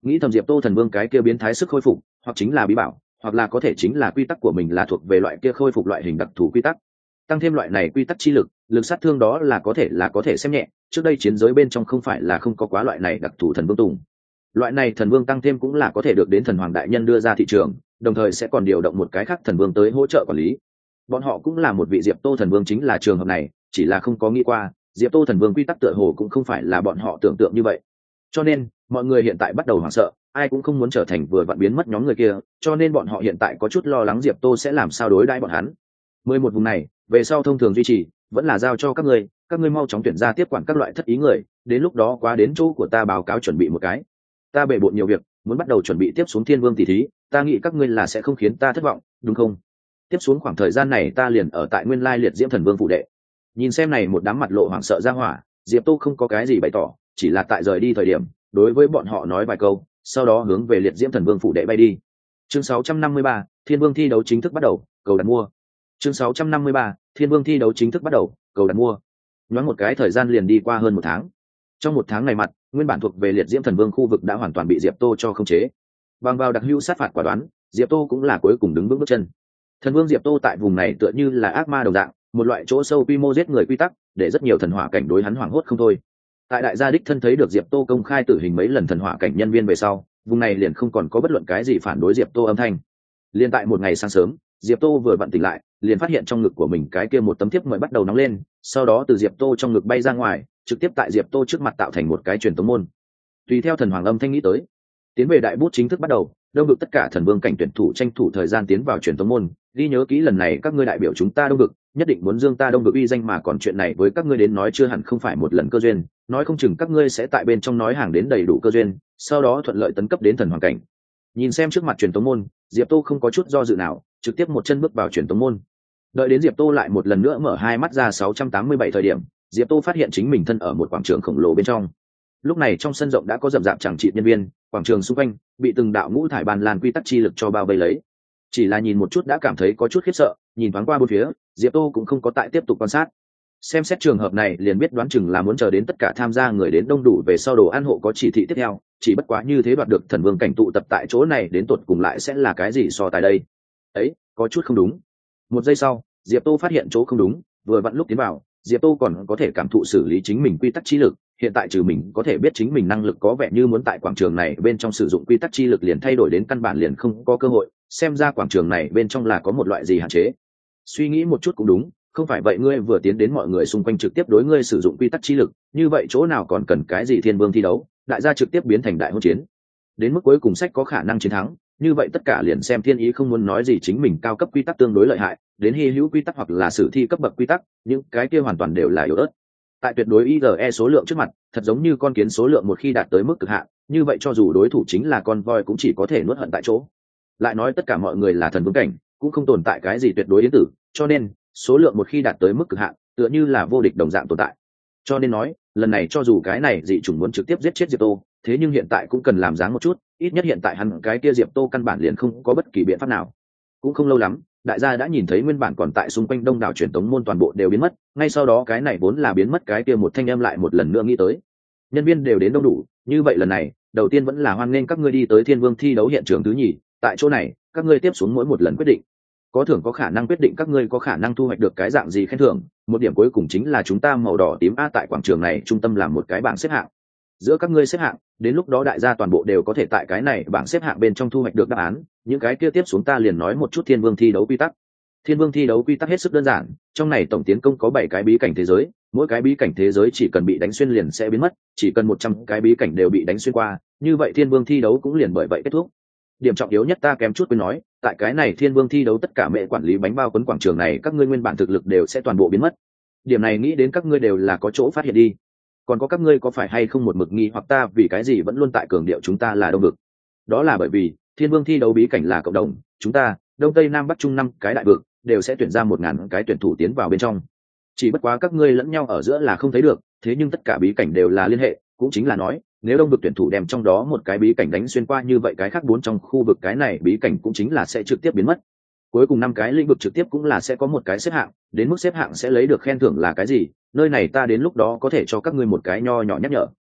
nghĩ thầm Diệp Tô thần vương cái kia biến thái sức khôi phục hoặc chính là bí bảo hoặc là có thể chính là quy tắc của mình là thuộc về loại kia khôi phục loại hình đặc thù quy tắc, tăng thêm loại này quy tắc chi lực sát thương đó là có thể xem nhẹ. Trước đây chiến giới bên trong không phải là không có quá loại này đặc thù thần vương tùng, loại này thần vương tăng thêm cũng là có thể được đến thần hoàng đại nhân đưa ra thị trường, đồng thời sẽ còn điều động một cái khác thần vương tới hỗ trợ quản lý. Bọn họ cũng là một vị Diệp Tô thần vương chính là trường hợp này, chỉ là không có nghĩ qua Diệp Tô thần vương quy tắc tựa hồ cũng không phải là bọn họ tưởng tượng như vậy. Cho nên mọi người hiện tại bắt đầu hoảng sợ, ai cũng không muốn trở thành vừa vặn biến mất nhóm người kia, cho nên bọn họ hiện tại có chút lo lắng Diệp Tô sẽ làm sao đối đãi bọn hắn. 11 vùng này về sau thông thường duy trì vẫn là giao cho các ngươi mau chóng tuyển ra tiếp quản các loại thất ý người, đến lúc đó quá đến chỗ của ta báo cáo chuẩn bị một cái. Ta bề bộn nhiều việc, muốn bắt đầu chuẩn bị tiếp xuống thiên vương tỷ thí, ta nghĩ các ngươi là sẽ không khiến ta thất vọng, đúng không? Tiếp xuống khoảng thời gian này ta liền ở tại nguyên lai liệt diễm thần vương phụ đệ. Nhìn xem này một đám mặt lộ hoảng sợ ra hỏa, Diệp Tô không có cái gì bày tỏ, chỉ là tại rời đi thời điểm đối với bọn họ nói vài câu, sau đó hướng về liệt diễm thần vương phụ đệ bay đi. Chương 653, thiên vương thi đấu chính thức bắt đầu, cầu đặt mua. Chương 653, thiên vương thi đấu chính thức bắt đầu, cầu đặt mua. Nhoáng một cái thời gian liền đi qua hơn một tháng. Trong một tháng này mặt nguyên bản thuộc về liệt diễm thần vương khu vực đã hoàn toàn bị Diệp Tô cho khống chế. Bằng vào đặc hữu sát phạt quả đoán, Diệp Tô cũng là cuối cùng đứng vững bước chân. Thần vương Diệp Tô tại vùng này tựa như là ác ma đồng dạng, một loại chỗ sâu quy mô giết người quy tắc, để rất nhiều thần hỏa cảnh đối hắn hoảng hốt không thôi. Tại đại gia đích thân thấy được Diệp Tô công khai tử hình mấy lần thần hỏa cảnh nhân viên về sau, vùng này liền không còn có bất luận cái gì phản đối Diệp Tô âm thanh. Liên tại một ngày sáng sớm, Diệp Tô vừa vặn tỉnh lại, liền phát hiện trong ngực của mình cái kia một tấm thiếp mời bắt đầu nóng lên, sau đó từ Diệp Tô trong ngực bay ra ngoài, trực tiếp tại Diệp Tô trước mặt tạo thành một cái truyền tống môn. Tùy theo thần hoàng âm thanh nghĩ tới, tiến về đại bút chính thức bắt đầu, đông vực tất cả thần vương cảnh tuyển thủ tranh thủ thời gian tiến vào truyền tống môn, ghi nhớ kỹ lần này các ngươi đại biểu chúng ta đông vực, nhất định muốn dương ta đông vực uy danh, mà còn chuyện này với các ngươi đến nói chưa hẳn không phải một lần cơ duyên, nói không chừng các ngươi sẽ tại bên trong nói hàng đến đầy đủ cơ duyên, sau đó thuận lợi tấn cấp đến thần hoàng cảnh. Nhìn xem trước mặt truyền tống môn, Diệp Tô không có chút do dự nào, trực tiếp một chân bước vào truyền tống môn. Đợi đến Diệp Tô lại một lần nữa mở hai mắt ra 687 thời điểm, Diệp Tô phát hiện chính mình thân ở một quảng trường khổng lồ bên trong. Lúc này trong sân rộng đã có rậm rạp chẳng trị nhân viên, quảng trường xung quanh bị từng đạo ngũ thải ban lan quy tắc chi lực cho bao vây lấy. Chỉ là nhìn một chút đã cảm thấy có chút khiếp sợ, nhìn thoáng qua bốn phía, Diệp Tô cũng không có tại tiếp tục quan sát. Xem xét trường hợp này liền biết đoán chừng là muốn chờ đến tất cả tham gia người đến đông đủ về sau đồ ăn hộ có chỉ thị tiếp theo, chỉ bất quá như thế đoạt được thần vương cảnh tụ tập tại chỗ này đến tột cùng lại sẽ là cái gì so tài đây? Ấy, có chút không đúng. Một giây sau, Diệp Tô phát hiện chỗ không đúng, vừa vặn lúc tiến vào, Diệp Tô còn có thể cảm thụ xử lý chính mình quy tắc chi lực, hiện tại trừ mình có thể biết chính mình năng lực có vẻ như muốn tại quảng trường này bên trong sử dụng quy tắc chi lực liền thay đổi đến căn bản liền không có cơ hội, xem ra quảng trường này bên trong là có một loại gì hạn chế. Suy nghĩ một chút cũng đúng, không phải vậy ngươi vừa tiến đến mọi người xung quanh trực tiếp đối ngươi sử dụng quy tắc chi lực, như vậy chỗ nào còn cần cái gì thiên vương thi đấu, đại gia trực tiếp biến thành đại hôn chiến. Đến mức cuối cùng sách có khả năng chiến thắng, như vậy tất cả liền xem thiên ý, không muốn nói gì chính mình cao cấp quy tắc tương đối lợi hại, đến hy hữu quy tắc hoặc là sử thi cấp bậc quy tắc, những cái kia hoàn toàn đều là yếu ớt. Tại tuyệt đối IGE số lượng trước mặt, thật giống như con kiến số lượng một khi đạt tới mức cực hạn, như vậy cho dù đối thủ chính là con voi cũng chỉ có thể nuốt hận tại chỗ. Lại nói tất cả mọi người là thần vương cảnh, cũng không tồn tại cái gì tuyệt đối yến tử, cho nên số lượng một khi đạt tới mức cực hạn, tựa như là vô địch đồng dạng tồn tại. Cho nên nói, lần này cho dù cái này dị chủng muốn trực tiếp giết chết Diệp Tô, thế nhưng hiện tại cũng cần làm dáng một chút, ít nhất hiện tại hắn cái kia Diệp Tô căn bản liền không có bất kỳ biện pháp nào. Cũng không lâu lắm, đại gia đã nhìn thấy nguyên bản còn tại xung quanh đông đảo truyền tống môn toàn bộ đều biến mất, ngay sau đó cái này vốn là biến mất cái kia một thanh âm lại một lần nữa nghĩ tới. Nhân viên đều đến đông đủ, như vậy lần này, đầu tiên vẫn là hoan nghênh các ngươi đi tới Thiên Vương thi đấu hiện trường thứ nhì, tại chỗ này, các ngươi tiếp xuống mỗi một lần quyết định. Có thưởng có khả năng quyết định các ngươi có khả năng thu hoạch được cái dạng gì khen thưởng, một điểm cuối cùng chính là chúng ta màu đỏ tím A tại quảng trường này trung tâm làm một cái bảng xếp hạng. Giữa các ngươi xếp hạng, đến lúc đó đại gia toàn bộ đều có thể tại cái này bảng xếp hạng bên trong thu hoạch được đáp án, những cái kia tiếp xuống ta liền nói một chút Thiên Vương thi đấu quy tắc. Thiên Vương thi đấu quy tắc hết sức đơn giản, trong này tổng tiến công có 7 cái bí cảnh thế giới, mỗi cái bí cảnh thế giới chỉ cần bị đánh xuyên liền sẽ biến mất, chỉ cần 100 cái bí cảnh đều bị đánh xuyên qua, như vậy Thiên Vương thi đấu cũng liền bởi vậy kết thúc. Điểm trọng yếu nhất ta kém chút quên nói, tại cái này Thiên Vương thi đấu tất cả mẹ quản lý bánh bao quấn quảng trường này các ngươi nguyên bản thực lực đều sẽ toàn bộ biến mất. Điểm này nghĩ đến các ngươi đều là có chỗ phát hiện đi. Còn có các ngươi có phải hay không một mực nghi hoặc ta vì cái gì vẫn luôn tại cường điệu chúng ta là đông vực? Đó là bởi vì Thiên Vương thi đấu bí cảnh là cộng đồng, chúng ta đông tây nam bắc trung 5 cái đại vực đều sẽ tuyển ra 1000 cái tuyển thủ tiến vào bên trong. Chỉ bất quá các ngươi lẫn nhau ở giữa là không thấy được, thế nhưng tất cả bí cảnh đều là liên hệ, cũng chính là nói, nếu đông vực tuyển thủ đem trong đó một cái bí cảnh đánh xuyên qua, như vậy cái khác 4 trong khu vực cái này bí cảnh cũng chính là sẽ trực tiếp biến mất. Cuối cùng 5 cái lĩnh vực trực tiếp cũng là sẽ có một cái xếp hạng, đến mức xếp hạng sẽ lấy được khen thưởng là cái gì, nơi này ta đến lúc đó có thể cho các ngươi một cái nho nhỏ nhắc nhở.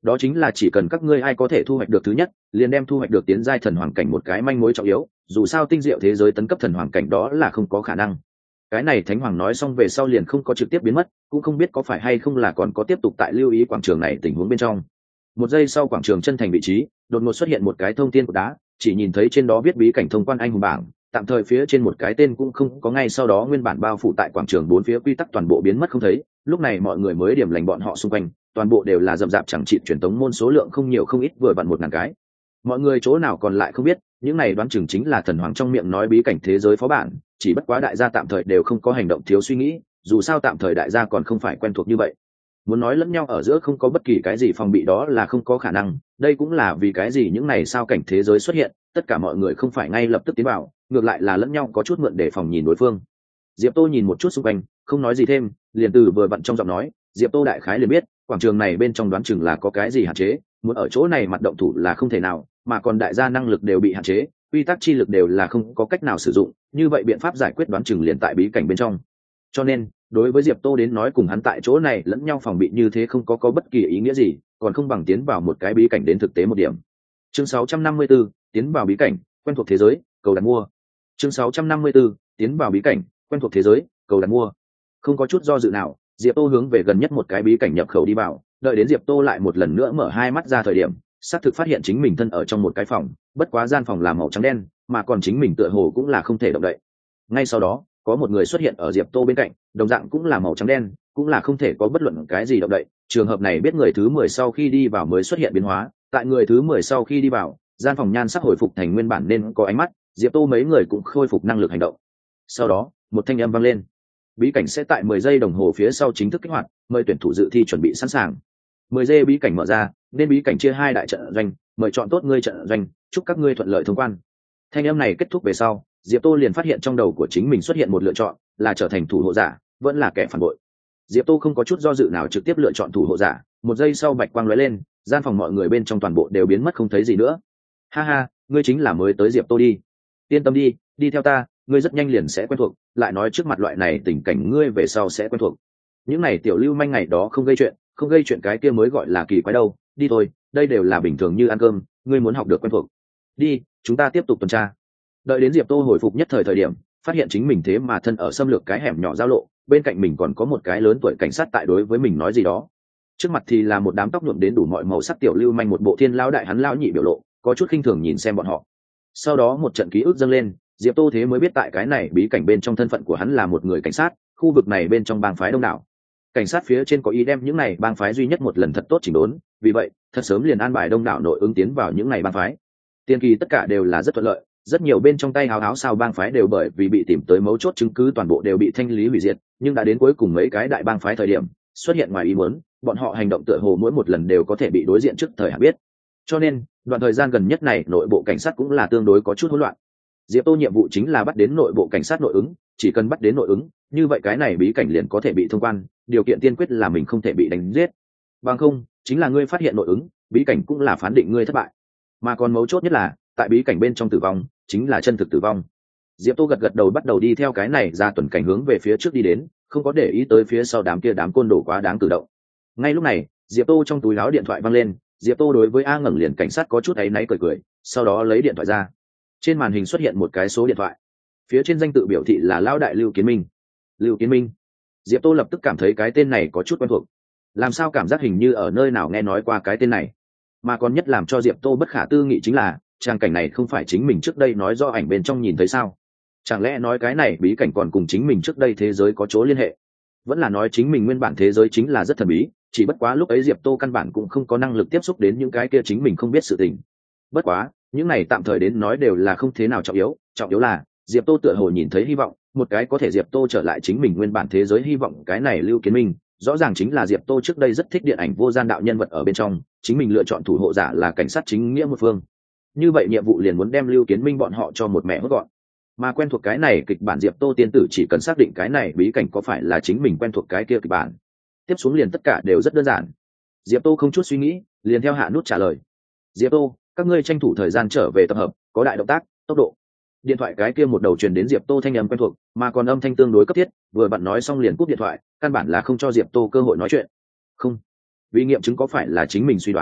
đó chính là chỉ cần các ngươi ai có thể thu hoạch được thứ nhất, liền đem thu hoạch được tiến giai thần hoàng cảnh một cái manh mối trọng yếu, dù sao tinh diệu thế giới tấn cấp thần hoàng cảnh đó là không có khả năng. Cái này thánh hoàng nói xong về sau liền không có trực tiếp biến mất, cũng không biết có phải hay không là còn có tiếp tục tại lưu ý quảng trường này tình huống bên trong. Một giây sau, quảng trường chân thành vị trí đột ngột xuất hiện một cái thông thiên cột đá, chỉ nhìn thấy trên đó viết bí cảnh thông quan anh hùng bảng, tạm thời phía trên một cái tên cũng không có, ngay sau đó nguyên bản bao phủ tại quảng trường bốn phía quy tắc toàn bộ biến mất không thấy. Lúc này mọi người mới điểm lành bọn họ xung quanh, toàn bộ đều là rậm rạp chẳng trị truyền tống môn, số lượng không nhiều không ít, vừa vặn 1000 cái. Mọi người chỗ nào còn lại không biết, những này đoán chừng chính là thần hoàng trong miệng nói bí cảnh thế giới phó bản, chỉ bất quá đại gia tạm thời đều không có hành động thiếu suy nghĩ, dù sao tạm thời đại gia còn không phải quen thuộc như vậy. Muốn nói lẫn nhau ở giữa không có bất kỳ cái gì phòng bị đó là không có khả năng, đây cũng là vì cái gì những này sao cảnh thế giới xuất hiện, tất cả mọi người không phải ngay lập tức tiến vào, ngược lại là lẫn nhau có chút mượn để phòng nhìn đối phương. Diệp Tô nhìn một chút xung quanh, không nói gì thêm, liền từ vừa vặn trong giọng nói, Diệp Tô đại khái liền biết quảng trường này bên trong đoán chừng là có cái gì hạn chế, muốn ở chỗ này mặt động thủ là không thể nào, mà còn đại gia năng lực đều bị hạn chế, quy tắc chi lực đều là không có cách nào sử dụng, như vậy biện pháp giải quyết đoán chừng liền tại bí cảnh bên trong. Cho nên đối với Diệp Tô đến nói, cùng hắn tại chỗ này lẫn nhau phòng bị như thế không có bất kỳ ý nghĩa gì, còn không bằng tiến vào một cái bí cảnh đến thực tế một điểm. Chương 654, tiến vào bí cảnh, quen thuộc thế giới, cầu đặt mua. Chương 654, tiến vào bí cảnh, quen thuộc thế giới, cầu đặt mua. Không có chút do dự nào, Diệp Tô hướng về gần nhất một cái bí cảnh nhập khẩu đi vào, đợi đến Diệp Tô lại một lần nữa mở hai mắt ra thời điểm, xác thực phát hiện chính mình thân ở trong một cái phòng, bất quá gian phòng là màu trắng đen, mà còn chính mình tựa hồ cũng là không thể động đậy. Ngay sau đó, có một người xuất hiện ở Diệp Tô bên cạnh, đồng dạng cũng là màu trắng đen, cũng là không thể có bất luận cái gì động đậy. Trường hợp này biết người thứ 10 sau khi đi vào mới xuất hiện biến hóa, tại người thứ 10 sau khi đi vào, gian phòng nhan sắc hồi phục thành nguyên bản nên có ánh mắt, Diệp Tô mấy người cũng khôi phục năng lực hành động. Sau đó, một thanh âm vang lên. Bí cảnh sẽ tại 10 giây đồng hồ phía sau chính thức kích hoạt, mời tuyển thủ dự thi chuẩn bị sẵn sàng. 10 giây bí cảnh mở ra, nên bí cảnh chia hai đại trận doanh, mời chọn tốt ngươi trận doanh, chúc các ngươi thuận lợi thông quan. Thanh âm này kết thúc về sau, Diệp Tô liền phát hiện trong đầu của chính mình xuất hiện một lựa chọn, là trở thành thủ hộ giả, vẫn là kẻ phản bội. Diệp Tô không có chút do dự nào trực tiếp lựa chọn thủ hộ giả, một giây sau bạch quang lóe lên, gian phòng mọi người bên trong toàn bộ đều biến mất không thấy gì nữa. Ha ha, ngươi chính là mới tới Diệp Tô đi. Yên tâm đi, đi theo ta, ngươi rất nhanh liền sẽ quen thuộc, lại nói trước mặt loại này tình cảnh ngươi về sau sẽ quen thuộc. Những này tiểu lưu manh ngày đó không gây chuyện cái kia mới gọi là kỳ quái đâu, đi thôi, đây đều là bình thường như ăn cơm, ngươi muốn học được quen thuộc. Đi, chúng ta tiếp tục tuần tra. Đợi đến Diệp Tô hồi phục nhất thời điểm, phát hiện chính mình thế mà thân ở xâm lược cái hẻm nhỏ giao lộ, bên cạnh mình còn có một cái lớn tuổi cảnh sát tại đối với mình nói gì đó. Trước mặt thì là một đám tóc nhuộm đến đủ mọi màu sắc tiểu lưu manh, một bộ thiên lão đại hắn lão nhị biểu lộ, có chút khinh thường nhìn xem bọn họ. Sau đó một trận ký ức dâng lên, Diệp Tô thế mới biết tại cái này bí cảnh bên trong thân phận của hắn là một người cảnh sát, khu vực này bên trong bang phái đông đảo. Cảnh sát phía trên có ý đem những này bang phái duy nhất một lần thật tốt chỉnh đốn, vì vậy thật sớm liền an bài đông đảo nội ứng tiến vào những này bang phái. Tiên kỳ tất cả đều là rất thuận lợi, rất nhiều bên trong tay háo háo sao bang phái đều bởi vì bị tìm tới mấu chốt chứng cứ toàn bộ đều bị thanh lý hủy diệt, nhưng đã đến cuối cùng mấy cái đại bang phái thời điểm xuất hiện ngoài ý muốn, bọn họ hành động tựa hồ mỗi một lần đều có thể bị đối diện trước thời hạn biết. Cho nên đoạn thời gian gần nhất này nội bộ cảnh sát cũng là tương đối có chút hỗn loạn. Diệp Tô nhiệm vụ chính là bắt đến nội bộ cảnh sát nội ứng, chỉ cần bắt đến nội ứng, như vậy cái này bí cảnh liền có thể bị thông quan, điều kiện tiên quyết là mình không thể bị đánh giết. Bằng không, chính là ngươi phát hiện nội ứng, bí cảnh cũng là phán định ngươi thất bại. Mà còn mấu chốt nhất là, tại bí cảnh bên trong tử vong, chính là chân thực tử vong. Diệp Tô gật đầu bắt đầu đi theo cái này ra tuần cảnh hướng về phía trước đi đến, không có để ý tới phía sau đám kia đám côn đồ quá đáng cử động. Ngay lúc này, Diệp Tô trong túi áo điện thoại vang lên, Diệp Tô đối với A ngẩng liền cảnh sát có chút áy náy cười, sau đó lấy điện thoại ra. Trên màn hình xuất hiện một cái số điện thoại, phía trên danh tự biểu thị là lão đại Lưu Kiến Minh. Lưu Kiến Minh. Diệp Tô lập tức cảm thấy cái tên này có chút quen thuộc, làm sao cảm giác hình như ở nơi nào nghe nói qua cái tên này. Mà còn nhất làm cho Diệp Tô bất khả tư nghị chính là trang cảnh này không phải chính mình trước đây nói do ảnh bên trong nhìn thấy sao? Chẳng lẽ nói cái này bí cảnh còn cùng chính mình trước đây thế giới có chỗ liên hệ? Vẫn là nói chính mình nguyên bản thế giới chính là rất thần bí, chỉ bất quá lúc ấy Diệp Tô căn bản cũng không có năng lực tiếp xúc đến những cái kia chính mình không biết sự tình. Bất quá, những này tạm thời đến nói đều là không thế nào trọng yếu là Diệp Tô tựa hồ nhìn thấy hy vọng, một cái có thể Diệp Tô trở lại chính mình nguyên bản thế giới hy vọng. Cái này Lưu Kiến Minh rõ ràng chính là Diệp Tô trước đây rất thích điện ảnh vô gian đạo nhân vật ở bên trong, chính mình lựa chọn thủ hộ giả là cảnh sát chính nghĩa một phương. Như vậy nhiệm vụ liền muốn đem Lưu Kiến Minh bọn họ cho một mẹ hốt gọn. Mà quen thuộc cái này kịch bản Diệp Tô tiên tử chỉ cần xác định cái này bí cảnh có phải là chính mình quen thuộc cái kia kịch bản, tiếp xuống liền tất cả đều rất đơn giản. Diệp Tô không chút suy nghĩ liền theo hạ nút trả lời. Diệp Tô, các ngươi tranh thủ thời gian trở về tập hợp, có đại động tác, tốc độ. Điện thoại cái kia một đầu truyền đến Diệp Tô thanh âm quen thuộc, mà còn âm thanh tương đối cấp thiết, vừa bạn nói xong liền cúp điện thoại, căn bản là không cho Diệp Tô cơ hội nói chuyện. Không, vì nghiệm chứng có phải là chính mình suy đoán,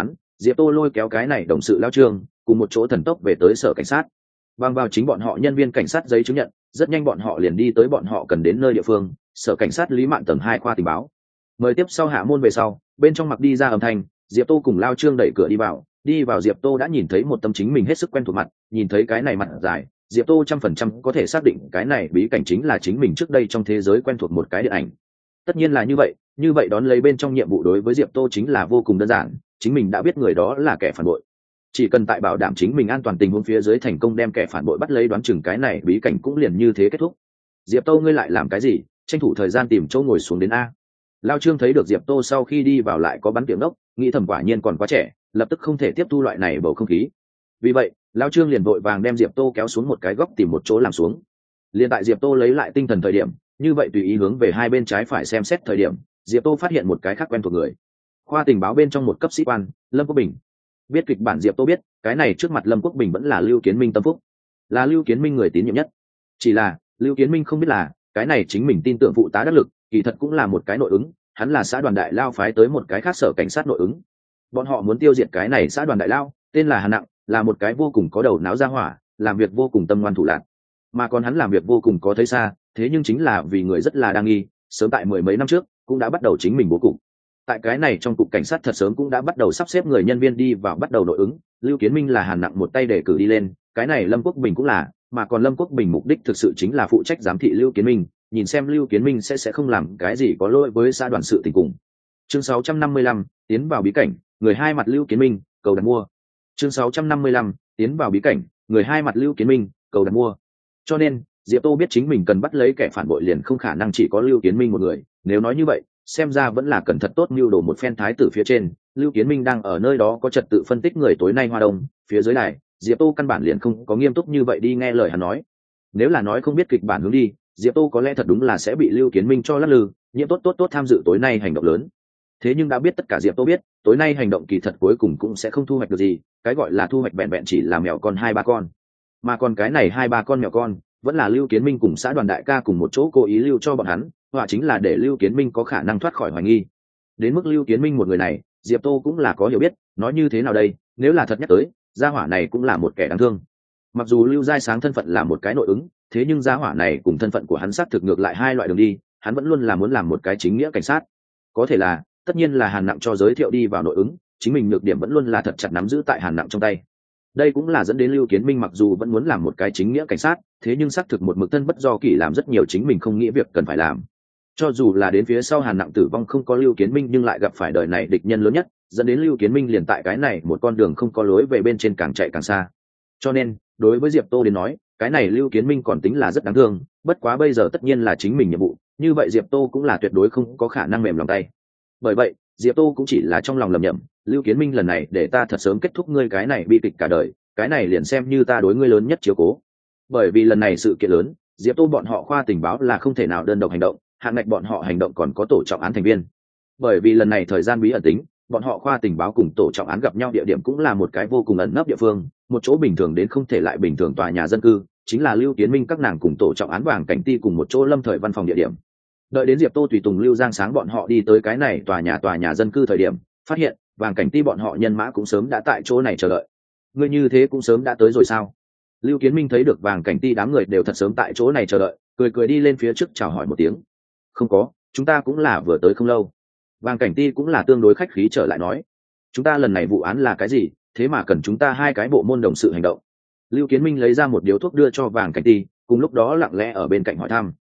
Diệp Tô lôi kéo cái này đồng sự Lao Trương cùng một chỗ thần tốc về tới sở cảnh sát. Bằng vào chính bọn họ nhân viên cảnh sát giấy chứng nhận, rất nhanh bọn họ liền đi tới bọn họ cần đến nơi địa phương, sở cảnh sát Lý Mạn tầng 2 khoa tình báo. Mời tiếp sau hạ môn về sau, bên trong mặc đi ra âm thanh, Diệp Tô cùng Lao Trương đẩy cửa đi vào Diệp Tô đã nhìn thấy một tâm chính mình hết sức quen thuộc mặt, nhìn thấy cái này mặt dài, Diệp Tô 100% có thể xác định cái này bí cảnh chính là chính mình trước đây trong thế giới quen thuộc một cái điện ảnh. Tất nhiên là như vậy đón lấy bên trong nhiệm vụ đối với Diệp Tô chính là vô cùng đơn giản, chính mình đã biết người đó là kẻ phản bội, chỉ cần tại bảo đảm chính mình an toàn tình huống phía dưới thành công đem kẻ phản bội bắt lấy, đoán chừng cái này bí cảnh cũng liền như thế kết thúc. Diệp Tô ngươi lại làm cái gì, tranh thủ thời gian tìm chỗ ngồi xuống đến a. Lao Trương thấy được Diệp Tô sau khi đi vào lại có bắn tiệm đốc, nghĩ thầm quả nhiên còn quá trẻ, lập tức không thể tiếp thu loại này bầu không khí. Vì vậy Lao Trương liền vội vàng đem Diệp Tô kéo xuống một cái góc tìm một chỗ làm xuống. Liền tại Diệp Tô lấy lại tinh thần thời điểm, như vậy tùy ý hướng về hai bên trái phải xem xét thời điểm, Diệp Tô phát hiện một cái khác quen thuộc người. Khoa tình báo bên trong một cấp sĩ quan, Lâm Quốc Bình. Biết kịch bản Diệp Tô biết, cái này trước mặt Lâm Quốc Bình vẫn là Lưu Kiến Minh tâm phúc, là Lưu Kiến Minh người tín nhiệm nhất. Chỉ là Lưu Kiến Minh không biết là cái này chính mình tin tưởng phụ tá đắc lực, kỳ thật cũng là một cái nội ứng, hắn là xã đoàn đại lao phái tới một cái khác sở cảnh sát nội ứng. Bọn họ muốn tiêu diệt cái này xã đoàn đại lao, tên là Hàn Nặng, là một cái vô cùng có đầu não ra hỏa, làm việc vô cùng tâm ngoan thủ lạn. Mà còn hắn làm việc vô cùng có thấy xa, thế nhưng chính là vì người rất là đa nghi, sớm tại mười mấy năm trước cũng đã bắt đầu chính mình bố cục. Tại cái này trong cục cảnh sát thật sớm cũng đã bắt đầu sắp xếp người nhân viên đi vào bắt đầu nội ứng, Lưu Kiến Minh là Hàn Nặng một tay để cử đi lên, cái này Lâm Quốc Bình cũng là, mà còn Lâm Quốc Bình mục đích thực sự chính là phụ trách giám thị Lưu Kiến Minh, nhìn xem Lưu Kiến Minh sẽ không làm cái gì có lỗi với xã đoàn sự tình cùng. Chương 655, tiến vào bí cảnh, người hai mặt Lưu Kiến Minh, cầu đặt mua. Chương 655, tiến vào bí cảnh, người hai mặt Lưu Kiến Minh, cầu đặt mua. Cho nên Diệp Tô biết chính mình cần bắt lấy kẻ phản bội liền không khả năng chỉ có Lưu Kiến Minh một người, nếu nói như vậy xem ra vẫn là cần thật tốt mưu đồ một phen thái tử phía trên. Lưu Kiến Minh đang ở nơi đó có trật tự phân tích người tối nay Hoa Đông, phía dưới này Diệp Tô căn bản liền không có nghiêm túc như vậy đi nghe lời hắn nói. Nếu là nói không biết kịch bản hướng đi, Diệp Tô có lẽ thật đúng là sẽ bị Lưu Kiến Minh cho lắc lư, nhiễm tốt tham dự tối nay hành động lớn. Thế nhưng đã biết tất cả Diệp Tô biết, tối nay hành động kỳ thật cuối cùng cũng sẽ không thu hoạch được gì, cái gọi là thu hoạch vẹn vẹn chỉ là mèo con 2-3 con. Mà còn cái này 2-3 con mèo con, vẫn là Lưu Kiến Minh cùng xã đoàn đại ca cùng một chỗ cố ý lưu cho bọn hắn, hoặc chính là để Lưu Kiến Minh có khả năng thoát khỏi hoài nghi. Đến mức Lưu Kiến Minh một người này, Diệp Tô cũng là có hiểu biết, nói như thế nào đây, nếu là thật nhắc tới, gia hỏa này cũng là một kẻ đáng thương. Mặc dù Lưu Giai Sáng thân phận là một cái nội ứng, thế nhưng gia hỏa này cùng thân phận của hắn xác thực ngược lại hai loại đường đi, hắn vẫn luôn là muốn làm một cái chính nghĩa cảnh sát. Có thể là, tất nhiên là Hàn Nặng cho giới thiệu đi vào nội ứng, chính mình nhược điểm vẫn luôn là thật chặt nắm giữ tại Hàn Nặng trong tay. Đây cũng là dẫn đến Lưu Kiến Minh mặc dù vẫn muốn làm một cái chính nghĩa cảnh sát, thế nhưng xác thực một mực thân bất do kỷ làm rất nhiều chính mình không nghĩ việc cần phải làm. Cho dù là đến phía sau Hàn Nặng tử vong không có Lưu Kiến Minh nhưng lại gặp phải đời này địch nhân lớn nhất, dẫn đến Lưu Kiến Minh liền tại cái này một con đường không có lối về bên trên càng chạy càng xa. Cho nên đối với Diệp Tô đến nói, cái này Lưu Kiến Minh còn tính là rất đáng thương, bất quá bây giờ tất nhiên là chính mình nhiệm vụ, như vậy Diệp Tô cũng là tuyệt đối không có khả năng mềm lòng tay. Bởi vậy Diệp Tô cũng chỉ là trong lòng lầm nhầm, Lưu Kiến Minh lần này để ta thật sớm kết thúc ngươi cái này bi kịch cả đời, cái này liền xem như ta đối ngươi lớn nhất chiếu cố. Bởi vì lần này sự kiện lớn, Diệp Tô bọn họ khoa tình báo là không thể nào đơn độc hành động, hạng ngạch bọn họ hành động còn có tổ trọng án thành viên. Bởi vì lần này thời gian bí ẩn tính, bọn họ khoa tình báo cùng tổ trọng án gặp nhau địa điểm cũng là một cái vô cùng ẩn nấp địa phương, một chỗ bình thường đến không thể lại bình thường tòa nhà dân cư, chính là Lưu Kiến Minh các nàng cùng tổ trọng án Vàng Cảnh Ti cùng một chỗ lâm thời văn phòng địa điểm. Đợi đến Diệp Tô tùy tùng Lưu Giang Sáng bọn họ đi tới cái này tòa nhà dân cư thời điểm, phát hiện Vàng Cảnh Ti bọn họ nhân mã cũng sớm đã tại chỗ này chờ đợi. Ngươi như thế cũng sớm đã tới rồi sao? Lưu Kiến Minh thấy được Vàng Cảnh Ti đám người đều thật sớm tại chỗ này chờ đợi, cười đi lên phía trước chào hỏi một tiếng. Không có, chúng ta cũng là vừa tới không lâu. Vàng Cảnh Ti cũng là tương đối khách khí trở lại nói, chúng ta lần này vụ án là cái gì, thế mà cần chúng ta hai cái bộ môn đồng sự hành động. Lưu Kiến Minh lấy ra một điếu thuốc đưa cho Vàng Cảnh Ti, cùng lúc đó lặng lẽ ở bên cạnh hỏi thăm.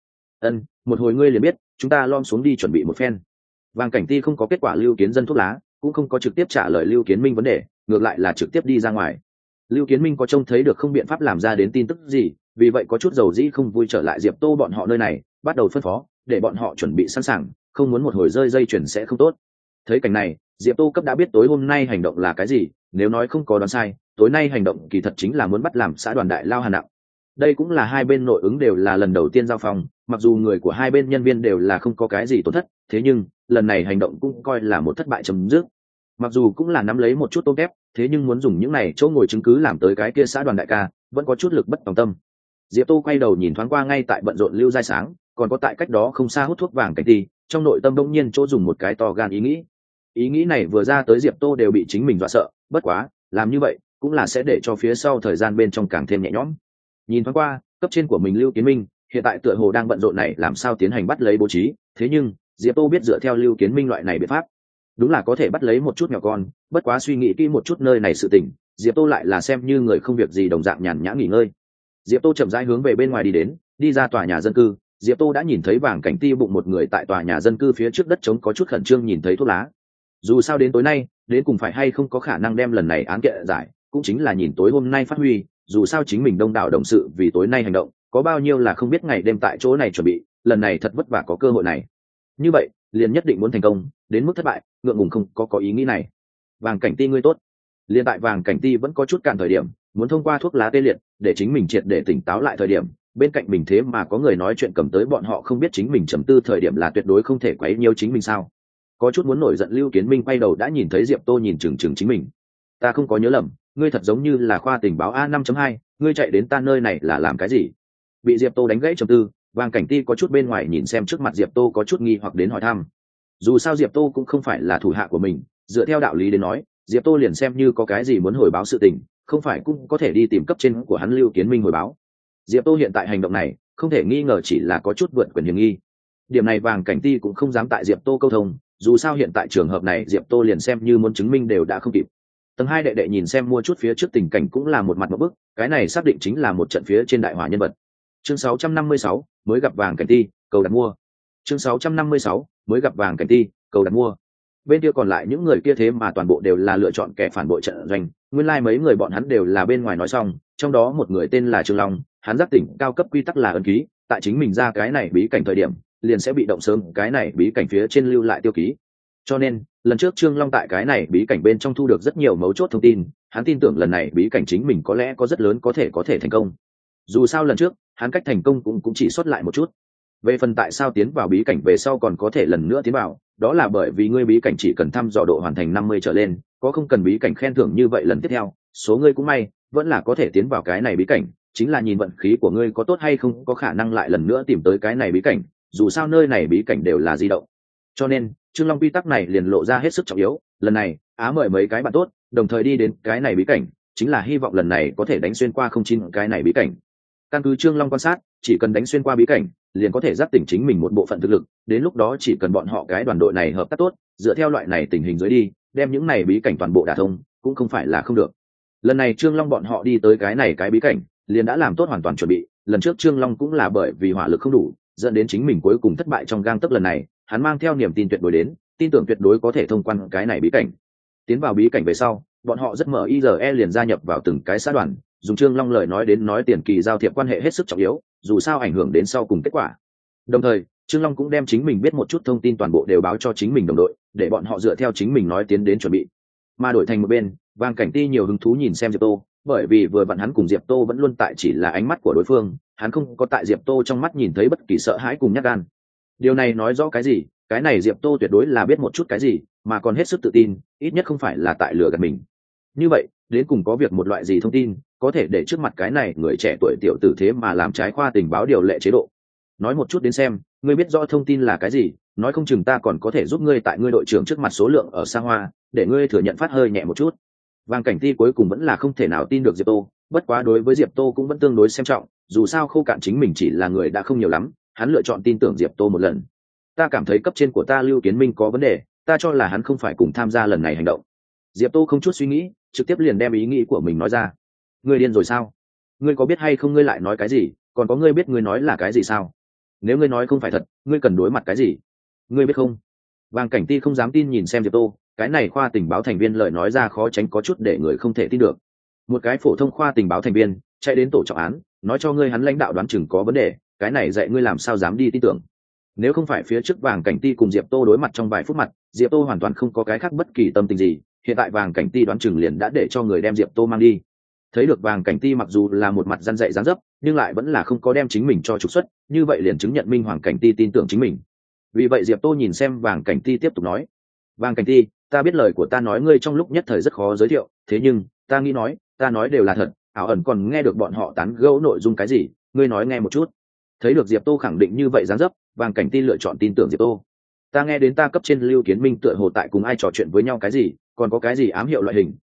Một hồi ngươi liền biết, chúng ta lom xuống đi chuẩn bị một phen. Vàng Cảnh Ti không có kết quả Lưu Kiến dân thuốc lá, cũng không có trực tiếp trả lời Lưu Kiến Minh vấn đề, ngược lại là trực tiếp đi ra ngoài. Lưu Kiến Minh có trông thấy được không biện pháp làm ra đến tin tức gì, vì vậy có chút dầu dĩ không vui trở lại Diệp Tô bọn họ nơi này, bắt đầu phân phó để bọn họ chuẩn bị sẵn sàng, không muốn một hồi rơi dây chuyển sẽ không tốt. Thấy cảnh này, Diệp Tô cấp đã biết tối hôm nay hành động là cái gì, nếu nói không có đoán sai, tối nay hành động kỳ thật chính là muốn bắt làm xã đoàn đại lao Hàn Nặng. Đây cũng là hai bên nội ứng đều là lần đầu tiên giao phòng, mặc dù người của hai bên nhân viên đều là không có cái gì tổn thất, thế nhưng lần này hành động cũng coi là một thất bại chấm dứt. Mặc dù cũng là nắm lấy một chút tôm kép, thế nhưng muốn dùng những này chỗ ngồi chứng cứ làm tới cái kia xã đoàn đại ca, vẫn có chút lực bất tòng tâm. Diệp Tô quay đầu nhìn thoáng qua ngay tại bận rộn Lưu Giai Sáng, còn có tại cách đó không xa hút thuốc Vàng Cảnh Ti, trong nội tâm đông nhiên chỗ dùng một cái to gan ý nghĩ. Ý nghĩ này vừa ra tới Diệp Tô đều bị chính mình dọa sợ, bất quá làm như vậy cũng là sẽ để cho phía sau thời gian bên trong càng thêm nhẹ nhõm. Nhìn thoáng qua cấp trên của mình Lưu Kiến Minh hiện tại tựa hồ đang bận rộn này làm sao tiến hành bắt lấy bố trí, thế nhưng Diệp Tô biết dựa theo Lưu Kiến Minh loại này biện pháp đúng là có thể bắt lấy một chút nhỏ con, bất quá suy nghĩ kỹ một chút nơi này sự tình, Diệp Tô lại là xem như người không việc gì đồng dạng nhàn nhã nghỉ ngơi. Diệp Tô chậm rãi hướng về bên ngoài đi đến, đi ra tòa nhà dân cư, Diệp Tô đã nhìn thấy Vàng Cảnh Ti bụng một người tại tòa nhà dân cư phía trước đất trống có chút khẩn trương nhìn thấy thuốc lá. Dù sao đến tối nay, đến cùng phải hay không có khả năng đem lần này án kiện giải, cũng chính là nhìn tối hôm nay phát huy, dù sao chính mình đông đảo đồng sự vì tối nay hành động, có bao nhiêu là không biết ngày đêm tại chỗ này chuẩn bị, lần này thật vất vả có cơ hội này. Như vậy, liền nhất định muốn thành công, đến mức thất bại, ngượng ngùng không có ý nghĩ này. Vàng Cảnh Ti ngươi tốt. Liên tại Vàng Cảnh Ti vẫn có chút cạn thời điểm, muốn thông qua thuốc lá tê liệt để chính mình triệt để tỉnh táo lại thời điểm, bên cạnh mình thế mà có người nói chuyện cầm tới bọn họ không biết chính mình trầm tư thời điểm là tuyệt đối không thể quấy nhiêu chính mình sao? Có chút muốn nổi giận Lưu Kiến Minh quay đầu đã nhìn thấy Diệp Tô nhìn chừng chừng chính mình. Ta không có nhớ lầm, ngươi thật giống như là khoa tình báo A5.2, ngươi chạy đến ta nơi này là làm cái gì? Bị Diệp Tô đánh gãy trầm tư, Vàng Cảnh Ti có chút bên ngoài nhìn xem trước mặt Diệp Tô có chút nghi hoặc đến hỏi thăm. Dù sao Diệp Tô cũng không phải là thủ hạ của mình, dựa theo đạo lý đến nói, Diệp Tô liền xem như có cái gì muốn hồi báo sự tình, không phải cũng có thể đi tìm cấp trên của hắn Lưu Kiến Minh hồi báo. Diệp Tô hiện tại hành động này, không thể nghi ngờ chỉ là có chút vượt quyền hiểm nghi. Điểm này Vàng Cảnh Ti cũng không dám tại Diệp Tô câu thông, dù sao hiện tại trường hợp này Diệp Tô liền xem như muốn chứng minh đều đã không kịp. Tầng hai đệ đệ nhìn xem mua chút phía trước tình cảnh cũng là một mặt một bức, cái này xác định chính là một trận phía trên đại hỏa nhân vật. Chương 656, mới gặp Vàng Cảnh Ti, cầu đặt mua. Chương 656, mới gặp Vàng Cảnh Ti, cầu đặt mua. Bên kia còn lại những người kia thế mà toàn bộ đều là lựa chọn kẻ phản bội trận doanh, nguyên lai mấy người bọn hắn đều là bên ngoài nói xong, trong đó một người tên là Trương Long, hắn giác tỉnh cao cấp quy tắc là ấn ký, tại chính mình ra cái này bí cảnh thời điểm, liền sẽ bị động sớm cái này bí cảnh phía trên lưu lại tiêu ký. Cho nên, lần trước Trương Long tại cái này bí cảnh bên trong thu được rất nhiều mấu chốt thông tin, hắn tin tưởng lần này bí cảnh chính mình có lẽ có rất lớn có thể thành công. Dù sao lần trước, hắn cách thành công cũng chỉ sót lại một chút. Về phần tại sao tiến vào bí cảnh về sau còn có thể lần nữa tiến vào, đó là bởi vì ngươi bí cảnh chỉ cần thăm dò độ hoàn thành 50 trở lên, có không cần bí cảnh khen thưởng như vậy lần tiếp theo, số ngươi cũng may, vẫn là có thể tiến vào cái này bí cảnh, chính là nhìn vận khí của ngươi có tốt hay không có khả năng lại lần nữa tìm tới cái này bí cảnh, dù sao nơi này bí cảnh đều là di động. Cho nên, Trương Long quy tắc này liền lộ ra hết sức trọng yếu, lần này, Á mời mấy cái bạn tốt, đồng thời đi đến cái này bí cảnh, chính là hy vọng lần này có thể đánh xuyên qua không chín cái này bí cảnh. Căn cứ Trương Long quan sát, chỉ cần đánh xuyên qua bí cảnh, liền có thể giác tỉnh chính mình một bộ phận thực lực, đến lúc đó chỉ cần bọn họ cái đoàn đội này hợp tác tốt, dựa theo loại này tình hình dưới đi, đem những này bí cảnh toàn bộ đả thông, cũng không phải là không được. Lần này Trương Long bọn họ đi tới cái này cái bí cảnh, liền đã làm tốt hoàn toàn chuẩn bị, lần trước Trương Long cũng là bởi vì hỏa lực không đủ, dẫn đến chính mình cuối cùng thất bại trong gang tấc lần này, hắn mang theo niềm tin tuyệt đối đến, tin tưởng tuyệt đối có thể thông quan cái này bí cảnh. Tiến vào bí cảnh về sau, bọn họ rất mở IRE liền gia nhập vào từng cái xã đoàn, dùng Trương Long lời nói đến nói tiền kỳ giao thiệp quan hệ hết sức trọng yếu, dù sao ảnh hưởng đến sau cùng kết quả. Đồng thời, Trương Long cũng đem chính mình biết một chút thông tin toàn bộ đều báo cho chính mình đồng đội, để bọn họ dựa theo chính mình nói tiến đến chuẩn bị. Mà đổi thành một bên, Vàng Cảnh Ti nhiều hứng thú nhìn xem Diệp Tô, bởi vì vừa vặn hắn cùng Diệp Tô vẫn luôn tại chỉ là ánh mắt của đối phương, hắn không có tại Diệp Tô trong mắt nhìn thấy bất kỳ sợ hãi cùng nhát gan. Điều này nói rõ cái gì? Cái này Diệp Tô tuyệt đối là biết một chút cái gì, mà còn hết sức tự tin, ít nhất không phải là tại lừa gạt mình. Như vậy, đến cùng có việc một loại gì thông tin, có thể để trước mặt cái này người trẻ tuổi tiểu tử thế mà làm trái khoa tình báo điều lệ chế độ. Nói một chút đến xem, ngươi biết rõ thông tin là cái gì, nói không chừng ta còn có thể giúp ngươi tại ngươi đội trưởng trước mặt số lượng ở xa hoa, để ngươi thừa nhận phát hơi nhẹ một chút. Vàng Cảnh Ti cuối cùng vẫn là không thể nào tin được Diệp Tô, bất quá đối với Diệp Tô cũng vẫn tương đối xem trọng, dù sao Khâu Cạn chính mình chỉ là người đã không nhiều lắm, hắn lựa chọn tin tưởng Diệp Tô một lần. Ta cảm thấy cấp trên của ta Lưu Kiến Minh có vấn đề, ta cho là hắn không phải cùng tham gia lần này hành động. Diệp Tô không chút suy nghĩ, trực tiếp liền đem ý nghĩ của mình nói ra. Ngươi điên rồi sao? Ngươi có biết hay không ngươi lại nói cái gì, còn có ngươi biết ngươi nói là cái gì sao? Nếu ngươi nói không phải thật, ngươi cần đối mặt cái gì? Ngươi biết không? Vàng Cảnh Ti không dám tin nhìn xem Diệp Tô, cái này khoa tình báo thành viên lời nói ra khó tránh có chút để người không thể tin được. Một cái phổ thông khoa tình báo thành viên chạy đến tổ trọng án, nói cho ngươi hắn lãnh đạo đoán chừng có vấn đề, cái này dạy ngươi làm sao dám đi tin tưởng? Nếu không phải phía trước Vàng Cảnh Ti cùng Diệp Tô đối mặt trong vài phút mặt, Diệp Tô hoàn toàn không có cái khác bất kỳ tâm tình gì, hiện tại Vàng Cảnh Ti đoán chừng liền đã để cho người đem Diệp Tô mang đi. Thấy được Vàng Cảnh Ti mặc dù là một mặt răn dạy dáng dấp, nhưng lại vẫn là không có đem chính mình cho trục xuất, như vậy liền chứng nhận minh Hoàng Cảnh Ti tin tưởng chính mình. Vì vậy Diệp Tô nhìn xem Vàng Cảnh Ti tiếp tục nói: Vàng Cảnh Ti, ta biết lời của ta nói ngươi trong lúc nhất thời rất khó giới thiệu, thế nhưng ta nghĩ nói, ta nói đều là thật, ảo ẩn còn nghe được bọn họ tán gẫu nội dung cái gì, ngươi nói nghe một chút. Thấy được Diệp Tô khẳng định như vậy dáng dấp, Vàng Cảnh Ti lựa chọn tin tưởng Diệp Tô. Ta nghe đến ta cấp trên Lưu Kiến Minh tựa hồ tại cùng ai trò chuyện với nhau cái gì, còn có cái gì ám hiệu loại hình,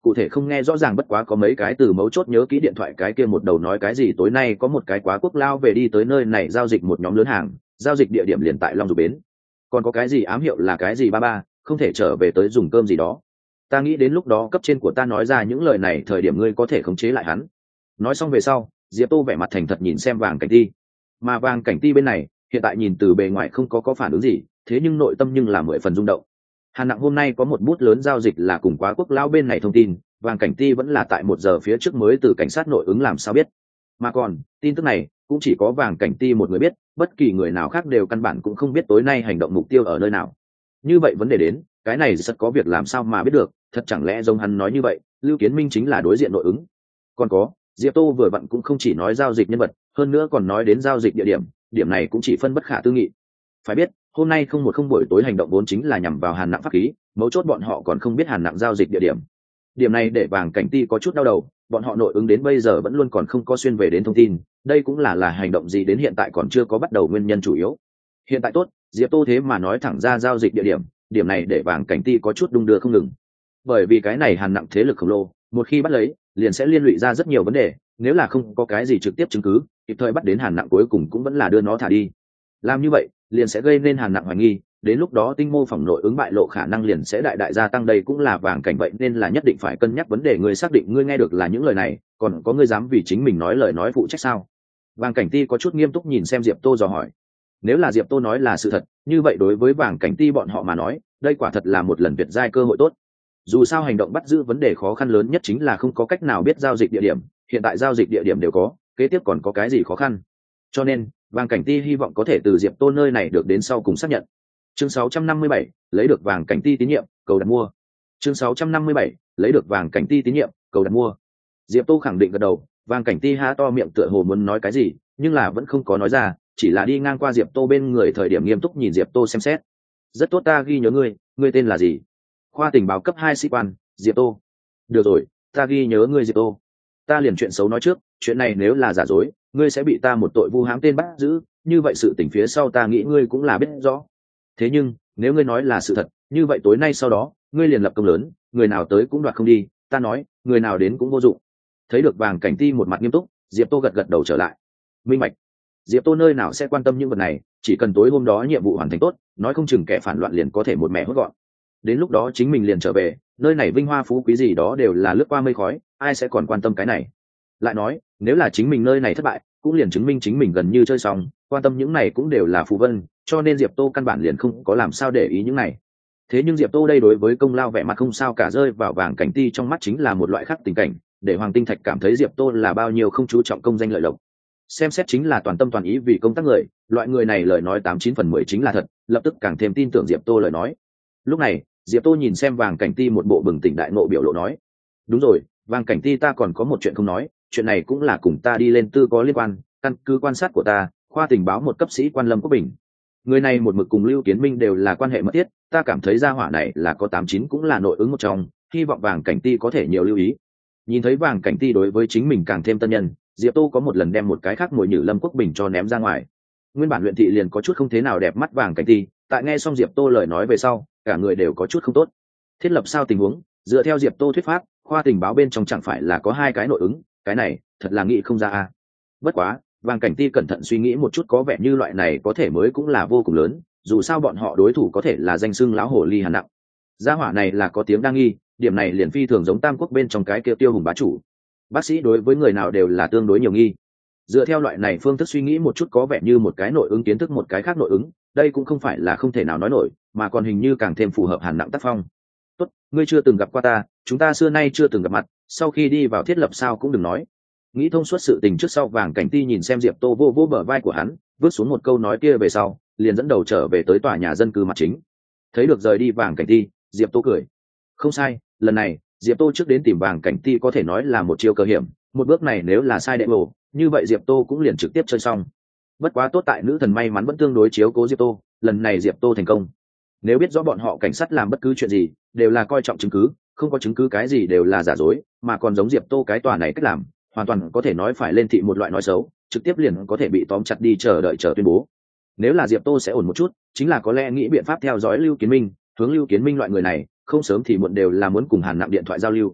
cụ thể không nghe rõ ràng, bất quá có mấy cái từ mấu chốt nhớ kỹ điện thoại cái kia một đầu nói cái gì tối nay có một cái quá quốc lao về đi tới nơi này giao dịch một nhóm lớn hàng, giao dịch địa điểm liền tại Long Dục bến. Còn có cái gì ám hiệu là cái gì ba ba, không thể trở về tới dùng cơm gì đó. Ta nghĩ đến lúc đó cấp trên của ta nói ra những lời này thời điểm ngươi có thể khống chế lại hắn. Nói xong về sau, Diệp Tô vẻ mặt thành thật nhìn xem Vàng Cảnh Ti. Mà Vàng Cảnh Ti bên này hiện tại nhìn từ bề ngoài không có phản ứng gì, thế nhưng nội tâm nhưng là 10 phần rung động. Hàn Nặng hôm nay có một bút lớn giao dịch là cùng quá quốc lao bên này thông tin, Vàng Cảnh Ti vẫn là tại 1 giờ phía trước mới từ cảnh sát nội ứng làm sao biết. Mà còn tin tức này cũng chỉ có Vàng Cảnh Ti một người biết, bất kỳ người nào khác đều căn bản cũng không biết tối nay hành động mục tiêu ở nơi nào. Như vậy vấn đề đến, cái này rất có việc làm sao mà biết được, thật chẳng lẽ giống hắn nói như vậy, Lưu Kiến Minh chính là đối diện nội ứng. Còn có, Diệp Tô vừa vặn cũng không chỉ nói giao dịch nhân vật, hơn nữa còn nói đến giao dịch địa điểm, điểm này cũng chỉ phân bất khả tư nghị. Phải biết, hôm nay không một không buổi tối hành động vốn chính là nhằm vào Hàn Nặng pháp khí, mấu chốt bọn họ còn không biết Hàn Nặng giao dịch địa điểm. Điểm này để Vàng Cảnh Ti có chút đau đầu, bọn họ nội ứng đến bây giờ vẫn luôn còn không có xuyên về đến thông tin, đây cũng là hành động gì đến hiện tại còn chưa có bắt đầu nguyên nhân chủ yếu. Hiện tại tốt, Diệp Tô thế mà nói thẳng ra giao dịch địa điểm, điểm này để Vàng Cảnh Ti có chút đung đưa không ngừng. Bởi vì cái này Hàn Nặng thế lực khổng lồ, một khi bắt lấy, liền sẽ liên lụy ra rất nhiều vấn đề, nếu là không có cái gì trực tiếp chứng cứ, kịp thời bắt đến Hàn Nặng cuối cùng cũng vẫn là đưa nó thả đi. Làm như vậy, liền sẽ gây nên Hàn Nặng hoài nghi, đến lúc đó tinh mô phỏng nội ứng bại lộ khả năng liền sẽ đại gia tăng, đây cũng là Vàng Cảnh vậy nên là nhất định phải cân nhắc vấn đề. Ngươi xác định ngươi nghe được là những lời này, còn có ngươi dám vì chính mình nói lời nói phụ trách sao? Vàng Cảnh Ti có chút nghiêm túc nhìn xem Diệp Tô dò hỏi. Nếu là Diệp Tô nói là sự thật, như vậy đối với Vàng Cảnh Ti bọn họ mà nói, đây quả thật là một lần tuyệt giai cơ hội tốt. Dù sao hành động bắt giữ vấn đề khó khăn lớn nhất chính là không có cách nào biết giao dịch địa điểm, hiện tại giao dịch địa điểm đều có, kế tiếp còn có cái gì khó khăn. Cho nên, Vàng Cảnh Ti hy vọng có thể từ Diệp Tô nơi này được đến sau cùng xác nhận. Chương 657, lấy được Vàng Cảnh Ti tín nhiệm, cầu đặt mua. Chương 657, lấy được Vàng Cảnh Ti tín nhiệm, cầu đặt mua. Diệp Tô khẳng định gật đầu, Vàng Cảnh Ti há to miệng tựa hồ muốn nói cái gì, nhưng là vẫn không có nói ra, chỉ là đi ngang qua Diệp Tô bên người thời điểm nghiêm túc nhìn Diệp Tô xem xét. Rất tốt, ta ghi nhớ ngươi, ngươi tên là gì? Khoa tình báo cấp 2 sĩ quan, Diệp Tô. Được rồi, ta ghi nhớ ngươi Diệp Tô. Ta liền chuyện xấu nói trước, chuyện này nếu là giả dối, ngươi sẽ bị ta một tội vu hãm tên bắt giữ, như vậy sự tình phía sau ta nghĩ ngươi cũng là biết rõ. Thế nhưng, nếu ngươi nói là sự thật, như vậy tối nay sau đó, ngươi liền lập công lớn, người nào tới cũng đoạt không đi, ta nói, người nào đến cũng vô dụng. Thấy được Vàng Cảnh Ti một mặt nghiêm túc, Diệp Tô gật gật đầu trở lại. Minh bạch. Diệp Tô nơi nào sẽ quan tâm những vật này, chỉ cần tối hôm đó nhiệm vụ hoàn thành tốt, nói không chừng kẻ phản loạn liền có thể một mẹ hốt gọn. Đến lúc đó chính mình liền trở về, nơi này vinh hoa phú quý gì đó đều là lướt qua mây khói, ai sẽ còn quan tâm cái này. Lại nói, nếu là chính mình nơi này thất bại, cũng liền chứng minh chính mình gần như chơi xong, quan tâm những này cũng đều là phù vân, cho nên Diệp Tô căn bản liền không có làm sao để ý những này. Thế nhưng Diệp Tô đây đối với công lao vẻ mặt không sao cả, rơi vào Vàng Cảnh Ti trong mắt chính là một loại khác tình cảnh, để Hoàng Tinh Thạch cảm thấy Diệp Tô là bao nhiêu không chú trọng công danh lợi lộc. Xem xét chính là toàn tâm toàn ý vì công tác người, loại người này lời nói 89/10 chính là thật, lập tức càng thêm tin tưởng Diệp Tô lời nói. Lúc này, Diệp Tô nhìn xem Vàng Cảnh Ti một bộ bừng tỉnh đại ngộ biểu lộ nói: đúng rồi, Vàng Cảnh Ti, ta còn có một chuyện không nói, chuyện này cũng là cùng ta đi lên tư có liên quan, căn cứ quan sát của ta, khoa tình báo một cấp sĩ quan Lâm Quốc Bình, người này một mực cùng Lưu Kiến Minh đều là quan hệ mật thiết, ta cảm thấy gia hỏa này là có 89 cũng là nội ứng một trong, hy vọng Vàng Cảnh Ti có thể nhiều lưu ý. Nhìn thấy Vàng Cảnh Ti đối với chính mình càng thêm tân nhân, Diệp Tô có một lần đem một cái khác mồi nhử Lâm Quốc Bình cho ném ra ngoài. Nguyên bản luyện thị liền có chút không thế nào đẹp mắt Vàng Cảnh Ti, tại nghe xong Diệp Tô lời nói về sau, cả người đều có chút không tốt. Thiết lập sao tình huống, dựa theo Diệp Tô thuyết pháp, khoa tình báo bên trong chẳng phải là có 2 cái nội ứng, cái này thật là nghĩ không ra a. Bất quá, Vàng Cảnh Ti cẩn thận suy nghĩ một chút, có vẻ như loại này có thể mới cũng là vô cùng lớn, dù sao bọn họ đối thủ có thể là danh xưng lão hồ ly Hàn Nặng. Gia hỏa này là có tiếng đa nghi, điểm này liền phi thường giống Tam Quốc bên trong cái kia Tiêu Hùng bá chủ. Bác sĩ đối với người nào đều là tương đối nhiều nghi. Dựa theo loại này phương thức suy nghĩ một chút, có vẻ như một cái nội ứng kiến thức một cái khác nội ứng, đây cũng không phải là không thể nào nói nổi, mà còn hình như càng thêm phù hợp Hàn Nặng tác phong. Tốt, ngươi chưa từng gặp qua ta, chúng ta xưa nay chưa từng gặp mặt, sau khi đi vào thiết lập sao cũng đừng nói. Nghĩ thông suốt sự tình trước sau, Vàng Cảnh Ti nhìn xem Diệp Tô vô vô bờ vai của hắn, vứt xuống một câu nói kia về sau, liền dẫn đầu trở về tới tòa nhà dân cư mặt chính. Thấy được rời đi Vàng Cảnh Ti, Diệp Tô cười. Không sai, lần này Diệp Tô trước đến tìm Vàng Cảnh Ti có thể nói là một chiêu cơ hiểm, một bước này nếu là sai đệ bổ, như vậy Diệp Tô cũng liền trực tiếp chơi xong. Bất quá tốt tại nữ thần may mắn vẫn tương đối chiếu cố Diệp Tô, lần này Diệp Tô thành công. Nếu biết rõ bọn họ cảnh sát làm bất cứ chuyện gì đều là coi trọng chứng cứ, không có chứng cứ cái gì đều là giả dối, mà còn giống Diệp Tô cái tòa này cách làm, hoàn toàn có thể nói phải lên thị một loại nói xấu, trực tiếp liền có thể bị tóm chặt đi chờ đợi tuyên bố. Nếu là Diệp Tô sẽ ổn một chút, chính là có lẽ nghĩ biện pháp theo dõi Lưu Kiến Minh, hướng Lưu Kiến Minh loại người này, không sớm thì muộn đều là muốn cùng Hàn Nặng điện thoại giao lưu.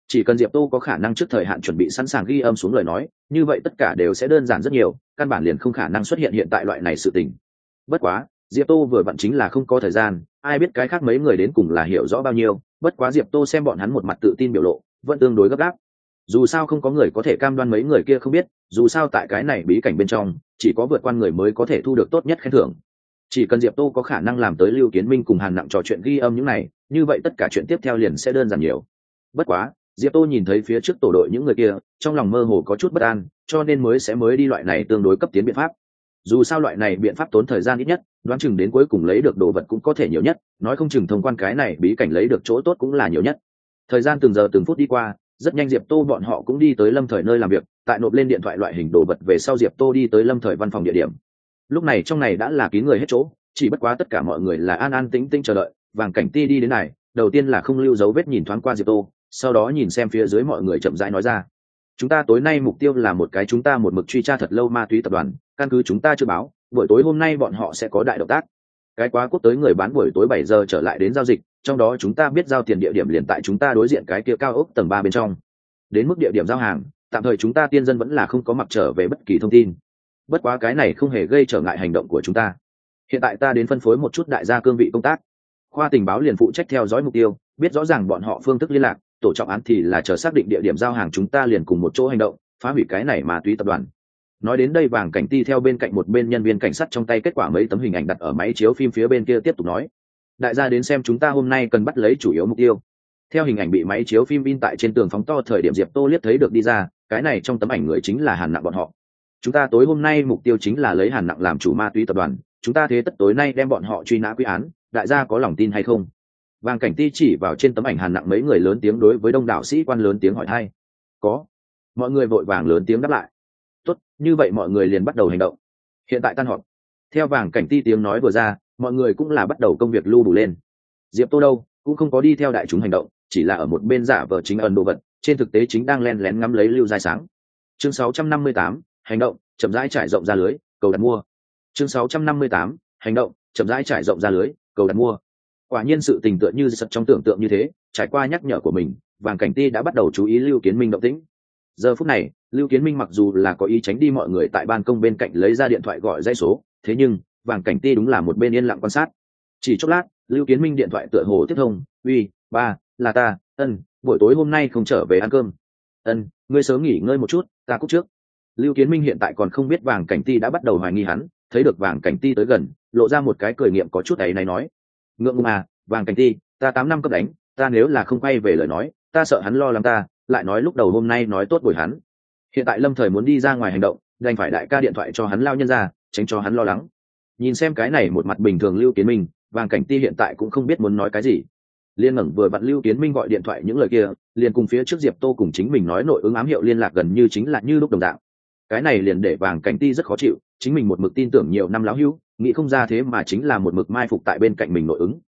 chỉ cần Diệp Tô có khả năng trước thời hạn chuẩn bị sẵn sàng ghi âm xuống lời nói, như vậy tất cả đều sẽ đơn giản rất nhiều, căn bản liền không khả năng xuất hiện hiện tại loại này sự tình. Bất quá Diệp Tô vừa vặn chính là không có thời gian, ai biết cái khác mấy người đến cùng là hiểu rõ bao nhiêu. Bất quá Diệp Tô xem bọn hắn một mặt tự tin biểu lộ, vẫn tương đối gấp gáp. Dù sao không có người có thể cam đoan mấy người kia không biết, dù sao tại cái này bí cảnh bên trong chỉ có vượt qua người mới có thể thu được tốt nhất khen thưởng. Chỉ cần Diệp Tô có khả năng làm tới Lưu Kiến Minh cùng Hàn Nặng trò chuyện ghi âm những này, như vậy tất cả chuyện tiếp theo liền sẽ đơn giản nhiều. Bất quá Diệp Tô nhìn thấy phía trước tổ đội những người kia, trong lòng mơ hồ có chút bất an, cho nên mới đi loại này tương đối cấp tiến biện pháp. Dù sao loại này biện pháp tốn thời gian ít nhất, đoán chừng đến cuối cùng lấy được đồ vật cũng có thể nhiều nhất, nói không chừng thông quan cái này bí cảnh lấy được chỗ tốt cũng là nhiều nhất. Thời gian từng giờ từng phút đi qua, rất nhanh Diệp Tô bọn họ cũng đi tới Lâm Thời nơi làm việc, tại nộp lên điện thoại loại hình đồ vật về sau Diệp Tô đi tới Lâm Thời văn phòng địa điểm. Lúc này trong này đã là kín người hết chỗ, chỉ bất quá tất cả mọi người là an an tĩnh tĩnh chờ đợi. Vàng Cảnh Ti đi đến này, đầu tiên là không lưu dấu vết nhìn thoáng qua Diệp Tô, sau đó nhìn xem phía dưới mọi người chậm rãi nói ra: chúng ta tối nay mục tiêu là một cái chúng ta một mực truy tra thật lâu ma túy tập đoàn, căn cứ chúng ta chưa báo, buổi tối hôm nay bọn họ sẽ có đại động tác. Cái quá quốc tới người bán buổi tối 7 giờ trở lại đến giao dịch, trong đó chúng ta biết giao tiền địa điểm liền tại chúng ta đối diện cái kia cao ốc tầng 3 bên trong. Đến mức địa điểm giao hàng, tạm thời chúng ta tiên dân vẫn là không có mặc trở về bất kỳ thông tin. Bất quá cái này không hề gây trở ngại hành động của chúng ta. Hiện tại ta đến phân phối một chút đại gia cương vị công tác. Khoa tình báo liền phụ trách theo dõi mục tiêu, biết rõ ràng bọn họ phương thức liên lạc, tổ trọng án thì là chờ xác định địa điểm giao hàng chúng ta liền cùng một chỗ hành động, phá hủy cái này ma túy tập đoàn. Nói đến đây Vàng Cảnh Ti theo bên cạnh một bên nhân viên cảnh sát trong tay kết quả mấy tấm hình ảnh đặt ở máy chiếu phim phía bên kia tiếp tục nói: đại gia đến xem chúng ta hôm nay cần bắt lấy chủ yếu mục tiêu. Theo hình ảnh bị máy chiếu phim in tại trên tường phóng to thời điểm Diệp Tô liếc thấy được đi ra, cái này trong tấm ảnh người chính là Hàn Nặng bọn họ. Chúng ta tối hôm nay mục tiêu chính là lấy Hàn Nặng làm chủ ma túy tập đoàn, chúng ta thế tất tối nay đem bọn họ truy nã quy án, đại gia có lòng tin hay không? Vàng Cảnh Ti chỉ vào trên tấm ảnh Hàn Nặng mấy người lớn tiếng đối với đông đảo sĩ quan lớn tiếng hỏi hay. Có. Mọi người vội vàng lớn tiếng đáp lại. Tốt, như vậy mọi người liền bắt đầu hành động. Hiện tại tan họp. Theo Vàng Cảnh Ti tiếng nói vừa ra, mọi người cũng là bắt đầu công việc lưu đủ lên. Diệp Tô đâu cũng không có đi theo đại chúng hành động, chỉ là ở một bên giả vờ chính ẩn đồ vật, trên thực tế chính đang len lén ngắm lấy Lưu Giai Sáng. Chương 658, hành động, chậm rãi trải rộng ra lưới, cầu đặt mua. Chương 658, hành động, chậm rãi trải rộng ra lưới, cầu đặt mua. Quả nhiên sự tình tựa như sật trong tưởng tượng như thế, trải qua nhắc nhở của mình, Vàng Cảnh Ti đã bắt đầu chú ý Lưu Kiến Minh động tĩnh. Giờ phút này, Lưu Kiến Minh mặc dù là có ý tránh đi mọi người tại ban công bên cạnh lấy ra điện thoại gọi dãy số, thế nhưng Vàng Cảnh Ti đúng là một bên yên lặng quan sát. Chỉ chốc lát, Lưu Kiến Minh điện thoại tựa hồ tiếp thông: "Uy, ba, là ta, Ân, buổi tối hôm nay không trở về ăn cơm." "Ân, ngươi sớm nghỉ ngơi một chút, ta cúp trước." Lưu Kiến Minh hiện tại còn không biết Vàng Cảnh Ti đã bắt đầu hoài nghi hắn, thấy được Vàng Cảnh Ti tới gần, lộ ra một cái cười nghiệm có chút ấy này nói: "Ngượng ngùng à, Vàng Cảnh Ti, ta 8 năm cấp đánh, ta nếu là không quay về lời nói, ta sợ hắn lo lắng ta, lại nói lúc đầu hôm nay nói tốt bồi hắn. Hiện tại Lâm Thời muốn đi ra ngoài hành động, đành phải đại ca điện thoại cho hắn lao nhân ra, tránh cho hắn lo lắng." Nhìn xem cái này một mặt bình thường Lưu Kiến Minh, Vàng Cảnh Ti hiện tại cũng không biết muốn nói cái gì. Liên ngẩng vừa vặn Lưu Kiến Minh gọi điện thoại những lời kia, liền cùng phía trước Diệp Tô cùng chính mình nói nội ứng ám hiệu liên lạc gần như chính là như lúc đồng dạng. Cái này liền để Vàng Cảnh Ti rất khó chịu, chính mình một mực tin tưởng nhiều năm lão hữu, nghĩ không ra thế mà chính là một mực mai phục tại bên cạnh mình nội ứng.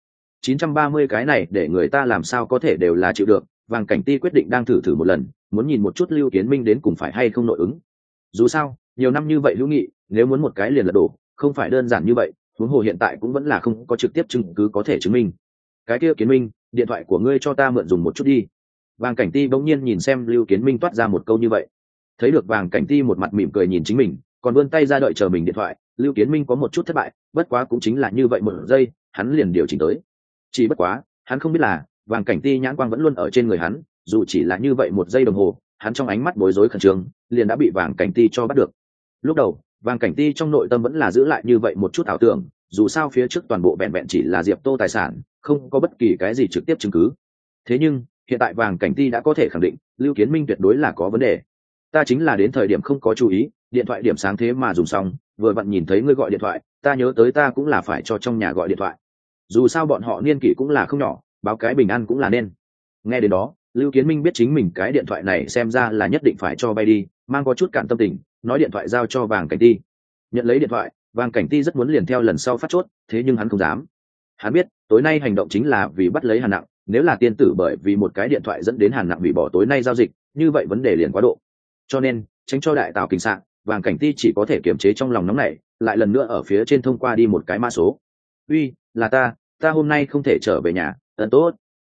930 cái này để người ta làm sao có thể đều là chịu được. Vàng Cảnh Ti quyết định đang thử một lần, muốn nhìn một chút Lưu Kiến Minh đến cùng phải hay không nội ứng. Dù sao nhiều năm như vậy hữu nghị, nếu muốn một cái liền lật đổ không phải đơn giản như vậy, huống hồ hiện tại cũng vẫn là không có trực tiếp chứng cứ có thể chứng minh. Cái kia Kiến Minh, điện thoại của ngươi cho ta mượn dùng một chút đi. Vàng Cảnh Ti bỗng nhiên nhìn xem Lưu Kiến Minh toát ra một câu như vậy. Thấy được Vàng Cảnh Ti một mặt mỉm cười nhìn chính mình, còn vươn tay ra đợi chờ mình điện thoại, Lưu Kiến Minh có một chút thất bại, bất quá cũng chính là như vậy một giây, hắn liền điều chỉnh tới. Chỉ bất quá, hắn không biết là Vàng Cảnh Ti nhãn quang vẫn luôn ở trên người hắn, dù chỉ là như vậy một giây đồng hồ, hắn trong ánh mắt bối rối khẩn trương, liền đã bị Vàng Cảnh Ti cho bắt được. Lúc đầu, Vàng Cảnh Ti trong nội tâm vẫn là giữ lại như vậy một chút ảo tưởng, dù sao phía trước toàn bộ vẹn vẹn chỉ là Diệp Tô tài sản, không có bất kỳ cái gì trực tiếp chứng cứ. Thế nhưng, hiện tại Vàng Cảnh Ti đã có thể khẳng định, Lưu Kiến Minh tuyệt đối là có vấn đề. Ta chính là đến thời điểm không có chú ý, điện thoại điểm sáng thế mà dùng xong, vừa vặn nhìn thấy ngươi gọi điện thoại, ta nhớ tới ta cũng là phải cho trong nhà gọi điện thoại. Dù sao bọn họ niên kỷ cũng là không nhỏ, báo cái bình an cũng là nên. Nghe đến đó, Lưu Kiến Minh biết chính mình cái điện thoại này xem ra là nhất định phải cho bay đi, mang có chút cản tâm tình, nói điện thoại giao cho Vàng Cảnh Ti. Nhận lấy điện thoại, Vàng Cảnh Ti rất muốn liền theo lần sau phát chốt, thế nhưng hắn không dám. Hắn biết, tối nay hành động chính là vì bắt lấy Hàn Nặng, nếu là tiên tử bởi vì một cái điện thoại dẫn đến Hàn Nặng hủy bỏ tối nay giao dịch, như vậy vấn đề liền quá độ. Cho nên, tránh cho đại tào kinh sạng, Vàng Cảnh Ti chỉ có thể kiềm chế trong lòng nóng nảy, lại lần nữa ở phía trên thông qua đi một cái mã số. "Uy, là ta hôm nay không thể trở về nhà." "Tốt."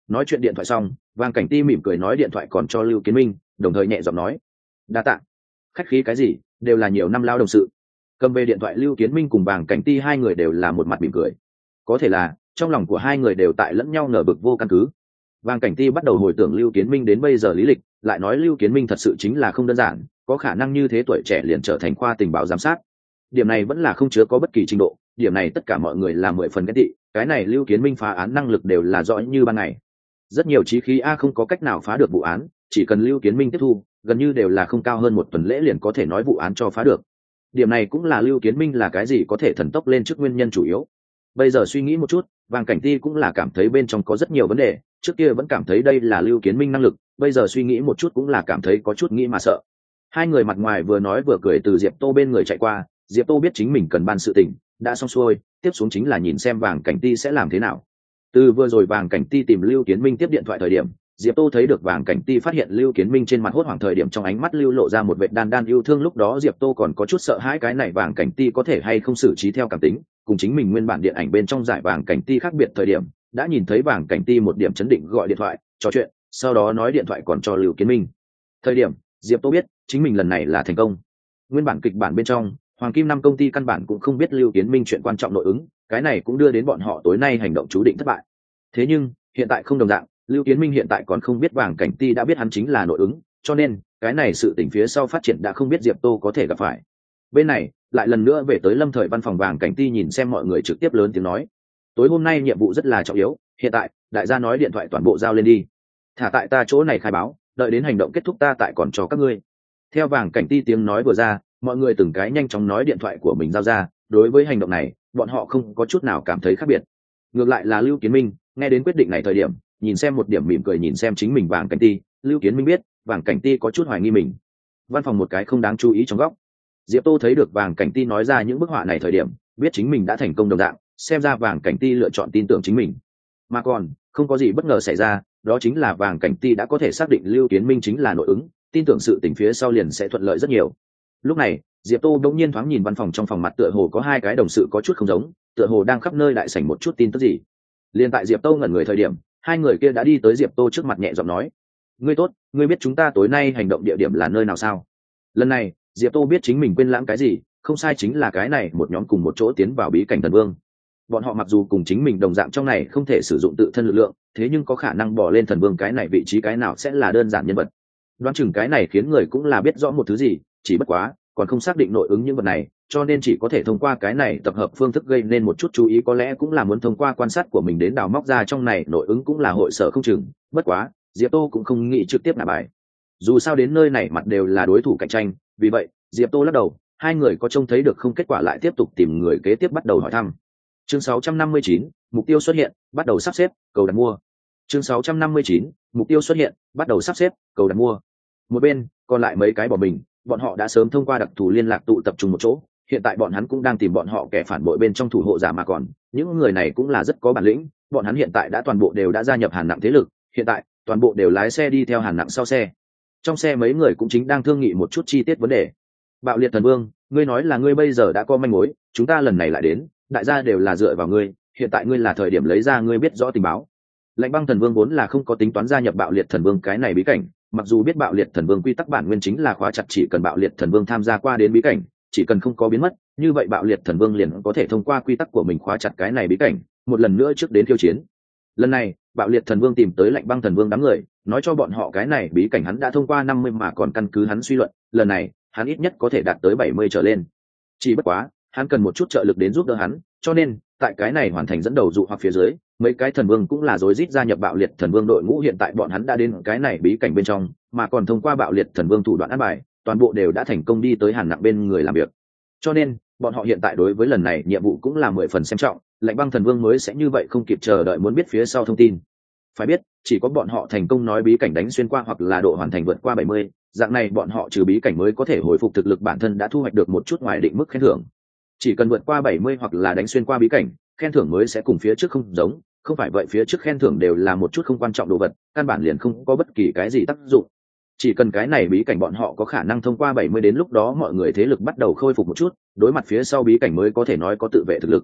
nói chuyện điện thoại xong, Vàng Cảnh Ti mỉm cười nói điện thoại còn cho Lưu Kiến Minh, đồng thời nhẹ giọng nói đa tạ. Khách khí cái gì, đều là nhiều năm lao đồng sự. Cầm về điện thoại Lưu Kiến Minh cùng Vàng Cảnh Ti hai người đều là một mặt mỉm cười. Có thể là trong lòng của hai người đều tại lẫn nhau nở bực vô căn cứ. Vàng Cảnh Ti bắt đầu hồi tưởng Lưu Kiến Minh đến bây giờ lý lịch, lại nói Lưu Kiến Minh thật sự chính là không đơn giản, có khả năng như thế tuổi trẻ liền trở thành khoa tình báo giám sát. Điểm này vẫn là không chứa có bất kỳ trình độ, điểm này tất cả mọi người là 10 phần ghen tị, cái này Lưu Kiến Minh phá án năng lực đều là rõ như ban ngày. Rất nhiều chí khí a không có cách nào phá được vụ án, chỉ cần Lưu Kiến Minh tiếp thu, gần như đều là không cao hơn một tuần lễ liền có thể nói vụ án cho phá được. Điểm này cũng là Lưu Kiến Minh là cái gì có thể thần tốc lên chức nguyên nhân chủ yếu. Bây giờ suy nghĩ một chút, Vàng Cảnh Ti cũng là cảm thấy bên trong có rất nhiều vấn đề, trước kia vẫn cảm thấy đây là Lưu Kiến Minh năng lực, bây giờ suy nghĩ một chút cũng là cảm thấy có chút nghĩ mà sợ. Hai người mặt ngoài vừa nói vừa cười từ Diệp Tô bên người chạy qua, Diệp Tô biết chính mình cần ban sự tình, đã xong xuôi, tiếp xuống chính là nhìn xem Vàng Cảnh Ti sẽ làm thế nào. Từ vừa rồi Vàng Cảnh Ti tìm Lưu Kiến Minh tiếp điện thoại thời điểm, Diệp Tô thấy được Vàng Cảnh Ti phát hiện Lưu Kiến Minh trên mặt hốt hoảng thời điểm trong ánh mắt lưu lộ ra một vệt đan đan yêu thương, lúc đó Diệp Tô còn có chút sợ hãi cái này Vàng Cảnh Ti có thể hay không xử trí theo cảm tính, cùng chính mình nguyên bản điện ảnh bên trong giải Vàng Cảnh Ti khác biệt thời điểm, đã nhìn thấy Vàng Cảnh Ti một điểm chấn định gọi điện thoại, trò chuyện, sau đó nói điện thoại còn cho Lưu Kiến Minh. Thời điểm, Diệp Tô biết, chính mình lần này là thành công. Nguyên bản kịch bản bên trong, Hoàng Kim Năm công ty căn bản cũng không biết Lưu Kiến Minh chuyện quan trọng nội ứng, cái này cũng đưa đến bọn họ tối nay hành động chú định thất bại. Thế nhưng, hiện tại không đồng dạng, Lưu Kiến Minh hiện tại còn không biết Vàng Cảnh Ti đã biết hắn chính là nội ứng, cho nên, cái này sự tình phía sau phát triển đã không biết Diệp Tô có thể gặp phải. Bên này, lại lần nữa về tới Lâm Thời văn phòng Vàng Cảnh Ti nhìn xem mọi người trực tiếp lớn tiếng nói: "Tối hôm nay nhiệm vụ rất là trọng yếu, hiện tại, đại gia nói điện thoại toàn bộ giao lên đi. Thả tại ta chỗ này khai báo, đợi đến hành động kết thúc ta tại còn cho các ngươi." Theo Vàng Cảnh Ti tiếng nói vừa ra, mọi người từng cái nhanh chóng nói điện thoại của mình giao ra, đối với hành động này, bọn họ không có chút nào cảm thấy khác biệt. Ngược lại là Lưu Kiến Minh, nghe đến quyết định này thời điểm, nhìn xem một điểm mỉm cười nhìn xem chính mình Vàng Cảnh Ti, Lưu Kiến Minh biết, Vàng Cảnh Ti có chút hoài nghi mình. Văn phòng một cái không đáng chú ý trong góc. Diệp Tô thấy được Vàng Cảnh Ti nói ra những bức họa này thời điểm, biết chính mình đã thành công đồng dạng, xem ra Vàng Cảnh Ti lựa chọn tin tưởng chính mình. Mà còn, không có gì bất ngờ xảy ra, đó chính là Vàng Cảnh Ti đã có thể xác định Lưu Kiến Minh chính là nội ứng, tin tưởng sự tình phía sau liền sẽ thuận lợi rất nhiều. Lúc này, Diệp Tô đột nhiên thoáng nhìn văn phòng trong phòng mặt tựa hồ có hai cái đồng sự có chút không giống, tựa hồ đang khắp nơi đại sảnh một chút tin tức gì. Liên tại Diệp Tô ngẩn người thời điểm, hai người kia đã đi tới Diệp Tô trước mặt nhẹ giọng nói: "Ngươi tốt, ngươi biết chúng ta tối nay hành động địa điểm là nơi nào sao?" Lần này, Diệp Tô biết chính mình quên lãng cái gì, không sai chính là cái này một nhóm cùng một chỗ tiến vào bí cảnh thần vương. Bọn họ mặc dù cùng chính mình đồng dạng trong này không thể sử dụng tự thân lực lượng, thế nhưng có khả năng bỏ lên thần vương cái này vị trí cái nào sẽ là đơn giản nhân vật. Đoán chừng cái này khiến người cũng là biết rõ một thứ gì, chỉ bất quá, còn không xác định nội ứng những vật này, cho nên chỉ có thể thông qua cái này tập hợp phương thức gây nên một chút chú ý, có lẽ cũng là muốn thông qua quan sát của mình đến đào móc ra trong này nội ứng cũng là hội sở không chừng, bất quá, Diệp Tô cũng không nghĩ trực tiếp nạp bài. Dù sao đến nơi này mặt đều là đối thủ cạnh tranh, vì vậy, Diệp Tô lắc đầu, hai người có trông thấy được không kết quả lại tiếp tục tìm người kế tiếp bắt đầu hỏi thăm. Chương 659, mục tiêu xuất hiện, bắt đầu sắp xếp, cầu đặt mua. Chương 659, mục tiêu xuất hiện, bắt đầu sắp xếp, cầu đặt mua. Một bên, còn lại mấy cái bỏ mình, bọn họ đã sớm thông qua đặc thù liên lạc tụ tập trung một chỗ, hiện tại bọn hắn cũng đang tìm bọn họ kẻ phản bội bên trong thủ hộ giả, mà còn những người này cũng là rất có bản lĩnh, bọn hắn hiện tại đã toàn bộ đều đã gia nhập Hàn Nặng thế lực, hiện tại toàn bộ đều lái xe đi theo Hàn Nặng sau xe. Trong xe mấy người cũng chính đang thương nghị một chút chi tiết vấn đề. Bạo Liệt Thần Vương, ngươi nói là ngươi bây giờ đã có manh mối, chúng ta lần này lại đến, đại gia đều là dựa vào ngươi, hiện tại ngươi là thời điểm lấy ra ngươi biết rõ tình báo. Lạnh Băng Thần Vương vốn là không có tính toán gia nhập Bạo Liệt Thần Vương cái này bí cảnh, mặc dù biết Bạo Liệt Thần Vương quy tắc bản nguyên chính là khóa chặt, chỉ cần Bạo Liệt Thần Vương tham gia qua đến bí cảnh, chỉ cần không có biến mất, như vậy Bạo Liệt Thần Vương liền có thể thông qua quy tắc của mình khóa chặt cái này bí cảnh, một lần nữa trước đến khiêu chiến. Lần này, Bạo Liệt Thần Vương tìm tới Lạnh Băng Thần Vương đám người, nói cho bọn họ cái này bí cảnh hắn đã thông qua 50 mà còn căn cứ hắn suy luận, lần này, hắn ít nhất có thể đạt tới 70 trở lên. Chỉ bất quá, hắn cần một chút trợ lực đến giúp đỡ hắn, cho nên, tại cái này hoàn thành dẫn đầu dụ hoặc phía dưới, mấy cái thần vương cũng là rối rít gia nhập Bạo Liệt Thần Vương đội ngũ, hiện tại bọn hắn đã đến cái này bí cảnh bên trong, mà còn thông qua Bạo Liệt Thần Vương thủ đoạn ăn bài, toàn bộ đều đã thành công đi tới Hàn Nặng bên người làm việc. Cho nên, bọn họ hiện tại đối với lần này nhiệm vụ cũng là 10 phần xem trọng, Lạnh Băng Thần Vương mới sẽ như vậy không kịp chờ đợi muốn biết phía sau thông tin. Phải biết, chỉ có bọn họ thành công nói bí cảnh đánh xuyên qua hoặc là độ hoàn thành vượt qua 70, dạng này bọn họ trừ bí cảnh mới có thể hồi phục thực lực bản thân đã thu hoạch được một chút ngoài định mức khen thưởng. Chỉ cần vượt qua 70 hoặc là đánh xuyên qua bí cảnh, khen thưởng mới sẽ cùng phía trước không giống, không phải vậy phía trước khen thưởng đều là một chút không quan trọng đồ vật, căn bản liền không có bất kỳ cái gì tác dụng. Chỉ cần cái này bí cảnh bọn họ có khả năng thông qua 70, đến lúc đó mọi người thế lực bắt đầu khôi phục một chút, đối mặt phía sau bí cảnh mới có thể nói có tự vệ thực lực.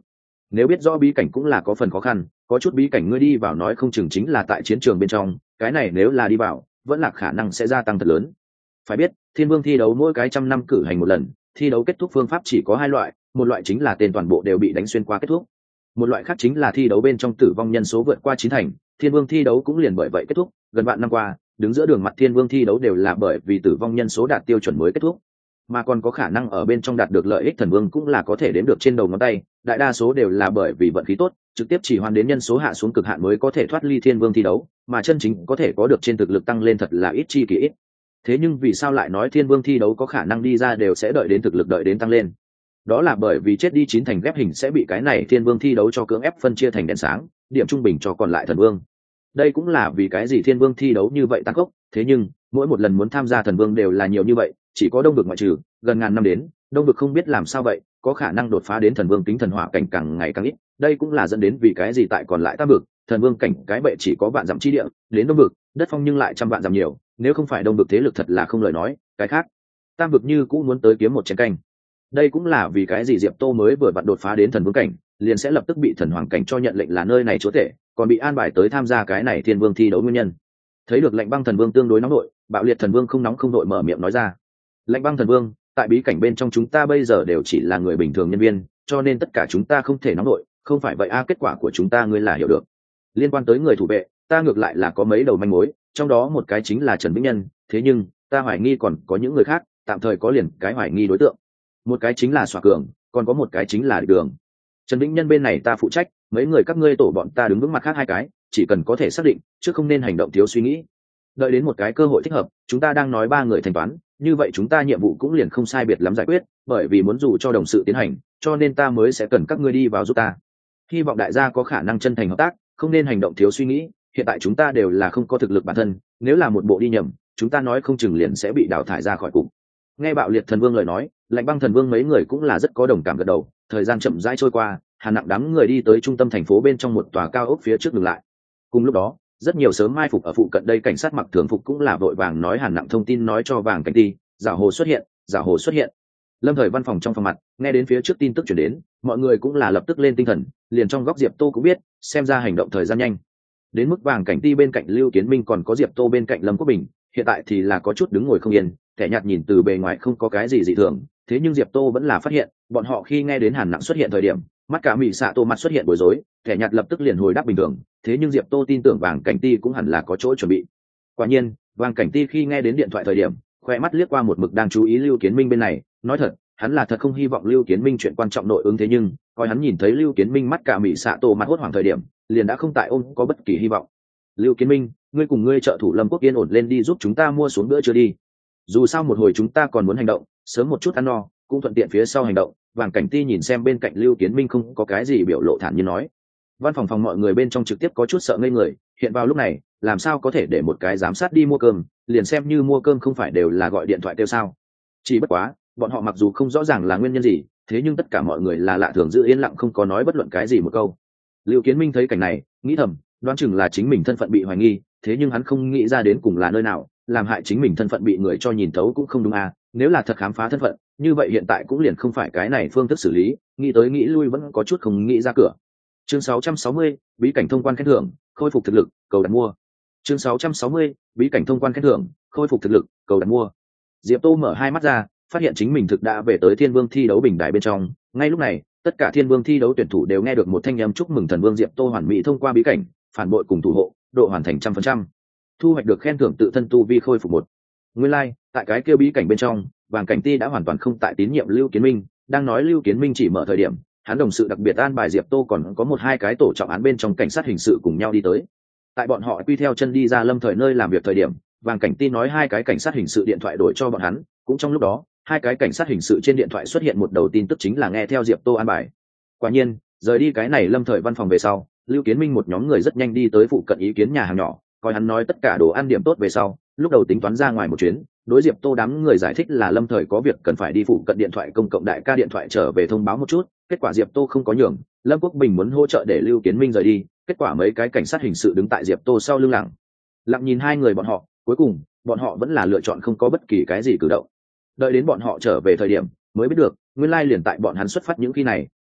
nếu biết rõ bí cảnh cũng là có phần khó khăn, có chút bí cảnh ngươi đi vào nói không chừng chính là tại chiến trường bên trong, cái này nếu là đi vào vẫn là khả năng sẽ gia tăng thật lớn. Phải biết thiên vương thi đấu mỗi cái trăm năm cử hành một lần, thi đấu kết thúc phương pháp chỉ có hai loại, một loại chính là tên toàn bộ đều bị đánh xuyên qua kết thúc, một loại khác chính là thi đấu bên trong tử vong nhân số vượt qua chín thành. Thiên vương thi đấu cũng liền bởi vậy kết thúc, gần vạn năm qua đứng giữa đường mặt thiên vương thi đấu đều là bởi vì tử vong nhân số đạt tiêu chuẩn mới kết thúc, mà còn có khả năng ở bên trong đạt được lợi ích thần vương cũng là có thể đếm được trên đầu ngón tay, đại đa số đều là bởi vì vận khí tốt, trực tiếp chỉ hoan đến nhân số hạ xuống cực hạn mới có thể thoát ly thiên vương thi đấu, mà chân chính có thể có được trên thực lực tăng lên thật là ít chi kỳ ít. Thế nhưng vì sao lại nói thiên vương thi đấu có khả năng đi ra đều sẽ đợi đến thực lực đợi đến tăng lên? Đó là bởi vì chết đi chín thành ghép hình sẽ bị cái này thiên vương thi đấu cho cưỡng ép phân chia thành đèn sáng, điểm trung bình cho còn lại thần vương. Đây cũng là vì cái gì thiên vương thi đấu như vậy tăng cốc, thế nhưng mỗi một lần muốn tham gia thần vương đều là nhiều như vậy, chỉ có đông vực ngoại trừ, gần ngàn năm đến đông vực không biết làm sao vậy có khả năng đột phá đến thần vương tính thần hỏa cảnh càng ngày càng ít. Đây cũng là dẫn đến vì cái gì tại còn lại tam vực thần vương cảnh cái bệ chỉ có vạn dặm chi địa, đến đông vực đất phong nhưng lại trăm vạn dặm nhiều, nếu không phải đông vực thế lực thật là không lời nói, cái khác tam vực như cũng muốn tới kiếm một chén canh. Đây cũng là vì cái gì Diệp Tô mới vừa vặn đột phá đến thần vương cảnh liền sẽ lập tức bị thần hoàng cảnh cho nhận lệnh là nơi này chúa tể, còn bị an bài tới tham gia cái này thiên vương thi đấu nguyên nhân. Thấy được lệnh băng thần vương tương đối nóng nội, bạo liệt thần vương không nóng không nội mở miệng nói ra: lệnh băng thần vương, tại bí cảnh bên trong chúng ta bây giờ đều chỉ là người bình thường nhân viên, cho nên tất cả chúng ta không thể nóng nội, không phải vậy kết quả của chúng ta ngươi là hiểu được. Liên quan tới người thủ vệ ta ngược lại là có mấy đầu manh mối, trong đó một cái chính là Trần Vĩnh Nhân, thế nhưng ta hoài nghi còn có những người khác, tạm thời có liền cái hoài nghi đối tượng, một cái chính là Xòa Cường, còn có một cái chính là Đường. Trần Vĩnh Nhân bên này ta phụ trách, mấy người các ngươi tổ bọn ta đứng vững mặt khác hai cái, chỉ cần có thể xác định chứ không nên hành động thiếu suy nghĩ, đợi đến một cái cơ hội thích hợp chúng ta đang nói ba người thanh toán, như vậy chúng ta nhiệm vụ cũng liền không sai biệt lắm giải quyết, bởi vì muốn dù cho đồng sự tiến hành cho nên ta mới sẽ cần các ngươi đi vào giúp ta. Hy vọng đại gia có khả năng chân thành hợp tác, không nên hành động thiếu suy nghĩ, hiện tại chúng ta đều là không có thực lực bản thân, nếu là một bộ đi nhầm chúng ta nói không chừng liền sẽ bị đào thải ra khỏi cục. Nghe bạo liệt thần vương lời nói, lạnh băng thần vương mấy người cũng là rất có đồng cảm gật đầu. Thời gian chậm rãi trôi qua, Hàn Nặng đám người đi tới trung tâm thành phố bên trong một tòa cao ốc phía trước dừng lại. Cùng lúc đó rất nhiều sớm mai phục ở phụ cận đây cảnh sát mặc thường phục cũng là vội vàng nói Hàn Nặng thông tin nói cho Vàng Cảnh Ti, giả hồ xuất hiện, giả hồ xuất hiện. Lâm Thời văn phòng trong phòng mặt nghe đến phía trước tin tức chuyển đến, mọi người cũng là lập tức lên tinh thần, liền trong góc Diệp Tô cũng biết, xem ra hành động thời gian nhanh. Đến mức Vàng Cảnh Ti bên cạnh Lưu Kiến Minh còn có Diệp Tô bên cạnh Lâm Quốc Bình, hiện tại thì là có chút đứng ngồi không yên, kẻ nhạt nhìn từ bề ngoài không có cái gì dị thường, thế nhưng Diệp Tô vẫn là phát hiện, bọn họ khi nghe đến Hàn Nặng xuất hiện thời điểm, mắt cả Mỹ Xạ Tô mặt xuất hiện bối rối, kẻ nhạt lập tức liền hồi đáp bình thường, thế nhưng Diệp Tô tin tưởng Vàng Cảnh Ti cũng hẳn là có chỗ chuẩn bị. Quả nhiên, Vàng Cảnh Ti khi nghe đến điện thoại thời điểm, khoe mắt liếc qua một mực đang chú ý Lưu Kiến Minh bên này, nói thật, hắn là thật không hy vọng Lưu Kiến Minh chuyện quan trọng nội ứng, thế nhưng coi hắn nhìn thấy Lưu Kiến Minh mắt cả Mỹ Xạ Tô mặt hốt hoảng thời điểm, liền đã không tại ôm có bất kỳ hy vọng. Lưu Kiến Minh, ngươi cùng ngươi trợ thủ Lâm Quốc Yên ổn lên đi giúp chúng ta mua xuống bữa trưa đi, dù sao một hồi chúng ta còn muốn hành động, sớm một chút ăn no cũng thuận tiện phía sau hành động. Vàng Cảnh Ti nhìn xem bên cạnh Lưu Kiến Minh không có cái gì biểu lộ, thản nhiên nói. Văn phòng mọi người bên trong trực tiếp có chút sợ ngây người, hiện vào lúc này làm sao có thể để một cái giám sát đi mua cơm, liền xem như mua cơm không phải đều là gọi điện thoại kêu sao? Chỉ bất quá bọn họ mặc dù không rõ ràng là nguyên nhân gì, thế nhưng tất cả mọi người là lạ thường giữ yên lặng không có nói bất luận cái gì một câu. Lưu Kiến Minh thấy cảnh này nghĩ thầm, đoán chừng là chính mình thân phận bị hoài nghi, thế nhưng hắn không nghĩ ra đến cùng là nơi nào làm hại chính mình thân phận bị người cho nhìn thấu cũng không đúng à. Nếu là thật khám phá thân phận như vậy hiện tại cũng liền không phải cái này phương thức xử lý, nghĩ tới nghĩ lui vẫn có chút không nghĩ ra cửa. Chương 660, bí cảnh thông quan khen thưởng, khôi phục thực lực, cầu đặt mua. Chương 660, bí cảnh thông quan khen thưởng, khôi phục thực lực, cầu đặt mua. Diệp Tô mở hai mắt ra, phát hiện chính mình thực đã về tới Thiên Vương thi đấu bình đài bên trong. Ngay lúc này tất cả Thiên Vương thi đấu tuyển thủ đều nghe được một thanh âm chúc mừng thần vương Diệp Tô hoàn mỹ thông qua bí cảnh, phản bội cùng thủ hộ, độ hoàn thành 100%, thu hoạch được khen thưởng tự thân tu vi khôi phục 1. Nguyên lai, tại cái kêu bí cảnh bên trong, Vàng Cảnh Ti đã hoàn toàn không tại tín nhiệm Lưu Kiến Minh, đang nói Lưu Kiến Minh chỉ mở thời điểm, hắn đồng sự đặc biệt an bài Diệp Tô còn có một hai cái tổ trọng án bên trong cảnh sát hình sự cùng nhau đi tới. Tại bọn họ quy theo chân đi ra Lâm Thời nơi làm việc thời điểm, Vàng Cảnh Ti nói hai cái cảnh sát hình sự điện thoại đổi cho bọn hắn, cũng trong lúc đó, hai cái cảnh sát hình sự trên điện thoại xuất hiện một đầu tin tức chính là nghe theo Diệp Tô an bài. Quả nhiên, rời đi cái này Lâm Thời văn phòng về sau, Lưu Kiến Minh một nhóm người rất nhanh đi tới phụ cận ý kiến nhà hàng nhỏ, coi hắn nói tất cả đồ ăn điểm tốt về sau, lúc đầu tính toán ra ngoài một chuyến, đối Diệp Tô đám người giải thích là Lâm Thời có việc cần phải đi phụ cận điện thoại công cộng đại ca điện thoại trở về thông báo một chút, kết quả Diệp Tô không có nhường, Lâm Quốc Bình muốn hỗ trợ để Lưu Kiến Minh rời đi, kết quả mấy cái cảnh sát hình sự đứng tại Diệp Tô sau lưng lặng nhìn hai người bọn họ, cuối cùng bọn họ vẫn là lựa chọn không có bất kỳ cái gì cử động. Đợi đến bọn họ trở về thời điểm mới biết được, nguyên lai liền tại bọn hắn xuất phát những khi này,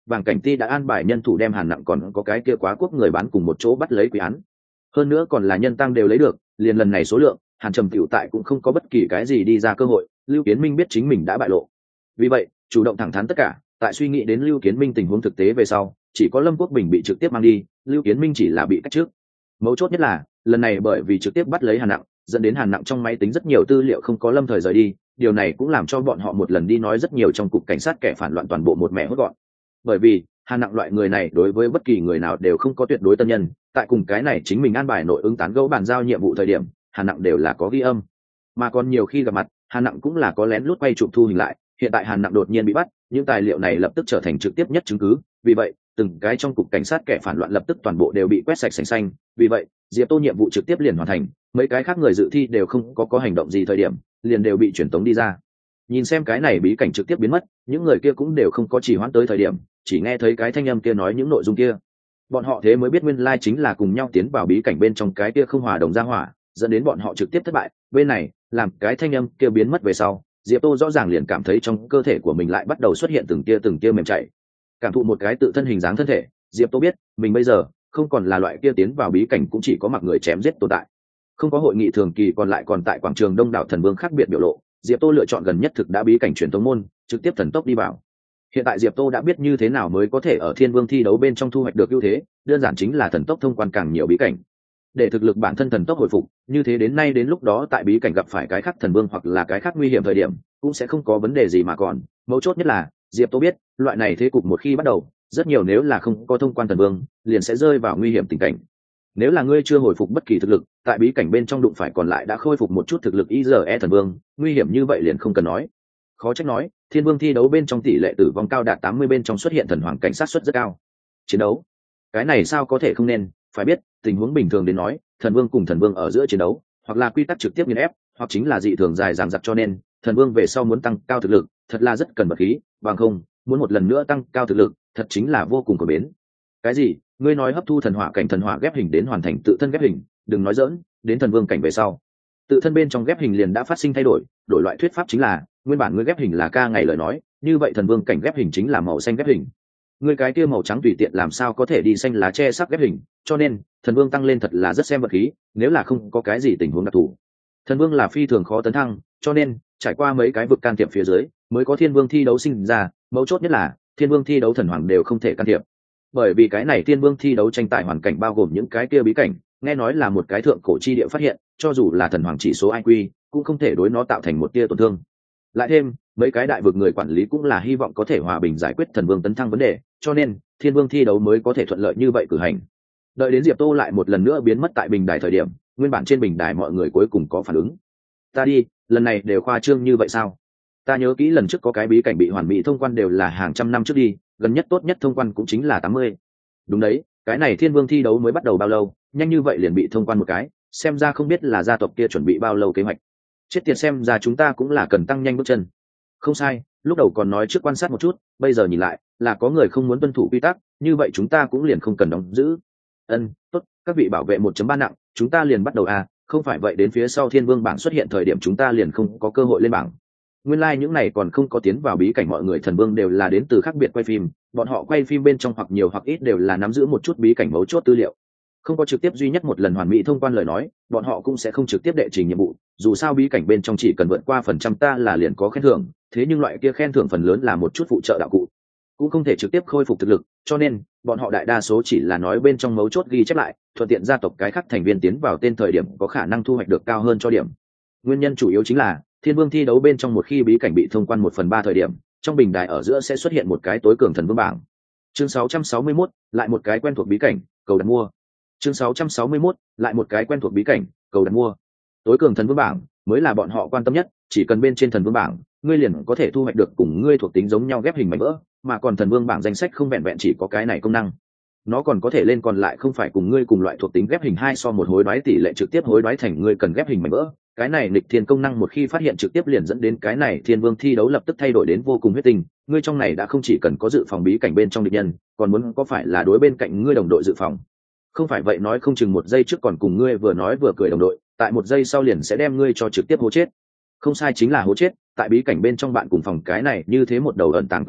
Vàng Cảnh Ti đã an bài nhân thủ đem Hàn Nặng còn có cái kia Quá Quốc người bán cùng một chỗ bắt lấy quý án. Hơn nữa còn là nhân tăng đều lấy được, liền lần này số lượng, Hàn Trầm tiểu tại cũng không có bất kỳ cái gì đi ra cơ hội, Lưu Kiến Minh biết chính mình đã bại lộ. Vì vậy, chủ động thẳng thắn tất cả, tại suy nghĩ đến Lưu Kiến Minh tình huống thực tế về sau, chỉ có Lâm Quốc Bình bị trực tiếp mang đi, Lưu Kiến Minh chỉ là bị cách trước. Mấu chốt nhất là, lần này bởi vì trực tiếp bắt lấy Hàn Nặng, dẫn đến Hàn Nặng trong máy tính rất nhiều tư liệu không có lâm thời rời đi, điều này cũng làm cho bọn họ một lần đi nói rất nhiều trong cục cảnh sát kẻ phản loạn toàn bộ một mẹ hốt gọn. Bởi vì Hàn Nặng loại người này đối với bất kỳ người nào đều không có tuyệt đối tân nhân, tại cùng cái này chính mình an bài nội ứng tán gẫu bàn giao nhiệm vụ thời điểm, Hàn Nặng đều là có ghi âm, mà còn nhiều khi gặp mặt, Hàn Nặng cũng là có lén lút quay chụp thu hình lại. Hiện tại Hàn Nặng đột nhiên bị bắt, những tài liệu này lập tức trở thành trực tiếp nhất chứng cứ, vì vậy từng cái trong cục cảnh sát kẻ phản loạn lập tức toàn bộ đều bị quét sạch sành xanh. Vì vậy Diệp Tô nhiệm vụ trực tiếp liền hoàn thành, mấy cái khác người dự thi đều không có hành động gì thời điểm, liền đều bị chuyển tống đi ra. Nhìn xem cái này bí cảnh trực tiếp biến mất, những người kia cũng đều không có trì hoãn tới thời điểm, chỉ nghe thấy cái thanh âm kia nói những nội dung kia. Bọn họ thế mới biết nguyên lai chính là cùng nhau tiến vào bí cảnh bên trong cái kia không hòa đồng ra hỏa, dẫn đến bọn họ trực tiếp thất bại. Bên này làm cái thanh âm kia biến mất về sau, Diệp Tô rõ ràng liền cảm thấy trong cơ thể của mình lại bắt đầu xuất hiện từng tia mềm chảy. Cảm thụ một cái tự thân hình dáng thân thể, Diệp Tô biết mình bây giờ không còn là loại kia tiến vào bí cảnh cũng chỉ có mặc người chém giết tồn tại. Không có hội nghị thường kỳ còn tại quảng trường Đông đảo thần vương khác biệt biểu lộ, Diệp Tô lựa chọn gần nhất thực đã bí cảnh truyền tống môn, trực tiếp thần tốc đi vào. Hiện tại Diệp Tô đã biết như thế nào mới có thể ở Thiên Vương thi đấu bên trong thu hoạch được ưu thế, đơn giản chính là thần tốc thông quan càng nhiều bí cảnh. Để thực lực bản thân thần tốc hồi phục, như thế đến nay đến lúc đó tại bí cảnh gặp phải cái khác thần vương hoặc là cái khác nguy hiểm thời điểm, cũng sẽ không có vấn đề gì mà còn. Mấu chốt nhất là, Diệp Tô biết, loại này thế cục một khi bắt đầu, rất nhiều nếu là không có thông quan thần vương, liền sẽ rơi vào nguy hiểm tình cảnh. Nếu là ngươi chưa hồi phục bất kỳ thực lực, tại bí cảnh bên trong đụng phải còn lại đã khôi phục một chút thực lực IZE thần vương, nguy hiểm như vậy liền không cần nói. Khó trách nói, Thiên Vương thi đấu bên trong tỷ lệ tử vong cao đạt 80 bên trong xuất hiện thần hoàng cảnh sát suất rất cao. Chiến đấu, cái này sao có thể không nên, phải biết, tình huống bình thường đến nói, thần vương cùng thần vương ở giữa chiến đấu, hoặc là quy tắc trực tiếp nghiền ép, hoặc chính là dị thường dài dằng dặc, cho nên thần vương về sau muốn tăng cao thực lực, thật là rất cần bật khí, bằng không, muốn một lần nữa tăng cao thực lực, thật chính là vô cùng cồn bến. Cái gì? Ngươi nói hấp thu thần hỏa cảnh thần hỏa ghép hình đến hoàn thành tự thân ghép hình, đừng nói dỡn, đến thần vương cảnh về sau, tự thân bên trong ghép hình liền đã phát sinh thay đổi, đổi loại thuyết pháp chính là, nguyên bản ngươi ghép hình là ca ngày lời nói, như vậy thần vương cảnh ghép hình chính là màu xanh ghép hình. Ngươi cái kia màu trắng tùy tiện làm sao có thể đi xanh lá che sắc ghép hình, cho nên thần vương tăng lên thật là rất xem vật khí, nếu là không có cái gì tình huống đặc thù, thần vương là phi thường khó tấn thăng, cho nên trải qua mấy cái vực can thiệp phía dưới mới có Thiên Vương thi đấu sinh ra. Mấu chốt nhất là Thiên Vương thi đấu thần hoàng đều không thể can thiệp, bởi vì cái này Thiên Vương thi đấu tranh tài hoàn cảnh bao gồm những cái kia bí cảnh, nghe nói là một cái thượng cổ chi địa phát hiện, cho dù là thần hoàng chỉ số IQ cũng không thể đối nó tạo thành một tia tổn thương. Lại thêm mấy cái đại vực người quản lý cũng là hy vọng có thể hòa bình giải quyết thần vương tấn thăng vấn đề, cho nên Thiên Vương thi đấu mới có thể thuận lợi như vậy cử hành. Đợi đến Diệp Tô lại một lần nữa biến mất tại bình đài thời điểm, nguyên bản trên bình đài mọi người cuối cùng có phản ứng. Ta đi, lần này đều khoa trương như vậy sao? Ta nhớ kỹ lần trước có cái bí cảnh bị hoàn mỹ thông quan đều là hàng trăm năm trước đi, gần nhất tốt nhất thông quan cũng chính là 80. Đúng đấy, cái này Thiên Vương thi đấu mới bắt đầu bao lâu, nhanh như vậy liền bị thông quan một cái, xem ra không biết là gia tộc kia chuẩn bị bao lâu kế hoạch. Chết tiệt, xem ra chúng ta cũng là cần tăng nhanh bước chân. Không sai, lúc đầu còn nói trước quan sát một chút, bây giờ nhìn lại, là có người không muốn tuân thủ quy tắc, như vậy chúng ta cũng liền không cần đóng giữ. Tốt, các vị bảo vệ 1.3 nặng, chúng ta liền bắt đầu không phải vậy đến phía sau Thiên Vương bảng xuất hiện thời điểm chúng ta liền không có cơ hội lên bảng. Nguyên lai những này còn không có tiến vào bí cảnh mọi người thần vương đều là đến từ khác biệt quay phim, bọn họ quay phim bên trong hoặc nhiều hoặc ít đều là nắm giữ một chút bí cảnh mấu chốt tư liệu. Không có trực tiếp duy nhất một lần hoàn mỹ thông quan lời nói, bọn họ cũng sẽ không trực tiếp đệ trình nhiệm vụ, dù sao bí cảnh bên trong chỉ cần vượt qua phần trăm ta là liền có khen thưởng, thế nhưng loại kia khen thưởng phần lớn là một chút phụ trợ đạo cụ, cũng không thể trực tiếp khôi phục thực lực, cho nên bọn họ đại đa số chỉ là nói bên trong mấu chốt ghi chép lại, thuận tiện gia tộc cái khác thành viên tiến vào tên thời điểm có khả năng thu hoạch được cao hơn cho điểm. Nguyên nhân chủ yếu chính là Thiên Vương thi đấu bên trong một khi bí cảnh bị thông quan 1/3 thời điểm, trong bình đài ở giữa sẽ xuất hiện một cái tối cường thần vương bảng. Chương 661, lại một cái quen thuộc bí cảnh, cầu đặt mua. Chương 661, lại một cái quen thuộc bí cảnh, cầu đặt mua. Tối cường thần vương bảng mới là bọn họ quan tâm nhất, chỉ cần bên trên thần vương bảng, ngươi liền có thể thu hoạch được cùng ngươi thuộc tính giống nhau ghép hình mảnh vỡ, mà còn thần vương bảng danh sách không vẹn vẹn chỉ có cái này công năng, nó còn có thể lên còn lại không phải cùng ngươi cùng loại thuộc tính ghép hình 2:1 hối đoái tỷ lệ trực tiếp hối đoái thành ngươi cần ghép hình mảnh vỡ. Cái này nghịch thiên công năng một khi phát hiện trực tiếp liền dẫn đến cái này Thiên Vương thi đấu lập tức thay đổi đến vô cùng huyết tinh, ngươi trong này đã không chỉ cần có dự phòng bí cảnh bên trong địch nhân, còn muốn có phải là đối bên cạnh ngươi đồng đội dự phòng. Không phải vậy nói không chừng một giây trước còn cùng ngươi vừa nói vừa cười đồng đội, tại một giây sau liền sẽ đem ngươi cho trực tiếp hố chết. Không sai, chính là hố chết. Tại bí cảnh bên trong bạn cùng phòng cái này như thế một đầu ẩn tàng quy tắc,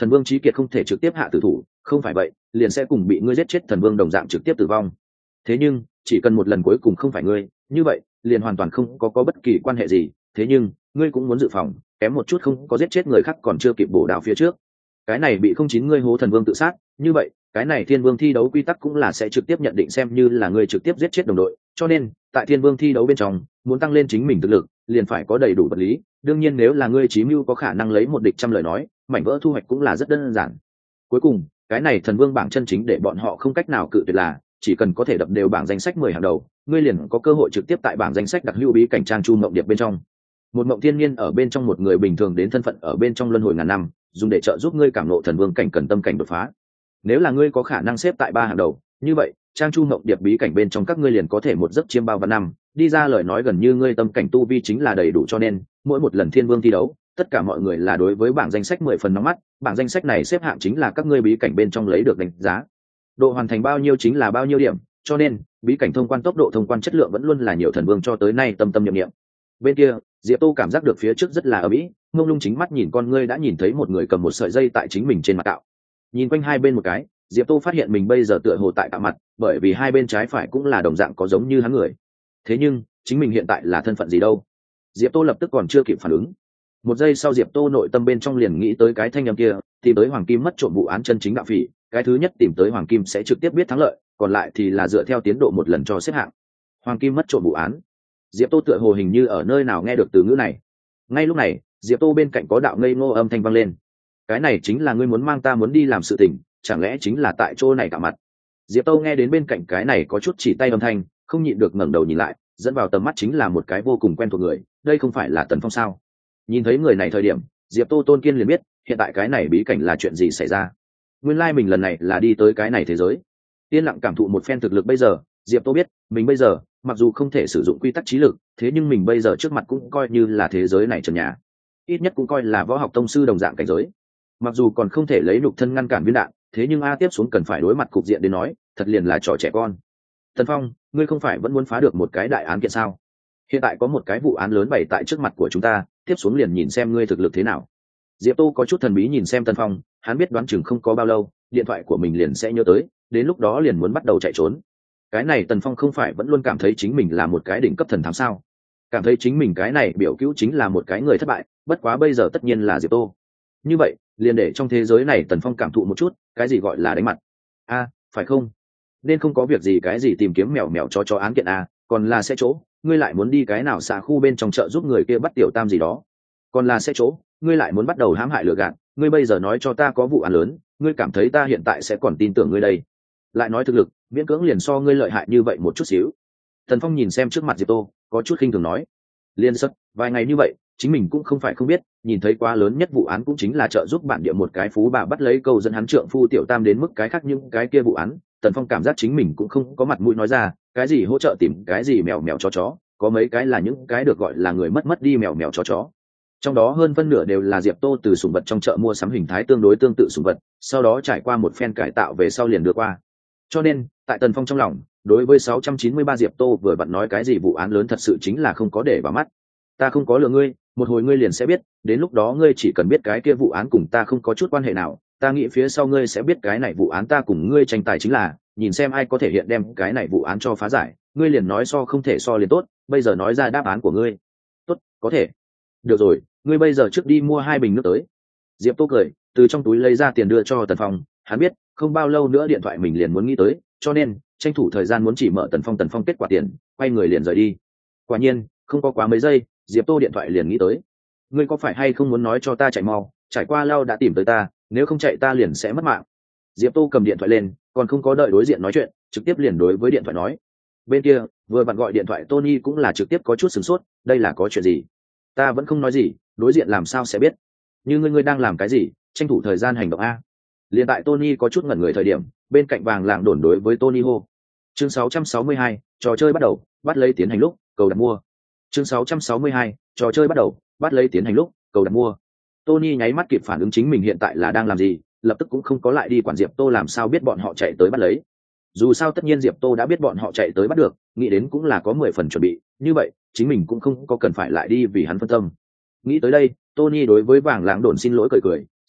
thần vương chí kiệt không thể trực tiếp hạ tử thủ, không phải vậy liền sẽ cùng bị ngươi giết chết thần vương đồng dạng trực tiếp tử vong. Thế nhưng chỉ cần một lần cuối cùng không phải ngươi, như vậy liền hoàn toàn không có bất kỳ quan hệ gì. Thế nhưng ngươi cũng muốn dự phòng, kém một chút không có giết chết người khác còn chưa kịp bổ đào phía trước. Cái này bị không chín ngươi hố thần vương tự sát, như vậy cái này thiên vương thi đấu quy tắc cũng là sẽ trực tiếp nhận định xem như là ngươi trực tiếp giết chết đồng đội. Cho nên tại thiên vương thi đấu bên trong, muốn tăng lên chính mình thực lực liền phải có đầy đủ vật lý. Đương nhiên nếu là ngươi chí mưu có khả năng lấy một địch trăm lời nói, mảnh vỡ thu hoạch cũng là rất đơn giản. Cuối cùng cái này thần vương bảng chân chính để bọn họ không cách nào cự tuyệt là chỉ cần có thể đập đều bảng danh sách 10 hàng đầu, ngươi liền có cơ hội trực tiếp tại bảng danh sách đặc hữu bí cảnh trang chu mộng điệp bên trong. Một mộng thiên nhiên ở bên trong một người bình thường đến thân phận ở bên trong luân hồi ngàn năm, dùng để trợ giúp ngươi cảm ngộ thần vương cảnh cần tâm cảnh đột phá. Nếu là ngươi có khả năng xếp tại 3 hàng đầu, như vậy trang chu mộng điệp bí cảnh bên trong các ngươi liền có thể một giấc chiêm bao vạn năm, đi ra lời nói gần như ngươi tâm cảnh tu vi chính là đầy đủ. Cho nên mỗi một lần thiên vương thi đấu, tất cả mọi người là đối với bảng danh sách 10 phần nóng mắt. Bảng danh sách này xếp hạng chính là các ngươi bí cảnh bên trong lấy được đánh giá, độ hoàn thành bao nhiêu chính là bao nhiêu điểm. Cho nên bí cảnh thông quan tốc độ thông quan chất lượng vẫn luôn là nhiều thần vương cho tới nay tâm tâm niệm niệm. Bên kia Diệp Tô cảm giác được phía trước rất là ầm ĩ, ngông lung chính mắt nhìn con ngươi đã nhìn thấy một người cầm một sợi dây tại chính mình trên mặt tạo. Nhìn quanh hai bên một cái, Diệp Tô phát hiện mình bây giờ tựa hồ tại tạo mặt, bởi vì hai bên trái phải cũng là đồng dạng có giống như hắn người. Thế nhưng chính mình hiện tại là thân phận gì đâu? Diệp Tô lập tức còn chưa kịp phản ứng. Một giây sau Diệp Tô nội tâm bên trong liền nghĩ tới cái thanh âm kia, tìm tới hoàng kim mất trộm vụ án chân chính đạo phỉ, cái thứ nhất tìm tới hoàng kim sẽ trực tiếp biết thắng lợi, còn lại thì là dựa theo tiến độ một lần cho xếp hạng. Hoàng kim mất trộm vụ án. Diệp Tô tựa hồ hình như ở nơi nào nghe được từ ngữ này. Ngay lúc này Diệp Tô bên cạnh có đạo ngây ngô âm thanh vang lên. Cái này chính là ngươi muốn mang ta muốn đi làm sự tình, chẳng lẽ chính là tại chỗ này cả mặt? Diệp Tô nghe đến bên cạnh cái này có chút chỉ tay âm thanh, không nhịn được ngẩng đầu nhìn lại, dẫn vào tầm mắt chính là một cái vô cùng quen thuộc người, đây không phải là Tần Phong sao? Nhìn thấy người này thời điểm, Diệp Tô tôn kiên liền biết hiện tại cái này bí cảnh là chuyện gì xảy ra. Nguyên lai mình lần này là đi tới cái này thế giới. Yên lặng cảm thụ một phen thực lực bây giờ, Diệp Tô biết mình bây giờ mặc dù không thể sử dụng quy tắc trí lực, thế nhưng mình bây giờ trước mặt cũng coi như là thế giới này trần nhà, ít nhất cũng coi là võ học tông sư đồng dạng cảnh giới. Mặc dù còn không thể lấy nhục thân ngăn cản viên đạn, thế nhưng tiếp xuống cần phải đối mặt cục diện đến nói thật liền là trò trẻ con. Tần Phong, ngươi không phải vẫn muốn phá được một cái đại án kiện sao? Hiện tại có một cái vụ án lớn bày tại trước mặt của chúng ta, tiếp xuống liền nhìn xem ngươi thực lực thế nào. Diệp Tô có chút thần bí nhìn xem Tần Phong, hắn biết đoán chừng không có bao lâu điện thoại của mình liền sẽ nhớ tới, đến lúc đó liền muốn bắt đầu chạy trốn. Cái này Tần Phong không phải vẫn luôn cảm thấy chính mình là một cái đỉnh cấp thần thám sao? Cảm thấy chính mình cái này biểu cứu chính là một cái người thất bại, bất quá bây giờ tất nhiên là Diệp Tô. Như vậy liền để trong thế giới này Tần Phong cảm thụ một chút cái gì gọi là đánh mặt. Phải không? Nên không có việc gì cái gì tìm kiếm mèo mèo cho án kiện còn là sẽ chỗ, ngươi lại muốn đi cái nào xả khu bên trong chợ giúp người kia bắt tiểu tam gì đó. Còn là sẽ chỗ, ngươi lại muốn bắt đầu hãm hại lừa gạt, ngươi bây giờ nói cho ta có vụ án lớn, ngươi cảm thấy ta hiện tại sẽ còn tin tưởng ngươi đây? Lại nói thực lực, miễn cưỡng liền so ngươi lợi hại như vậy một chút xíu. Tần Phong nhìn xem trước mặt Diệp Tô, có chút khinh thường nói. Liên sất, vài ngày như vậy, chính mình cũng không phải không biết, nhìn thấy quá lớn nhất vụ án cũng chính là trợ giúp bản địa một cái phú bà bắt lấy câu dẫn hắn trượng phu tiểu tam, đến mức cái khác những cái kia vụ án, Tần Phong cảm giác chính mình cũng không có mặt mũi nói ra, cái gì hỗ trợ tìm cái gì mèo mèo chó, có mấy cái là những cái được gọi là người mất đi mèo mèo chó. Trong đó hơn phân nửa đều là Diệp Tô từ sủng vật trong chợ mua sắm hình thái tương đối tương tự sủng vật, sau đó trải qua một phen cải tạo về sau liền đưa qua. Cho nên, tại Tần Phong trong lòng, đối với 693 Diệp Tô vừa vặn nói cái gì vụ án lớn thật sự chính là không có để vào mắt. Ta không có lừa ngươi, một hồi ngươi liền sẽ biết, đến lúc đó ngươi chỉ cần biết cái kia vụ án cùng ta không có chút quan hệ nào, ta nghĩ phía sau ngươi sẽ biết cái này vụ án ta cùng ngươi tranh tài chính là, nhìn xem ai có thể hiện đem cái này vụ án cho phá giải, ngươi liền nói so không thể so liền tốt, bây giờ nói ra đáp án của ngươi. Tốt, có thể. Được rồi, ngươi bây giờ trước đi mua 2 bình nước tới. Diệp Tô cười, từ trong túi lấy ra tiền đưa cho Tần Phong, hắn biết, không bao lâu nữa điện thoại mình liền muốn nghĩ tới, cho nên tranh thủ thời gian muốn chỉ mở Tần Phong kết quả tiền, quay người liền rời đi. Quả nhiên, không có quá mấy giây, Diệp Tô điện thoại liền nghĩ tới. Ngươi có phải hay không muốn nói cho ta chạy mau, trải qua lao đã tìm tới ta, nếu không chạy ta liền sẽ mất mạng. Diệp Tô cầm điện thoại lên, còn không có đợi đối diện nói chuyện, trực tiếp liền đối với điện thoại nói. Bên kia vừa vặn gọi điện thoại Tony cũng là trực tiếp có chút sửng sốt, đây là có chuyện gì? Ta vẫn không nói gì, đối diện làm sao sẽ biết? Như ngươi đang làm cái gì, tranh thủ thời gian hành động a. Liền tại Tony có chút ngẩn người thời điểm, bên cạnh Vàng Lạng đồn đối với Tony hô. Chương 662, trò chơi bắt đầu, bắt lấy tiến hành lúc, cầu đặt mua. Chương 662, trò chơi bắt đầu, bắt lấy tiến hành lúc, cầu đặt mua. Tony nháy mắt kịp phản ứng chính mình hiện tại là đang làm gì, lập tức cũng không có lại đi quản Diệp Tô làm sao biết bọn họ chạy tới bắt lấy. Dù sao tất nhiên Diệp Tô đã biết bọn họ chạy tới bắt được, nghĩ đến cũng là có 10 phần chuẩn bị, như vậy chính mình cũng không có cần phải lại đi vì hắn phân tâm. Nghĩ tới đây, Tony đối với Vàng Lạng đồn xin lỗi cười,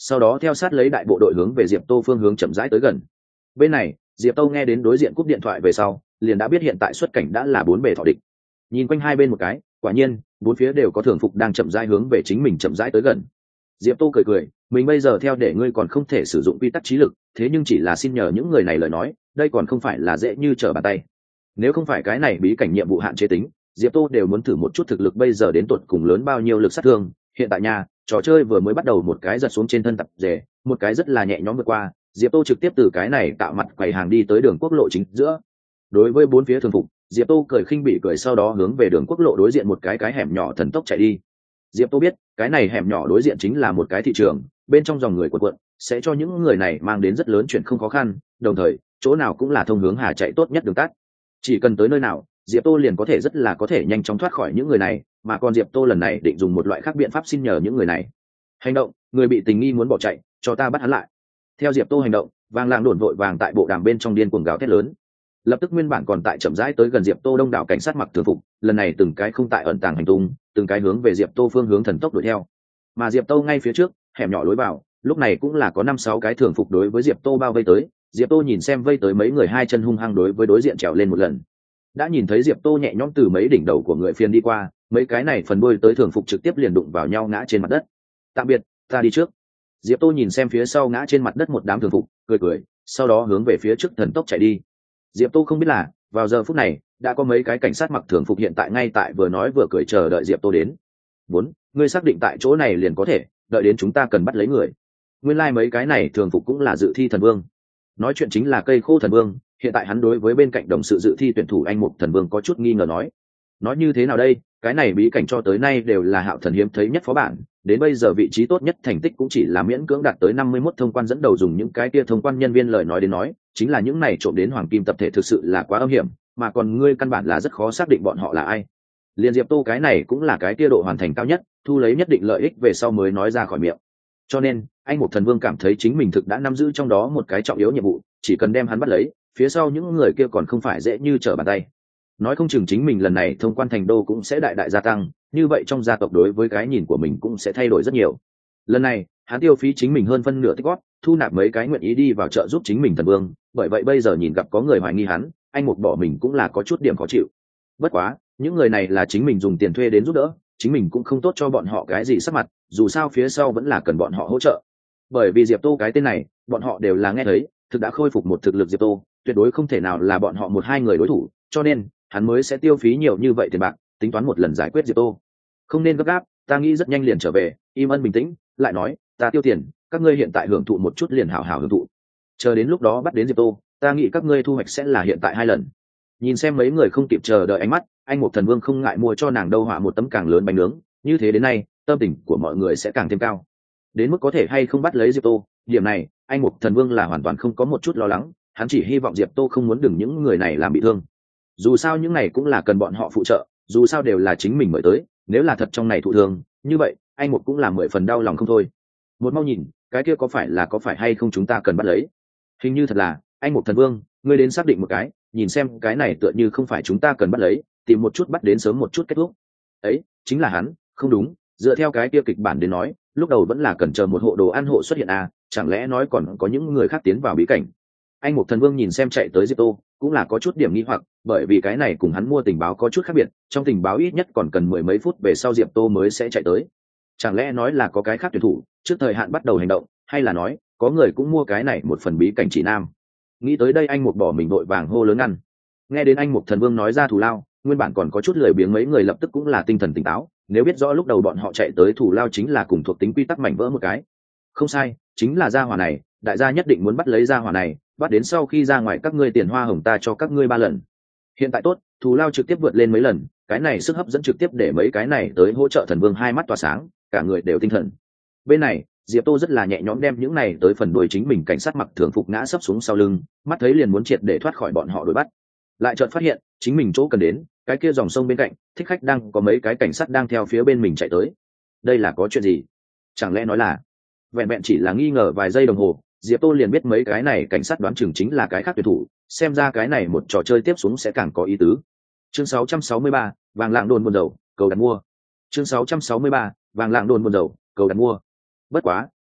sau đó theo sát lấy đại bộ đội hướng về diệp tô phương hướng chậm rãi tới gần. Bên này diệp tô nghe đến đối diện cúp điện thoại về sau liền đã biết hiện tại xuất cảnh đã là 4 bề thọ địch. Nhìn quanh hai bên một cái, quả nhiên 4 phía đều có thường phục đang chậm rãi hướng về chính mình chậm rãi tới gần. Diệp tô cười cười, mình bây giờ theo để ngươi còn không thể sử dụng quy tắc trí lực, thế nhưng chỉ là xin nhờ những người này lời nói, đây còn không phải là dễ như trở bàn tay. Nếu không phải cái này bí cảnh nhiệm vụ hạn chế tính, diệp tô đều muốn thử một chút thực lực bây giờ đến tột cùng lớn bao nhiêu lực sát thương. Hiện tại nhà trò chơi vừa mới bắt đầu, một cái giật xuống trên thân tập rể, một cái rất là nhẹ nhõm vượt qua, diệp tô trực tiếp từ cái này tạo mặt quầy hàng đi tới đường quốc lộ chính giữa. Đối với 4 phía thường phục, diệp tô cười khinh bỉ cười, sau đó hướng về đường quốc lộ đối diện một cái hẻm nhỏ thần tốc chạy đi. Diệp tô biết cái này hẻm nhỏ đối diện chính là một cái thị trường, bên trong dòng người quần quận sẽ cho những người này mang đến rất lớn chuyện không khó khăn, đồng thời chỗ nào cũng là thông hướng hà chạy tốt nhất đường tắt. Chỉ cần tới nơi nào, diệp tô liền có thể có thể nhanh chóng thoát khỏi những người này, mà còn diệp tô lần này định dùng một loại khác biện pháp xin nhờ những người này. Hành động, người bị tình nghi muốn bỏ chạy, cho ta bắt hắn lại. Theo diệp tô hành động, Vàng Lạng đồn vội vàng tại bộ đàm bên trong điên cuồng gào thét lớn. Lập tức nguyên bản còn tại chậm rãi tới gần diệp tô đông đảo cảnh sát mặc thường phục, lần này từng cái không tại ẩn tàng hành tung, từng cái hướng về diệp tô phương hướng thần tốc đuổi theo. Mà diệp tô ngay phía trước hẻm nhỏ lối vào, lúc này cũng là có 5-6 cái thường phục đối với diệp tô bao vây tới. Diệp tô nhìn xem vây tới mấy người, hai chân hung hăng đối với đối diện trèo lên một lần. Đã nhìn thấy diệp tô nhẹ nhõm từ mấy đỉnh đầu của người phiền đi qua, mấy cái này phần đuôi tới thường phục trực tiếp liền đụng vào nhau ngã trên mặt đất. Tạm biệt, ta đi trước. Diệp tô nhìn xem phía sau ngã trên mặt đất một đám thường phục, cười cười, sau đó hướng về phía trước thần tốc chạy đi. Diệp tô không biết là vào giờ phút này đã có mấy cái cảnh sát mặc thường phục hiện tại ngay tại vừa nói vừa cười chờ đợi diệp tô đến. Ngươi xác định tại chỗ này liền có thể, đợi đến chúng ta cần bắt lấy người. Nguyên mấy cái này thường phục cũng là dự thi thần vương. Nói chuyện chính là cây khô thần vương, hiện tại hắn đối với bên cạnh đồng sự dự thi tuyển thủ anh mục thần vương có chút nghi ngờ nói như thế nào đây, cái này bí cảnh cho tới nay đều là Hạo Thần hiếm thấy nhất phó bản, đến bây giờ vị trí tốt nhất thành tích cũng chỉ là miễn cưỡng đạt tới 51 thông quan dẫn đầu. Dùng những cái kia thông quan nhân viên lời nói đến nói, chính là những này trộm đến hoàng kim tập thể thực sự là quá âm hiểm, mà còn ngươi căn bản là rất khó xác định bọn họ là ai. Liên diệp tô cái này cũng là cái kia độ hoàn thành cao nhất, thu lấy nhất định lợi ích về sau mới nói ra khỏi miệng. Cho nên anh một thần vương cảm thấy chính mình thực đã nắm giữ trong đó một cái trọng yếu nhiệm vụ, chỉ cần đem hắn bắt lấy, phía sau những người kia còn không phải dễ như trở bàn tay. Nói không chừng chính mình lần này thông quan thành đô cũng sẽ đại đại gia tăng, như vậy trong gia tộc đối với cái nhìn của mình cũng sẽ thay đổi rất nhiều. Lần này hắn tiêu phí chính mình hơn phân nửa tích góp, thu nạp mấy cái nguyện ý đi vào trợ giúp chính mình thần vương, bởi vậy bây giờ nhìn gặp có người hoài nghi hắn, anh một bỏ mình cũng là có chút điểm khó chịu. Bất quá những người này là chính mình dùng tiền thuê đến giúp đỡ, chính mình cũng không tốt cho bọn họ cái gì sắc mặt, dù sao phía sau vẫn là cần bọn họ hỗ trợ. Bởi vì diệp tô cái tên này bọn họ đều là nghe thấy, thực đã khôi phục một thực lực diệp tô tuyệt đối không thể nào là bọn họ 1-2 người đối thủ, cho nên hắn mới sẽ tiêu phí nhiều như vậy tiền bạc tính toán một lần giải quyết diệp tô. Không nên gấp gáp, ta nghĩ rất nhanh liền trở về. Im ân bình tĩnh lại nói, ta tiêu tiền, các ngươi hiện tại hưởng thụ một chút liền hảo hảo hưởng thụ, chờ đến lúc đó bắt đến diệp tô, ta nghĩ các ngươi thu hoạch sẽ là hiện tại 2 lần. Nhìn xem mấy người không kịp chờ đợi ánh mắt, anh một thần vương không ngại mua cho nàng đâu họa một tấm càng lớn bánh nướng, như thế đến nay tâm tình của mọi người sẽ càng thêm cao. Đến mức có thể hay không bắt lấy diệp tô, điểm này anh một thần vương là hoàn toàn không có một chút lo lắng, hắn chỉ hy vọng diệp tô không muốn đừng những người này làm bị thương. Dù sao những này cũng là cần bọn họ phụ trợ, dù sao đều là chính mình mời tới, nếu là thật trong này thụ thương như vậy anh một cũng là 10 phần đau lòng không thôi. Một mau nhìn cái kia có phải hay không chúng ta cần bắt lấy, hình như thật là. Anh một thần vương, ngươi đến xác định một cái, nhìn xem cái này tựa như không phải chúng ta cần bắt lấy, tìm một chút bắt đến sớm một chút kết thúc. Ấy chính là hắn. Không đúng, dựa theo cái kia kịch bản đến nói lúc đầu vẫn là cần chờ một hộ đồ ăn hộ xuất hiện à, chẳng lẽ nói còn có những người khác tiến vào bí cảnh. Anh một thần vương nhìn xem chạy tới diệp tô cũng là có chút điểm nghi hoặc, bởi vì cái này cùng hắn mua tình báo có chút khác biệt, trong tình báo ít nhất còn cần 10 mấy phút về sau diệp tô mới sẽ chạy tới. Chẳng lẽ nói là có cái khác tuyển thủ trước thời hạn bắt đầu hành động, hay là nói có người cũng mua cái này một phần bí cảnh chỉ nam. Nghĩ tới đây anh một bỏ mình vội vàng hô lớn ngăn. Nghe đến anh một thần vương nói ra thù lao, nguyên bản còn có chút lười biếng mấy người lập tức cũng là tinh thần tỉnh táo, nếu biết rõ lúc đầu bọn họ chạy tới thù lao chính là cùng thuộc tính quy tắc mảnh vỡ một cái. Không sai, chính là gia hỏa này, đại gia nhất định muốn bắt lấy gia hỏa này, bắt đến sau khi ra ngoài các ngươi tiền hoa hồng ta cho các ngươi 3 lần. Hiện tại tốt, thù lao trực tiếp vượt lên mấy lần, cái này sức hấp dẫn trực tiếp để mấy cái này tới hỗ trợ thần vương hai mắt tỏa sáng, cả người đều tinh thần. Bên này diệp tô rất là nhẹ nhõm đem những này tới phần đuôi chính mình cảnh sát mặc thường phục ngã sấp xuống sau lưng, mắt thấy liền muốn triệt để thoát khỏi bọn họ đuổi bắt, lại chợt phát hiện chính mình chỗ cần đến cái kia dòng sông bên cạnh thích khách đang có mấy cái cảnh sát đang theo phía bên mình chạy tới. Đây là có chuyện gì? Chẳng lẽ nói là vẹn vẹn chỉ là nghi ngờ vài giây đồng hồ, diệp tô liền biết mấy cái này cảnh sát đoán chừng chính là cái khác tuyển thủ, xem ra cái này một trò chơi tiếp xuống sẽ càng có ý tứ. Chương 663, vàng lạng đồn buồn dầu cầu đặt mua. Chương 663, vàng lạng đồn buồn dầu cầu đặt mua. Bất quá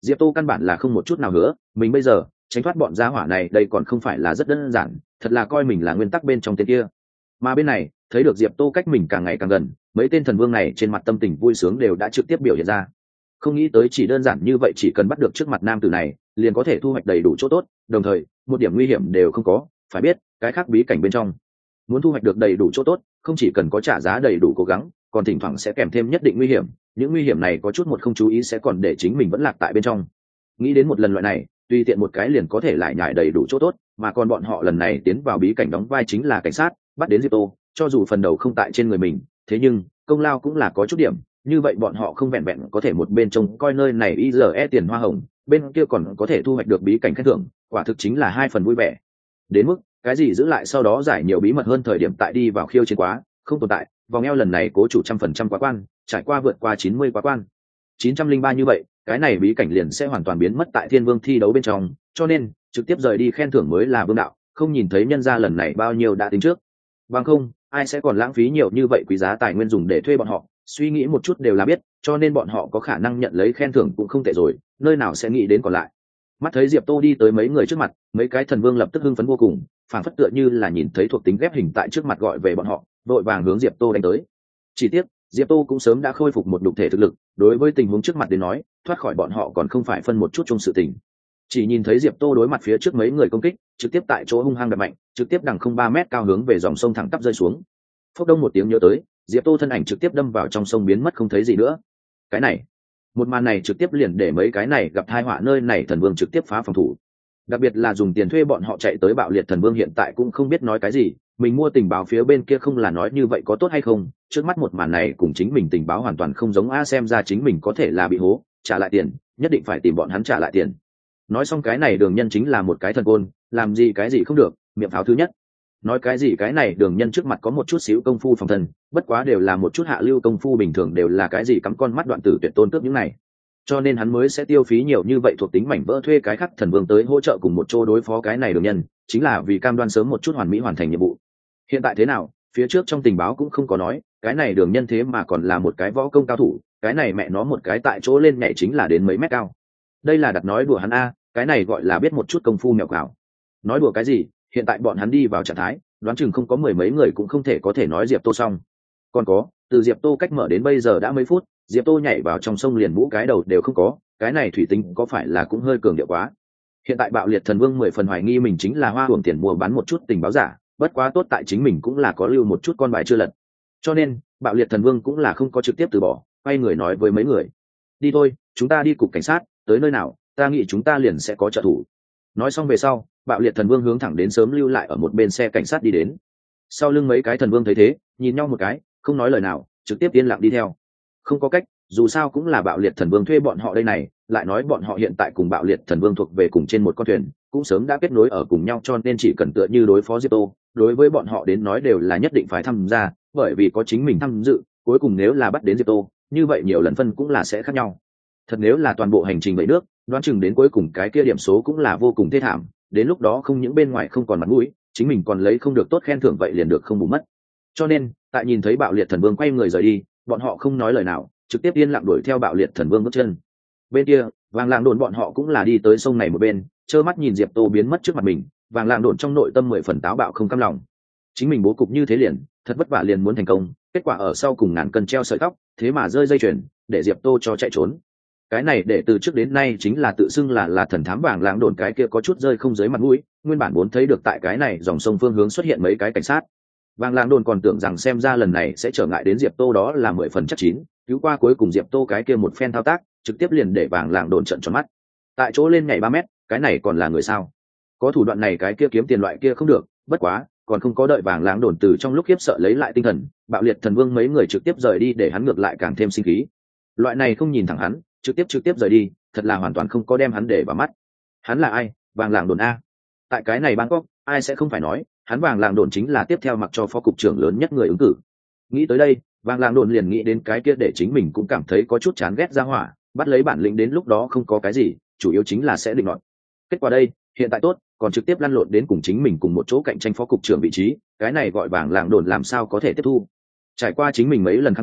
Diệp Tô căn bản là không một chút nào hứa mình bây giờ tránh thoát bọn gia hỏa này đây còn không phải là rất đơn giản, thật là coi mình là nguyên tắc bên trong tên kia. Mà bên này thấy được Diệp Tô cách mình càng ngày càng gần, mấy tên thần vương này trên mặt tâm tình vui sướng đều đã trực tiếp biểu hiện ra. Không nghĩ tới chỉ đơn giản như vậy, chỉ cần bắt được trước mặt nam tử này liền có thể thu hoạch đầy đủ chỗ tốt, đồng thời một điểm nguy hiểm đều không có. Phải biết cái khác bí cảnh bên trong muốn thu hoạch được đầy đủ chỗ tốt không chỉ cần có trả giá đầy đủ cố gắng, còn thỉnh thoảng sẽ kèm thêm nhất định nguy hiểm. Những nguy hiểm này có chút một không chú ý sẽ còn để chính mình vẫn lạc tại bên trong. Nghĩ đến một lần loại này tùy tiện một cái liền có thể lại nhải đầy đủ chỗ tốt, mà còn bọn họ lần này tiến vào bí cảnh đóng vai chính là cảnh sát, bắt đến Diệp Tô cho dù phần đầu không tại trên người mình, thế nhưng công lao cũng là có chút điểm. Như vậy bọn họ không vẹn vẹn có thể một bên trông coi nơi này IRE tiền hoa hồng, bên kia còn có thể thu hoạch được bí cảnh khen thưởng, quả thực chính là hai phần vui vẻ. Đến mức cái gì giữ lại sau đó giải nhiều bí mật hơn thời điểm tại đi vào khiêu chiến quá không tồn tại, vòng eo lần này cố chủ 100% quá quan, trải qua vượt qua 90 quá quan 903, như vậy cái này bí cảnh liền sẽ hoàn toàn biến mất tại thiên vương thi đấu bên trong, cho nên trực tiếp rời đi khen thưởng mới là vương đạo. Không nhìn thấy nhân ra lần này bao nhiêu đã tính trước, bằng không ai sẽ còn lãng phí nhiều như vậy quý giá tài nguyên dùng để thuê bọn họ. Suy nghĩ một chút đều là biết, cho nên bọn họ có khả năng nhận lấy khen thưởng cũng không tệ rồi, nơi nào sẽ nghĩ đến còn lại. Mắt thấy Diệp Tô đi tới mấy người trước mặt, mấy cái thần vương lập tức hưng phấn vô cùng, phản phất tựa như là nhìn thấy thuộc tính ghép hình tại trước mặt gọi về bọn họ, vội vàng hướng Diệp Tô đánh tới. Chỉ tiếc Diệp Tô cũng sớm đã khôi phục một đục thể thực lực, đối với tình huống trước mặt đến nói thoát khỏi bọn họ còn không phải phân một chút trong sự tình. Chỉ nhìn thấy Diệp Tô đối mặt phía trước mấy người công kích, trực tiếp tại chỗ hung hăng đập mạnh, trực tiếp đằng không 3 mét cao hướng về dòng sông thẳng tắp rơi xuống. Phốc đông một tiếng nhớ tới, Diệp Tô thân ảnh trực tiếp đâm vào trong sông biến mất không thấy gì nữa. Cái này, một màn này trực tiếp liền để mấy cái này gặp tai họa nơi này thần vương trực tiếp phá phòng thủ. Đặc biệt là dùng tiền thuê bọn họ chạy tới bạo liệt thần vương hiện tại cũng không biết nói cái gì, mình mua tình báo phía bên kia không là nói như vậy có tốt hay không, trước mắt một màn này cùng chính mình tình báo hoàn toàn không giống a, xem ra chính mình có thể là bị hố, trả lại tiền, nhất định phải tìm bọn hắn trả lại tiền. Nói xong cái này đường nhân chính là một cái thần côn, làm gì cái gì không được, miệng pháo thứ nhất. Nói cái gì cái này đường nhân trước mặt có một chút xíu công phu phòng thân, bất quá đều là một chút hạ lưu công phu, bình thường đều là cái gì cắm con mắt đoạn tử tuyệt tôn cướp những này, cho nên hắn mới sẽ tiêu phí nhiều như vậy thuộc tính mảnh vỡ thuê cái khắc thần vương tới hỗ trợ cùng một chỗ đối phó cái này đường nhân, chính là vì cam đoan sớm một chút hoàn mỹ hoàn thành nhiệm vụ. Hiện tại thế nào, phía trước trong tình báo cũng không có nói cái này đường nhân thế mà còn là một cái võ công cao thủ, cái này mẹ nó một cái tại chỗ lên nhảy chính là đến mấy mét cao. Đây là đặt nói đùa hắn a, cái này gọi là biết một chút công phu mèo quào. Nói đùa cái gì, hiện tại bọn hắn đi vào trạng thái đoán chừng không có mười mấy người cũng không thể có thể nói Diệp Tô xong. Còn có, từ Diệp Tô cách mở đến bây giờ đã mấy phút, Diệp Tô nhảy vào trong sông liền mũ cái đầu đều không có, cái này thủy tinh có phải là cũng hơi cường điệu quá. Hiện tại bạo liệt thần vương 10 phần hoài nghi mình chính là hoa hưởng tiền mua bán một chút tình báo giả, bất quá tốt tại chính mình cũng là có lưu một chút con bài chưa lật, cho nên bạo liệt thần vương cũng là không có trực tiếp từ bỏ, quay người nói với mấy người: đi thôi, chúng ta đi cục cảnh sát, tới nơi nào ta nghĩ chúng ta liền sẽ có trợ thủ. Nói xong về sau, bạo liệt thần vương hướng thẳng đến sớm lưu lại ở một bên xe cảnh sát đi đến. Sau lưng mấy cái thần vương thấy thế nhìn nhau một cái, không nói lời nào, trực tiếp yên lặng đi theo. Không có cách, dù sao cũng là bạo liệt thần vương thuê bọn họ đây này, lại nói bọn họ hiện tại cùng bạo liệt thần vương thuộc về cùng trên một con thuyền, cũng sớm đã kết nối ở cùng nhau, cho nên chỉ cần tựa như đối phó Diệp Tô, đối với bọn họ đến nói đều là nhất định phải tham gia, bởi vì có chính mình tham dự, cuối cùng nếu là bắt đến Diệp Tô, như vậy nhiều lần phân cũng là sẽ khác nhau. Thật nếu là toàn bộ hành trình vậy nước, đoán chừng đến cuối cùng cái kia điểm số cũng là vô cùng thê thảm, đến lúc đó không những bên ngoài không còn mặt mũi, chính mình còn lấy không được tốt khen thưởng, vậy liền được không bù mất. Cho nên tại nhìn thấy bạo liệt thần vương quay người rời đi, bọn họ không nói lời nào, trực tiếp yên lặng đuổi theo bạo liệt thần vương bước chân. Bên kia vàng lạng đồn bọn họ cũng là đi tới sông này một bên, trơ mắt nhìn Diệp Tô biến mất trước mặt mình, vàng lạng đồn trong nội tâm 10 phần táo bạo không cam lòng. Chính mình bố cục như thế liền thật vất vả liền muốn thành công, kết quả ở sau cùng ngàn cân treo sợi tóc, thế mà rơi dây chuyền để Diệp Tô cho chạy trốn. Cái này để từ trước đến nay chính là tự xưng là thần thám vàng lạng đồn cái kia có chút rơi không dưới mặt mũi, nguyên bản muốn thấy được tại cái này dòng sông phương hướng xuất hiện mấy cái cảnh sát. Vàng lạng đồn còn tưởng rằng xem ra lần này sẽ trở ngại đến Diệp Tô, đó là 10 phần chắc chín, cứu qua cuối cùng Diệp Tô cái kia một phen thao tác, trực tiếp liền để vàng lạng đồn trợn tròn mắt. Tại chỗ lên nhảy 3 mét, cái này còn là người sao? Có thủ đoạn này cái kia kiếm tiền loại kia không được, bất quá, còn không có đợi vàng lạng đồn từ trong lúc khiếp sợ lấy lại tinh thần, bạo liệt thần vương mấy người trực tiếp rời đi để hắn ngược lại càng thêm sinh khí. Loại này không nhìn thẳng hắn, trực tiếp rời đi, thật là hoàn toàn không có đem hắn để vào mắt. Hắn là ai? Vàng lạng đồn a. Tại cái này Bangkok, ai sẽ không phải nói, hắn vàng lạng đồn chính là tiếp theo mặc cho phó cục trưởng lớn nhất người ứng cử. Nghĩ tới đây, vàng lạng đồn liền nghĩ đến cái kia để chính mình cũng cảm thấy có chút chán ghét ra hỏa, bắt lấy bản lĩnh đến lúc đó không có cái gì, chủ yếu chính là sẽ định đoạt. Kết quả đây, hiện tại tốt, còn trực tiếp lăn lộn đến cùng chính mình cùng một chỗ cạnh tranh phó cục trưởng vị trí, cái này gọi vàng lạng đồn làm sao có thể tiếp thu. Trải qua chính mình mấy lần kháng nghị,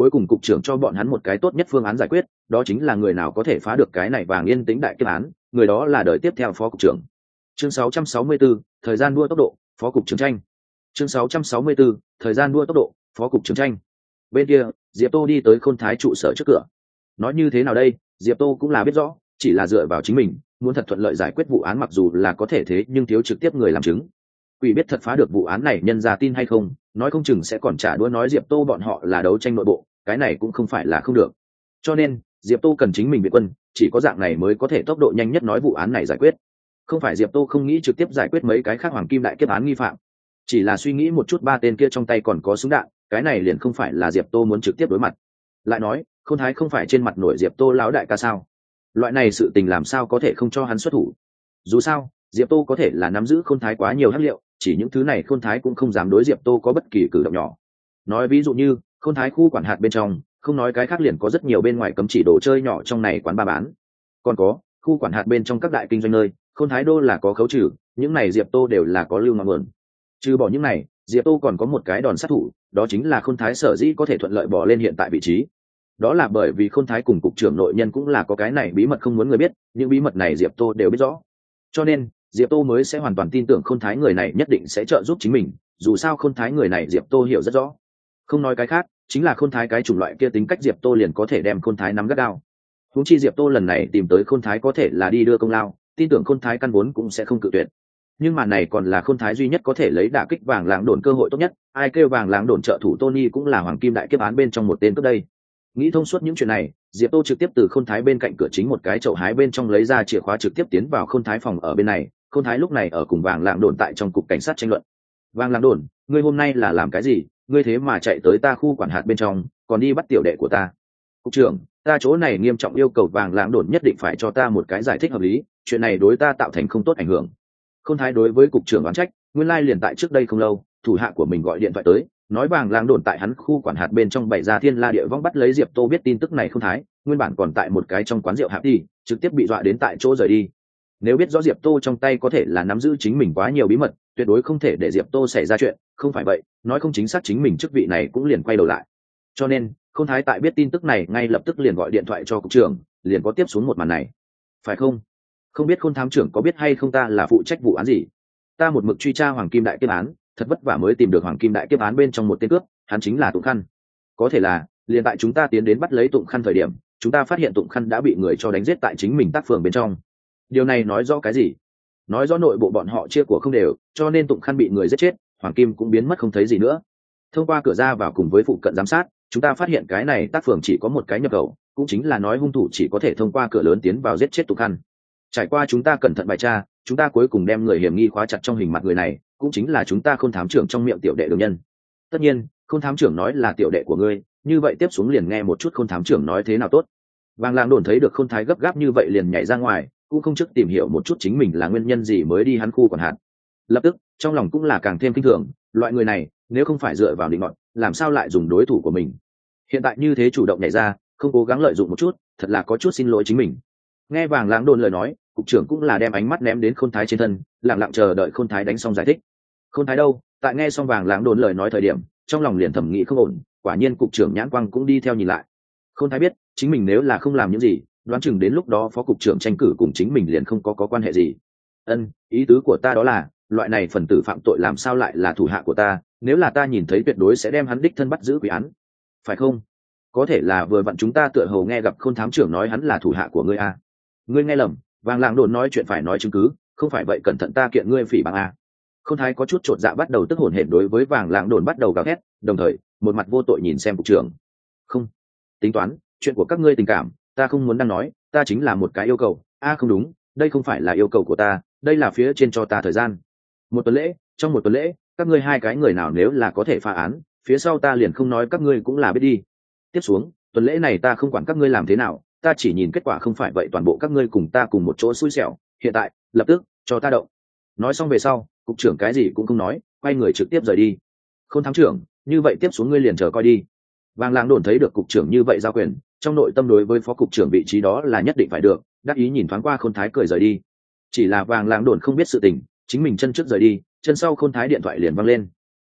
cuối cùng cục trưởng cho bọn hắn một cái tốt nhất phương án giải quyết, đó chính là người nào có thể phá được cái này vàng yên tĩnh đại kiếp án, người đó là đời tiếp theo phó cục trưởng. Chương 664, thời gian đua tốc độ, phó cục trưởng tranh. Chương 664, thời gian đua tốc độ, phó cục trưởng tranh. Bên kia, Diệp Tô đi tới Khôn Thái trụ sở trước cửa. Nói như thế nào đây, Diệp Tô cũng là biết rõ, chỉ là dựa vào chính mình, muốn thật thuận lợi giải quyết vụ án mặc dù là có thể thế nhưng thiếu trực tiếp người làm chứng. Quỷ biết thật phá được vụ án này nhân ra tin hay không, nói không chừng sẽ còn trả đũa nói Diệp Tô bọn họ là đấu tranh nội bộ, cái này cũng không phải là không được. Cho nên, Diệp Tô cần chính mình viện quân, chỉ có dạng này mới có thể tốc độ nhanh nhất nói vụ án này giải quyết. Không phải Diệp Tô không nghĩ trực tiếp giải quyết mấy cái khác hoàng kim đại kiếp án nghi phạm, chỉ là suy nghĩ một chút ba tên kia trong tay còn có súng đạn, cái này liền không phải là Diệp Tô muốn trực tiếp đối mặt. Lại nói, Khôn Thái không phải trên mặt nổi Diệp Tô lão đại ca sao? Loại này sự tình làm sao có thể không cho hắn xuất thủ? Dù sao, Diệp Tô có thể là nắm giữ Khôn Thái quá nhiều hắc liệu, chỉ những thứ này Khôn Thái cũng không dám đối Diệp Tô có bất kỳ cử động nhỏ. Nói ví dụ như, Khôn Thái khu quản hạt bên trong, không nói cái khác liền có rất nhiều bên ngoài cấm chỉ đồ chơi nhỏ trong này quán ba bán. Còn có, khu quản hạt bên trong các đại kinh doanh nơi, Khôn Thái đô là có khấu trừ, những này Diệp Tô đều là có lưu ngọn nguồn. Trừ bỏ những này, Diệp Tô còn có một cái đòn sát thủ, đó chính là Khôn Thái sở dĩ có thể thuận lợi bỏ lên hiện tại vị trí. Đó là bởi vì Khôn Thái cùng cục trưởng nội nhân cũng là có cái này bí mật không muốn người biết, những bí mật này Diệp Tô đều biết rõ. Cho nên, Diệp Tô mới sẽ hoàn toàn tin tưởng Khôn Thái người này nhất định sẽ trợ giúp chính mình, dù sao Khôn Thái người này Diệp Tô hiểu rất rõ. Không nói cái khác, chính là Khôn Thái cái chủng loại kia tính cách Diệp Tô liền có thể đem Khôn Thái nắm gắt gao. Huống chi Diệp Tô lần này tìm tới Khôn Thái có thể là đi đưa công lao, tin tưởng Khôn Thái căn vốn cũng sẽ không cự tuyệt. Nhưng mà này còn là Khôn Thái duy nhất có thể lấy đả kích vàng láng đồn cơ hội tốt nhất, ai kêu vàng láng đồn trợ thủ Tony cũng là hoàng kim đại kiếp án bên trong một tên cướp đây. Nghĩ thông suốt những chuyện này, Diệp Tô trực tiếp từ Khôn Thái bên cạnh cửa chính một cái chậu hái bên trong lấy ra chìa khóa trực tiếp tiến vào Khôn Thái phòng ở bên này. Khôn Thái lúc này ở cùng vàng lạng đồn tại trong cục cảnh sát tranh luận. Vàng lạng đồn, ngươi hôm nay là làm cái gì? Ngươi thế mà chạy tới ta khu quản hạt bên trong, còn đi bắt tiểu đệ của ta. Cục trưởng, ta chỗ này nghiêm trọng yêu cầu vàng lạng đồn nhất định phải cho ta một cái giải thích hợp lý, chuyện này đối ta tạo thành không tốt ảnh hưởng. Khôn Thái đối với cục trưởng oán trách, nguyên lai liền tại trước đây không lâu, thủ hạ của mình gọi điện thoại tới, nói vàng lạng đồn tại hắn khu quản hạt bên trong bày ra thiên la địa vong bắt lấy Diệp Tô. Biết tin tức này Khôn Thái nguyên bản còn tại một cái trong quán rượu hạp đi, trực tiếp bị dọa đến tại chỗ rời đi. Nếu biết rõ Diệp Tô trong tay có thể là nắm giữ chính mình quá nhiều bí mật, tuyệt đối không thể để Diệp Tô xảy ra chuyện, không phải vậy, nói không chính xác chính mình chức vị này cũng liền quay đầu lại. Cho nên, Khôn Thái tại biết tin tức này ngay lập tức liền gọi điện thoại cho cục trưởng, liền có tiếp xuống một màn này. Phải không? Không biết Khôn thám trưởng có biết hay không ta là phụ trách vụ án gì? Ta một mực truy tra hoàng kim đại kiếp án, thật vất vả mới tìm được hoàng kim đại kiếp án bên trong một tên cướp, hắn chính là Tụng Khăn. Có thể là, liền tại chúng ta tiến đến bắt lấy Tụng Khăn thời điểm, chúng ta phát hiện Tụng Khăn đã bị người cho đánh giết tại chính mình tác phường bên trong. Điều này nói rõ cái gì? Nói rõ nội bộ bọn họ chia của không đều, cho nên Tụng Khăn bị người giết chết, hoàng kim cũng biến mất không thấy gì nữa. Thông qua cửa ra vào cùng với phụ cận giám sát, chúng ta phát hiện cái này tác phường chỉ có một cái nhập khẩu, cũng chính là nói hung thủ chỉ có thể thông qua cửa lớn tiến vào giết chết Tụng Khăn. Trải qua chúng ta cẩn thận bài tra, chúng ta cuối cùng đem người hiểm nghi khóa chặt trong hình mặt người này, cũng chính là chúng ta Khôn thám trưởng trong miệng tiểu đệ Đường Nhân. Tất nhiên, Khôn thám trưởng nói là tiểu đệ của ngươi, như vậy tiếp xuống liền nghe một chút Khôn thám trưởng nói thế nào tốt. Vàng Lạng đồn thấy được Khôn Thái gấp gáp như vậy liền nhảy ra ngoài, cũng không trước tìm hiểu một chút chính mình là nguyên nhân gì mới đi hắn khu quản hạt. Lập tức, trong lòng cũng là càng thêm kinh thường, loại người này, nếu không phải dựa vào định ngọn, làm sao lại dùng đối thủ của mình. Hiện tại như thế chủ động nhảy ra, không cố gắng lợi dụng một chút, thật là có chút xin lỗi chính mình. Nghe Vàng Lạng đồn lời nói, cục trưởng cũng là đem ánh mắt ném đến Khôn Thái trên thân, lặng lặng chờ đợi Khôn Thái đánh xong giải thích. Khôn Thái đâu, tại nghe xong Vàng Lạng đồn lời nói thời điểm, trong lòng liền thẩm nghĩ không ổn, quả nhiên cục trưởng nhãn quang cũng đi theo nhìn lại. Khôn Thái biết, chính mình nếu là không làm những gì, đoán chừng đến lúc đó phó cục trưởng tranh cử cùng chính mình liền không có quan hệ gì. Ý tứ của ta đó là, loại này phần tử phạm tội làm sao lại là thủ hạ của ta, nếu là ta nhìn thấy tuyệt đối sẽ đem hắn đích thân bắt giữ quỷ án. Phải không? Có thể là vừa vặn chúng ta tựa hồ nghe gặp Khôn thám trưởng nói hắn là thủ hạ của ngươi à. Ngươi nghe lầm, Vàng Lạng đồn nói chuyện phải nói chứng cứ, không phải vậy cẩn thận ta kiện ngươi phỉ báng à. Khôn Thái có chút chột dạ bắt đầu tức hổn hển đối với Vàng Lạng đồn bắt đầu gào thét, đồng thời một mặt vô tội nhìn xem cục trưởng. Không, tính toán, chuyện của các ngươi tình cảm, ta không muốn đang nói, ta chính là một cái yêu cầu. Không đúng, đây không phải là yêu cầu của ta, đây là phía trên cho ta thời gian. Trong một tuần lễ, các ngươi hai cái người nào nếu là có thể phá án, phía sau ta liền không nói các ngươi cũng là biết đi. Tiếp xuống, tuần lễ này ta không quản các ngươi làm thế nào, ta chỉ nhìn kết quả, không phải vậy toàn bộ các ngươi cùng ta cùng một chỗ xui xẻo. Hiện tại, lập tức, cho ta động. Nói xong về sau, cục trưởng cái gì cũng không nói, quay người trực tiếp rời đi. Khôn thám trưởng, như vậy tiếp xuống ngươi liền chờ coi đi. Vàng Lạng đồn thấy được cục trưởng như vậy giao quyền, trong nội tâm đối với phó cục trưởng vị trí đó là nhất định phải được, đắc ý nhìn thoáng qua Khôn Thái cười rời đi. Chỉ là Vàng Lạng đồn không biết sự tình, chính mình chân trước rời đi, chân sau Khôn Thái điện thoại liền văng lên.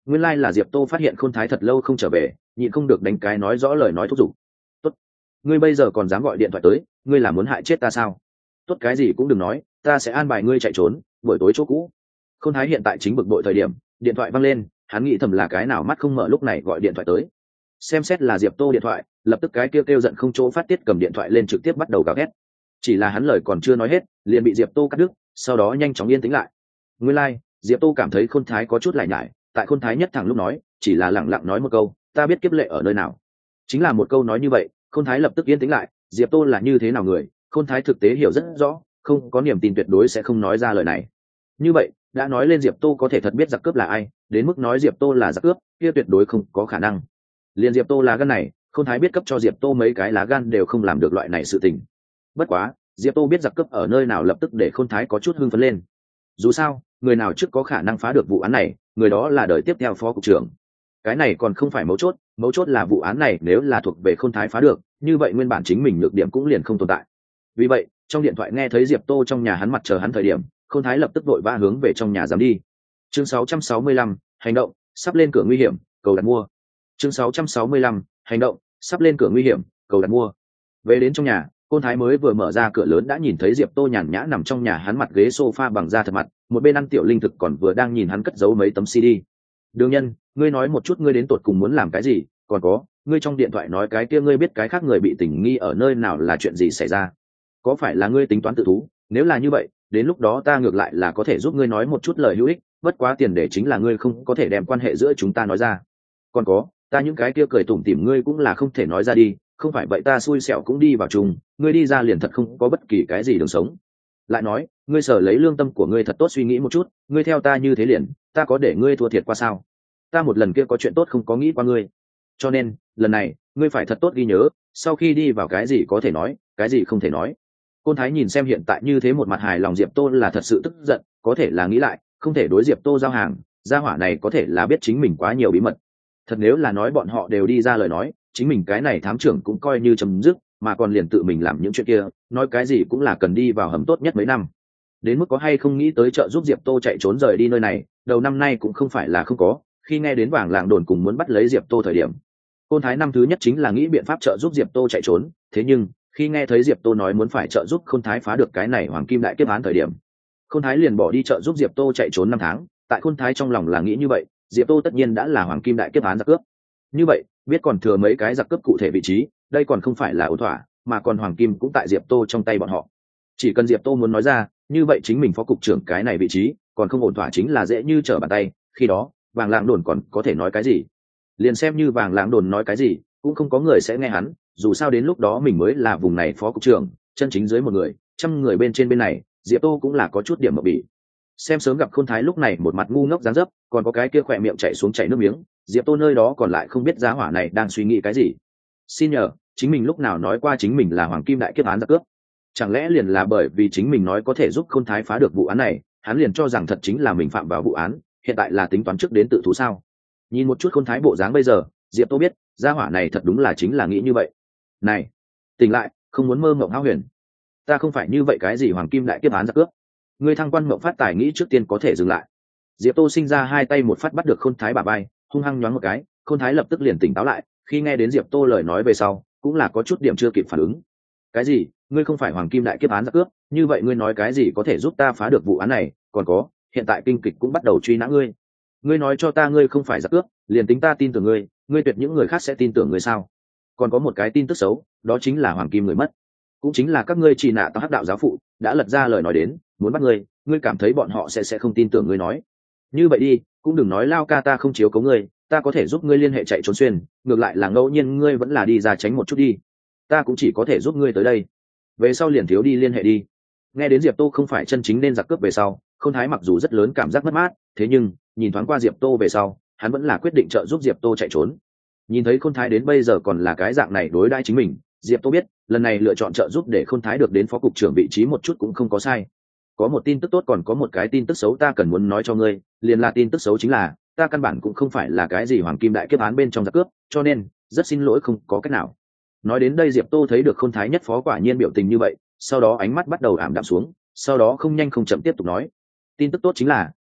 Nguyên lai là Diệp Tô phát hiện Khôn Thái thật lâu không trở về, nhịn không được đánh cái nói rõ lời nói thúc giục. Tốt, ngươi bây giờ còn dám gọi điện thoại tới, ngươi là muốn hại chết ta sao? Tốt, cái gì cũng đừng nói, ta sẽ an bài ngươi chạy trốn, buổi tối chỗ cũ. Khôn Thái hiện tại chính bực bội thời điểm, điện thoại văng lên, hắn nghĩ thầm là cái nào mắt không mở lúc này gọi điện thoại tới. Xem xét là Diệp Tô điện thoại, lập tức cái kêu giận không chỗ phát tiết, cầm điện thoại lên trực tiếp bắt đầu gào thét. Chỉ là hắn lời còn chưa nói hết, liền bị Diệp Tô cắt đứt, sau đó nhanh chóng yên tĩnh lại. Nguyên lai, Diệp Tô cảm thấy Khôn Thái có chút lải nhải, tại Khôn Thái nhất thẳng lúc nói, chỉ là lẳng lặng nói một câu, ta biết kiếp lệ ở nơi nào. Chính là một câu nói như vậy, Khôn Thái lập tức yên tĩnh lại. Diệp Tô là như thế nào người, Khôn Thái thực tế hiểu rất rõ, không có niềm tin tuyệt đối sẽ không nói ra lời này. Như vậy, đã nói lên Diệp Tô có thể thật biết giặc cướp là ai, đến mức nói Diệp Tô là giặc cướp, kia tuyệt đối không có khả năng. Liền Diệp Tô lá gan này, Khôn Thái biết cấp cho Diệp Tô mấy cái lá gan đều không làm được loại này sự tình. Bất quá, Diệp Tô biết giặc cướp ở nơi nào lập tức để Khôn Thái có chút hưng phấn lên. Dù sao, người nào trước có khả năng phá được vụ án này, người đó là đời tiếp theo phó cục trưởng. Cái này còn không phải mấu chốt là vụ án này nếu là thuộc về Khôn Thái phá được, như vậy nguyên bản chính mình nhược điểm cũng liền không tồn tại. Vì vậy, trong điện thoại nghe thấy Diệp Tô trong nhà hắn mặt chờ hắn thời điểm, Khôn Thái lập tức vội vã hướng về trong nhà dám đi. Chương 665, hành động, sắp lên cửa nguy hiểm, cầu đặt mua. Chương 665, hành động, sắp lên cửa nguy hiểm, cầu đặt mua. Về đến trong nhà, Khôn Thái mới vừa mở ra cửa lớn đã nhìn thấy Diệp Tô nhàn nhã nằm trong nhà hắn, mặt ghế sofa bằng da thật mặt, một bên ăn tiểu linh thực còn vừa đang nhìn hắn cất giấu mấy tấm CD. Đương nhân, ngươi nói một chút ngươi đến tột cùng muốn làm cái gì, còn có, ngươi trong điện thoại nói cái kia ngươi biết cái khác người bị tình nghi ở nơi nào là chuyện gì xảy ra? Có phải là ngươi tính toán tự thú? Nếu là như vậy, đến lúc đó ta ngược lại là có thể giúp ngươi nói một chút lời hữu ích, bất quá tiền đề chính là ngươi không có thể đem quan hệ giữa chúng ta nói ra. Còn có, ta những cái kia cười tủm tỉm ngươi cũng là không thể nói ra đi, không phải vậy ta xui xẻo cũng đi vào chung, ngươi đi ra liền thật không có bất kỳ cái gì đường sống. Lại nói, ngươi sở lấy lương tâm của ngươi thật tốt suy nghĩ một chút, ngươi theo ta như thế liền, ta có để ngươi thua thiệt qua sao? Ta một lần kia có chuyện tốt không có nghĩ qua ngươi, cho nên lần này ngươi phải thật tốt ghi nhớ, sau khi đi vào cái gì có thể nói, cái gì không thể nói. Côn Thái nhìn xem hiện tại như thế một mặt hài lòng Diệp Tô là thật sự tức giận, có thể là nghĩ lại, không thể đối Diệp Tô giao hàng, gia hỏa này có thể là biết chính mình quá nhiều bí mật. Thật nếu là nói bọn họ đều đi ra lời nói, chính mình cái này thám trưởng cũng coi như chấm dứt, mà còn liền tự mình làm những chuyện kia, nói cái gì cũng là cần đi vào hầm tốt nhất mấy năm. Đến mức có hay không nghĩ tới trợ giúp Diệp Tô chạy trốn rời đi nơi này, đầu năm nay cũng không phải là không có, khi nghe đến Vàng Làng đồn cùng muốn bắt lấy Diệp Tô thời điểm, Côn Thái năm thứ nhất chính là nghĩ biện pháp trợ giúp Diệp Tô chạy trốn, thế nhưng khi nghe thấy Diệp Tô nói muốn phải trợ giúp Khôn Thái phá được cái này hoàng kim đại kiếp án thời điểm, Khôn Thái liền bỏ đi trợ giúp Diệp Tô chạy trốn 5 tháng. Tại Khôn Thái trong lòng là nghĩ như vậy, Diệp Tô tất nhiên đã là hoàng kim đại kiếp án giặc cướp, như vậy biết còn thừa mấy cái giặc cướp cụ thể vị trí, đây còn không phải là ổn thỏa, mà còn hoàng kim cũng tại Diệp Tô trong tay bọn họ. Chỉ cần Diệp Tô muốn nói ra, như vậy chính mình phó cục trưởng cái này vị trí còn không ổn thỏa chính là dễ như trở bàn tay. Khi đó Vàng Lạng đồn còn có thể nói cái gì? Liền xem như Vàng Lạng đồn nói cái gì cũng không có người sẽ nghe hắn, dù sao đến lúc đó mình mới là vùng này phó cục trưởng, chân chính dưới một người, 100 người bên trên bên này, Diệp Tô cũng là có chút điểm mộng bỉ. Xem sớm gặp Khôn Thái lúc này một mặt ngu ngốc dáng dấp, còn có cái kia khỏe miệng chảy xuống chảy nước miếng, Diệp Tô nơi đó còn lại không biết giá hỏa này đang suy nghĩ cái gì. Xin nhờ, chính mình lúc nào nói qua chính mình là hoàng kim đại kiếp án giặc cướp? Chẳng lẽ liền là bởi vì chính mình nói có thể giúp Khôn Thái phá được vụ án này, hắn liền cho rằng thật chính là mình phạm vào vụ án, hiện tại là tính toán trước đến tự thú sao? Nhìn một chút Khôn Thái bộ dáng bây giờ, Diệp Tô biết gia hỏa này thật đúng là chính là nghĩ như vậy. Này, tỉnh lại, không muốn mơ mộng hão huyền. Ta không phải như vậy cái gì hoàng kim đại kiếp án giặc cướp. Ngươi thăng quan mộng phát tài nghĩ trước tiên có thể dừng lại. Diệp Tô sinh ra hai tay một phát bắt được Khôn Thái bả vai, hung hăng nhoáng một cái, Khôn Thái lập tức liền tỉnh táo lại, khi nghe đến Diệp Tô lời nói về sau, cũng là có chút điểm chưa kịp phản ứng. Cái gì? Ngươi không phải hoàng kim đại kiếp án giặc cướp, như vậy ngươi nói cái gì có thể giúp ta phá được vụ án này, còn có, hiện tại kinh kịch cũng bắt đầu truy nã ngươi. Ngươi nói cho ta ngươi không phải giặc cướp, liền tính ta tin tưởng ngươi, ngươi tuyệt những người khác sẽ tin tưởng ngươi sao? Còn có một cái tin tức xấu, đó chính là hoàng kim người mất, cũng chính là các ngươi trì nạ tao hắc đạo giáo phụ đã lật ra lời nói đến muốn bắt ngươi, ngươi cảm thấy bọn họ sẽ không tin tưởng ngươi nói. Như vậy đi, cũng đừng nói lao ca ta không chiếu cố ngươi, ta có thể giúp ngươi liên hệ chạy trốn xuyên, ngược lại là ngẫu nhiên ngươi vẫn là đi ra tránh một chút đi, ta cũng chỉ có thể giúp ngươi tới đây, về sau liền thiếu đi liên hệ đi. Nghe đến Diệp Tô không phải chân chính nên giặc cướp về sau, Khôn Thái mặc dù rất lớn cảm giác mất mát, thế nhưng nhìn thoáng qua Diệp Tô về sau, hắn vẫn là quyết định trợ giúp Diệp Tô chạy trốn. Nhìn thấy Khôn Thái đến bây giờ còn là cái dạng này đối đãi chính mình, Diệp Tô biết lần này lựa chọn trợ giúp để Khôn Thái được đến phó cục trưởng vị trí một chút cũng không có sai. Có một tin tức tốt còn có một cái tin tức xấu ta cần muốn nói cho ngươi, liền là tin tức xấu chính là ta căn bản cũng không phải là cái gì hoàng kim đại kiếp án bên trong giặc cướp, cho nên rất xin lỗi không có cách nào. Nói đến đây Diệp Tô thấy được Khôn Thái nhất phó quả nhiên biểu tình như vậy, sau đó ánh mắt bắt đầu ảm đạm xuống, sau đó không nhanh không chậm tiếp tục nói, tin tức tốt chính là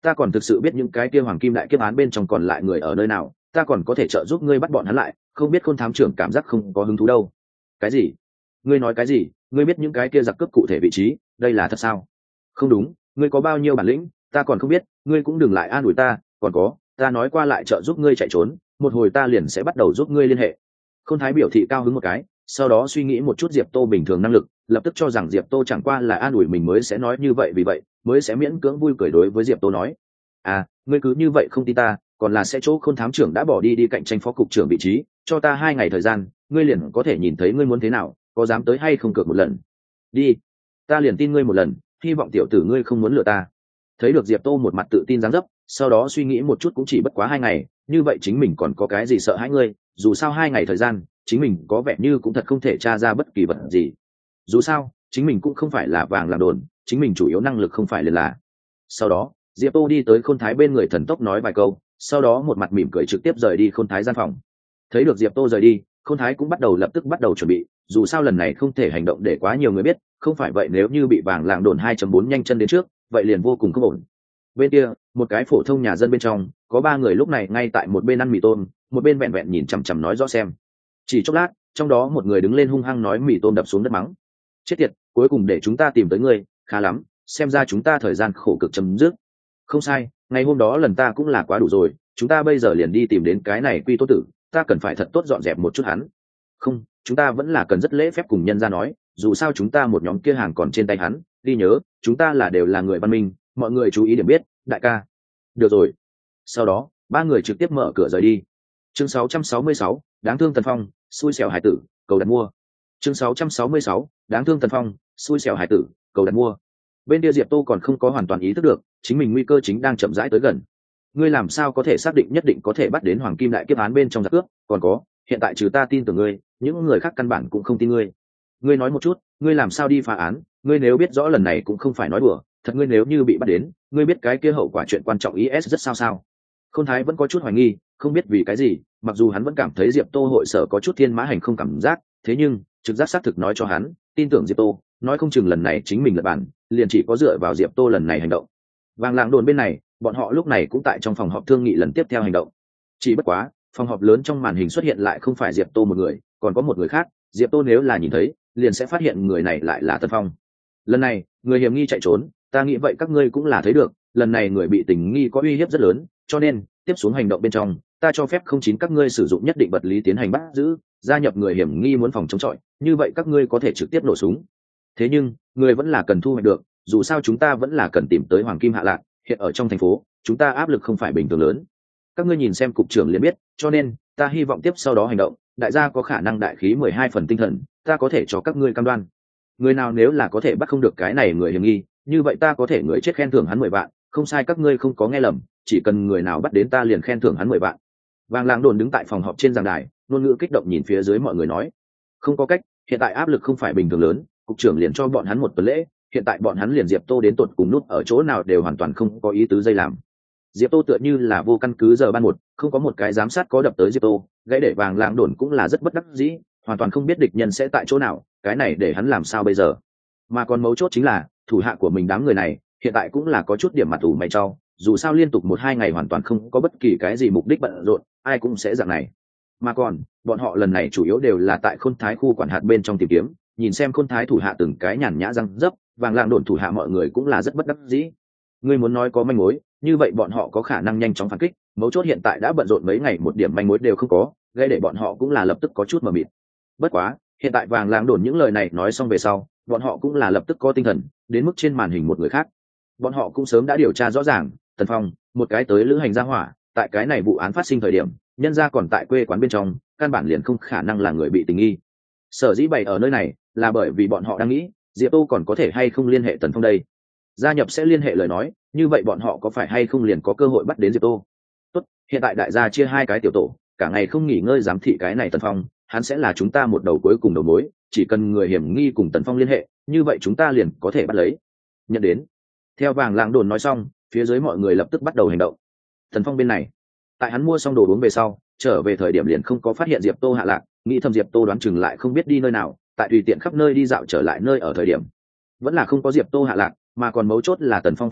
ta còn thực sự biết những cái kia hoàng kim đại kiếp án bên trong còn lại người ở nơi nào, ta còn có thể trợ giúp ngươi bắt bọn hắn lại, không biết Khôn thám trưởng cảm giác không có hứng thú đâu. Cái gì? Ngươi nói cái gì? Ngươi biết những cái kia giặc cướp cụ thể vị trí, đây là thật sao? Không đúng, ngươi có bao nhiêu bản lĩnh ta còn không biết, ngươi cũng đừng lại an ủi ta, còn có, ta nói qua lại trợ giúp ngươi chạy trốn, một hồi ta liền sẽ bắt đầu giúp ngươi liên hệ. Khôn thái biểu thị cao hứng một cái, sau đó suy nghĩ một chút Diệp Tô bình thường năng lực, lập tức cho rằng Diệp Tô chẳng qua là an ủi mình mới sẽ nói như vậy, vì vậy mới sẽ miễn cưỡng vui cười đối với Diệp Tô nói: à, ngươi cứ như vậy không tin ta, còn là sẽ chỗ Khôn thám trưởng đã bỏ đi cạnh tranh phó cục trưởng vị trí, cho ta 2 ngày thời gian, ngươi liền có thể nhìn thấy ngươi muốn thế nào, có dám tới hay không cược một lần. Đi, ta liền tin ngươi một lần, hy vọng tiểu tử ngươi không muốn lừa ta. Thấy được Diệp Tô một mặt tự tin dáng dấp, sau đó suy nghĩ một chút cũng chỉ bất quá 2 ngày, như vậy chính mình còn có cái gì sợ hãi ngươi, dù sao 2 ngày thời gian chính mình có vẻ như cũng thật không thể tra ra bất kỳ vật gì. Dù sao chính mình cũng không phải là vàng làm đồn, chính mình chủ yếu năng lực không phải liền là. Sau đó Diệp Tô đi tới Khôn thái bên người thần tốc nói vài câu, sau đó một mặt mỉm cười trực tiếp rời đi Khôn thái gian phòng. Thấy được Diệp Tô rời đi, Khôn thái cũng lập tức bắt đầu chuẩn bị, dù sao lần này không thể hành động để quá nhiều người biết, không phải vậy nếu như bị vàng làng đồn 2.4 nhanh chân đến trước, vậy liền vô cùng không ổn. Bên kia một cái phổ thông nhà dân bên trong có 3 người lúc này ngay tại một bên ăn mì tôm, một bên vẹn vẹn nhìn chằm chằm nói rõ xem. Chỉ chốc lát trong đó một người đứng lên hung hăng nói mì tôm đập xuống đất mắng: chết tiệt, cuối cùng để chúng ta tìm tới ngươi, khá lắm, xem ra chúng ta thời gian khổ cực chấm dứt. Không sai, ngày hôm đó lần ta cũng là quá đủ rồi, chúng ta bây giờ liền đi tìm đến cái này Quy Tô tử, ta cần phải thật tốt dọn dẹp một chút hắn. Không, chúng ta vẫn là cần rất lễ phép cùng nhân ra nói, dù sao chúng ta một nhóm kia hàng còn trên tay hắn, đi nhớ chúng ta đều là người văn minh, mọi người chú ý điểm biết, đại ca. Được rồi. Sau đó 3 người trực tiếp mở cửa rời đi. Chương 666, đáng thương Tần Phong, xui xẻo hải tử, cầu đặt mua. Chương 666, đáng thương Tần Phong, xui xẻo hải tử, cầu đặt mua. Bên kia Diệp Tô còn không có hoàn toàn ý thức được chính mình nguy cơ chính đang chậm rãi tới gần. Ngươi làm sao có thể xác định nhất định có thể bắt đến hoàng kim đại kiếp án bên trong giặc cướp, còn có, hiện tại trừ ta tin tưởng ngươi, những người khác căn bản cũng không tin ngươi. Ngươi nói một chút, ngươi làm sao đi phá án, ngươi nếu biết rõ lần này cũng không phải nói đùa, thật ngươi nếu như bị bắt đến, ngươi biết cái kia hậu quả chuyện quan trọng IS rất sao. Khôn thái vẫn có chút hoài nghi, không biết vì cái gì, mặc dù hắn vẫn cảm thấy Diệp Tô hội sở có chút thiên mã hành không cảm giác, thế nhưng trực giác xác thực nói cho hắn tin tưởng Diệp Tô, nói không chừng lần này chính mình lật bản, liền chỉ có dựa vào Diệp Tô lần này hành động. Vàng làng đồn bên này, bọn họ lúc này cũng tại trong phòng họp thương nghị lần tiếp theo hành động. Chỉ bất quá phòng họp lớn trong màn hình xuất hiện lại không phải Diệp Tô một người, còn có một người khác. Diệp Tô nếu là nhìn thấy liền sẽ phát hiện người này lại là Tần Phong. Lần này người hiểm nghi chạy trốn, ta nghĩ vậy các ngươi cũng là thấy được, lần này người bị tình nghi có uy hiếp rất lớn, cho nên tiếp xuống hành động bên trong ta cho phép không chín các ngươi sử dụng nhất định vật lý tiến hành bắt giữ, gia nhập người hiểm nghi muốn phòng chống chọi, như vậy các ngươi có thể trực tiếp nổ súng. Thế nhưng người vẫn là cần thu hoạch được, dù sao chúng ta vẫn là cần tìm tới hoàng kim hạ lạc, hiện ở trong thành phố chúng ta áp lực không phải bình thường lớn. Các ngươi nhìn xem cục trưởng liền biết, cho nên ta hy vọng tiếp sau đó hành động đại gia có khả năng đại khí 12 phần tinh thần, ta có thể cho các ngươi cam đoan, người nào nếu là có thể bắt không được cái này người hiểm nghi, như vậy ta có thể người chết khen thưởng hắn 10 vạn, không sai, các ngươi không có nghe lầm, chỉ cần người nào bắt đến ta liền khen thưởng hắn 10 vạn. Vàng làng đồn đứng tại phòng họp trên giảng đài, ngôn ngữ kích động nhìn phía dưới mọi người nói: không có cách, hiện tại áp lực không phải bình thường lớn, cục trưởng liền cho bọn hắn một tuần lễ, hiện tại bọn hắn liền Diệp Tô đến tột cùng nút ở chỗ nào đều hoàn toàn không có ý tứ dây làm. Diệp Tô tựa như là vô căn cứ giờ ban một, không có một cái giám sát có đập tới Diệp Tô, gãy để vàng làng đồn cũng là rất bất đắc dĩ, hoàn toàn không biết địch nhân sẽ tại chỗ nào, cái này để hắn làm sao bây giờ. Mà còn mấu chốt chính là thủ hạ của mình đám người này hiện tại cũng là có chút điểm mặt ủ mày trao, dù sao liên tục 1-2 ngày hoàn toàn không có bất kỳ cái gì mục đích bận rộn, ai cũng sẽ dạng này. Mà còn bọn họ lần này chủ yếu đều là tại Khôn thái khu quản hạt bên trong tìm kiếm, nhìn xem Khôn thái thủ hạ từng cái nhàn nhã răng dấp, vàng làng đồn thủ hạ mọi người cũng là rất bất đắc dĩ. Ngươi muốn nói có manh mối, như vậy bọn họ có khả năng nhanh chóng phản kích, mấu chốt hiện tại đã bận rộn mấy ngày một điểm manh mối đều không có, gây để bọn họ cũng là lập tức có chút mờ mịt. Bất quá hiện tại vàng làng đồn những lời này nói xong về sau, bọn họ cũng là lập tức có tinh thần, đến mức trên màn hình một người khác bọn họ cũng sớm đã điều tra rõ ràng, Tần Phong, một cái tới lữ hành gia hỏa, tại cái này vụ án phát sinh thời điểm nhân gia còn tại quê quán bên trong, căn bản liền không khả năng là người bị tình nghi. Sở dĩ bày ở nơi này là bởi vì bọn họ đang nghĩ Diệp Tô còn có thể hay không liên hệ Tần Phong đây, gia nhập sẽ liên hệ lời nói, như vậy bọn họ có phải hay không liền có cơ hội bắt đến Diệp Tô. Tốt, hiện tại đại gia chia 2 cái tiểu tổ, cả ngày không nghỉ ngơi giám thị cái này Tần Phong, hắn sẽ là chúng ta một đầu cuối cùng đầu mối, chỉ cần người hiểm nghi cùng Tần Phong liên hệ, như vậy chúng ta liền có thể bắt lấy. Nhận đến. Theo vàng làng đồn nói xong, phía dưới mọi người lập tức bắt đầu hành động. Tần Phong bên này, tại hắn mua xong đồ uống về sau, trở về thời điểm liền không có phát hiện Diệp Tô hạ lạc, nghĩ thầm Diệp Tô đoán chừng lại không biết đi nơi nào, tại tùy tiện khắp nơi đi dạo trở lại nơi ở thời điểm, vẫn là không có Diệp Tô hạ lạc, mà còn mấu chốt là Tần Phong phát hiện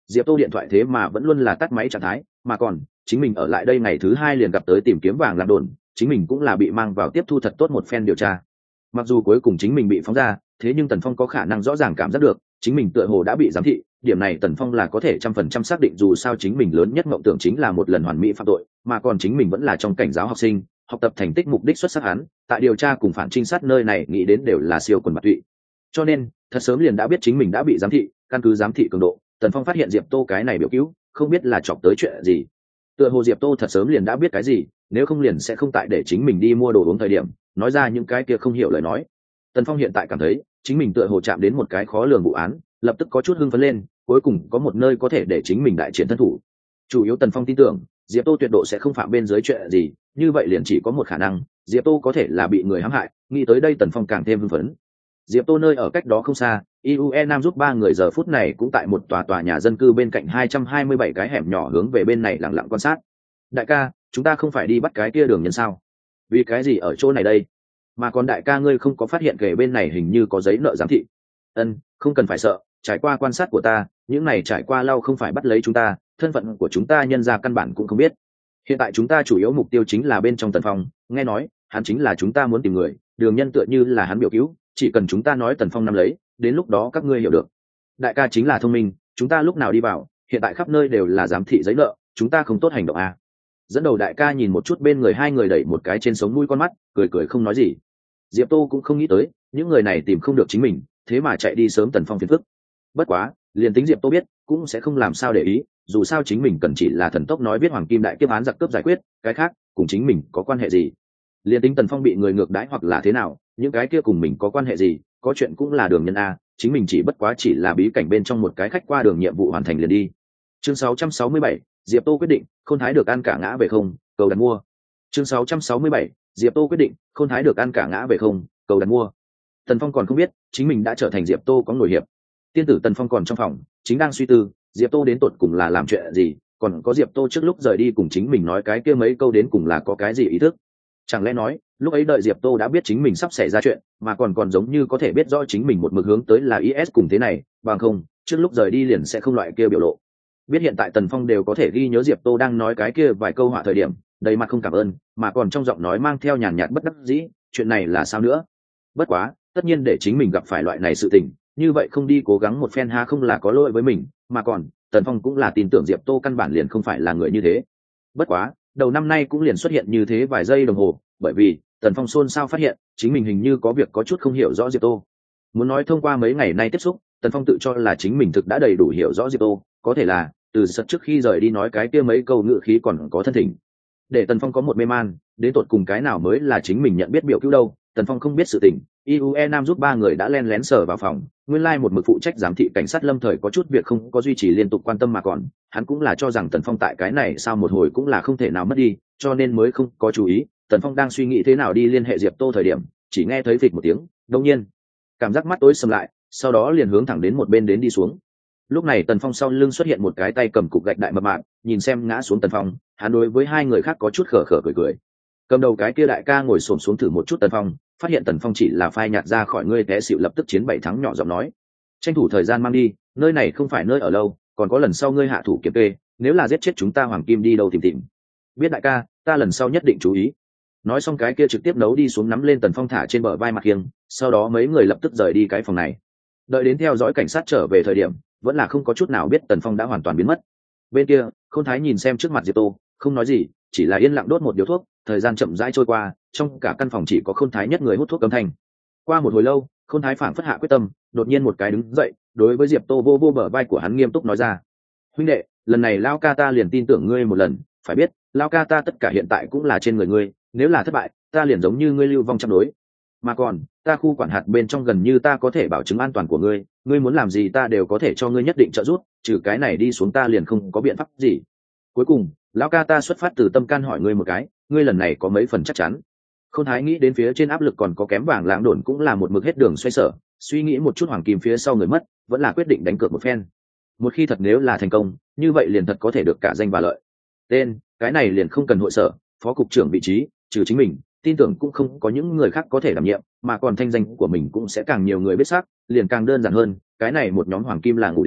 Diệp Tô điện thoại thế mà vẫn luôn là tắt máy trạng thái, mà còn chính mình ở lại đây ngày thứ hai liền gặp tới tìm kiếm vàng làm đồn, chính mình cũng là bị mang vào tiếp thu thật tốt một phen điều tra. Mặc dù cuối cùng chính mình bị phóng ra, thế nhưng Tần Phong có khả năng rõ ràng cảm giác được chính mình tựa hồ đã bị giám thị, điểm này Tần Phong là có thể 100% xác định, dù sao chính mình lớn nhất mộng tưởng chính là một lần hoàn mỹ phạm tội, mà còn chính mình vẫn là trong cảnh giáo học sinh, học tập thành tích mục đích xuất sắc, hắn tại điều tra cùng phản trinh sát nơi này nghĩ đến đều là siêu quần bạc tụy, cho nên thật sớm liền đã biết chính mình đã bị giám thị. Căn cứ giám thị cường độ, Tần Phong phát hiện Diệp Tô cái này biểu cứu không biết là chọc tới chuyện gì, tựa hồ Diệp Tô thật sớm liền đã biết cái gì, nếu không liền sẽ không tại để chính mình đi mua đồ uống thời điểm nói ra những cái kia không hiểu lời nói. Tần Phong hiện tại cảm thấy chính mình tựa hồ chạm đến một cái khó lường vụ án, lập tức có chút hưng phấn lên, cuối cùng có một nơi có thể để chính mình đại triển thân thủ. Chủ yếu Tần Phong tin tưởng Diệp Tô tuyệt độ sẽ không phạm bên dưới chuyện gì, như vậy liền chỉ có một khả năng, Diệp Tô có thể là bị người hãm hại. Nghĩ tới đây Tần Phong càng thêm hưng phấn. Diệp Tô nơi ở cách đó không xa, IUE Nam giúp ba người giờ phút này cũng tại một tòa nhà dân cư bên cạnh 227 cái hẻm nhỏ hướng về bên này lặng lặng quan sát. Đại ca, chúng ta không phải đi bắt cái kia đường nhân sao? Vì cái gì ở chỗ này đây? Mà còn đại ca ngươi không có phát hiện kề bên này hình như có giấy nợ giám thị? Không cần phải sợ, trải qua quan sát của ta, những này trải qua lau không phải bắt lấy chúng ta, thân phận của chúng ta nhân ra căn bản cũng không biết. Hiện tại chúng ta chủ yếu mục tiêu chính là bên trong Tần Phong, nghe nói hắn chính là chúng ta muốn tìm người, đường nhân tựa như là hắn biểu cứu, chỉ cần chúng ta nói Tần Phong nắm lấy, đến lúc đó các ngươi hiểu được. Đại ca chính là thông minh, chúng ta lúc nào đi vào, hiện tại khắp nơi đều là giám thị giấy nợ, chúng ta không tốt hành động à. Dẫn đầu đại ca nhìn một chút bên người hai người đẩy một cái trên sống mũi con mắt, cười cười không nói gì. Diệp Tô cũng không nghĩ tới những người này tìm không được chính mình, thế mà chạy đi sớm Tần Phong phiền phức. Bất quá liền tính Diệp Tô biết cũng sẽ không làm sao để ý, dù sao chính mình cần chỉ là thần tốc nói biết hoàng kim đại kiếp án giặc cướp giải quyết, cái khác cùng chính mình có quan hệ gì. Liền tính Tần Phong bị người ngược đãi hoặc là thế nào, những cái kia cùng mình có quan hệ gì, có chuyện cũng là đường nhân a, chính mình chỉ bất quá chỉ là bí cảnh bên trong một cái khách qua đường, nhiệm vụ hoàn thành liền đi. Chương 667, Diệp Tô quyết định Khôn Thái được ăn cả ngã về không, cầu đặt mua. Chương 667, Diệp Tô quyết định Khôn Thái được ăn cả ngã về không, cầu đặt mua. Tần Phong còn không biết chính mình đã trở thành Diệp Tô có nổi hiệp. Tiên tử Tần Phong còn trong phòng chính đang suy tư Diệp Tô đến tột cùng là làm chuyện gì, còn có Diệp Tô trước lúc rời đi cùng chính mình nói cái kia mấy câu đến cùng là có cái gì ý thức. Chẳng lẽ nói lúc ấy đợi Diệp Tô đã biết chính mình sắp xảy ra chuyện, mà còn giống như có thể biết rõ chính mình một mực hướng tới là IS cùng thế này, bằng không trước lúc rời đi liền sẽ không loại kia biểu lộ. Biết hiện tại Tần Phong đều có thể ghi nhớ Diệp Tô đang nói cái kia vài câu họa thời điểm đầy mặt không cảm ơn, mà còn trong giọng nói mang theo nhàn nhạt bất đắc dĩ, chuyện này là sao nữa. Bất quá tất nhiên để chính mình gặp phải loại này sự tình, như vậy không đi cố gắng một phen ha không là có lỗi với mình, mà còn Tần Phong cũng là tin tưởng Diệp Tô căn bản liền không phải là người như thế. Bất quá đầu năm nay cũng liền xuất hiện như thế vài giây đồng hồ, bởi vì Tần Phong xôn xao phát hiện chính mình hình như có việc có chút không hiểu rõ Diệp Tô. Muốn nói thông qua mấy ngày nay tiếp xúc, Tần Phong tự cho là chính mình thực đã đầy đủ hiểu rõ Diệp Tô, có thể là từ sật trước khi rời đi nói cái kia mấy câu ngữ khí còn có thân thỉnh, để Tần Phong có một mê man, đến tột cùng cái nào mới là chính mình nhận biết biểu cứu đâu. Tần Phong không biết sự tình. IUE Nam giúp ba người đã len lén sờ vào phòng, nguyên lai một mực phụ trách giám thị cảnh sát lâm thời có chút việc không có duy trì liên tục quan tâm, mà còn hắn cũng là cho rằng Tần Phong tại cái này sao một hồi cũng là không thể nào mất đi, cho nên mới không có chú ý. Tần Phong đang suy nghĩ thế nào đi liên hệ Diệp Tô thời điểm, chỉ nghe thấy phịch một tiếng, đột nhiên cảm giác mắt tối sầm lại, sau đó liền hướng thẳng đến một bên đến đi xuống. Lúc này Tần Phong sau lưng xuất hiện một cái tay cầm cục gạch đại mập mạp, nhìn xem ngã xuống Tần Phong, hắn đối với hai người khác có chút khở khở cười cười. Cầm đầu cái kia đại ca ngồi xổm xuống thử một chút Tần Phong, phát hiện Tần Phong chỉ là phai nhạt ra khỏi ngươi té xịu, lập tức chiến 7 thắng, nhỏ giọng nói: tranh thủ thời gian mang đi, nơi này không phải nơi ở lâu, còn có lần sau ngươi hạ thủ kiểm kê, nếu là giết chết chúng ta hoàng kim đi đâu tìm tìm. Biết đại ca, ta lần sau nhất định chú ý. Nói xong cái kia trực tiếp nấu đi xuống nắm lên Tần Phong thả trên bờ vai mặt kiêng, sau đó mấy người lập tức rời đi cái phòng này. Đợi đến theo dõi cảnh sát trở về thời điểm, vẫn là không có chút nào biết Tần Phong đã hoàn toàn biến mất. Bên kia Khôn Thái nhìn xem trước mặt Diệp Tô, không nói gì, chỉ là yên lặng đốt một điếu thuốc. Thời gian chậm rãi trôi qua, trong cả căn phòng chỉ có Khôn Thái nhất người hút thuốc âm thanh. Qua một hồi lâu, Khôn Thái phảng phất hạ quyết tâm, đột nhiên một cái đứng dậy, đối với Diệp Tô vô vô bờ vai của hắn nghiêm túc nói ra: huynh đệ, lần này lao ca ta liền tin tưởng ngươi một lần, phải biết lao ca ta tất cả hiện tại cũng là trên người ngươi, nếu là thất bại ta liền giống như ngươi lưu vong trăm đối, mà còn ta khu quản hạt bên trong gần như ta có thể bảo chứng an toàn của ngươi, ngươi muốn làm gì ta đều có thể cho ngươi nhất định trợ giúp, trừ cái này đi xuống ta liền không có biện pháp gì. Cuối cùng lão ca ta xuất phát từ tâm can hỏi ngươi một cái, ngươi lần này có mấy phần chắc chắn? Khôn Thái nghĩ đến phía trên áp lực còn có kém vàng lãng đồn cũng là một mực hết đường xoay sở, suy nghĩ một chút hoàng kim phía sau người mất, vẫn là quyết định đánh cược một phen. Một khi thật nếu là thành công, như vậy liền thật có thể được cả danh và lợi. Tên cái này liền không cần hội sở, phó cục trưởng vị trí, trừ chính mình tin tưởng cũng không có những người khác có thể đảm nhiệm, mà còn thanh danh của mình cũng sẽ càng nhiều người biết xác, liền càng đơn giản hơn. Cái này một nhóm hoàng kim là ngủ đến,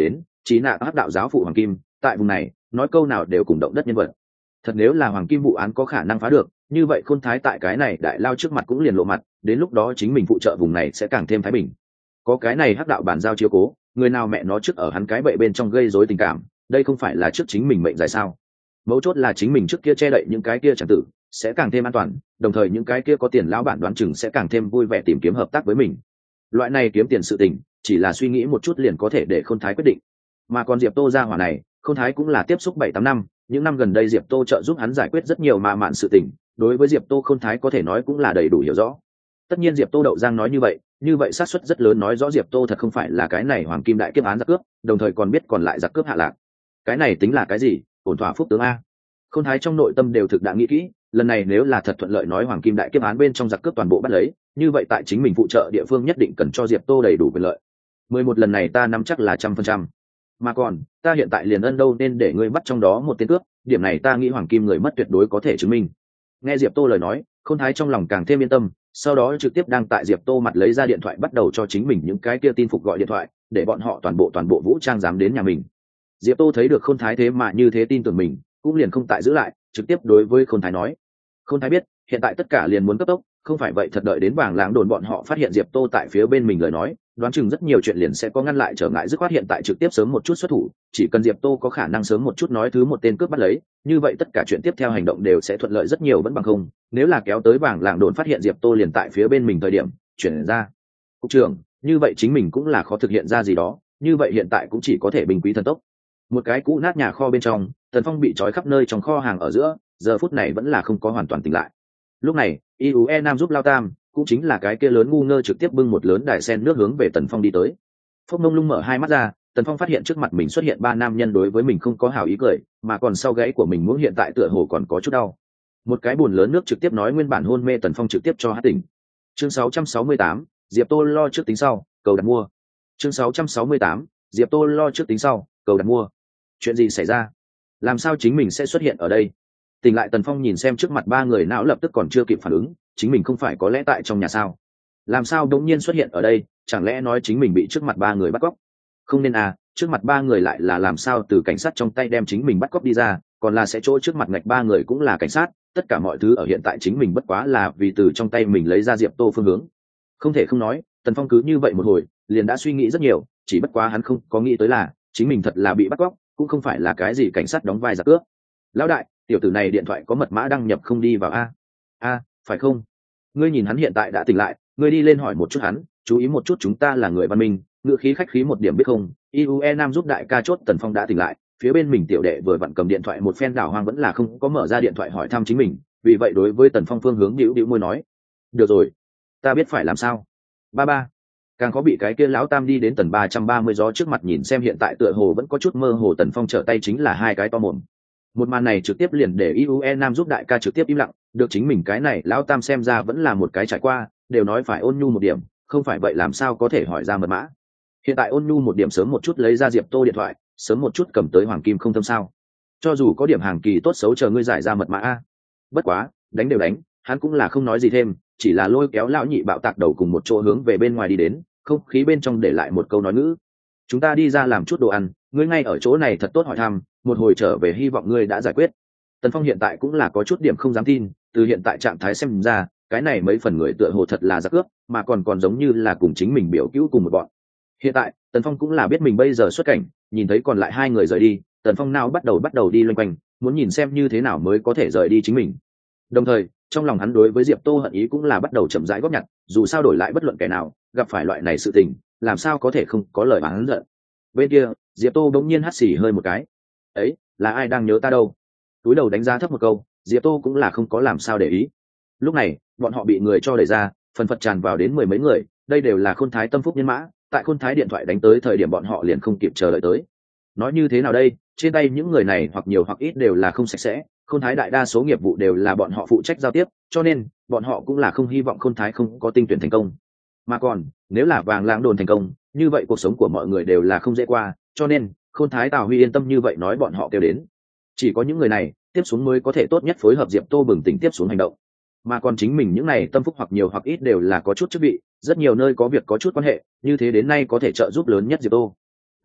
Chí nạ hắc đạo giáo phụ hoàng kim tại vùng này nói câu nào đều cùng động đất nhân vật. Thật nếu là hoàng kim vụ án có khả năng phá được, như vậy Khôn Thái tại cái này đại lao trước mặt cũng liền lộ mặt, đến lúc đó chính mình phụ trợ vùng này sẽ càng thêm thái bình. Có cái này hắc đạo bản giao chiếu cố, người nào mẹ nó trước ở hắn cái bậy bên trong gây rối tình cảm, đây không phải là trước chính mình mệnh dài sao? Mấu chốt là chính mình trước kia che đậy những cái kia chẳng tử sẽ càng thêm an toàn, đồng thời những cái kia có tiền lão bản đoán chừng sẽ càng thêm vui vẻ tìm kiếm hợp tác với mình. Loại này kiếm tiền sự tình, chỉ là suy nghĩ một chút liền có thể để Khôn Thái quyết định. Mà còn Diệp Tô gia hỏa này, Khôn Thái cũng là tiếp xúc 7-8 năm, những năm gần đây Diệp Tô trợ giúp hắn giải quyết rất nhiều ma mạn sự tình, đối với Diệp Tô Khôn Thái có thể nói cũng là đầy đủ hiểu rõ. Tất nhiên Diệp Tô Đậu Giang nói như vậy xác suất rất lớn nói rõ Diệp Tô thật không phải là cái này hoàng kim đại kiếp án giặc cướp, đồng thời còn biết còn lại giặc cướp hạ lạc. Cái này tính là cái gì? Ổn thỏa phúc tướng a. Khôn Thái trong nội tâm đều thực đã nghĩ kỹ, lần này nếu là thật thuận lợi nói hoàng kim đại kiếp án bên trong giặc cướp toàn bộ bắt lấy, như vậy tại chính mình phụ trợ địa phương nhất định cần cho Diệp Tô đầy đủ quyền lợi. 11 lần này ta nắm chắc là 100%. Mà còn, ta hiện tại liền ân đâu nên để ngươi bắt trong đó một tên cướp, điểm này ta nghĩ hoàng kim người mất tuyệt đối có thể chứng minh. Nghe Diệp Tô lời nói, Khôn Thái trong lòng càng thêm yên tâm, sau đó trực tiếp đang tại Diệp Tô mặt lấy ra điện thoại bắt đầu cho chính mình những cái kia tin phục gọi điện thoại, để bọn họ toàn bộ vũ trang dám đến nhà mình. Diệp Tô thấy được Khôn Thái thế mà như thế tin tưởng mình, cũng liền không tại giữ lại, trực tiếp đối với Khôn Thái nói. Khôn Thái biết, hiện tại tất cả liền muốn cấp tốc, không phải vậy thật đợi đến Vàng Lãng Đồn bọn họ phát hiện Diệp Tô tại phía bên mình lời nói, đoán chừng rất nhiều chuyện liền sẽ có ngăn lại trở ngại, dứt khoát hiện tại trực tiếp sớm một chút xuất thủ, chỉ cần Diệp Tô có khả năng sớm một chút nói thứ một tên cướp bắt lấy, như vậy tất cả chuyện tiếp theo hành động đều sẽ thuận lợi rất nhiều vẫn bằng không, nếu là kéo tới Vàng Lãng Đồn phát hiện Diệp Tô liền tại phía bên mình thời điểm, chuyển ra. Cục trưởng, như vậy chính mình cũng là khó thực hiện ra gì đó, như vậy hiện tại cũng chỉ có thể bình quý thần tốc. Một cái cũ nát nhà kho bên trong, Tần Phong bị trói khắp nơi trong kho hàng ở giữa, giờ phút này vẫn là không có hoàn toàn tỉnh lại. Lúc này, IUE Nam giúp Lao Tam, cũng chính là cái kia lớn ngu ngơ trực tiếp bưng một lớn đài sen nước hướng về Tần Phong đi tới. Phốc Mông Lung mở hai mắt ra, Tần Phong phát hiện trước mặt mình xuất hiện ba nam nhân đối với mình không có hảo ý cười, mà còn sau gáy của mình muốn hiện tại tựa hồ còn có chút đau. Một cái bùn lớn nước trực tiếp nói nguyên bản hôn mê Tần Phong trực tiếp cho hát tỉnh. Chương 668, Diệp Tô lo trước tính sau, cầu đặt mua. Chương 668, Diệp Tô lo trước tính sau, cầu đặt mua. Chuyện gì xảy ra? Làm sao chính mình sẽ xuất hiện ở đây? Tỉnh lại Tần Phong nhìn xem trước mặt ba người não lập tức còn chưa kịp phản ứng, chính mình không phải có lẽ tại trong nhà sao? Làm sao đột nhiên xuất hiện ở đây, chẳng lẽ nói chính mình bị trước mặt ba người bắt cóc? Không nên à, trước mặt ba người lại là làm sao từ cảnh sát trong tay đem chính mình bắt cóc đi ra, còn là sẽ chỗ trước mặt ngạch ba người cũng là cảnh sát, tất cả mọi thứ ở hiện tại chính mình bất quá là vì từ trong tay mình lấy ra Diệp Tô phương hướng. Không thể không nói, Tần Phong cứ như vậy một hồi, liền đã suy nghĩ rất nhiều, chỉ bất quá hắn không có nghĩ tới là chính mình thật là bị bắt cóc, cũng không phải là cái gì cảnh sát đóng vai giặc cướp. Lão đại, tiểu tử này điện thoại có mật mã đăng nhập không đi vào a? Phải không? Ngươi nhìn hắn hiện tại đã tỉnh lại, ngươi đi lên hỏi một chút hắn, chú ý một chút chúng ta là người văn minh, ngữ khí khách khí một điểm biết không? IUE Nam giúp đại ca chốt Tần Phong đã tỉnh lại, phía bên mình tiểu đệ vừa vặn cầm điện thoại một phen đảo hoang vẫn là không có mở ra điện thoại hỏi thăm chính mình, vì vậy đối với Tần Phong phương hướng bĩu môi nói, được rồi, ta biết phải làm sao. Ba. Càng có bị cái kia lão tam đi đến tầng 330 gió trước mặt nhìn xem hiện tại tựa hồ vẫn có chút mơ hồ, Tần Phong trở tay chính là hai cái to mồm. Một màn này trực tiếp liền để IUE Nam giúp đại ca trực tiếp im lặng, được chính mình cái này lão tam xem ra vẫn là một cái trải qua, đều nói phải ôn nhu một điểm, không phải vậy làm sao có thể hỏi ra mật mã. Hiện tại ôn nhu một điểm, sớm một chút lấy ra Diệp Tô điện thoại, sớm một chút cầm tới hoàng kim không thâm sao? Cho dù có điểm hàng kỳ tốt xấu chờ ngươi giải ra mật mã a. Bất quá, đánh đều đánh, hắn cũng là không nói gì thêm, chỉ là lôi kéo lão nhị bạo tạc đầu cùng một chỗ hướng về bên ngoài đi đến, không khí bên trong để lại một câu nói ngữ. Chúng ta đi ra làm chút đồ ăn, ngươi ngay ở chỗ này thật tốt hỏi thăm, một hồi trở về hy vọng ngươi đã giải quyết. Tần Phong hiện tại cũng là có chút điểm không dám tin, từ hiện tại trạng thái xem ra, cái này mấy phần người tựa hồ thật là giặc cướp, mà còn giống như là cùng chính mình biểu cứu cùng một bọn. Hiện tại, Tần Phong cũng là biết mình bây giờ xuất cảnh, nhìn thấy còn lại hai người rời đi, Tần Phong nào bắt đầu đi loanh quanh, muốn nhìn xem như thế nào mới có thể rời đi chính mình. Đồng thời, trong lòng hắn đối với Diệp Tô hận ý cũng là bắt đầu chậm rãi góp nhặt, dù sao đổi lại bất luận kẻ nào, gặp phải loại này sự tình, làm sao có thể không có lời oán giận. Bên kia, Diệp Tô bỗng nhiên hắt xì hơi một cái. Ấy, là ai đang nhớ ta đâu? Túi đầu đánh giá thấp một câu, Diệp Tô cũng là không có làm sao để ý. Lúc này, bọn họ bị người cho đẩy ra, phần phật tràn vào đến mười mấy người, đây đều là Khôn Thái tâm phúc nhân mã, tại Khôn Thái điện thoại đánh tới thời điểm bọn họ liền không kịp chờ đợi tới. Nói như thế nào đây, trên tay những người này hoặc nhiều hoặc ít đều là không sạch sẽ, Khôn Thái đại đa số nghiệp vụ đều là bọn họ phụ trách giao tiếp, cho nên bọn họ cũng là không hy vọng Khôn Thái không có tinh tuyển thành công. Mà còn, nếu là Vàng Lãng Đồn thành công, như vậy cuộc sống của mọi người đều là không dễ qua, cho nên Khôn Thái Tào Huy yên tâm như vậy nói bọn họ kêu đến. Chỉ có những người này tiếp xuống mới có thể tốt nhất phối hợp Diệp Tô bừng tỉnh tiếp xuống hành động. Mà còn chính mình những này tâm phúc hoặc nhiều hoặc ít đều là có chút chức vị, rất nhiều nơi có việc có chút quan hệ, như thế đến nay có thể trợ giúp lớn nhất Diệp Tô.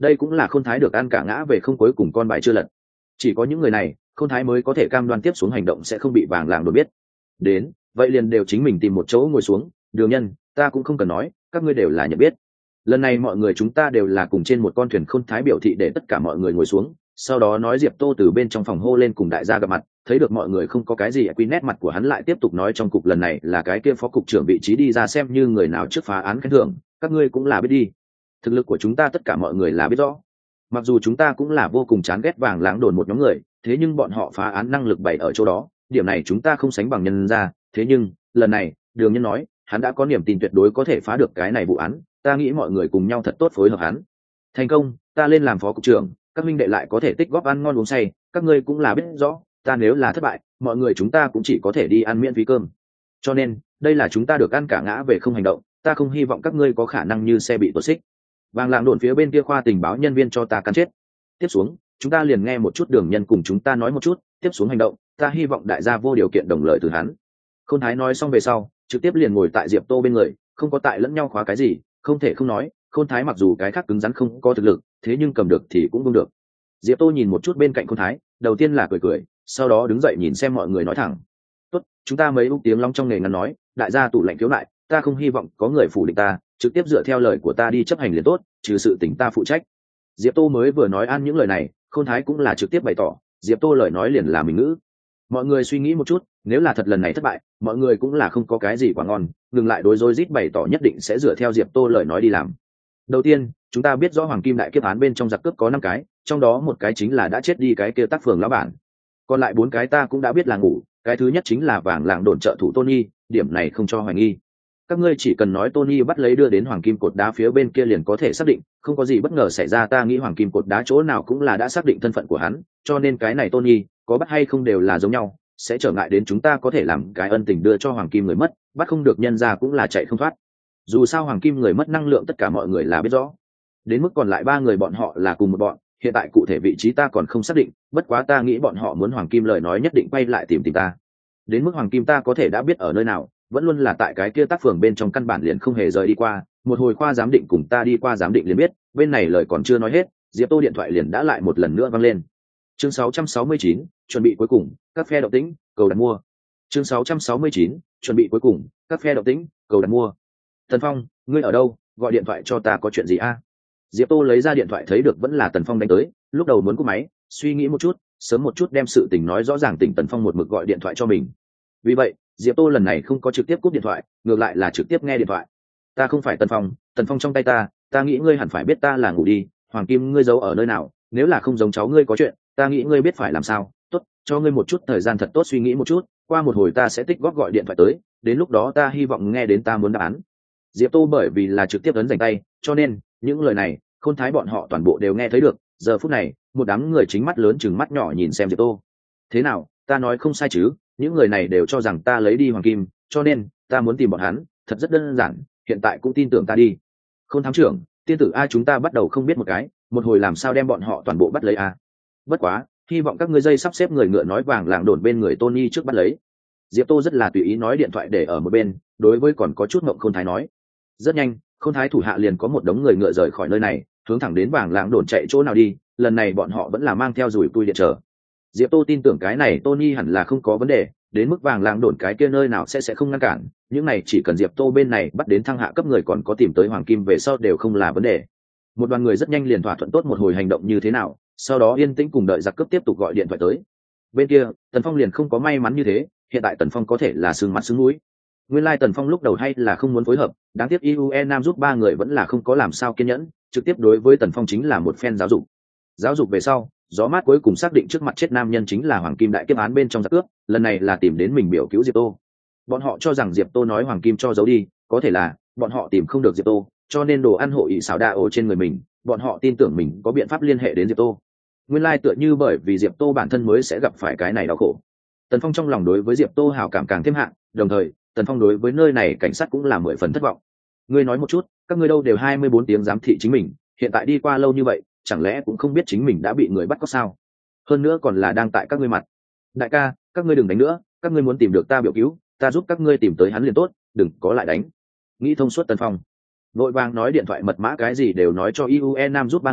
đây cũng là Khôn Thái được ăn cả ngã về không, cuối cùng con bài chưa lật. Chỉ có những người này Khôn Thái mới có thể cam đoan tiếp xuống hành động sẽ không bị vàng làng đồn biết. Đến vậy liền đều chính mình tìm một chỗ ngồi xuống. Đường Nhân, ta cũng không cần nói, các ngươi đều là nhận biết. Lần này mọi người chúng ta đều là cùng trên một con thuyền. Khôn Thái biểu thị để tất cả mọi người ngồi xuống, sau đó nói Diệp Tô từ bên trong phòng hô lên cùng đại gia gặp mặt. Thấy được mọi người không có cái gì, quy nét mặt của hắn lại tiếp tục nói trong cục lần này là cái kia phó cục trưởng vị trí đi ra, xem như người nào trước phá án khen thưởng, các ngươi cũng là biết đi. Thực lực của chúng ta tất cả mọi người là biết rõ. Mặc dù chúng ta cũng là vô cùng chán ghét vàng láng đồn một nhóm người, thế nhưng bọn họ phá án năng lực bày ở chỗ đó, điểm này chúng ta không sánh bằng nhân ra. Thế nhưng lần này Đường Nhân nói hắn đã có niềm tin tuyệt đối có thể phá được cái này vụ án, ta nghĩ mọi người cùng nhau thật tốt phối hợp hắn. Thành công, ta lên làm phó cục trưởng, các minh đệ lại có thể tích góp ăn ngon uống say, các ngươi cũng là biết rõ, ta nếu là thất bại, mọi người chúng ta cũng chỉ có thể đi ăn miễn phí cơm. Cho nên, đây là chúng ta được ăn cả ngã về không hành động, ta không hy vọng các ngươi có khả năng như xe bị tuột xích. Vàng lạng đồn phía bên kia khoa tình báo nhân viên cho ta cắn chết. Tiếp xuống, chúng ta liền nghe một chút Đường Nhân cùng chúng ta nói một chút, tiếp xuống hành động, ta hy vọng đại gia vô điều kiện đồng lợi từ hắn. Khôn Thái nói xong về sau, trực tiếp liền ngồi tại Diệp Tô bên người, không có tại lẫn nhau khóa cái gì, không thể không nói, Khôn Thái mặc dù cái khác cứng rắn không có thực lực, thế nhưng cầm được thì cũng không được. Diệp Tô nhìn một chút bên cạnh Khôn Thái, đầu tiên là cười cười, sau đó đứng dậy nhìn xem mọi người nói thẳng: tốt, chúng ta mấy úc tiếng long trong nghề ngắn nói, đại gia tủ lạnh khiếu lại, ta không hy vọng có người phủ định ta, trực tiếp dựa theo lời của ta đi chấp hành liền tốt, trừ sự tỉnh ta phụ trách. Diệp Tô mới vừa nói ăn những lời này, Khôn Thái cũng là trực tiếp bày tỏ, Diệp Tô lời nói liền là mình ngữ. Mọi người suy nghĩ một chút, nếu là thật lần này thất bại, mọi người cũng là không có cái gì quả ngon, ngừng lại đối rối rít bày tỏ nhất định sẽ dựa theo Diệp Tô lời nói đi làm. Đầu tiên, chúng ta biết rõ Hoàng Kim đại kiếp án bên trong giặc cướp có 5 cái, trong đó một cái chính là đã chết đi cái kia Tác Phường lão bản. Còn lại 4 cái ta cũng đã biết là ngủ, cái thứ nhất chính là vàng làng đồn trợ thủ Tony, điểm này không cho hoài nghi. Các ngươi chỉ cần nói Tony bắt lấy đưa đến Hoàng Kim cột đá phía bên kia liền có thể xác định, không có gì bất ngờ xảy ra, ta nghĩ Hoàng Kim cột đá chỗ nào cũng là đã xác định thân phận của hắn, cho nên cái này Tony có bắt hay không đều là giống nhau, sẽ trở ngại đến chúng ta có thể làm cái ân tình đưa cho Hoàng Kim người mất, bắt không được nhân ra cũng là chạy không thoát. Dù sao Hoàng Kim người mất năng lượng tất cả mọi người là biết rõ. Đến mức còn lại 3 người bọn họ là cùng một bọn, hiện tại cụ thể vị trí ta còn không xác định, bất quá ta nghĩ bọn họ muốn Hoàng Kim lời nói nhất định quay lại tìm ta. Đến mức Hoàng Kim ta có thể đã biết ở nơi nào, vẫn luôn là tại cái kia Tác Phường bên trong, căn bản liền không hề rời đi qua, một hồi khoa giám định cùng ta đi qua giám định liền biết, bên này lời còn chưa nói hết, Diệp Tô điện thoại liền đã lại một lần nữa vang lên. Chương 669, chuẩn bị cuối cùng, các phe động tĩnh, cầu đặt mua. Chương 669, chuẩn bị cuối cùng, các phe động tĩnh, cầu đặt mua. Tần Phong, ngươi ở đâu, gọi điện thoại cho ta có chuyện gì a? Diệp Tô lấy ra điện thoại thấy được vẫn là Tần Phong đánh tới, lúc đầu muốn cúp máy, suy nghĩ một chút, sớm một chút đem sự tình nói rõ ràng, tỉnh Tần Phong một mực gọi điện thoại cho mình. Vì vậy, Diệp Tô lần này không có trực tiếp cúp điện thoại, ngược lại là trực tiếp nghe điện thoại. Ta không phải Tần Phong trong tay ta nghĩ ngươi hẳn phải biết ta là ngủ đi, Hoàng Kim ngươi giấu ở nơi nào, nếu là không giống cháu ngươi có chuyện, ta nghĩ ngươi biết phải làm sao. Tốt, cho ngươi một chút thời gian thật tốt suy nghĩ một chút, qua một hồi ta sẽ tích góp gọi điện thoại tới, đến lúc đó ta hy vọng nghe đến ta muốn đáp án. Diệp Tô bởi vì là trực tiếp ấn dành tay, cho nên những lời này Khôn Thái bọn họ toàn bộ đều nghe thấy được. Giờ phút này một đám người chính mắt lớn chừng mắt nhỏ nhìn xem Diệp Tô. Thế nào, ta nói không sai chứ? Những người này đều cho rằng ta lấy đi Hoàng Kim, cho nên ta muốn tìm bọn hắn, thật rất đơn giản, hiện tại cũng tin tưởng ta đi. Khôn Thám trưởng, tiên tử a, chúng ta bắt đầu không biết một cái, một hồi làm sao đem bọn họ toàn bộ bắt lấy a? Bất quá, hy vọng các ngươi dây sắp xếp người ngựa nói vàng làng đồn bên người Tony trước bắt lấy. Diệp Tô rất là tùy ý nói điện thoại để ở một bên, đối với còn có chút ngộng Khôn Thái nói. Rất nhanh, Khôn Thái thủ hạ liền có một đống người ngựa rời khỏi nơi này, hướng thẳng đến vàng làng đồn chạy chỗ nào đi, lần này bọn họ vẫn là mang theo rủi tui điện trở. Diệp Tô tin tưởng cái này Tony hẳn là không có vấn đề, đến mức vàng làng đồn cái kia nơi nào sẽ không ngăn cản, những này chỉ cần Diệp Tô bên này bắt đến thăng hạ cấp người còn có tìm tới Hoàng Kim về sau đều không là vấn đề. Một đoàn người rất nhanh liền thỏa thuận tốt một hồi hành động như thế nào, sau đó yên tĩnh cùng đợi giặc cướp tiếp tục gọi điện thoại tới. Bên kia, Tần Phong liền không có may mắn như thế, hiện tại Tần Phong có thể là sưng mặt sưng mũi. Nguyên lai Tần Phong lúc đầu hay là không muốn phối hợp, đáng tiếc IUE Nam giúp 3 người vẫn là không có làm sao kiên nhẫn, trực tiếp đối với Tần Phong chính là một phen giáo dục. Giáo dục về sau, gió mát cuối cùng xác định trước mặt chết nam nhân chính là Hoàng Kim đại kiếp án bên trong giặc cướp, lần này là tìm đến mình biểu cứu Diệp Tô. Bọn họ cho rằng Diệp Tô nói Hoàng Kim cho giấu đi, có thể là bọn họ tìm không được Diệp Tô, cho nên đồ ăn hộ ý xảo đa ổ trên người mình, bọn họ tin tưởng mình có biện pháp liên hệ đến Diệp Tô. Nguyên lai tựa như bởi vì Diệp Tô bản thân mới sẽ gặp phải cái này đau khổ. Tần Phong trong lòng đối với Diệp Tô hào cảm càng thêm hạng, đồng thời Tần Phong đối với nơi này cảnh sát cũng là 10 phần thất vọng. Ngươi nói một chút, các ngươi đâu đều 24 tiếng giám thị chính mình, hiện tại đi qua lâu như vậy, chẳng lẽ cũng không biết chính mình đã bị người bắt có sao? Hơn nữa còn là đang tại các ngươi mặt. Đại ca, các ngươi đừng đánh nữa, các ngươi muốn tìm được ta biểu cứu, ta giúp các ngươi tìm tới hắn liền tốt, đừng có lại đánh. Nghĩ thông suốt Tần Phong vội vàng nói điện thoại mật mã cái gì đều nói cho IUE Nam giúp 3 người.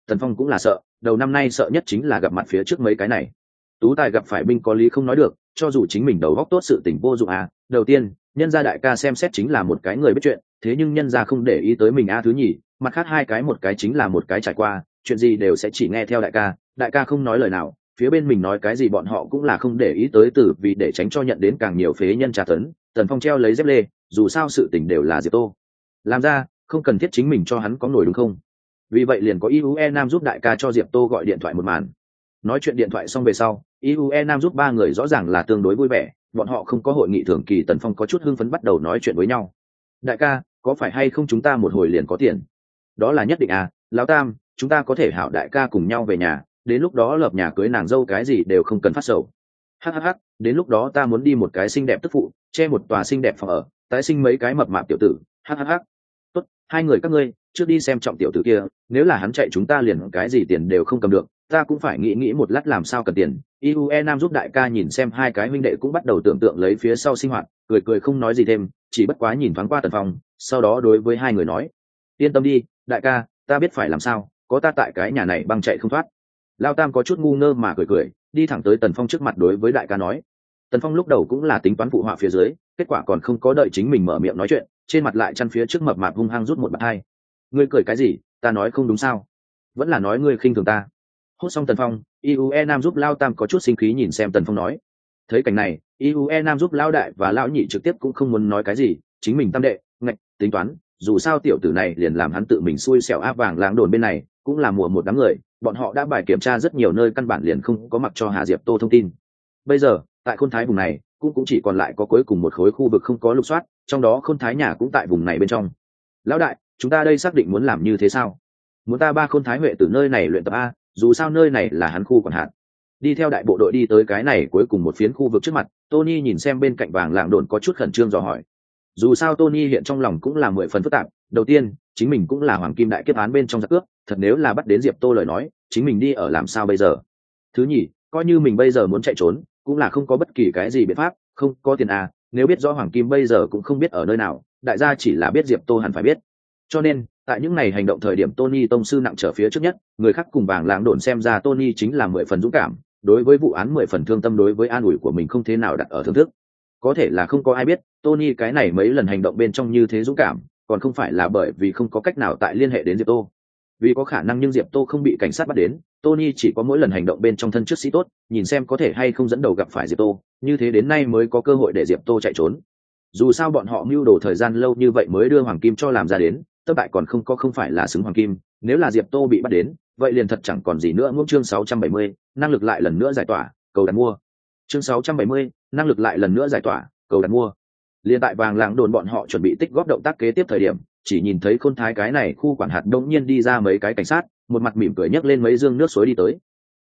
Tần Phong cũng là sợ, đầu năm nay sợ nhất chính là gặp mặt phía trước mấy cái này. Tú tài gặp phải binh có lý không nói được, cho dù chính mình đầu óc tốt sự tình vô dụng à. Đầu tiên, nhân gia đại ca xem xét chính là một cái người biết chuyện, thế nhưng nhân gia không để ý tới mình a. Thứ nhì, mặt khác hai cái, một cái chính là một cái trải qua, chuyện gì đều sẽ chỉ nghe theo đại ca không nói lời nào, phía bên mình nói cái gì bọn họ cũng là không để ý tới, từ vì để tránh cho nhận đến càng nhiều phế nhân tra tấn. Tần Phong treo lấy dép lê, dù sao sự tình đều là Diệp Tô làm ra, không cần thiết chính mình cho hắn có nổi đúng không? Vì vậy liền có IUE Nam giúp đại ca cho Diệp Tô gọi điện thoại một màn. Nói chuyện điện thoại xong về sau, IUE Nam giúp ba người rõ ràng là tương đối vui vẻ, bọn họ không có hội nghị thường kỳ. Tần Phong có chút hưng phấn bắt đầu nói chuyện với nhau. Đại ca, có phải hay không chúng ta một hồi liền có tiền? Đó là nhất định à, Lão Tam, chúng ta có thể hảo đại ca cùng nhau về nhà, đến lúc đó lập nhà cưới nàng dâu cái gì đều không cần phát sầu. Hắc, đến lúc đó ta muốn đi một cái xinh đẹp tức phụ, che một tòa xinh đẹp phòng ở, tái sinh mấy cái mập mạp tiểu tử. Hắc. Tốt, hai người các ngươi trước đi xem trọng tiểu tử kia, nếu là hắn chạy chúng ta liền cái gì tiền đều không cầm được, ta cũng phải nghĩ một lát làm sao cần tiền. IUE Nam giúp đại ca nhìn xem hai cái huynh đệ cũng bắt đầu tưởng tượng lấy phía sau sinh hoạt, cười không nói gì thêm, chỉ bất quá nhìn thoáng qua Tần Phong, sau đó đối với hai người nói: yên tâm đi, đại ca, ta biết phải làm sao, có ta tại cái nhà này băng chạy không thoát. Lao Tam có chút ngu ngơ mà cười, đi thẳng tới Tần Phong trước mặt đối với đại ca nói. Tần Phong lúc đầu cũng là tính toán phụ họa phía dưới, kết quả còn không có đợi chính mình mở miệng nói chuyện, trên mặt lại chăn phía trước mập mạp hung hăng rút một bạt hai. Ngươi cười cái gì, ta nói không đúng sao? Vẫn là nói ngươi khinh thường ta. Hốt xong Tần Phong, IUE Nam giúp Lao Tam có chút sinh khí nhìn xem Tần Phong nói. Thấy cảnh này, IUE Nam giúp Lao Đại và Lão Nhị trực tiếp cũng không muốn nói cái gì, chính mình tam đệ, ngạch, tính toán, dù sao tiểu tử này liền làm hắn tự mình xui xẻo. Áp Vàng Làng đồn bên này cũng là mùa một đám người, bọn họ đã bài kiểm tra rất nhiều nơi, căn bản liền không có mặc cho Hà Diệp Tô thông tin. Bây giờ tại Khôn Thái vùng này cũng chỉ còn lại có cuối cùng một khối khu vực không có lục soát, trong đó Khôn Thái nhà cũng tại vùng này bên trong. Lão đại, chúng ta đây xác định muốn làm như thế sao? Muốn ta ba Khôn Thái Huệ từ nơi này luyện tập a, dù sao nơi này là hắn khu quản hạt. Đi theo đại bộ đội đi tới cái này cuối cùng một phiến khu vực trước mặt, Tony nhìn xem bên cạnh Vàng Làng đồn có chút khẩn trương dò hỏi. Dù sao Tony hiện trong lòng cũng là 10 phần phức tạp, đầu tiên chính mình cũng là hoàng kim đại kiếp án bên trong giặc cướp, thật nếu là bắt đến Diệp Tô lời nói, chính mình đi ở làm sao bây giờ? Thứ nhì, coi như mình bây giờ muốn chạy trốn cũng là không có bất kỳ cái gì biện pháp, không có tiền à, nếu biết rõ hoàng kim bây giờ cũng không biết ở nơi nào, đại gia chỉ là biết Diệp Tô hẳn phải biết. Cho nên tại những ngày hành động thời điểm Tony tông sư nặng trở phía trước nhất, người khác cùng Vàng Làng đồn xem ra Tony chính là 10 phần dũng cảm, đối với vụ án 10 phần thương tâm, đối với an ủi của mình không thế nào đặt ở thưởng thức. Có thể là không có ai biết Tony cái này mấy lần hành động bên trong như thế dũng cảm, còn không phải là bởi vì không có cách nào tại liên hệ đến Diệp Tô. Vì có khả năng nhưng Diệp Tô không bị cảnh sát bắt đến, Tony chỉ có mỗi lần hành động bên trong thân trước sĩ tốt, nhìn xem có thể hay không dẫn đầu gặp phải Diệp Tô, như thế đến nay mới có cơ hội để Diệp Tô chạy trốn. Dù sao bọn họ mưu đồ thời gian lâu như vậy mới đưa hoàng kim cho làm ra đến, tất bại còn không phải là xứng hoàng kim, nếu là Diệp Tô bị bắt đến, vậy liền thật chẳng còn gì nữa. Ngũ chương 670, năng lực lại lần nữa giải tỏa, cầu đặt mua. Chương 670, năng lực lại lần nữa giải tỏa, cầu đặt mua. Liên tại Vàng Làng đồn bọn họ chuẩn bị tích góp động tác kế tiếp thời điểm, chỉ nhìn thấy Khôn Thái cái này khu quản hạt đột nhiên đi ra mấy cái cảnh sát, một mặt mỉm cười nhấc lên mấy dương nước suối đi tới.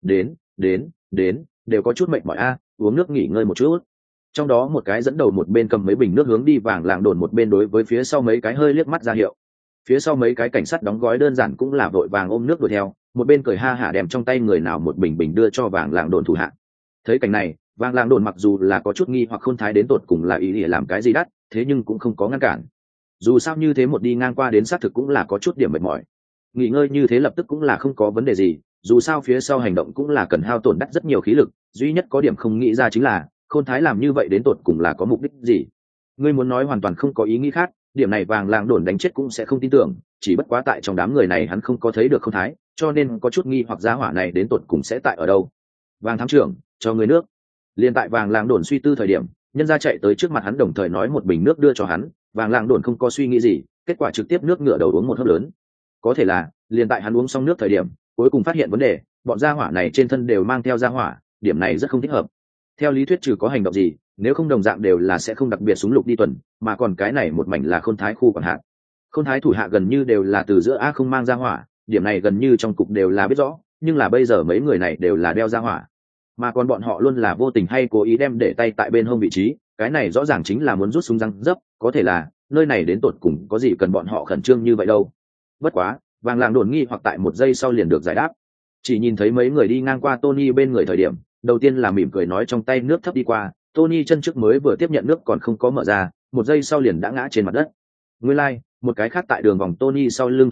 Đến, đều có chút mệt mỏi a, uống nước nghỉ ngơi một chút. Trong đó một cái dẫn đầu một bên cầm mấy bình nước hướng đi Vàng Làng đồn một bên đối với phía sau mấy cái hơi liếc mắt ra hiệu. Phía sau mấy cái cảnh sát đóng gói đơn giản cũng là vội vàng ôm nước đuổi theo, một bên cười ha hả đem trong tay người nào một bình bình đưa cho Vàng Làng đồn thủ hạ. Thấy cảnh này, Vàng Làng đồn mặc dù là có chút nghi hoặc Khôn Thái đến tột cùng là ý để làm cái gì đắt, thế nhưng cũng không có ngăn cản. Dù sao như thế một đi ngang qua đến xác thực cũng là có chút điểm mệt mỏi, nghỉ ngơi như thế lập tức cũng là không có vấn đề gì, dù sao phía sau hành động cũng là cần hao tổn đắt rất nhiều khí lực. Duy nhất có điểm không nghĩ ra chính là Khôn Thái làm như vậy đến tột cùng là có mục đích gì. Ngươi muốn nói hoàn toàn không có ý nghĩ khác, điểm này Vàng Làng đồn đánh chết cũng sẽ không tin tưởng, chỉ bất quá tại trong đám người này hắn không có thấy được Khôn Thái, cho nên có chút nghi hoặc giá hỏa này đến tột cùng sẽ tại ở đâu. Vàng thám trưởng, cho người nước. Liên tại Vàng Làng đồn suy tư thời điểm, nhân gia chạy tới trước mặt hắn đồng thời nói một bình nước đưa cho hắn. Vàng Làng đồn không có suy nghĩ gì, kết quả trực tiếp nước ngửa đầu uống một hớp lớn. Có thể là liền tại hắn uống xong nước thời điểm, cuối cùng phát hiện vấn đề, bọn gia hỏa này trên thân đều mang theo gia hỏa, điểm này rất không thích hợp. Theo lý thuyết trừ có hành động gì, nếu không đồng dạng đều là sẽ không đặc biệt súng lục đi tuần, mà còn cái này một mảnh là Khôn Thái khu quản hạt. Khôn Thái thủ hạ gần như đều là từ giữa a không mang gia hỏa, điểm này gần như trong cục đều là biết rõ, nhưng là bây giờ mấy người này đều là đeo gia hỏa, mà còn bọn họ luôn là vô tình hay cố ý đem để tay tại bên hông vị trí, cái này rõ ràng chính là muốn rút súng răng dấp. Có thể là nơi này đến tột cùng có gì cần bọn họ khẩn trương như vậy đâu. Bất quá Vàng Làng đồn nghi hoặc tại một giây sau liền được giải đáp. Chỉ nhìn thấy mấy người đi ngang qua Tony bên người thời điểm, đầu tiên là mỉm cười nói trong tay nước thấp đi qua, Tony chân trước mới vừa tiếp nhận nước còn không có mở ra, một giây sau liền đã ngã trên mặt đất. Nguyên lai, một cái khác tại đường vòng Tony sau lưng thời điểm,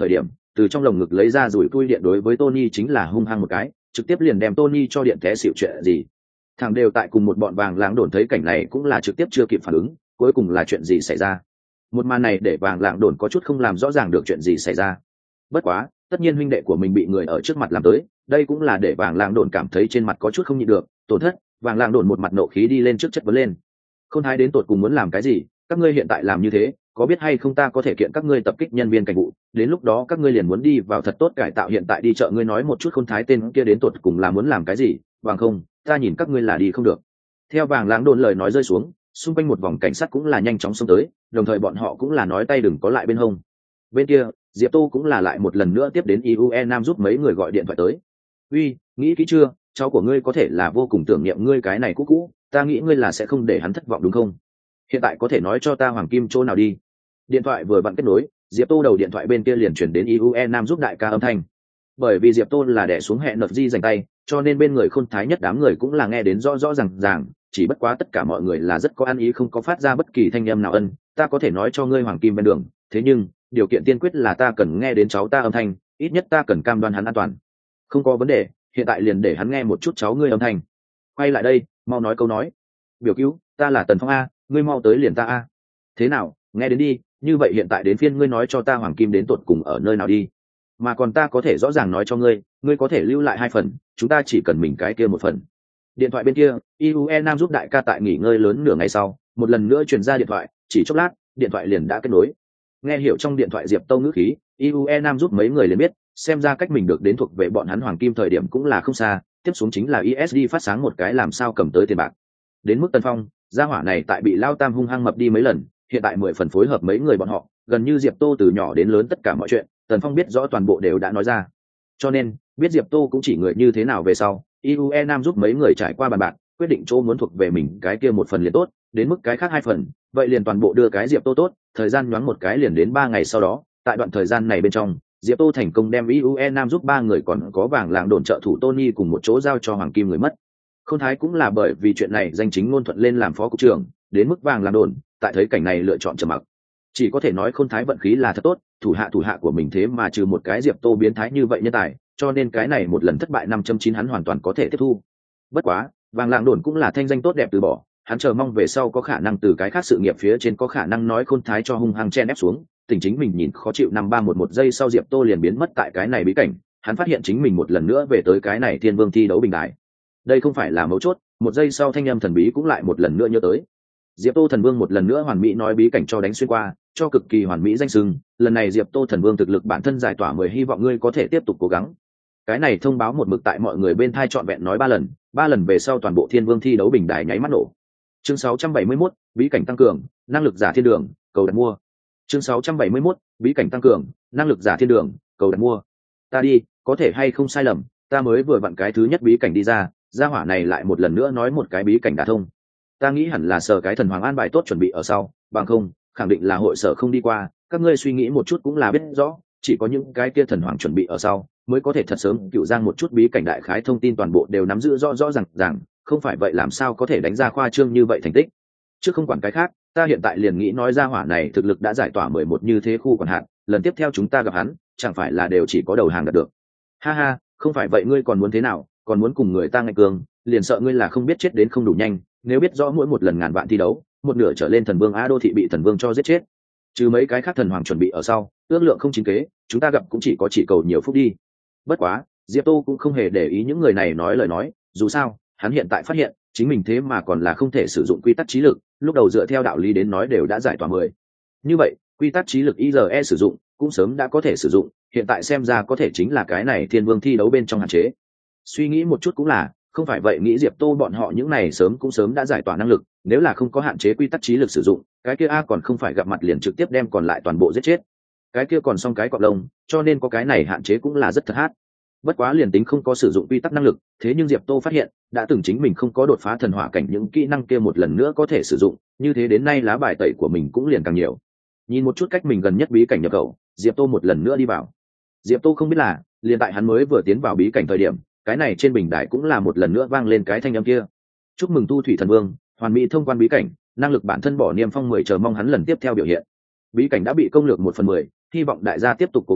từ trong lồng ngực lấy ra rủi tui điện đối với Tony chính là hung hăng một cái, trực tiếp liền đem Tony cho điện té xỉu. Chuyện gì? Thằng đều tại cùng một bọn vàng lạng đồn thấy cảnh này cũng là trực tiếp chưa kịp phản ứng, cuối cùng là chuyện gì xảy ra? Một màn này để vàng lạng đồn có chút không làm rõ ràng được chuyện gì xảy ra. Bất quá, tất nhiên huynh đệ của mình bị người ở trước mặt làm tới, đây cũng là để vàng lạng đồn cảm thấy trên mặt có chút không nhịn được, tổn thất. Vàng lạng đồn một mặt nộ khí đi lên trước chất vấn lên. Khôn Thái đến tột cùng muốn làm cái gì? Các ngươi hiện tại làm như thế, có biết hay không ta có thể kiện các ngươi tập kích nhân viên cảnh vụ, đến lúc đó các ngươi liền muốn đi vào thật tốt cải tạo. Hiện tại đi chợ ngươi nói một chút Khôn Thái tên kia đến tột cùng là muốn làm cái gì, bằng không ta nhìn các ngươi là đi không được. Theo vàng lạng đồn lời nói rơi xuống, xung quanh một vòng cảnh sát cũng là nhanh chóng xông tới, đồng thời bọn họ cũng là nói tay đừng có lại bên hông. Bên kia Diệp Tô cũng là lại một lần nữa tiếp đến IUE Nam giúp mấy người gọi điện thoại tới. Uy, nghĩ kỹ chưa, cháu của ngươi có thể là vô cùng tưởng niệm ngươi cái này cũ, ta nghĩ ngươi là sẽ không để hắn thất vọng đúng không? Hiện tại có thể nói cho ta Hoàng Kim chỗ nào đi? Điện thoại vừa vặn kết nối, Diệp Tô đầu điện thoại bên kia liền chuyển đến IUE Nam giúp đại ca âm thanh. Bởi vì Diệp Tô là đẻ xuống hẹn nợt di dành tay, cho nên bên người Khôn Thái nhất đám người cũng là nghe đến rõ rõ ràng, chỉ bất quá tất cả mọi người là rất có ăn ý, không có phát ra bất kỳ thanh âm nào. Ta có thể nói cho ngươi Hoàng Kim bên đường, thế nhưng điều kiện tiên quyết là ta cần nghe đến cháu ta âm thanh, ít nhất ta cần cam đoan hắn an toàn. Không có vấn đề, hiện tại liền để hắn nghe một chút cháu ngươi âm thanh. Quay lại đây, mau nói câu nói. Biểu cứu, ta là Tần Phong a, ngươi mau tới liền ta a. Thế nào, nghe đến đi, như vậy hiện tại đến phiên ngươi nói cho ta Hoàng Kim đến tột cùng ở nơi nào đi. Mà còn ta có thể rõ ràng nói cho ngươi, ngươi có thể lưu lại 2 phần, chúng ta chỉ cần mình cái kia 1 phần. Điện thoại bên kia, IUE Nam giúp đại ca tại nghỉ ngơi lớn nửa ngày sau, một lần nữa truyền ra điện thoại, chỉ chốc lát, điện thoại liền đã kết nối. Nghe hiểu trong điện thoại Diệp Tâu ngữ khí, IUE Nam giúp mấy người liền biết, xem ra cách mình được đến thuộc về bọn hắn Hoàng Kim thời điểm cũng là không xa, tiếp xuống chính là ISD phát sáng một cái làm sao cầm tới tiền bạc. Đến mức Tần Phong, gia hỏa này tại bị Lao Tam hung hăng mập đi mấy lần, hiện tại 10 phần phối hợp mấy người bọn họ, gần như Diệp Tô từ nhỏ đến lớn tất cả mọi chuyện, Tần Phong biết rõ toàn bộ đều đã nói ra. Cho nên, biết Diệp Tô cũng chỉ người như thế nào về sau, IUE Nam giúp mấy người trải qua bàn bạc, quyết định chỗ muốn thuộc về mình cái kia 1 phần liền tốt, đến mức cái khác 2 phần, vậy liền toàn bộ đưa cái Diệp Tô tốt. Thời gian nhoáng một cái liền đến 3 ngày sau đó, tại đoạn thời gian này bên trong, Diệp Tô thành công đem IUE Nam giúp 3 người còn có vàng lạng đồn trợ thủ Tony cùng một chỗ giao cho Hoàng Kim người mất. Khôn Thái cũng là bởi vì chuyện này danh chính ngôn thuận lên làm phó cục trưởng, đến mức vàng lạng đồn, tại thấy cảnh này lựa chọn trầm mặc. Chỉ có thể nói Khôn Thái vận khí là thật tốt, thủ hạ của mình thế mà trừ một cái Diệp Tô biến thái như vậy nhân tài, cho nên cái này một lần thất bại 5.9 hắn hoàn toàn có thể tiếp thu. Bất quá, vàng lạng đồn cũng là thanh danh tốt đẹp từ bỏ, hắn chờ mong về sau có khả năng từ cái khác sự nghiệp phía trên có khả năng nói Khôn Thái cho hung hăng chen ép xuống. Tình chính mình nhìn khó chịu 5-3-1 giây sau Diệp Tô liền biến mất tại cái này bí cảnh, hắn phát hiện chính mình một lần nữa về tới cái này Thiên Vương thi đấu bình đài. Đây không phải là mấu chốt, 1 giây sau thanh âm thần bí cũng lại một lần nữa nhớ tới. Diệp Tô Thần Vương một lần nữa hoàn mỹ nói bí cảnh cho đánh xuyên qua, cho cực kỳ hoàn mỹ danh xưng, lần này Diệp Tô Thần Vương thực lực bản thân giải tỏa 10, hy vọng ngươi có thể tiếp tục cố gắng. Cái này thông báo một mực tại mọi người bên thai trọn vẹn nói 3 lần về sau toàn bộ Thiên Vương thi đấu bình đài nháy mắt nổ. Chương 671, bí cảnh tăng cường, năng lực giả thiên đường, cầu đặt mua. Chương 671, bí cảnh tăng cường, năng lực giả thiên đường, cầu đặt mua. Ta đi, có thể hay không sai lầm, ta mới vừa vặn cái thứ nhất bí cảnh đi ra, gia hỏa này lại một lần nữa nói một cái bí cảnh đả thông. Ta nghĩ hẳn là sở cái thần hoàng an bài tốt chuẩn bị ở sau, bằng không, khẳng định là hội sở không đi qua, các ngươi suy nghĩ một chút cũng là biết rõ, chỉ có những cái kia thần hoàng chuẩn bị ở sau, mới có thể thật sớm cựu giang một chút bí cảnh đại khái thông tin toàn bộ đều nắm giữ rõ ràng, không phải vậy làm sao có thể đánh ra khoa trương như vậy thành tích. Chứ không quản cái khác, ta hiện tại liền nghĩ nói ra hỏa này thực lực đã giải tỏa 11 như thế khu quản hạt, lần tiếp theo chúng ta gặp hắn, chẳng phải là đều chỉ có đầu hàng đạt được. Ha ha, không phải vậy ngươi còn muốn thế nào, còn muốn cùng người ta ngạch cường, liền sợ ngươi là không biết chết đến không đủ nhanh, nếu biết rõ mỗi một lần ngàn vạn thi đấu, một nửa trở lên thần vương Á Đô thị bị thần vương cho giết chết. Trừ mấy cái khác thần hoàng chuẩn bị ở sau, ước lượng không chính kế, chúng ta gặp cũng chỉ cầu nhiều phút đi. Bất quá, Diệp Tô cũng không hề để ý những người này nói lời nói, dù sao, hắn hiện tại phát hiện, chính mình thế mà còn là không thể sử dụng quy tắc trí lực, lúc đầu dựa theo đạo lý đến nói đều đã giải tỏa 10. Như vậy, quy tắc trí lực IRE sử dụng, cũng sớm đã có thể sử dụng, hiện tại xem ra có thể chính là cái này Thiên Vương thi đấu bên trong hạn chế. Suy nghĩ một chút cũng là, không phải vậy nghĩ Diệp Tô bọn họ những này sớm đã giải tỏa năng lực, nếu là không có hạn chế quy tắc trí lực sử dụng, cái kia a còn không phải gặp mặt liền trực tiếp đem còn lại toàn bộ giết chết. Cái kia còn xong cái cọp lông, cho nên có cái này hạn chế cũng là rất thật hát. Bất quá liền tính không có sử dụng quy tắc năng lực, thế nhưng Diệp Tô phát hiện, đã từng chính mình không có đột phá thần hỏa cảnh những kỹ năng kia một lần nữa có thể sử dụng, như thế đến nay lá bài tẩy của mình cũng liền càng nhiều. Nhìn một chút cách mình gần nhất bí cảnh nhập khẩu, Diệp Tô một lần nữa đi vào. Diệp Tô không biết là, liền tại hắn mới vừa tiến vào bí cảnh thời điểm, cái này trên bình đài cũng là một lần nữa vang lên cái thanh âm kia. Chúc mừng Tu Thủy Thần Vương, hoàn mỹ thông quan bí cảnh, năng lực bản thân bỏ niêm phong 10, chờ mong hắn lần tiếp theo biểu hiện. Bí cảnh đã bị công lược 1/10, hy vọng đại gia tiếp tục cố gắng,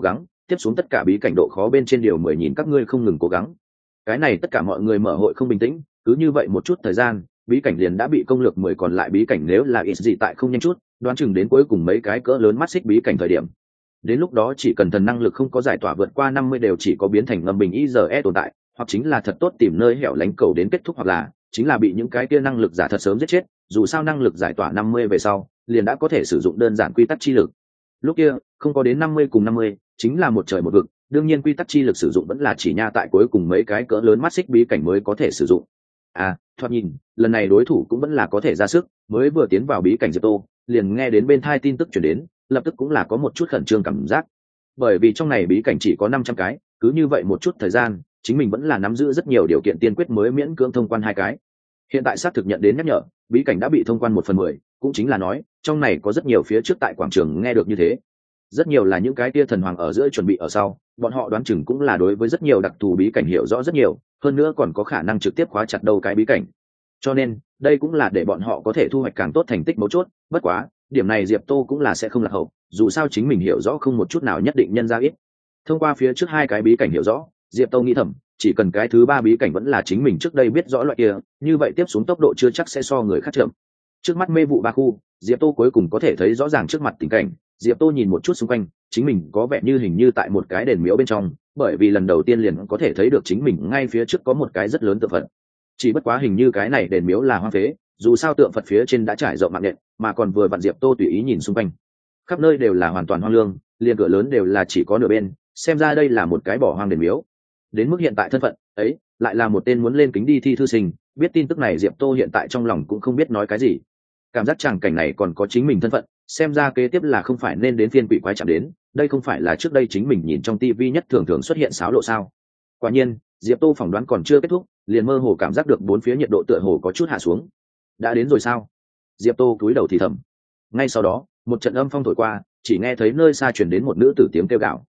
tiếp xuống tất cả bí cảnh độ khó bên trên điều 10 nhìn các ngươi không ngừng cố gắng. Cái này tất cả mọi người mở hội không bình tĩnh, cứ như vậy một chút thời gian, bí cảnh liền đã bị công lược 10 còn lại bí cảnh nếu là ít gì tại không nhanh chút, đoán chừng đến cuối cùng mấy cái cỡ lớn mắt xích bí cảnh thời điểm. Đến lúc đó chỉ cần thần năng lực không có giải tỏa vượt qua 50 đều chỉ có biến thành ngầm bình IZE tồn tại, hoặc chính là thật tốt tìm nơi hẻo lánh cầu đến kết thúc hoặc là chính là bị những cái kia năng lực giả thật sớm giết chết, dù sao năng lực giải tỏa 50 về sau, liền đã có thể sử dụng đơn giản quy tắc chi lực. Lúc kia, không có đến 50 cùng 50, chính là một trời một vực, đương nhiên quy tắc chi lực sử dụng vẫn là chỉ nha tại cuối cùng mấy cái cỡ lớn mắt xích bí cảnh mới có thể sử dụng. Thoạt nhìn, lần này đối thủ cũng vẫn là có thể ra sức, mới vừa tiến vào bí cảnh Diệp Tô, liền nghe đến bên tai tin tức truyền đến, lập tức cũng là có một chút khẩn trương cảm giác. Bởi vì trong này bí cảnh chỉ có 500 cái, cứ như vậy một chút thời gian, chính mình vẫn là nắm giữ rất nhiều điều kiện tiên quyết mới miễn cưỡng thông quan 2 cái. Hiện tại xác thực nhận đến nhắc nhở, bí cảnh đã bị thông quan 1/10, cũng chính là nói, trong này có rất nhiều phía trước tại quảng trường nghe được như thế. Rất nhiều là những cái tia thần hoàng ở giữa chuẩn bị ở sau, bọn họ đoán chừng cũng là đối với rất nhiều đặc thù bí cảnh hiểu rõ rất nhiều, hơn nữa còn có khả năng trực tiếp khóa chặt đâu cái bí cảnh. Cho nên, đây cũng là để bọn họ có thể thu hoạch càng tốt thành tích mấu chốt, bất quá, điểm này Diệp Tô cũng là sẽ không lạc hậu, dù sao chính mình hiểu rõ không một chút nào nhất định nhân ra ít. Thông qua phía trước 2 cái bí cảnh hiểu rõ, Diệp Tô nghĩ thầm, chỉ cần cái thứ 3 bí cảnh vẫn là chính mình trước đây biết rõ loại kia, như vậy tiếp xuống tốc độ chưa chắc sẽ so người khác chậm. Trước mắt mê vụ 3 khu, Diệp Tô cuối cùng có thể thấy rõ ràng trước mặt tình cảnh. Diệp Tô nhìn một chút xung quanh, chính mình có vẻ như hình như tại một cái đền miếu bên trong, bởi vì lần đầu tiên liền có thể thấy được chính mình ngay phía trước có một cái rất lớn tượng Phật. Chỉ bất quá hình như cái này đền miếu là hoang phế, dù sao tượng Phật phía trên đã trải rộng mạng nện, mà còn vừa vặn Diệp Tô tùy ý nhìn xung quanh, khắp nơi đều là hoàn toàn hoang lương, liền cửa lớn đều là chỉ có nửa bên, xem ra đây là một cái bỏ hoang đền miếu. Đến mức hiện tại thân phận ấy, lại là một tên muốn lên kính đi thi thư sinh, biết tin tức này Diệp Tô hiện tại trong lòng cũng không biết nói cái gì. Cảm giác chẳng cảnh này còn có chính mình thân phận, xem ra kế tiếp là không phải nên đến phiên quỷ quái chạm đến, đây không phải là trước đây chính mình nhìn trong tivi nhất thường thường xuất hiện xáo lộ sao? Quả nhiên, Diệp Tô phỏng đoán còn chưa kết thúc, liền mơ hồ cảm giác được bốn phía nhiệt độ tựa hồ có chút hạ xuống. Đã đến rồi sao? Diệp Tô cúi đầu thì thầm. Ngay sau đó, một trận âm phong thổi qua, chỉ nghe thấy nơi xa truyền đến một nữ tử tiếng kêu gào.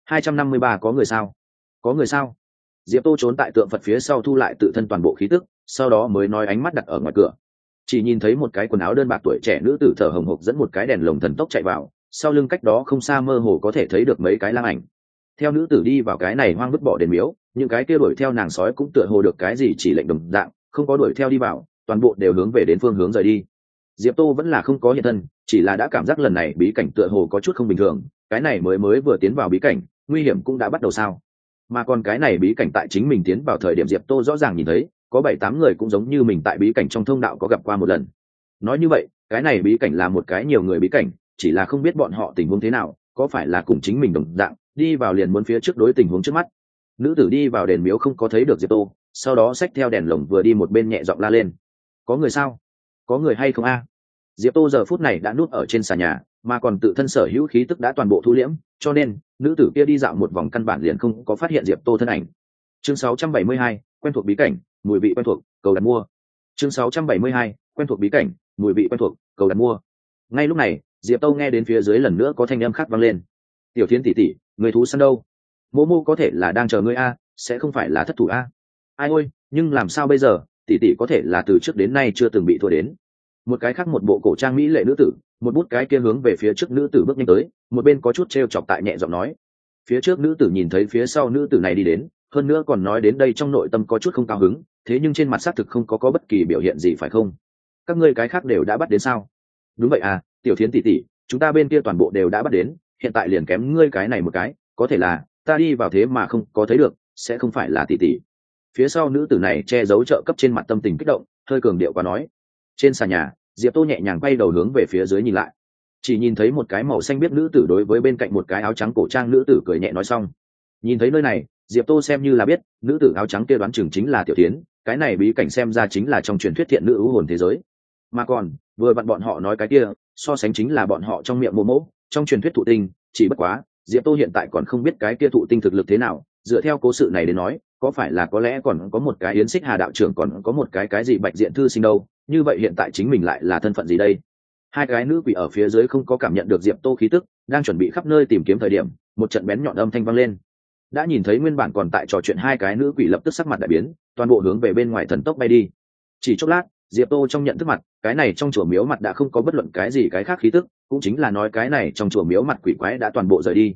253 có người sao? Có người sao? Diệp Tô trốn tại tượng Phật phía sau thu lại tự thân toàn bộ khí tức, sau đó mới nói ánh mắt đặt ở ngoài cửa. Chỉ nhìn thấy một cái quần áo đơn bạc tuổi trẻ nữ tử thở hồng hộc dẫn một cái đèn lồng thần tốc chạy vào, sau lưng cách đó không xa mơ hồ có thể thấy được mấy cái lang ảnh. Theo nữ tử đi vào cái này hoang vứt bỏ đền miếu, những cái kia đuổi theo nàng sói cũng tựa hồ được cái gì chỉ lệnh đồng dạng, không có đuổi theo đi vào, toàn bộ đều hướng về đến phương hướng rời đi. Diệp Tô vẫn là không có hiện thân, chỉ là đã cảm giác lần này bí cảnh tựa hồ có chút không bình thường, cái này mới vừa tiến vào bí cảnh, nguy hiểm cũng đã bắt đầu sao? Mà còn cái này bí cảnh tại chính mình tiến vào thời điểm Diệp Tô rõ ràng nhìn thấy, có 7-8 người cũng giống như mình tại bí cảnh trong thông đạo có gặp qua một lần. Nói như vậy, cái này bí cảnh là một cái nhiều người bí cảnh, chỉ là không biết bọn họ tình huống thế nào, có phải là cùng chính mình đồng dạng, đi vào liền muốn phía trước đối tình huống trước mắt. Nữ tử đi vào đền miếu không có thấy được Diệp Tô, sau đó xách theo đèn lồng vừa đi một bên nhẹ giọng la lên. Có người sao? Có người hay không a? Diệp Tô giờ phút này đã núp ở trên xà nhà, mà còn tự thân sở hữu khí tức đã toàn bộ thu liễm, cho nên nữ tử kia đi dạo một vòng căn bản liền không có phát hiện Diệp Tô thân ảnh. Chương 672, quen thuộc bí cảnh, mùi vị quen thuộc, cầu đặt mua. Chương 672, quen thuộc bí cảnh, mùi vị quen thuộc, cầu đặt mua. Ngay lúc này, Diệp Tô nghe đến phía dưới lần nữa có thanh âm khác vang lên. Tiểu Thiến tỷ tỷ, người thú săn đâu? Mô Mô có thể là đang chờ ngươi a, sẽ không phải là thất thủ a. Ai ôi, nhưng làm sao bây giờ, tỷ tỷ có thể là từ trước đến nay chưa từng bị thua đến. Một cái khác một bộ cổ trang mỹ lệ nữ tử, một bút cái kia hướng về phía trước nữ tử bước nhanh tới, một bên có chút trêu chọc tại nhẹ giọng nói. Phía trước nữ tử nhìn thấy phía sau nữ tử này đi đến, hơn nữa còn nói đến đây trong nội tâm có chút không cao hứng, thế nhưng trên mặt xác thực không có bất kỳ biểu hiện gì phải không? Các ngươi cái khác đều đã bắt đến sao? Đúng vậy à, Tiểu Thiến tỷ tỷ, chúng ta bên kia toàn bộ đều đã bắt đến, hiện tại liền kém ngươi cái này một cái, có thể là ta đi vào thế mà không có thấy được, sẽ không phải là tỷ tỷ. Phía sau nữ tử này che giấu trợ cấp trên mặt tâm tình kích động, hơi cường điệu quá nói. Trên xà nhà, Diệp Tô nhẹ nhàng quay đầu hướng về phía dưới nhìn lại, chỉ nhìn thấy một cái màu xanh biếc nữ tử đối với bên cạnh một cái áo trắng cổ trang nữ tử cười nhẹ nói xong. Nhìn thấy nơi này, Diệp Tô xem như là biết, nữ tử áo trắng kia đoán chừng chính là Tiểu Thiến, cái này bí cảnh xem ra chính là trong truyền thuyết thiện nữ ưu hồn thế giới. Mà còn, vừa vặn bọn họ nói cái kia, so sánh chính là bọn họ trong miệng Mộ Mộ, trong truyền thuyết thụ tinh, chỉ bất quá, Diệp Tô hiện tại còn không biết cái kia thụ tinh thực lực thế nào, dựa theo cố sự này đến nói, có phải là có lẽ còn có một cái Yến Xích Hà đạo trưởng còn có một cái gì Bạch Diện thư sinh đâu, như vậy hiện tại chính mình lại là thân phận gì đây? Hai cái nữ quỷ ở phía dưới không có cảm nhận được Diệp Tô khí tức, đang chuẩn bị khắp nơi tìm kiếm thời điểm, một trận bén nhọn âm thanh vang lên. Đã nhìn thấy nguyên bản còn tại trò chuyện hai cái nữ quỷ lập tức sắc mặt đại biến, toàn bộ hướng về bên ngoài thần tốc bay đi. Chỉ chốc lát, Diệp Tô trong nhận thức mặt, cái này trong chùa miếu mặt đã không có bất luận cái gì cái khác khí tức, cũng chính là nói cái này trong chùa miếu mặt quỷ quái đã toàn bộ rời đi.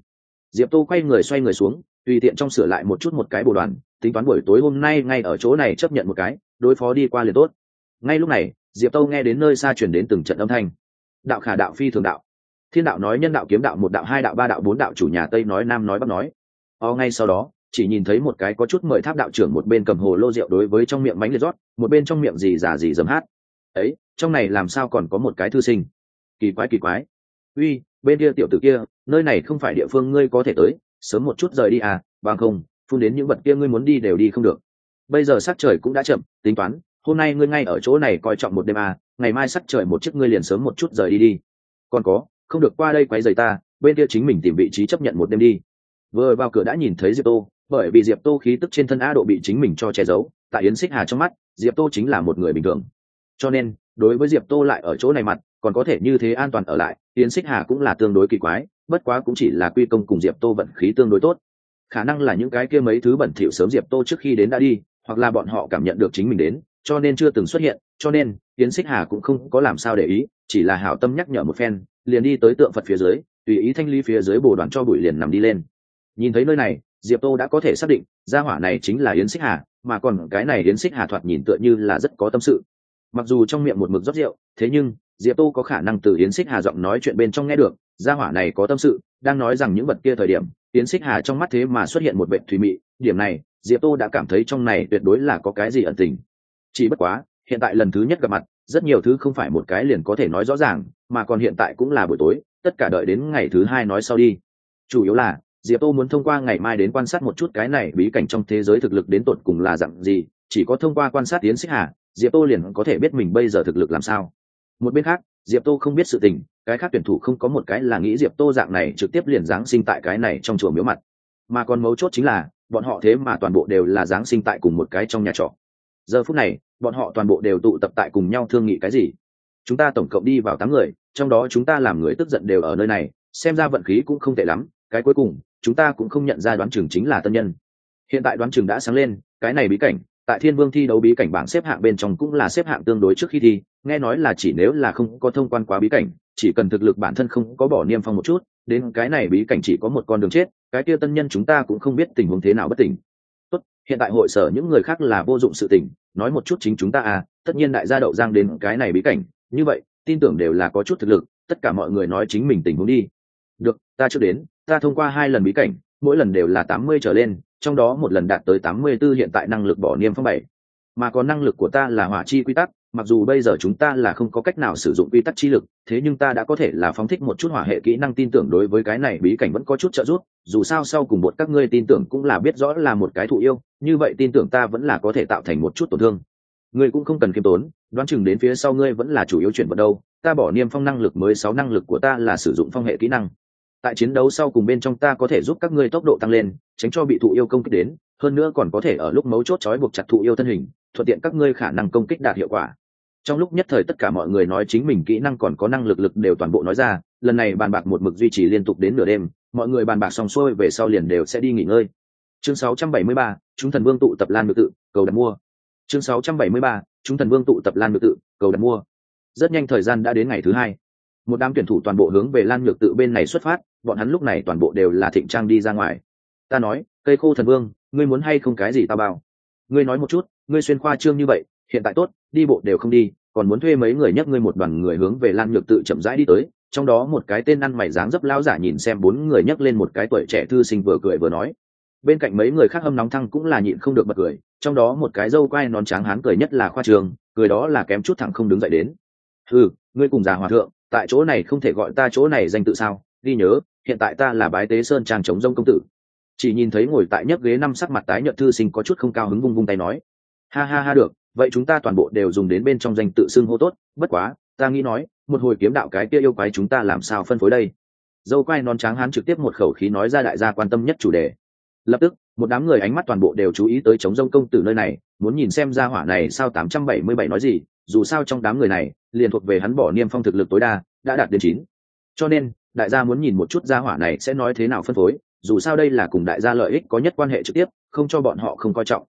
Diệp Tô quay người xoay người xuống, tùy tiện trong sửa lại một chút một cái bồ đoàn, tính toán buổi tối hôm nay ngay ở chỗ này chấp nhận một cái, đối phó đi qua liền tốt. Ngay lúc này, Diệp Tô nghe đến nơi xa truyền đến từng trận âm thanh. Đạo khả đạo phi thường đạo, thiên đạo nói nhân đạo kiếm đạo một đạo hai đạo ba đạo bốn đạo, chủ nhà Tây nói nam nói bắc nói. Ngay sau đó, chỉ nhìn thấy một cái có chút mời tháp đạo trưởng một bên cầm hồ lô rượu đối với trong miệng mánh liệt rót, một bên trong miệng gì giả gì dầm hát. Ấy, trong này làm sao còn có một cái thư sinh? Kỳ quái kỳ quái. Uy, bên kia tiểu tử kia, nơi này không phải địa phương ngươi có thể tới, sớm một chút rời đi à, bằng không, phun đến những vật kia ngươi muốn đi đều đi không được. Bây giờ sắc trời cũng đã chậm, tính toán, hôm nay ngươi ngay ở chỗ này coi trọng một đêm à, ngày mai sắc trời một chiếc ngươi liền sớm một chút rời đi đi. Còn có, không được qua đây quấy rầy ta, bên kia chính mình tìm vị trí chấp nhận một đêm đi. Vừa vào cửa đã nhìn thấy Diệp Tô, bởi vì Diệp Tô khí tức trên thân A độ bị chính mình cho che giấu, tại Yến Xích Hà trong mắt, Diệp Tô chính là một người bình thường. Cho nên, đối với Diệp Tô lại ở chỗ này mặt, còn có thể như thế an toàn ở lại, Yến Xích Hà cũng là tương đối kỳ quái, bất quá cũng chỉ là quy công cùng Diệp Tô vận khí tương đối tốt. Khả năng là những cái kia mấy thứ bẩn thỉu sớm Diệp Tô trước khi đến đã đi, hoặc là bọn họ cảm nhận được chính mình đến, cho nên chưa từng xuất hiện, cho nên Yến Xích Hà cũng không có làm sao để ý, chỉ là hảo tâm nhắc nhở một phen, liền đi tới tượng Phật phía dưới, tùy ý thanh lý phía dưới bồ đoàn cho bụi liền nằm đi lên. Nhìn thấy nơi này, Diệp Tô đã có thể xác định, gia hỏa này chính là Yến Xích Hà, mà còn cái này Yến Xích Hà thoạt nhìn tựa như là rất có tâm sự. Mặc dù trong miệng một mực rót rượu, thế nhưng Diệp Tô có khả năng từ Yến Xích Hà giọng nói chuyện bên trong nghe được, gia hỏa này có tâm sự, đang nói rằng những vật kia thời điểm, Yến Xích Hà trong mắt thế mà xuất hiện một vệt thùy mị, điểm này, Diệp Tô đã cảm thấy trong này tuyệt đối là có cái gì ẩn tình. Chỉ bất quá, hiện tại lần thứ nhất gặp mặt, rất nhiều thứ không phải một cái liền có thể nói rõ ràng, mà còn hiện tại cũng là buổi tối, tất cả đợi đến ngày thứ hai nói sau đi. Chủ yếu là Diệp Tô muốn thông qua ngày mai đến quan sát một chút cái này bí cảnh trong thế giới thực lực đến tột cùng là dạng gì, chỉ có thông qua quan sát Yến Xích Hà, Diệp Tô liền có thể biết mình bây giờ thực lực làm sao. Một bên khác, Diệp Tô không biết sự tình, cái khác tuyển thủ không có một cái là nghĩ Diệp Tô dạng này trực tiếp liền giáng sinh tại cái này trong chùa miếu mặt, mà còn mấu chốt chính là bọn họ thế mà toàn bộ đều là giáng sinh tại cùng một cái trong nhà trọ. Giờ phút này, bọn họ toàn bộ đều tụ tập tại cùng nhau thương nghị cái gì. Chúng ta tổng cộng đi vào 8 người, trong đó chúng ta làm người tức giận đều ở nơi này, xem ra vận khí cũng không tệ lắm, cái cuối cùng chúng ta cũng không nhận ra đoán chừng chính là tân nhân. Hiện tại đoán chừng đã sáng lên, cái này bí cảnh tại Thiên Vương thi đấu bí cảnh bảng xếp hạng bên trong cũng là xếp hạng tương đối trước khi thi, nghe nói là chỉ nếu là không có thông quan quá bí cảnh, chỉ cần thực lực bản thân không có bỏ niêm phong một chút, đến cái này bí cảnh chỉ có một con đường chết, cái kia tân nhân chúng ta cũng không biết tình huống thế nào bất tỉnh. Tốt, hiện tại hội sở những người khác là vô dụng sự tình, nói một chút chính chúng ta à, tất nhiên đại gia Đậu Giang đến cái này bí cảnh, như vậy, tin tưởng đều là có chút thực lực, tất cả mọi người nói chính mình tình huống đi. Được, ta chưa đến, ta thông qua 2 lần bí cảnh, mỗi lần đều là 80 trở lên, trong đó một lần đạt tới 84, hiện tại năng lực bỏ niêm phong 7. Mà còn năng lực của ta là hỏa chi quy tắc, mặc dù bây giờ chúng ta là không có cách nào sử dụng quy tắc chi lực, thế nhưng ta đã có thể là phóng thích một chút hỏa hệ kỹ năng, tin tưởng đối với cái này bí cảnh vẫn có chút trợ giúp, dù sao sau cùng một các ngươi tin tưởng cũng là biết rõ là một cái thụ yêu, như vậy tin tưởng ta vẫn là có thể tạo thành một chút tổn thương. Ngươi cũng không cần khiêm tốn, đoán chừng đến phía sau ngươi vẫn là chủ yếu chuyển vận đâu, ta bỏ niêm phong năng lực mới 6, năng lực của ta là sử dụng phong hệ kỹ năng. Tại chiến đấu sau cùng bên trong ta có thể giúp các ngươi tốc độ tăng lên, tránh cho bị thụ yêu công kích đến, hơn nữa còn có thể ở lúc mấu chốt trói buộc chặt thụ yêu thân hình, thuận tiện các ngươi khả năng công kích đạt hiệu quả. Trong lúc nhất thời tất cả mọi người nói chính mình kỹ năng còn có năng lực đều toàn bộ nói ra, lần này bàn bạc một mực duy trì liên tục đến nửa đêm, mọi người bàn bạc xong xuôi về sau liền đều sẽ đi nghỉ ngơi. Chương 673, chúng thần vương tụ tập Lan Ngự tự, cầu đặt mua. Chương 673, chúng thần vương tụ tập Lan Ngự tự, cầu đặt mua. Rất nhanh thời gian đã đến ngày thứ hai. Một đám tuyển thủ toàn bộ hướng về Lan Nhược tự bên này xuất phát, bọn hắn lúc này toàn bộ đều là thịnh trang đi ra ngoài. Ta nói, cây khô thần vương, ngươi muốn hay không cái gì tao bao? Ngươi nói một chút, ngươi xuyên khoa trương như vậy, hiện tại tốt, đi bộ đều không đi, còn muốn thuê mấy người nhấc ngươi một đoàn người hướng về Lan Nhược tự chậm rãi đi tới. Trong đó một cái tên ăn mày dáng dấp lão giả nhìn xem 4 người nhấc lên một cái tuổi trẻ thư sinh vừa cười vừa nói. Bên cạnh mấy người khác hâm nóng thăng cũng là nhịn không được bật cười, trong đó một cái râu quai nón trắng hán cười nhất là khoa trương, cười đó là kém chút thẳng không đứng dậy đến. Ngươi cùng già hòa thượng, tại chỗ này không thể gọi ta chỗ này danh tự sao? Ghi nhớ, hiện tại ta là Bái Tế Sơn Trang chống rông công tử. Chỉ nhìn thấy ngồi tại nhấc ghế 5 sắc mặt tái nhợt thư sinh có chút không cao hứng, vung vung tay nói, ha ha ha, được, vậy chúng ta toàn bộ đều dùng đến bên trong danh tự xưng hô tốt, bất quá, ta nghĩ nói, một hồi kiếm đạo cái kia yêu quái chúng ta làm sao phân phối đây? Dâu quai nón trắng hán trực tiếp một khẩu khí nói ra đại gia quan tâm nhất chủ đề. Lập tức, một đám người ánh mắt toàn bộ đều chú ý tới chống rông công tử nơi này, muốn nhìn xem gia hỏa này sao 877 nói gì, dù sao trong đám người này, liền thuộc về hắn bỏ niêm phong thực lực tối đa, đã đạt đến 9. Cho nên, đại gia muốn nhìn một chút gia hỏa này sẽ nói thế nào phân phối, dù sao đây là cùng đại gia lợi ích có nhất quan hệ trực tiếp, không cho bọn họ không coi trọng.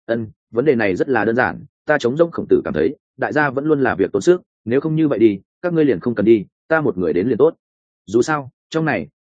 Vấn đề này rất là đơn giản, ta chống rông khổng tử cảm thấy, đại gia vẫn luôn là việc tốn sức, nếu không như vậy đi, các ngươi liền không cần đi, ta một người đến liền tốt. Dù sao, trong này,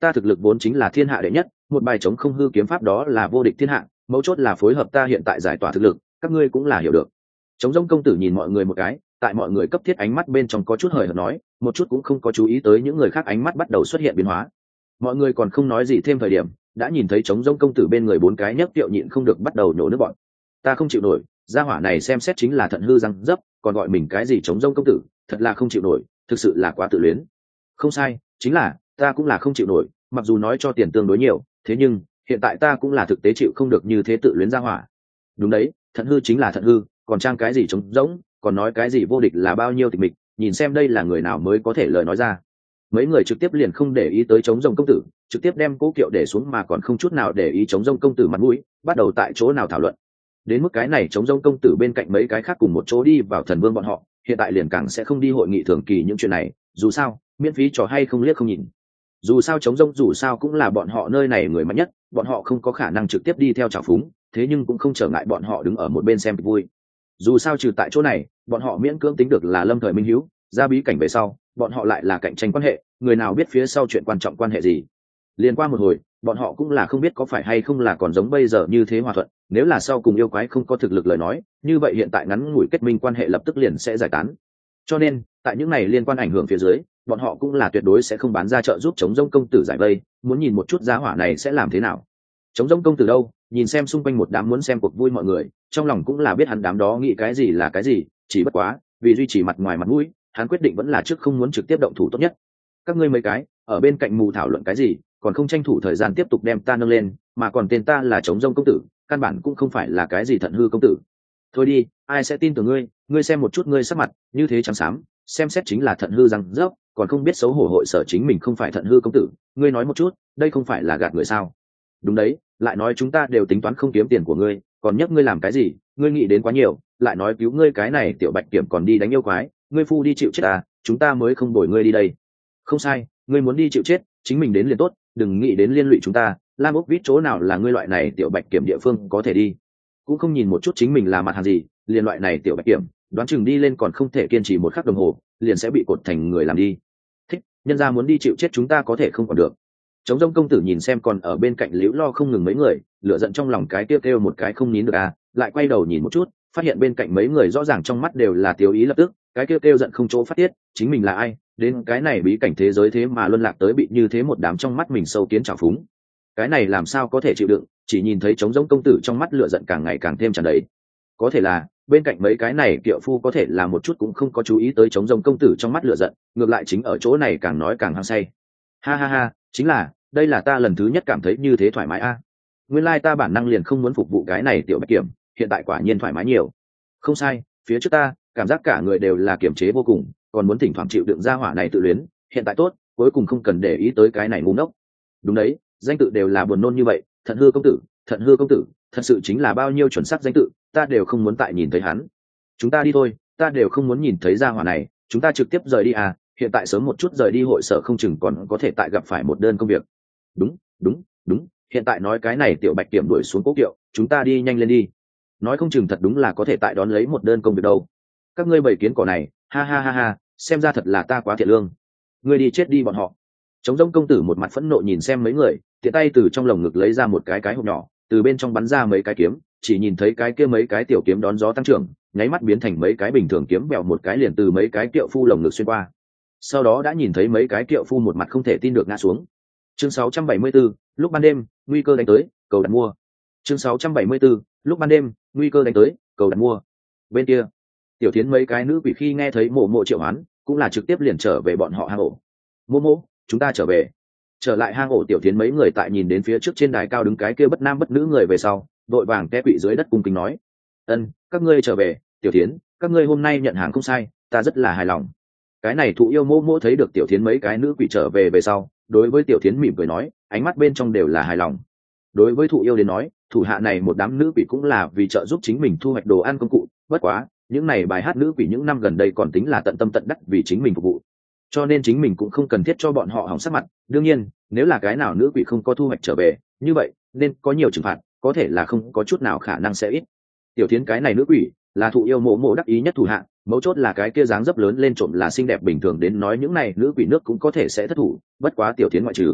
ta thực lực vốn chính là thiên hạ đệ nhất, một bài chống không hư kiếm pháp đó là vô địch thiên hạ, mấu chốt là phối hợp ta hiện tại giải tỏa thực lực, các ngươi cũng là hiểu được. Trống rỗng công tử nhìn mọi người một cái, tại mọi người cấp thiết ánh mắt bên trong có chút hời hợt nói, một chút cũng không có chú ý tới những người khác ánh mắt bắt đầu xuất hiện biến hóa. Mọi người còn không nói gì thêm thời điểm, đã nhìn thấy trống rỗng công tử bên người bốn cái nhấc tiệu nhịn không được bắt đầu nhổ nước bọn. Ta không chịu nổi, gia hỏa này xem xét chính là thận hư răng dấp, còn gọi mình cái gì trống rỗng công tử, thật là không chịu nổi, thực sự là quá tự luyến. Không sai, chính là ta cũng là không chịu nổi, mặc dù nói cho tiền tương đối nhiều, thế nhưng hiện tại ta cũng là thực tế chịu không được như thế tự luyến gia hỏa. Đúng đấy, thận hư chính là thận hư, còn trang cái gì trống rỗng, còn nói cái gì vô địch là bao nhiêu tịch mịch, nhìn xem đây là người nào mới có thể lời nói ra. Mấy người trực tiếp liền không để ý tới trống rông công tử, trực tiếp đem cố kiệu để xuống mà còn không chút nào để ý trống rông công tử mặt mũi, bắt đầu tại chỗ nào thảo luận. Đến mức cái này trống rông công tử bên cạnh mấy cái khác cùng một chỗ đi vào thần vương bọn họ, hiện tại liền càng sẽ không đi hội nghị thường kỳ những chuyện này, dù sao miễn phí trò hay không liếc không nhìn. Dù sao trống rông dù sao cũng là bọn họ nơi này người mạnh nhất, bọn họ không có khả năng trực tiếp đi theo trào phúng, thế nhưng cũng không trở ngại bọn họ đứng ở một bên xem vui. Dù sao trừ tại chỗ này, bọn họ miễn cưỡng tính được là lâm thời minh hữu, ra bí cảnh về sau bọn họ lại là cạnh tranh quan hệ, người nào biết phía sau chuyện quan trọng quan hệ gì. Liên qua một hồi bọn họ cũng là không biết có phải hay không là còn giống bây giờ như thế hòa thuận, nếu là sau cùng yêu quái không có thực lực lời nói, như vậy hiện tại ngắn ngủi kết minh quan hệ lập tức liền sẽ giải tán. Cho nên tại những này liên quan ảnh hưởng phía dưới, bọn họ cũng là tuyệt đối sẽ không bán ra trợ giúp chống rông công tử giải vây, muốn nhìn một chút giá hỏa này sẽ làm thế nào. Chống rông công tử đâu, nhìn xem xung quanh một đám muốn xem cuộc vui mọi người, trong lòng cũng là biết hắn đám đó nghĩ cái gì là cái gì, chỉ bất quá vì duy trì mặt ngoài mặt mũi, hắn quyết định vẫn là trước không muốn trực tiếp động thủ tốt nhất. Các ngươi mấy cái ở bên cạnh mù thảo luận cái gì, còn không tranh thủ thời gian tiếp tục đem ta nâng lên, mà còn tên ta là chống rông công tử, căn bản cũng không phải là cái gì thận hư công tử. Thôi đi, ai sẽ tin tưởng ngươi, ngươi xem một chút ngươi sắc mặt như thế trắng xám, xem xét chính là thận hư răng rớp, còn không biết xấu hổ hội sở chính mình không phải thận hư công tử, ngươi nói một chút, đây không phải là gạt người sao? Đúng đấy, lại nói chúng ta đều tính toán không kiếm tiền của ngươi, còn nhắc ngươi làm cái gì, ngươi nghĩ đến quá nhiều, lại nói cứu ngươi cái này tiểu bạch kiểm còn đi đánh yêu quái, ngươi phu đi chịu chết à, chúng ta mới không đổi ngươi đi đây. Không sai, ngươi muốn đi chịu chết, chính mình đến liền tốt, đừng nghĩ đến liên lụy chúng ta, Lam Ốc Vít chỗ nào là ngươi loại này tiểu bạch kiểm địa phương có thể đi. Cũng không nhìn một chút chính mình là mặt hàng gì, liền loại này tiểu bạch kiểm, đoán chừng đi lên còn không thể kiên trì một khắc đồng hồ, liền sẽ bị cột thành người làm đi. Thích, nhân gia muốn đi chịu chết chúng ta có thể không còn được. Trống rông công tử nhìn xem còn ở bên cạnh liễu lo không ngừng mấy người, lửa giận trong lòng cái kêu một cái không nín được à, lại quay đầu nhìn một chút, phát hiện bên cạnh mấy người rõ ràng trong mắt đều là tiêu ý, lập tức cái kêu giận không chỗ phát tiết, chính mình là ai, đến cái này bí cảnh thế giới thế mà luân lạc tới bị như thế một đám trong mắt mình sâu kiến trào phúng, cái này làm sao có thể chịu đựng. Chỉ nhìn thấy trống rỗng công tử trong mắt lửa giận càng ngày càng thêm tràn đầy. Có thể là bên cạnh mấy cái này kiệu phu có thể là một chút cũng không có chú ý tới trống rỗng công tử trong mắt lửa giận, ngược lại chính ở chỗ này càng nói càng hăng say. Ha ha ha, chính là đây là ta lần thứ nhất cảm thấy như thế thoải mái a. Nguyên lai ta bản năng liền không muốn phục vụ cái này tiểu bạch kiểm, hiện tại quả nhiên thoải mái nhiều. Không sai, phía trước ta cảm giác cả người đều là kiềm chế vô cùng, còn muốn thỉnh thoảng chịu đựng ra hỏa này tự luyến, hiện tại tốt, cuối cùng không cần để ý tới cái này ngu ngốc. Đúng đấy, danh tự đều là buồn nôn như vậy, thận hư công tử, thận hư công tử, thật sự chính là bao nhiêu chuẩn xác danh tự, ta đều không muốn tại nhìn thấy hắn. Chúng ta đi thôi, ta đều không muốn nhìn thấy gia hỏa này, chúng ta trực tiếp rời đi à, hiện tại sớm một chút rời đi hội sở không chừng còn có thể tại gặp phải một đơn công việc. Đúng đúng đúng, hiện tại nói cái này tiểu bạch kiểm đuổi xuống cố kiệu, chúng ta đi nhanh lên đi, nói không chừng thật đúng là có thể tại đón lấy một đơn công việc đâu. Các ngươi bầy kiến cỏ này, ha ha ha ha, xem ra thật là ta quá thiện lương, ngươi đi chết đi bọn họ. Trống rỗng công tử một mặt phẫn nộ nhìn xem mấy người, tiện tay từ trong lồng ngực lấy ra một cái hộp nhỏ, từ bên trong bắn ra mấy cái kiếm, chỉ nhìn thấy cái kia mấy cái tiểu kiếm đón gió tăng trưởng, nháy mắt biến thành mấy cái bình thường kiếm bèo một cái liền từ mấy cái kiệu phu lồng ngực xuyên qua. Sau đó đã nhìn thấy mấy cái kiệu phu một mặt không thể tin được ngã xuống. Chương 674, lúc ban đêm, nguy cơ đánh tới, cầu đặt mua. Chương 674, lúc ban đêm, nguy cơ đánh tới, cầu đặt mua. Bên kia, tiểu thiến mấy cái nữ quỷ khi nghe thấy mộ mộ triệu hoán, cũng là trực tiếp liền trở về bọn họ hang ổ. Mộ mộ, chúng ta trở về. Trở lại hang ổ tiểu thiến mấy người tại nhìn đến phía trước trên đài cao đứng cái kia bất nam bất nữ người về sau, đội vàng té quỵ dưới đất cung kính nói: ân, các ngươi trở về. Tiểu thiến, các ngươi hôm nay nhận hàng không sai, ta rất là hài lòng. Cái này thụ yêu mô mô thấy được tiểu thiến mấy cái nữ quỷ trở về về sau, đối với tiểu thiến mỉm cười nói, ánh mắt bên trong đều là hài lòng. Đối với thụ yêu đến nói, thủ hạ này một đám nữ quỷ cũng là vì trợ giúp chính mình thu hoạch đồ ăn công cụ, bất quá những này bài hát nữ quỷ những năm gần đây còn tính là tận tâm tận đắc vì chính mình phục vụ, cho nên chính mình cũng không cần thiết cho bọn họ hỏng sắc mặt. Đương nhiên nếu là cái nào nữ quỷ không có thu hoạch trở về, như vậy nên có nhiều trừng phạt, có thể là không có chút nào khả năng sẽ ít. Tiểu thiến cái này nữ quỷ là thụ yêu mộ mộ đắc ý nhất thủ hạ, mấu chốt là cái kia dáng dấp lớn lên trộm là xinh đẹp bình thường đến nói những này nữ quỷ nước cũng có thể sẽ thất thủ, bất quá tiểu thiến ngoại trừ.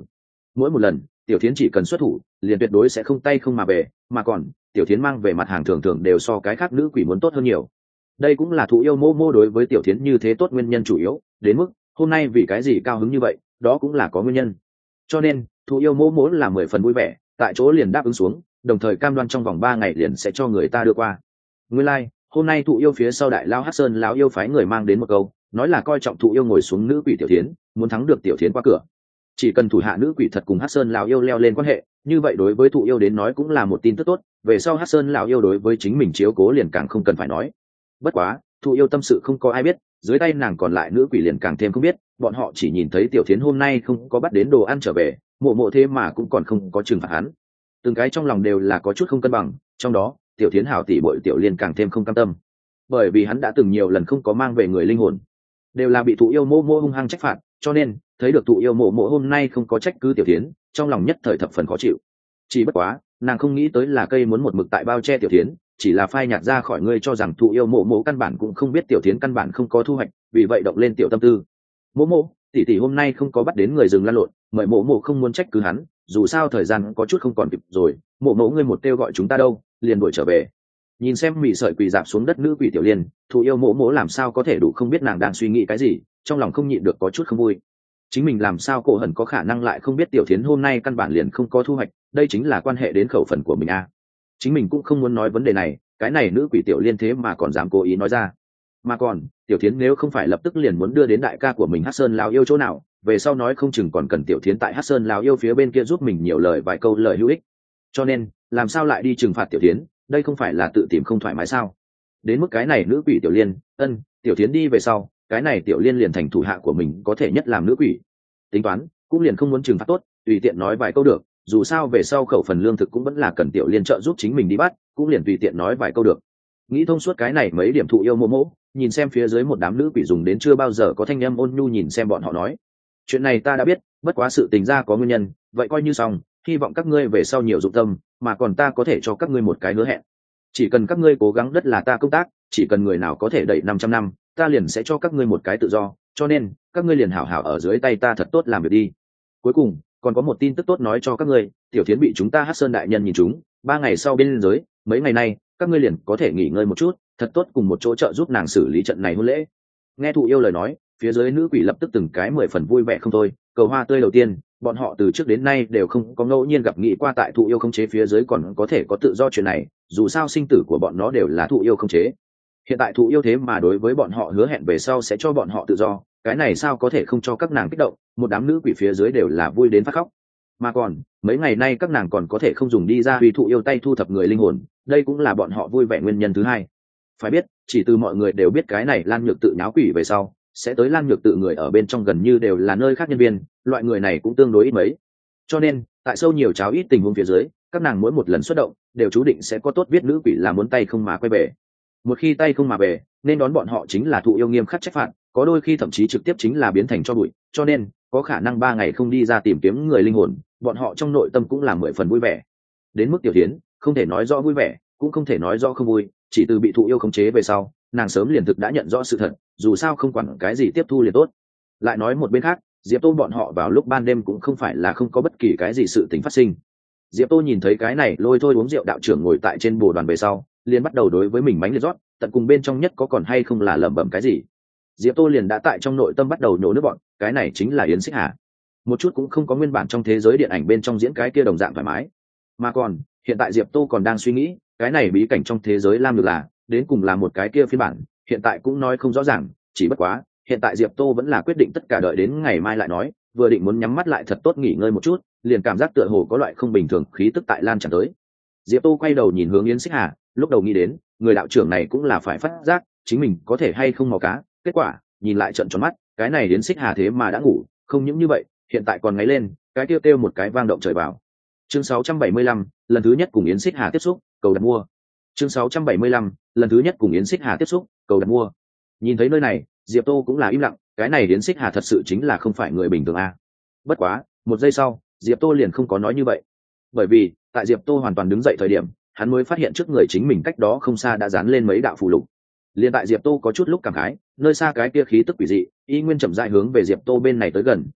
mỗi một lần tiểu thiến chỉ cần xuất thủ liền tuyệt đối sẽ không tay không mà về, mà còn tiểu thiến mang về mặt hàng thường thường đều so cái khác nữ quỷ muốn tốt hơn nhiều. Đây cũng là thụ yêu mô mô đối với tiểu thiến như thế tốt nguyên nhân chủ yếu, đến mức hôm nay vì cái gì cao hứng như vậy đó cũng là có nguyên nhân. Cho nên thụ yêu mô mô là 10 phần vui vẻ, tại chỗ liền đáp ứng xuống, đồng thời cam đoan trong vòng 3 ngày liền sẽ cho người ta đưa qua. Nguyên lai hôm nay thụ yêu phía sau đại lao Hắc Sơn lão yêu phái người mang đến một câu, nói là coi trọng thụ yêu ngồi xuống nữ quỷ tiểu thiến, muốn thắng được tiểu thiến qua cửa. Chỉ cần thủ hạ nữ quỷ thật cùng Hắc Sơn lão yêu leo lên quan hệ, như vậy đối với thụ yêu đến nói cũng là một tin tức tốt, về sau Hắc Sơn lão yêu đối với chính mình chiếu cố liền càng không cần phải nói. Bất quá thụ yêu tâm sự không có ai biết, dưới tay nàng còn lại nữ quỷ liền càng thêm không biết, bọn họ chỉ nhìn thấy tiểu thiến hôm nay không có bắt đến đồ ăn trở về, mộ mộ thế mà cũng còn không có trừng phạt hắn. Từng cái trong lòng đều là có chút không cân bằng, trong đó tiểu thiến hảo tỷ bội tiểu liên càng thêm không cam tâm, bởi vì hắn đã từng nhiều lần không có mang về người linh hồn, đều là bị thụ yêu mô mô hung hăng trách phạt, cho nên thấy được thụ yêu mộ mộ hôm nay không có trách cứ tiểu thiến, trong lòng nhất thời thập phần khó chịu. Chỉ bất quá nàng không nghĩ tới là cây muốn một mực tại bao che tiểu thiến, chỉ là phai nhạt ra khỏi ngươi cho rằng thụ yêu mộ mộ căn bản cũng không biết tiểu thiến căn bản không có thu hoạch, vì vậy động lên tiểu tâm tư. Mộ mộ tỷ tỷ hôm nay không có bắt đến người rừng lăn lộn, mời mộ mộ không muốn trách cứ hắn, dù sao thời gian có chút không còn kịp rồi, mộ mộ ngươi một kêu gọi chúng ta đâu liền đuổi trở về. Nhìn xem mị sợi quỳ dạp xuống đất nữ quỷ tiểu liên, thụ yêu mộ mộ làm sao có thể đủ không biết nàng đang suy nghĩ cái gì, trong lòng không nhịn được có chút không vui. Chính mình làm sao cổ hẩn có khả năng lại không biết tiểu thiến hôm nay căn bản liền không có thu hoạch, đây chính là quan hệ đến khẩu phần của mình a. Chính mình cũng không muốn nói vấn đề này, cái này nữ quỷ tiểu liên thế mà còn dám cố ý nói ra. Mà còn tiểu thiến nếu không phải lập tức liền muốn đưa đến đại ca của mình Hắc Sơn lão yêu chỗ nào, về sau nói không chừng còn cần tiểu thiến tại Hắc Sơn lão yêu phía bên kia giúp mình nhiều lời vài câu lời hữu ích. Cho nên làm sao lại đi trừng phạt tiểu thiến, đây không phải là tự tìm không thoải mái sao? Đến mức cái này nữ quỷ tiểu liên, tiểu thiến đi về sau, cái này tiểu liên liền thành thủ hạ của mình có thể nhất làm nữ quỷ. Tính toán cũng liền không muốn trừng phạt tốt, tùy tiện nói vài câu được, dù sao về sau khẩu phần lương thực cũng vẫn là cần tiểu liên trợ giúp chính mình đi bắt, cũng liền tùy tiện nói vài câu được. Nghĩ thông suốt cái này mấy điểm thụ yêu mô mỗ, nhìn xem phía dưới một đám nữ quỷ dùng đến chưa bao giờ có thanh âm ôn nhu nhìn xem bọn họ nói, chuyện này ta đã biết, bất quá sự tình ra có nguyên nhân, vậy coi như xong, hy vọng các ngươi về sau nhiều dụng tâm, mà còn ta có thể cho các ngươi một cái hứa hẹn, chỉ cần các ngươi cố gắng đất là ta công tác, chỉ cần người nào có thể đẩy 500 năm, ta liền sẽ cho các ngươi một cái tự do, cho nên các ngươi liền hảo hảo ở dưới tay ta thật tốt làm việc đi. Cuối cùng còn có một tin tức tốt nói cho các ngươi, tiểu thiến bị chúng ta Hắc Sơn đại nhân nhìn trúng, 3 ngày sau bên giới, mấy ngày nay các ngươi liền có thể nghỉ ngơi một chút, thật tốt cùng một chỗ trợ giúp nàng xử lý trận này hôn lễ. Nghe thụ yêu lời nói, phía dưới nữ quỷ lập tức từng cái 10 phần vui vẻ không thôi, cầu hoa tươi đầu tiên, bọn họ từ trước đến nay đều không có ngẫu nhiên gặp nghĩ qua tại thụ yêu khống chế phía dưới còn có thể có tự do chuyện này, dù sao sinh tử của bọn nó đều là thụ yêu khống chế. Hiện tại thụ yêu thế mà đối với bọn họ hứa hẹn về sau sẽ cho bọn họ tự do, cái này sao có thể không cho các nàng kích động, một đám nữ quỷ phía dưới đều là vui đến phát khóc. Mà còn mấy ngày nay các nàng còn có thể không dùng đi ra huy thụ yêu tay thu thập người linh hồn, đây cũng là bọn họ vui vẻ nguyên nhân thứ hai. Phải biết chỉ từ mọi người đều biết cái này Lan Nhược tự nháo quỷ về sau, sẽ tới Lan Nhược tự người ở bên trong gần như đều là nơi khác nhân viên, loại người này cũng tương đối ít mấy, cho nên tại sâu nhiều cháo ít tình huống phía dưới, các nàng mỗi một lần xuất động đều chú định sẽ có tốt biết nữ quỷ là muốn tay không mà quay về. Một khi tay không mà về, nên đón bọn họ chính là thụ yêu nghiêm khắc trách phạt, có đôi khi thậm chí trực tiếp chính là biến thành cho bụi, cho nên có khả năng 3 ngày không đi ra tìm kiếm người linh hồn, bọn họ trong nội tâm cũng là 10 phần vui vẻ. Đến mức tiểu thiến không thể nói rõ vui vẻ, cũng không thể nói rõ không vui, chỉ từ bị thụ yêu khống chế về sau, nàng sớm liền thực đã nhận rõ sự thật, dù sao không quản cái gì tiếp thu liền tốt. Lại nói một bên khác, Diệp Tô bọn họ vào lúc ban đêm cũng không phải là không có bất kỳ cái gì sự tình phát sinh. Diệp Tô nhìn thấy cái này lôi thôi uống rượu đạo trưởng ngồi tại trên bồ đoàn về sau, liền bắt đầu đối với mình mánh liệt rót, tận cùng bên trong nhất có còn hay không là lẩm bẩm cái gì. Diệp Tô liền đã tại trong nội tâm bắt đầu nhổ nước bọn, cái này chính là Yến Xích Hà, một chút cũng không có nguyên bản trong thế giới điện ảnh bên trong diễn cái kia đồng dạng thoải mái. Mà còn hiện tại Diệp Tô còn đang suy nghĩ, cái này bí cảnh trong thế giới Lam được là đến cùng là một cái kia phiên bản, hiện tại cũng nói không rõ ràng, chỉ bất quá hiện tại Diệp Tô vẫn là quyết định tất cả đợi đến ngày mai lại nói, vừa định muốn nhắm mắt lại thật tốt nghỉ ngơi một chút, liền cảm giác tựa hồ có loại không bình thường khí tức tại lan tràn tới. Diệp Tô quay đầu nhìn hướng Yến Xích Hà, lúc đầu nghĩ đến người đạo trưởng này cũng là phải phát giác chính mình có thể hay không mò cá, kết quả nhìn lại trận tròn mắt, cái này Yến Xích Hà thế mà đã ngủ, không những như vậy hiện tại còn ngáy lên, cái kêu kêu một cái vang động trời vào. Chương 675, lần thứ nhất cùng Yến Xích Hà tiếp xúc, cầu đặt mua. Chương 675, lần thứ nhất cùng Yến Xích Hà tiếp xúc, cầu đặt mua. Nhìn thấy nơi này, Diệp Tô cũng là im lặng, cái này Yến Xích Hà thật sự chính là không phải người bình thường a. Bất quá một giây sau, Diệp Tô liền không có nói như vậy, bởi vì tại Diệp Tô hoàn toàn đứng dậy thời điểm, hắn mới phát hiện trước người chính mình cách đó không xa đã dán lên mấy đạo phù lục. Liên tại Diệp Tô có chút lúc cảm khái, nơi xa cái kia khí tức quỷ dị y nguyên chậm rãi hướng về Diệp Tô bên này tới gần,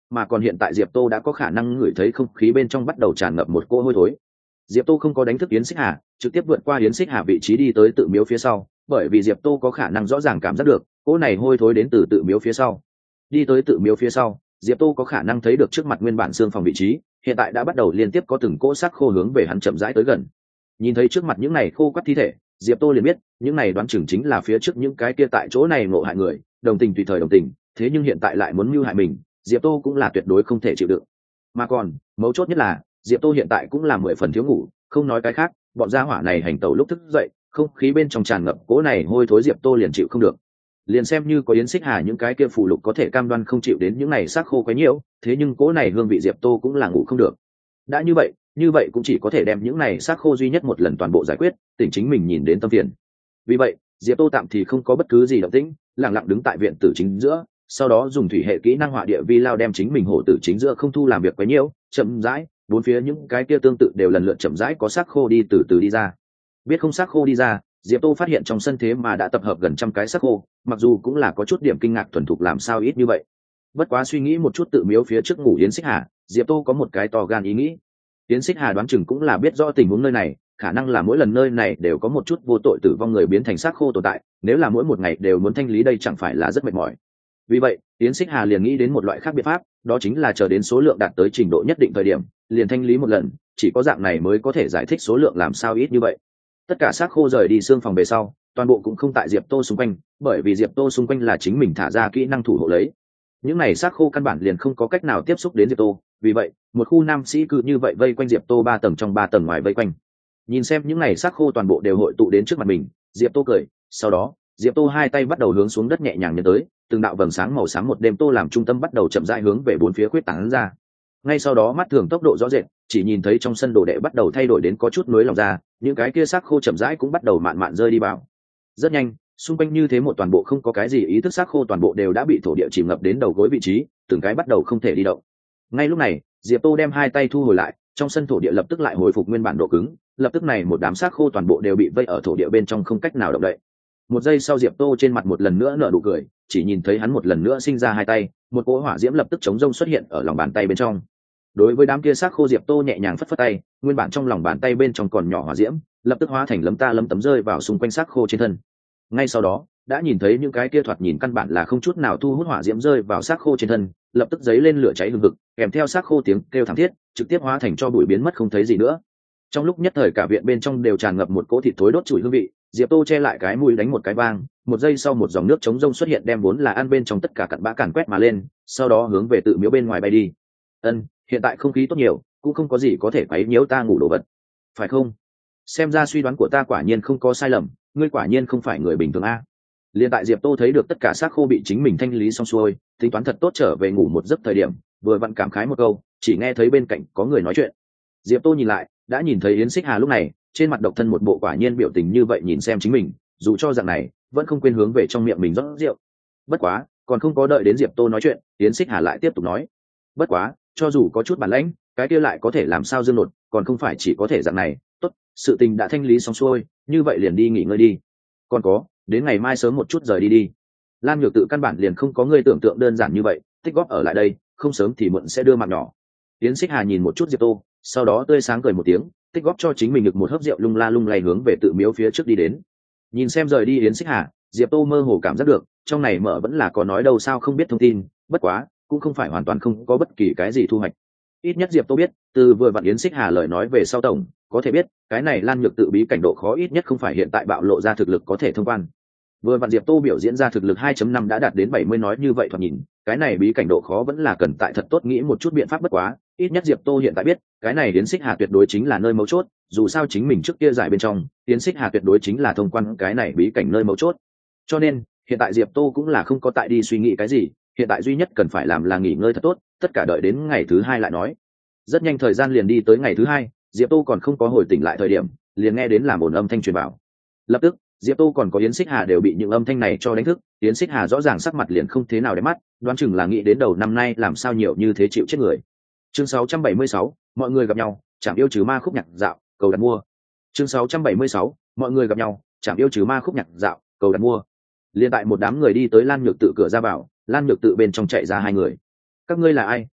mà còn hiện tại Diệp Tô đã có khả năng ngửi thấy không khí bên trong bắt đầu tràn ngập một cỗ hôi thối. Diệp Tô không có đánh thức Yến Xích Hà, trực tiếp vượt qua Yến Xích Hà vị trí đi tới tự miếu phía sau, bởi vì Diệp Tô có khả năng rõ ràng cảm giác được cỗ này hôi thối đến từ tự miếu phía sau. Đi tới tự miếu phía sau, Diệp Tô có khả năng thấy được trước mặt nguyên bản xương phòng vị trí, hiện tại đã bắt đầu liên tiếp có từng cỗ xác khô hướng về hắn chậm rãi tới gần. Nhìn thấy trước mặt những này khô quắt thi thể, Diệp Tô liền biết những này đoán chừng chính là phía trước những cái kia tại chỗ này ngộ hại người, đồng tình tùy thời đồng tình, thế nhưng hiện tại lại muốn mưu hại mình, Diệp Tô cũng là tuyệt đối không thể chịu đựng. Mà còn mấu chốt nhất là Diệp Tô hiện tại cũng là 10 phần thiếu ngủ, không nói cái khác, bọn gia hỏa này hành tẩu lúc thức dậy, không khí bên trong tràn ngập cỗ này hôi thối, Diệp Tô liền chịu không được. Liền xem như có Yến Xích Hà những cái kia phù lục có thể cam đoan không chịu đến những này xác khô quá nhiều, thế nhưng cỗ này hương vị Diệp Tô cũng là ngủ không được. Đã như vậy cũng chỉ có thể đem những này xác khô duy nhất một lần toàn bộ giải quyết, tỉnh chính mình nhìn đến tâm phiền. Vì vậy Diệp Tô tạm thì không có bất cứ gì động tĩnh, lặng lặng đứng tại viện tử chính giữa, sau đó dùng thủy hệ kỹ năng hỏa địa vi lao đem chính mình hổ tử chính giữa không thu làm việc quá nhiều, chậm rãi bốn phía những cái kia tương tự đều lần lượt chậm rãi có xác khô đi từ từ đi ra. Biết không xác khô đi ra, Diệp Tô phát hiện trong sân thế mà đã tập hợp gần 100 cái xác khô, mặc dù cũng là có chút điểm kinh ngạc thuần thục làm sao ít như vậy. Bất quá suy nghĩ một chút tự miếu phía trước ngủ Yến Xích Hà, Diệp Tô có một cái to gan ý nghĩ. Yến Xích Hà đoán chừng cũng là biết rõ tình huống nơi này, khả năng là mỗi lần nơi này đều có một chút vô tội tử vong người biến thành xác khô tồn tại, nếu là mỗi một ngày đều muốn thanh lý đây chẳng phải là rất mệt mỏi. Vì vậy Yến Xích Hà liền nghĩ đến một loại khác biện pháp, đó chính là chờ đến số lượng đạt tới trình độ nhất định thời điểm liền thanh lý một lần, chỉ có dạng này mới có thể giải thích số lượng làm sao ít như vậy. Tất cả xác khô rời đi xương phòng về sau, toàn bộ cũng không tại Diệp Tô xung quanh, bởi vì Diệp Tô xung quanh là chính mình thả ra kỹ năng thủ hộ lấy. Những này xác khô căn bản liền không có cách nào tiếp xúc đến Diệp Tô, vì vậy một khu nam sĩ cứ như vậy vây quanh Diệp Tô 3 tầng trong 3 tầng ngoài vây quanh. Nhìn xem những này xác khô toàn bộ đều hội tụ đến trước mặt mình, Diệp Tô cười, sau đó Diệp Tô hai tay bắt đầu hướng xuống đất nhẹ nhàng nhấn tới, từng đạo vầng sáng màu xám một đêm tô làm trung tâm bắt đầu chậm rãi hướng về bốn phía khuyết tán ra. Ngay sau đó mắt thường tốc độ rõ rệt, chỉ nhìn thấy trong sân đồ đệ bắt đầu thay đổi đến có chút nối lòng ra, những cái kia xác khô chậm rãi cũng bắt đầu mạn mạn rơi đi vào. Rất nhanh, xung quanh như thế một toàn bộ không có cái gì ý thức xác khô toàn bộ đều đã bị thổ địa chìm ngập đến đầu gối vị trí, từng cái bắt đầu không thể đi động. Ngay lúc này, Diệp Tô đem hai tay thu hồi lại, trong sân thổ địa lập tức lại hồi phục nguyên bản độ cứng, lập tức này một đám xác khô toàn bộ đều bị vây ở thổ địa bên trong không cách nào động đậy. Một giây sau Diệp Tô trên mặt một lần nữa nở nụ cười, chỉ nhìn thấy hắn một lần nữa sinh ra hai tay, một cỗ hỏa diễm lập tức chống rông xuất hiện ở lòng bàn tay bên trong. Đối với đám kia xác khô Diệp Tô nhẹ nhàng phất phất tay, nguyên bản trong lòng bàn tay bên trong còn nhỏ hỏa diễm, lập tức hóa thành lấm ta lấm tấm rơi vào xung quanh xác khô trên thân. Ngay sau đó, đã nhìn thấy những cái kia thoạt nhìn căn bản là không chút nào thu hút hỏa diễm rơi vào xác khô trên thân, lập tức giấy lên lửa cháy hừng hực, kèm theo xác khô tiếng kêu thảm thiết, trực tiếp hóa thành tro bụi biến mất không thấy gì nữa. Trong lúc nhất thời cả viện bên trong đều tràn ngập một cỗ thịt thối đốt trụi hương vị, Diệp Tô che lại cái mũi đánh một cái vang, một giây sau một dòng nước chống rông xuất hiện đem vốn là ăn bên trong tất cả cặn bã càn quét mà lên, sau đó hướng về tự miếu bên ngoài bay đi. Hiện tại không khí tốt nhiều, cũng không có gì có thể quấy nhiễu ta ngủ đồ vật, phải không? Xem ra suy đoán của ta quả nhiên không có sai lầm, ngươi quả nhiên không phải người bình thường a. Liên tại Diệp Tô thấy được tất cả xác khô bị chính mình thanh lý xong xuôi, tính toán thật tốt trở về ngủ một giấc thời điểm, vừa vặn cảm khái một câu, chỉ nghe thấy bên cạnh có người nói chuyện. Diệp Tô nhìn lại, đã nhìn thấy Yến Xích Hà lúc này trên mặt độc thân một bộ quả nhiên biểu tình như vậy nhìn xem chính mình, dù cho dạng này vẫn không quên hướng về trong miệng mình rót rượu. Bất quá còn không có đợi đến Diệp Tô nói chuyện, Yến Xích Hà lại tiếp tục nói, bất quá cho dù có chút bản lãnh, cái kia lại có thể làm sao dương nột, còn không phải chỉ có thể dạng này. Tốt, sự tình đã thanh lý xong xuôi, như vậy liền đi nghỉ ngơi đi. Còn có, đến ngày mai sớm một chút rời đi đi. Lan Nhược Tự căn bản liền không có ngươi tưởng tượng đơn giản như vậy, tích góp ở lại đây, không sớm thì muộn sẽ đưa mạng nhỏ. Yến Xích Hà nhìn một chút Diệp Tô, sau đó tươi sáng cười một tiếng, tích góp cho chính mình được một hớp rượu lung la lung lay hướng về tự miếu phía trước đi đến. Nhìn xem rời đi Yến Xích Hà, Diệp Tô mơ hồ cảm giác được trong này mở vẫn là có nói đâu sao không biết thông tin, bất quá cũng không phải hoàn toàn không có bất kỳ cái gì thu hoạch. Ít nhất Diệp Tô biết, từ vừa vặn Yến Xích Hà lời nói về sau tổng có thể biết cái này Lan Nhược Tự bí cảnh độ khó ít nhất không phải hiện tại bạo lộ ra thực lực có thể thông quan. Vừa vặn Diệp Tô biểu diễn ra thực lực 2.5 đã đạt đến 70, nói như vậy thoạt nhìn cái này bí cảnh độ khó vẫn là cần tại thật tốt nghĩ một chút biện pháp, bất quá ít nhất Diệp Tô hiện tại biết cái này Yến Xích Hà tuyệt đối chính là nơi mấu chốt, dù sao chính mình trước kia giải bên trong Yến Xích Hà tuyệt đối chính là thông quan cái này bí cảnh nơi mấu chốt, cho nên hiện tại Diệp Tô cũng là không có tại đi suy nghĩ cái gì, hiện tại duy nhất cần phải làm là nghỉ ngơi thật tốt, tất cả đợi đến ngày thứ hai lại nói. Rất nhanh thời gian liền đi tới ngày thứ hai, Diệp Tô còn không có hồi tỉnh lại thời điểm, liền nghe đến làm ồn âm thanh truyền vào. Lập tức Diệp Tô còn có Yến Xích Hà đều bị những âm thanh này cho đánh thức. Yến Xích Hà rõ ràng sắc mặt liền không thế nào đẹp mắt, đoán chừng là nghĩ đến đầu năm nay làm sao nhiều như thế chịu chết người. Chương 676, mọi người gặp nhau, chẳng yêu trừ ma khúc nhạc dạo, cầu đặt mua. Chương 676, mọi người gặp nhau, chẳng yêu trừ ma khúc nhạc dạo, cầu đặt mua. Liên tại một đám người đi tới Lan Nhược Tự cửa ra vào, Lan Nhược Tự bên trong chạy ra hai người. Các ngươi là ai?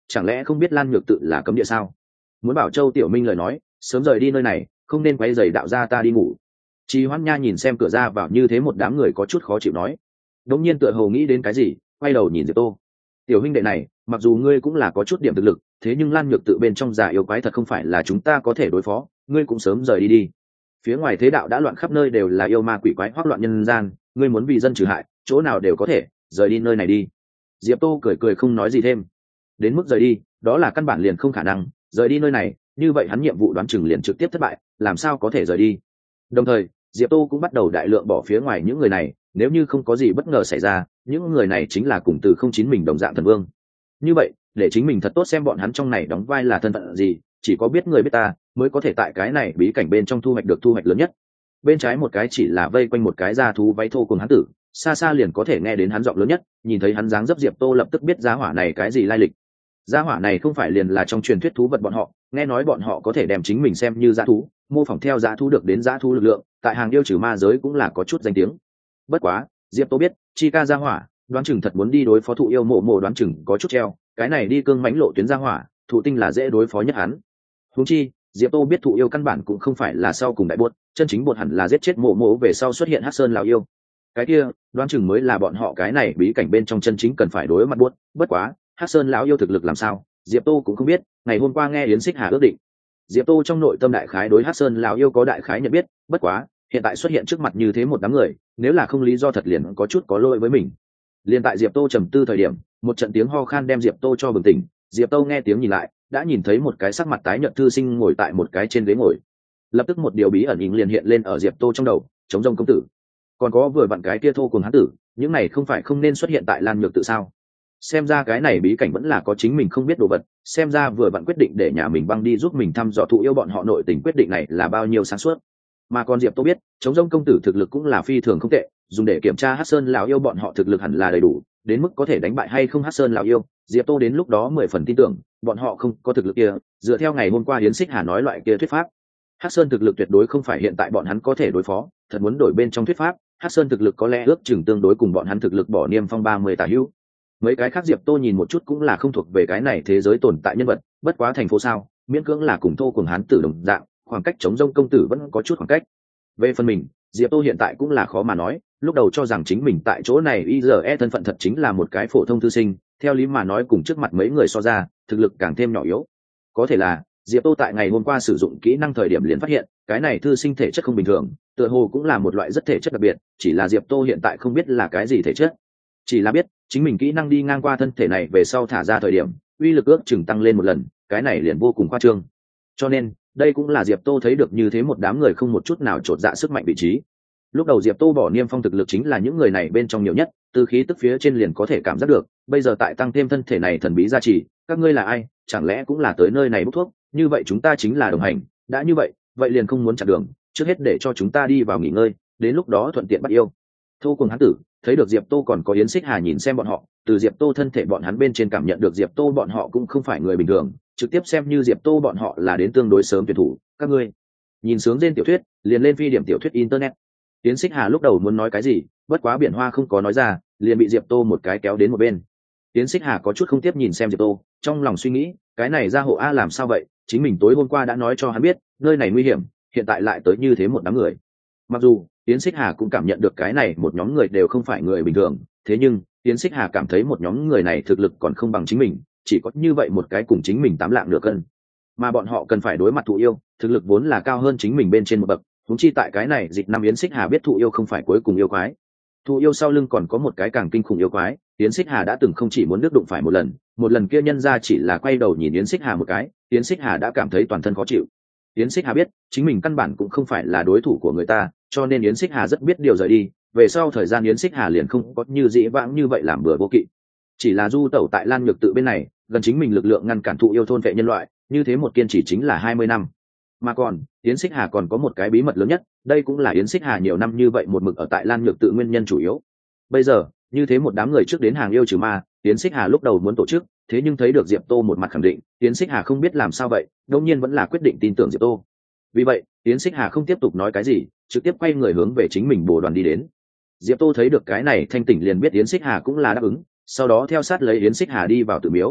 chẳng lẽ không biết Lan Nhược Tự là cấm địa sao? Muốn bảo Châu Tiểu Minh lời nói, sớm rời đi nơi này, không nên quấy rầy đạo gia ta đi ngủ. Trì Hoãn Nha nhìn xem cửa ra vào như thế một đám người có chút khó chịu nói. Đống nhiên tựa hồ nghĩ đến cái gì, quay đầu nhìn Diệp Tô. Tiểu huynh đệ này, mặc dù ngươi cũng là có chút điểm thực lực, thế nhưng Lan Nhược Tự bên trong giả yêu quái thật không phải là chúng ta có thể đối phó, ngươi cũng sớm rời đi đi. Phía ngoài thế đạo đã loạn khắp nơi đều là yêu ma quỷ quái hoắc loạn nhân gian, ngươi muốn vì dân trừ hại, chỗ nào đều có thể, rời đi nơi này đi. Diệp Tô cười cười không nói gì thêm. Đến mức rời đi, đó là căn bản liền không khả năng, rời đi nơi này, như vậy hắn nhiệm vụ đoán chừng liền trực tiếp thất bại, làm sao có thể rời đi. Đồng thời, Diệp Tô cũng bắt đầu đại lượng bỏ phía ngoài những người này, nếu như không có gì bất ngờ xảy ra, những người này chính là cùng từ không chín mình đồng dạng thần vương. Như vậy, để chính mình thật tốt xem bọn hắn trong này đóng vai là thân phận gì, chỉ có biết người biết ta mới có thể tại cái này bí cảnh bên trong thu hoạch được thu hoạch lớn nhất. Bên trái một cái chỉ là vây quanh một cái da thú váy thô cùng hắn tử, xa xa liền có thể nghe đến hắn giọng lớn nhất, nhìn thấy hắn dáng dấp Diệp Tô lập tức biết giá hỏa này cái gì lai lịch. Giá hỏa này không phải liền là trong truyền thuyết thú vật bọn họ, nghe nói bọn họ có thể đem chính mình xem như dã thú, mô phỏng theo dã thú được đến dã thú lực lượng, tại hàng yêu trừ ma giới cũng là có chút danh tiếng. Bất quá, Diệp Tô biết, chi ca giá hỏa, đoán chừng thật muốn đi đối phó thụ yêu mộ mộ đoán chừng có chút treo, cái này đi cương mãnh lộ tuyến giá hỏa, thụ tinh là dễ đối phó nhất hắn. Huống chi, Diệp Tô biết thụ yêu căn bản cũng không phải là sau cùng đại buốt, chân chính buột hẳn là giết chết mộ mộ về sau xuất hiện Hắc Sơn lão yêu. Cái kia, đoán chừng mới là bọn họ cái này bí cảnh bên trong chân chính cần phải đối mặt buốt, bất quá, Hắc Sơn lão yêu thực lực làm sao, Diệp Tô cũng không biết, ngày hôm qua nghe Yến Xích Hà ước định. Diệp Tô trong nội tâm đại khái đối Hắc Sơn lão yêu có đại khái nhận biết, bất quá, hiện tại xuất hiện trước mặt như thế một đám người, nếu là không lý do thật liền có chút có lỗi với mình. Liên tại Diệp Tô trầm tư thời điểm, một trận tiếng ho khan đem Diệp Tô cho bừng tỉnh, Diệp Tô nghe tiếng nhìn lại, đã nhìn thấy một cái sắc mặt tái nhợt thư sinh ngồi tại một cái trên ghế ngồi. Lập tức một điều bí ẩn liền hiện lên ở Diệp Tô trong đầu, chống rông công tử. Còn có vừa vặn cái kia thô cùng hán tử, những này không phải không nên xuất hiện tại Lan Nhược Tự sao? Xem ra cái này bí cảnh vẫn là có chính mình không biết đồ vật, xem ra vừa vặn quyết định để nhà mình băng đi giúp mình thăm dò thụ yêu bọn họ nội tình quyết định này là bao nhiêu sáng suốt. Mà còn Diệp Tô biết, chống rông công tử thực lực cũng là phi thường không tệ, dùng để kiểm tra Hắc Sơn lão yêu bọn họ thực lực hẳn là đầy đủ, đến mức có thể đánh bại hay không Hắc Sơn lão yêu, Diệp Tô đến lúc đó 10 phần tin tưởng, bọn họ không có thực lực kia, dựa theo ngày hôm qua Yến Xích Hà nói loại kia thuyết pháp, Hắc Sơn thực lực tuyệt đối không phải hiện tại bọn hắn có thể đối phó, thật muốn đổi bên trong thuyết pháp, Hắc Sơn thực lực có lẽ ước chừng tương đối cùng bọn hắn thực lực bỏ niêm phong 30 tả hữu. Mấy cái khác Diệp Tô nhìn một chút cũng là không thuộc về cái này thế giới tồn tại nhân vật, bất quá thành phố sao, miễn cưỡng là cùng thô cùng hán tử đồng dạng, khoảng cách chống rông công tử vẫn có chút khoảng cách. Về phần mình, Diệp Tô hiện tại cũng là khó mà nói, lúc đầu cho rằng chính mình tại chỗ này IRE thân phận thật chính là một cái phổ thông thư sinh, theo lý mà nói cùng trước mặt mấy người so ra, thực lực càng thêm nhỏ yếu. Có thể là, Diệp Tô tại ngày hôm qua sử dụng kỹ năng thời điểm liền phát hiện, cái này thư sinh thể chất không bình thường, tựa hồ cũng là một loại rất thể chất đặc biệt, chỉ là Diệp Tô hiện tại không biết là cái gì thể chất. Chỉ là biết, chính mình kỹ năng đi ngang qua thân thể này về sau thả ra thời điểm, uy lực ước chừng tăng lên một lần, cái này liền vô cùng khoa trương. Cho nên, đây cũng là Diệp Tô thấy được như thế một đám người không một chút nào chột dạ sức mạnh vị trí. Lúc đầu Diệp Tô bỏ niêm phong thực lực chính là những người này bên trong nhiều nhất, từ khí tức phía trên liền có thể cảm giác được, bây giờ tại tăng thêm thân thể này thần bí gia trì, các ngươi là ai, chẳng lẽ cũng là tới nơi này hút thuốc, như vậy chúng ta chính là đồng hành, đã như vậy, vậy liền không muốn chặn đường, trước hết để cho chúng ta đi vào nghỉ ngơi, đến lúc đó thuận tiện bắt yêu. Thô cùng hán tử, thấy được Diệp Tô còn có Yến Xích Hà nhìn xem bọn họ, từ Diệp Tô thân thể bọn hắn bên trên cảm nhận được Diệp Tô bọn họ cũng không phải người bình thường, trực tiếp xem như Diệp Tô bọn họ là đến tương đối sớm tuyển thủ, các ngươi nhìn sướng trên tiểu thuyết, liền lên phi điểm tiểu thuyết internet. Yến Xích Hà lúc đầu muốn nói cái gì, bất quá Biển Hoa không có nói ra, liền bị Diệp Tô một cái kéo đến một bên. Yến Xích Hà có chút không tiếp nhìn xem Diệp Tô, trong lòng suy nghĩ, cái này ra hộ a làm sao vậy, chính mình tối hôm qua đã nói cho hắn biết, nơi này nguy hiểm, hiện tại lại tới như thế một đám người. Mặc dù Yến Xích Hà cũng cảm nhận được cái này một nhóm người đều không phải người bình thường, thế nhưng Yến Xích Hà cảm thấy một nhóm người này thực lực còn không bằng chính mình, chỉ có như vậy một cái cùng chính mình 8 lạng nửa cân, mà bọn họ cần phải đối mặt thụ yêu, thực lực vốn là cao hơn chính mình bên trên một bậc, huống chi tại cái này dịch năm Yến Xích Hà biết thụ yêu không phải cuối cùng yêu quái, thụ yêu sau lưng còn có một cái càng kinh khủng yêu quái. Yến Xích Hà đã từng không chỉ muốn nước đụng phải một lần kia nhân ra chỉ là quay đầu nhìn Yến Xích Hà một cái, Yến Xích Hà đã cảm thấy toàn thân khó chịu. Yến Xích Hà biết chính mình căn bản cũng không phải là đối thủ của người ta, cho nên Yến Xích Hà rất biết điều rời đi, về sau thời gian Yến Xích Hà liền không có như dĩ vãng như vậy làm bừa vô kỵ, chỉ là du tẩu tại Lan Nhược Tự bên này, gần chính mình lực lượng ngăn cản thụ yêu thôn vệ nhân loại, như thế một kiên trì chính là 20 năm. Mà còn Yến Xích Hà còn có một cái bí mật lớn nhất, đây cũng là Yến Xích Hà nhiều năm như vậy một mực ở tại Lan Nhược Tự nguyên nhân chủ yếu. Bây giờ như thế một đám người trước đến hàng yêu trừ ma, Yến Xích Hà lúc đầu muốn tổ chức, thế nhưng thấy được Diệp Tô một mặt khẳng định, Yến Xích Hà không biết làm sao vậy, đương nhiên vẫn là quyết định tin tưởng Diệp Tô. Vì vậy Yến Xích Hà không tiếp tục nói cái gì, trực tiếp quay người hướng về chính mình bồ đoàn đi đến. Diệp Tô thấy được cái này thanh tỉnh liền biết Yến Xích Hà cũng là đáp ứng, sau đó theo sát lấy Yến Xích Hà đi vào tự miếu.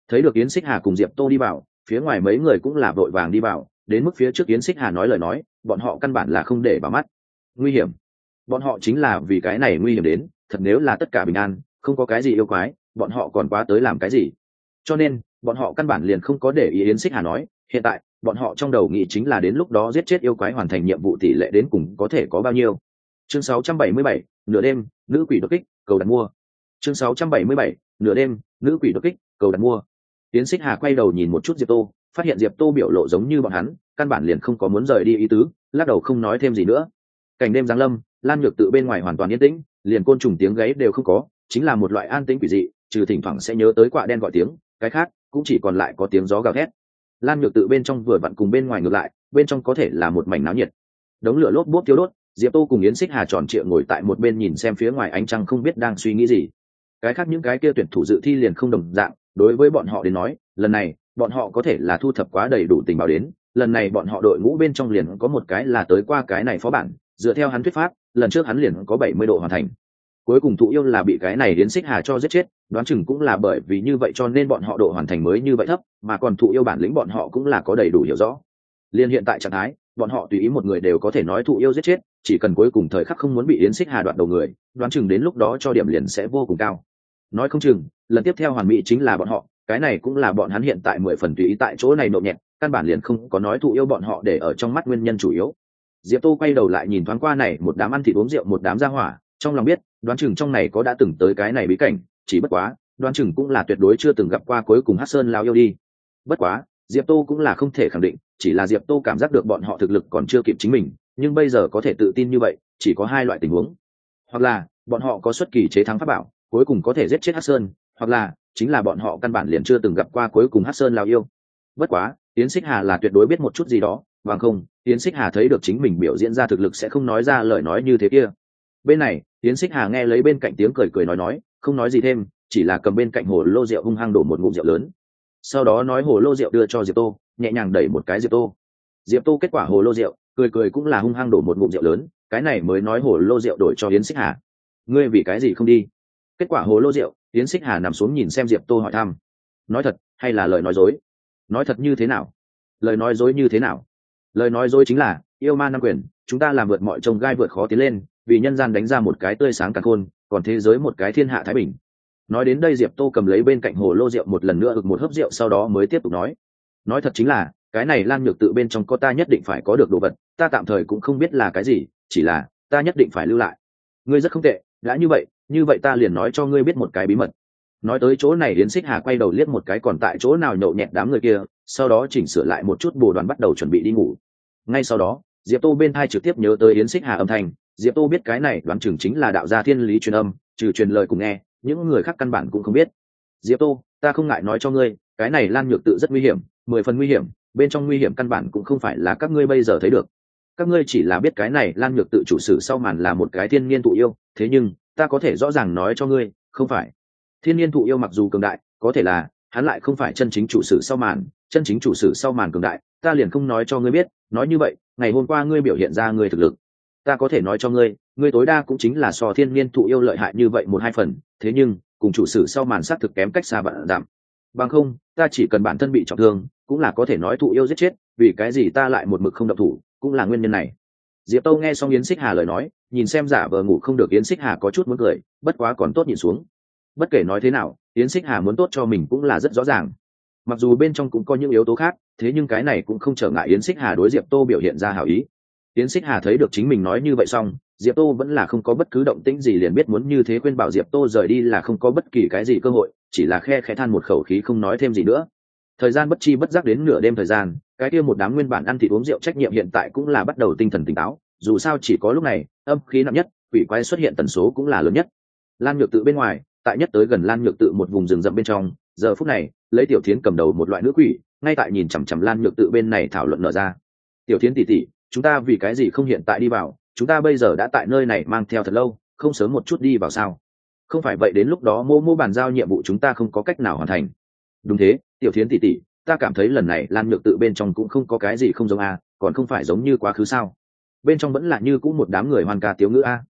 Thấy được Yến Xích Hà cùng Diệp Tô đi vào, phía ngoài mấy người cũng là vội vàng đi vào, đến mức phía trước Yến Xích Hà nói lời nói, bọn họ căn bản là không để vào mắt. Nguy hiểm, bọn họ chính là vì cái này nguy hiểm đến, thật nếu là tất cả bình an, không có cái gì yêu quái, bọn họ còn quá tới làm cái gì? Cho nên bọn họ căn bản liền không có để ý Yến Xích Hà nói, hiện tại bọn họ trong đầu nghĩ chính là đến lúc đó giết chết yêu quái hoàn thành nhiệm vụ tỷ lệ đến cùng có thể có bao nhiêu. Chương 677, nửa đêm, nữ quỷ đột kích, cầu đặt mua. Chương 677, nửa đêm, nữ quỷ đột kích, cầu đặt mua. Yến Xích Hà quay đầu nhìn một chút Diệp Tô, phát hiện Diệp Tô biểu lộ giống như bọn hắn, căn bản liền không có muốn rời đi ý tứ, lắc đầu không nói thêm gì nữa. Cảnh đêm giáng lâm, Lan Nhược Tự bên ngoài hoàn toàn yên tĩnh, liền côn trùng tiếng gáy đều không có, chính là một loại an tĩnh quỷ dị, trừ thỉnh thoảng sẽ nhớ tới quạ đen gọi tiếng, cái khác cũng chỉ còn lại có tiếng gió gào thét. Lan Nhược Tự bên trong vừa vặn cùng bên ngoài ngược lại, bên trong có thể là một mảnh náo nhiệt. Đống lửa lốp bốp thiêu đốt, Diệp Tô cùng Yến Xích Hà tròn trịa ngồi tại một bên nhìn xem phía ngoài ánh trăng không biết đang suy nghĩ gì. Cái khác những cái kia tuyển thủ dự thi liền không đồng dạng, đối với bọn họ đến nói, lần này bọn họ có thể là thu thập quá đầy đủ tình báo đến, lần này bọn họ đội ngũ bên trong liền có một cái là tới qua cái này phó bản, dựa theo hắn thuyết pháp, lần trước hắn liền có 70 độ hoàn thành. Cuối cùng Thụ Yêu là bị cái này Yến Xích Hà cho giết chết, đoán chừng cũng là bởi vì như vậy cho nên bọn họ độ hoàn thành mới như vậy thấp, mà còn Thụ Yêu bản lĩnh bọn họ cũng là có đầy đủ hiểu rõ. Liên hiện tại trạng thái, bọn họ tùy ý một người đều có thể nói Thụ Yêu giết chết, chỉ cần cuối cùng thời khắc không muốn bị Yến Xích Hà đoạt đầu người, đoán chừng đến lúc đó cho điểm liền sẽ vô cùng cao. Nói không chừng, lần tiếp theo hoàn mỹ chính là bọn họ, cái này cũng là bọn hắn hiện tại 10 phần tùy ý tại chỗ này nộp nhẹ, căn bản liền không có nói Thụ Yêu bọn họ để ở trong mắt nguyên nhân chủ yếu. Diệp Tô quay đầu lại nhìn thoáng qua này một đám ăn thịt uống rượu một đám gia hỏa, trong lòng biết, đoán chừng trong này có đã từng tới cái này bí cảnh, chỉ bất quá, đoán chừng cũng là tuyệt đối chưa từng gặp qua cuối cùng Hắc Sơn lao yêu đi. Bất quá, Diệp Tô cũng là không thể khẳng định, chỉ là Diệp Tô cảm giác được bọn họ thực lực còn chưa kịp chính mình, nhưng bây giờ có thể tự tin như vậy, chỉ có hai loại tình huống. Hoặc là, bọn họ có xuất kỳ chế thắng pháp bảo, cuối cùng có thể giết chết Hắc Sơn, hoặc là, chính là bọn họ căn bản liền chưa từng gặp qua cuối cùng Hắc Sơn lao yêu. Bất quá, Yến Xích Hà là tuyệt đối biết một chút gì đó, bằng không, Yến Xích Hà thấy được chính mình biểu diễn ra thực lực sẽ không nói ra lời nói như thế kia. Bên này, Yến Xích Hà nghe lấy bên cạnh tiếng cười cười nói, không nói gì thêm, chỉ là cầm bên cạnh hồ lô rượu hung hăng đổ một ngụm rượu lớn. Sau đó nói hồ lô rượu đưa cho Diệp Tô, nhẹ nhàng đẩy một cái Diệp Tô. Diệp Tô kết quả hồ lô rượu, cười cười cũng là hung hăng đổ một ngụm rượu lớn, cái này mới nói hồ lô rượu đổi cho Yến Xích Hà. Ngươi vì cái gì không đi? Kết quả hồ lô rượu, Yến Xích Hà nằm xuống nhìn xem Diệp Tô hỏi thăm. Nói thật hay là lời nói dối? Nói thật như thế nào? Lời nói dối như thế nào? Lời nói dối chính là yêu ma năm quyền, chúng ta làm vượt mọi trông gai vượt khó tiến lên, vì nhân gian đánh ra một cái tươi sáng càn khôn, còn thế giới một cái thiên hạ thái bình. Nói đến đây Diệp Tô cầm lấy bên cạnh hồ lô rượu một lần nữa ực một hớp rượu, sau đó mới tiếp tục nói thật chính là cái này Lan Nhược Tự bên trong có ta nhất định phải có được đồ vật, ta tạm thời cũng không biết là cái gì, chỉ là ta nhất định phải lưu lại. Ngươi rất không tệ, đã như vậy ta liền nói cho ngươi biết một cái bí mật. Nói tới chỗ này Yến Xích Hà quay đầu liếc một cái còn tại chỗ nào nhậu nhẹt đám người kia, sau đó chỉnh sửa lại một chút bồ đoàn bắt đầu chuẩn bị đi ngủ. Ngay sau đó Diệp Tô bên thai trực tiếp nhớ tới Yến Xích Hà âm thanh, Diệp Tô biết cái này đoán chừng chính là đạo gia thiên lý truyền âm, trừ truyền lời cùng nghe, những người khác căn bản cũng không biết. Diệp Tô, ta không ngại nói cho ngươi, cái này Lan Nhược Tự rất nguy hiểm, 10 phần nguy hiểm, bên trong nguy hiểm căn bản cũng không phải là các ngươi bây giờ thấy được. Các ngươi chỉ là biết cái này Lan Nhược Tự chủ sử sau màn là một cái thiên niên thụ yêu, thế nhưng ta có thể rõ ràng nói cho ngươi, không phải. Thiên niên thụ yêu mặc dù cường đại, có thể là hắn lại không phải chân chính chủ sử sau màn, chân chính chủ sử sau màn cường đại, ta liền không nói cho ngươi biết, nói như vậy, ngày hôm qua ngươi biểu hiện ra ngươi thực lực, ta có thể nói cho ngươi, ngươi tối đa cũng chính là so thiên niên thụ yêu lợi hại như vậy 1-2 phần, thế nhưng cùng chủ sử sau màn sát thực kém cách xa vạn dặm. Bằng không, ta chỉ cần bản thân bị trọng thương, cũng là có thể nói thụ yêu giết chết, vì cái gì ta lại một mực không động thủ, cũng là nguyên nhân này. Diệp Tô nghe xong Yến Xích Hà lời nói, nhìn xem giả vờ ngủ không được Yến Xích Hà có chút muốn cười, bất quá còn tốt nhìn xuống. Bất kể nói thế nào, Yến Xích Hà muốn tốt cho mình cũng là rất rõ ràng. Mặc dù bên trong cũng có những yếu tố khác, thế nhưng cái này cũng không trở ngại Yến Xích Hà đối Diệp Tô biểu hiện ra hảo ý. Yến Xích Hà thấy được chính mình nói như vậy xong, Diệp Tô vẫn là không có bất cứ động tĩnh gì, liền biết muốn như thế khuyên bảo Diệp Tô rời đi là không có bất kỳ cái gì cơ hội, chỉ là khe khẽ than một khẩu khí không nói thêm gì nữa. Thời gian bất chi bất giác đến nửa đêm thời gian, cái kia một đám nguyên bản ăn thịt uống rượu trách nhiệm hiện tại cũng là bắt đầu tinh thần tỉnh táo, dù sao chỉ có lúc này, âm khí nặng nhất, quỷ quái xuất hiện tần số cũng là lớn nhất. Lan Nhược Tự bên ngoài, tại nhất tới gần Lan Nhược Tự một vùng rừng rậm bên trong, giờ phút này, lấy Tiểu Thiến cầm đầu một loại nữ quỷ, ngay tại nhìn chằm chằm Lan Nhược Tự bên này thảo luận nở ra. Tiểu Thiến tỷ tỷ, chúng ta vì cái gì không hiện tại đi vào, chúng ta bây giờ đã tại nơi này mang theo thật lâu, không sớm một chút đi vào sao? Không phải vậy đến lúc đó mô bàn giao nhiệm vụ chúng ta không có cách nào hoàn thành. Đúng thế, Tiểu Thiến tỷ tỷ, ta cảm thấy lần này Lan Nhược Tự bên trong cũng không có cái gì không giống a, còn không phải giống như quá khứ sao? Bên trong vẫn là như cũ một đám người hoàn ca tiếu ngữ a.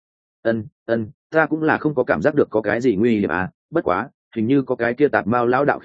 Ân, ta cũng là không có cảm giác được có cái gì nguy hiểm a, bất quá, hình như có cái kia tạp mao lão đạo khí tức,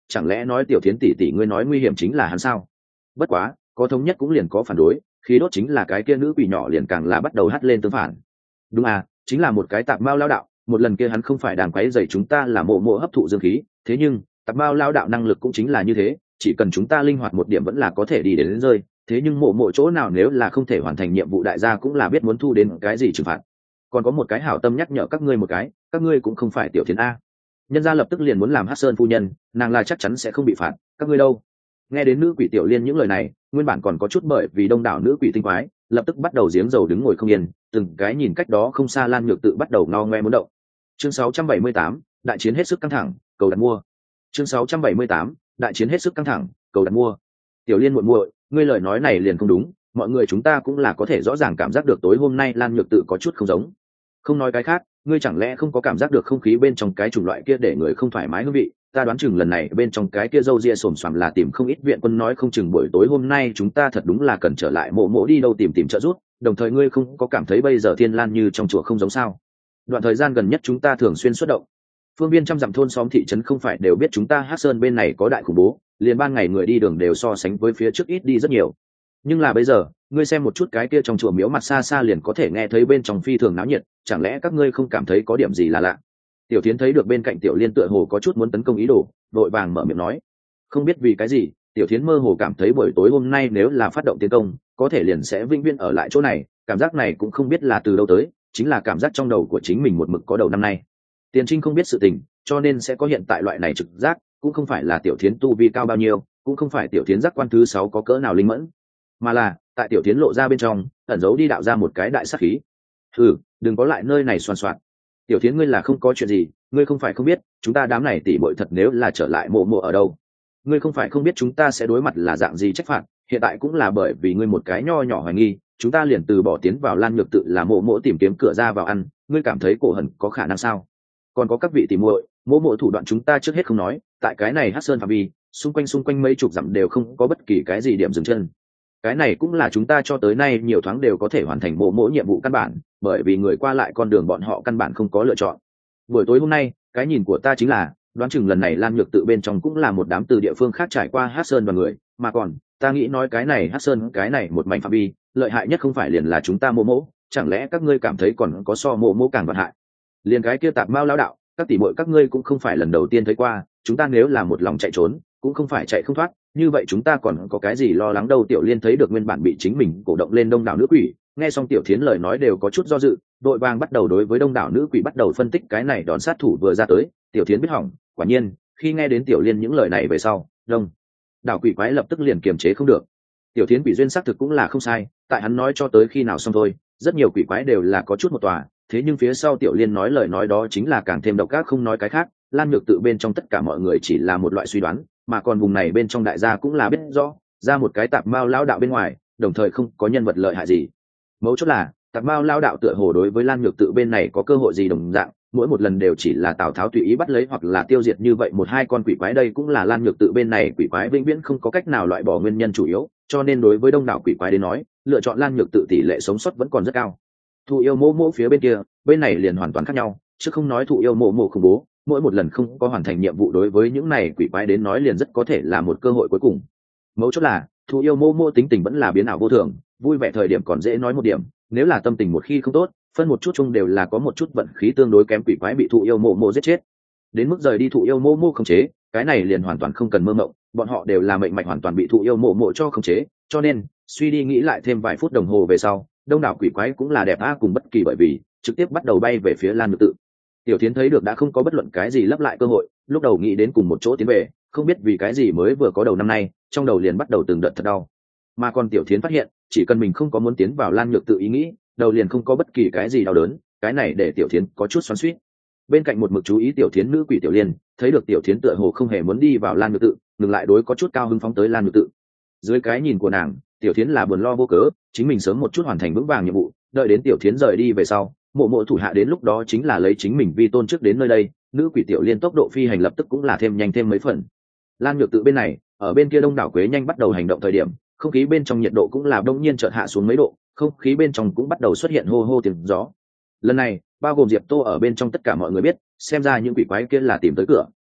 chẳng lẽ nói tiểu thiến tỷ tỷ ngươi nói nguy hiểm chính là hắn sao? Bất quá có thống nhất cũng liền có phản đối, khí đốt chính là cái kia nữ quỷ nhỏ liền càng là bắt đầu hắt lên tương phản. Đúng à, chính là một cái tạp mao lao đạo, một lần kia hắn không phải đang quấy rầy chúng ta là mộ mộ hấp thụ dương khí, thế nhưng tạp mao lao đạo năng lực cũng chính là như thế, chỉ cần chúng ta linh hoạt một điểm vẫn là có thể đi đến rơi, thế nhưng mộ mộ chỗ nào nếu là không thể hoàn thành nhiệm vụ đại gia cũng là biết muốn thu đến cái gì trừng phạt. Còn có một cái hảo tâm nhắc nhở các ngươi một cái, các ngươi cũng không phải tiểu thiến a. Nhân gia lập tức liền muốn làm Hắc Sơn phu nhân, nàng là chắc chắn sẽ không bị phạt, các ngươi đâu? Nghe đến nữ quỷ tiểu liên những lời này, nguyên bản còn có chút bởi vì đông đảo nữ quỷ tinh quái lập tức bắt đầu giếng dầu đứng ngồi không yên, từng cái nhìn cách đó không xa Lan Nhược Tự bắt đầu ngao ngoe muốn động. Chương 678, đại chiến hết sức căng thẳng, cầu đặt mua. Chương 678, đại chiến hết sức căng thẳng, cầu đặt mua. Tiểu liên muội muội, ngươi lời nói này liền không đúng, mọi người chúng ta cũng là có thể rõ ràng cảm giác được tối hôm nay Lan Nhược Tự có chút không giống. Không nói cái khác, ngươi chẳng lẽ không có cảm giác được không khí bên trong cái chủng loại kia để người không thoải mái hương vị? Ta đoán chừng lần này bên trong cái kia râu ria xồm xoàm là tìm không ít viện quân, nói không chừng buổi tối hôm nay chúng ta thật đúng là cần trở lại mộ mộ đi đâu tìm trợ giúp. Đồng thời ngươi không có cảm thấy bây giờ Thiên Lan như trong chùa không giống sao? Đoạn thời gian gần nhất chúng ta thường xuyên xuất động, phương viên trăm dặm thôn xóm thị trấn không phải đều biết chúng ta Hắc Sơn bên này có đại khủng bố, liền ban ngày người đi đường đều so sánh với phía trước ít đi rất nhiều. Nhưng là bây giờ ngươi xem một chút cái kia trong chùa miếu mặt xa xa liền có thể nghe thấy bên trong phi thường náo nhiệt, chẳng lẽ các ngươi không cảm thấy có điểm gì là lạ? Tiểu Thiến thấy được bên cạnh Tiểu Liên tựa hồ có chút muốn tấn công ý đồ, vội vàng mở miệng nói. Không biết vì cái gì, Tiểu Thiến mơ hồ cảm thấy buổi tối hôm nay nếu là phát động tiến công, có thể liền sẽ vĩnh viễn ở lại chỗ này, cảm giác này cũng không biết là từ đâu tới, chính là cảm giác trong đầu của chính mình một mực có đầu năm nay. Tiền Trinh không biết sự tình, cho nên sẽ có hiện tại loại này trực giác, cũng không phải là Tiểu Thiến tu vi cao bao nhiêu, cũng không phải Tiểu Thiến giác quan thứ 6 có cỡ nào linh mẫn, mà là tại Tiểu Thiến lộ ra bên trong ẩn giấu đi đạo ra một cái đại sát khí. Đừng có lại nơi này xoan xoạt. Tiểu Thiến ngươi là không có chuyện gì, ngươi không phải không biết chúng ta đám này tỉ bội thật nếu là trở lại mộ mộ ở đâu, ngươi không phải không biết chúng ta sẽ đối mặt là dạng gì trách phạt, hiện tại cũng là bởi vì ngươi một cái nho nhỏ hoài nghi chúng ta liền từ bỏ tiến vào Lan Nhược Tự là mộ mộ tìm kiếm cửa ra vào ăn, ngươi cảm thấy cổ hận có khả năng sao? Còn có các vị tỉ muội, mộ mộ thủ đoạn chúng ta trước hết không nói, tại cái này Hắc Sơn phạm vi xung quanh mấy chục dặm đều không có bất kỳ cái gì điểm dừng chân, cái này cũng là chúng ta cho tới nay nhiều thoáng đều có thể hoàn thành mộ mộ nhiệm vụ căn bản, bởi vì người qua lại con đường bọn họ căn bản không có lựa chọn. Buổi tối hôm nay cái nhìn của ta chính là đoán chừng lần này Lan Nhược Tự bên trong cũng là một đám từ địa phương khác trải qua Hắc Sơn và người, mà còn ta nghĩ nói cái này Hắc Sơn cái này một mảnh phạm vi lợi hại nhất không phải liền là chúng ta mộ mộ, chẳng lẽ các ngươi cảm thấy còn có so mộ mộ càng vận hại? Liền cái kia tạp mao lão đạo, các tỷ muội các ngươi cũng không phải lần đầu tiên thấy qua, chúng ta nếu là một lòng chạy trốn cũng không phải chạy không thoát, như vậy chúng ta còn có cái gì lo lắng đâu? Tiểu Liên thấy được nguyên bản bị chính mình cổ động lên đông đảo nữ quỷ, nghe xong Tiểu Thiến lời nói đều có chút do dự, đội vàng bắt đầu đối với đông đảo nữ quỷ bắt đầu phân tích cái này đòn sát thủ vừa ra tới. Tiểu Thiến biết hỏng, quả nhiên khi nghe đến Tiểu Liên những lời này về sau, đông đảo quỷ quái lập tức liền kiềm chế không được. Tiểu Thiến quỷ duyên xác thực cũng là không sai, tại hắn nói cho tới khi nào xong thôi, rất nhiều quỷ quái đều là có chút một tòa, thế nhưng phía sau Tiểu Liên nói lời nói đó chính là càng thêm độc ác, không nói cái khác. Lan Nhược Tự bên trong tất cả mọi người chỉ là một loại suy đoán, mà còn vùng này bên trong đại gia cũng là biết rõ, ra một cái tạp mao lão đạo bên ngoài, đồng thời không có nhân vật lợi hại gì. Mấu chốt là tạp mao lão đạo tựa hồ đối với Lan Nhược Tự bên này có cơ hội gì đồng dạng, mỗi một lần đều chỉ là Tào Tháo tùy ý bắt lấy hoặc là tiêu diệt như vậy một hai con quỷ quái, đây cũng là Lan Nhược Tự bên này quỷ quái vĩnh viễn không có cách nào loại bỏ nguyên nhân chủ yếu, cho nên đối với đông đảo quỷ quái đến nói, lựa chọn Lan Nhược Tự tỷ lệ sống sót vẫn còn rất cao. Thụ yêu mộ mộ phía bên kia, bên này liền hoàn toàn khác nhau, chứ không nói thụ yêu mộ mộ khủng bố, mỗi một lần không có hoàn thành nhiệm vụ đối với những này quỷ quái đến nói liền rất có thể là một cơ hội cuối cùng. Mấu chốt là thụ yêu mô mô tính tình vẫn là biến ảo vô thường, vui vẻ thời điểm còn dễ nói một điểm, nếu là tâm tình một khi không tốt, phân một chút chung đều là có một chút vận khí tương đối kém quỷ quái bị thụ yêu mô mô giết chết. Đến mức rời đi thụ yêu mô mô khống chế, cái này liền hoàn toàn không cần mơ mộng, bọn họ đều là mệnh mạch hoàn toàn bị thụ yêu mô mô cho khống chế, cho nên suy đi nghĩ lại thêm vài phút đồng hồ về sau, đông đảo quỷ quái cũng là đẹp a cùng bất kỳ, bởi vì trực tiếp bắt đầu bay về phía Lan Nhược Tự. Tiểu Thiến thấy được đã không có bất luận cái gì lấp lại cơ hội, lúc đầu nghĩ đến cùng một chỗ tiến về, không biết vì cái gì mới vừa có đầu năm nay, trong đầu liền bắt đầu từng đợt thật đau. Mà còn Tiểu Thiến phát hiện, chỉ cần mình không có muốn tiến vào Lan Nhược Tự ý nghĩ, đầu liền không có bất kỳ cái gì đau đớn, cái này để Tiểu Thiến có chút xoắn xuýt. Bên cạnh một mực chú ý Tiểu Thiến nữ quỷ Tiểu Liên, thấy được Tiểu Thiến tựa hồ không hề muốn đi vào Lan Nhược Tự, ngừng lại đối có chút cao hứng phóng tới Lan Nhược Tự. Dưới cái nhìn của nàng, Tiểu Thiến là buồn lo vô cớ, chính mình sớm một chút hoàn thành vững vàng nhiệm vụ, đợi đến Tiểu Thiến rời đi về sau, mộ mộ thủ hạ đến lúc đó chính là lấy chính mình vi tôn trước đến nơi đây. Nữ quỷ Tiểu Liên tốc độ phi hành lập tức cũng là thêm nhanh thêm mấy phần. Lan Nhược Tự bên này, ở bên kia đông đảo quế nhanh bắt đầu hành động thời điểm, không khí bên trong nhiệt độ cũng là đông nhiên chợt hạ xuống mấy độ, không khí bên trong cũng bắt đầu xuất hiện hô hô tiếng gió. Lần này bao gồm Diệp Tô ở bên trong tất cả mọi người biết, xem ra những quỷ quái kia là tìm tới cửa,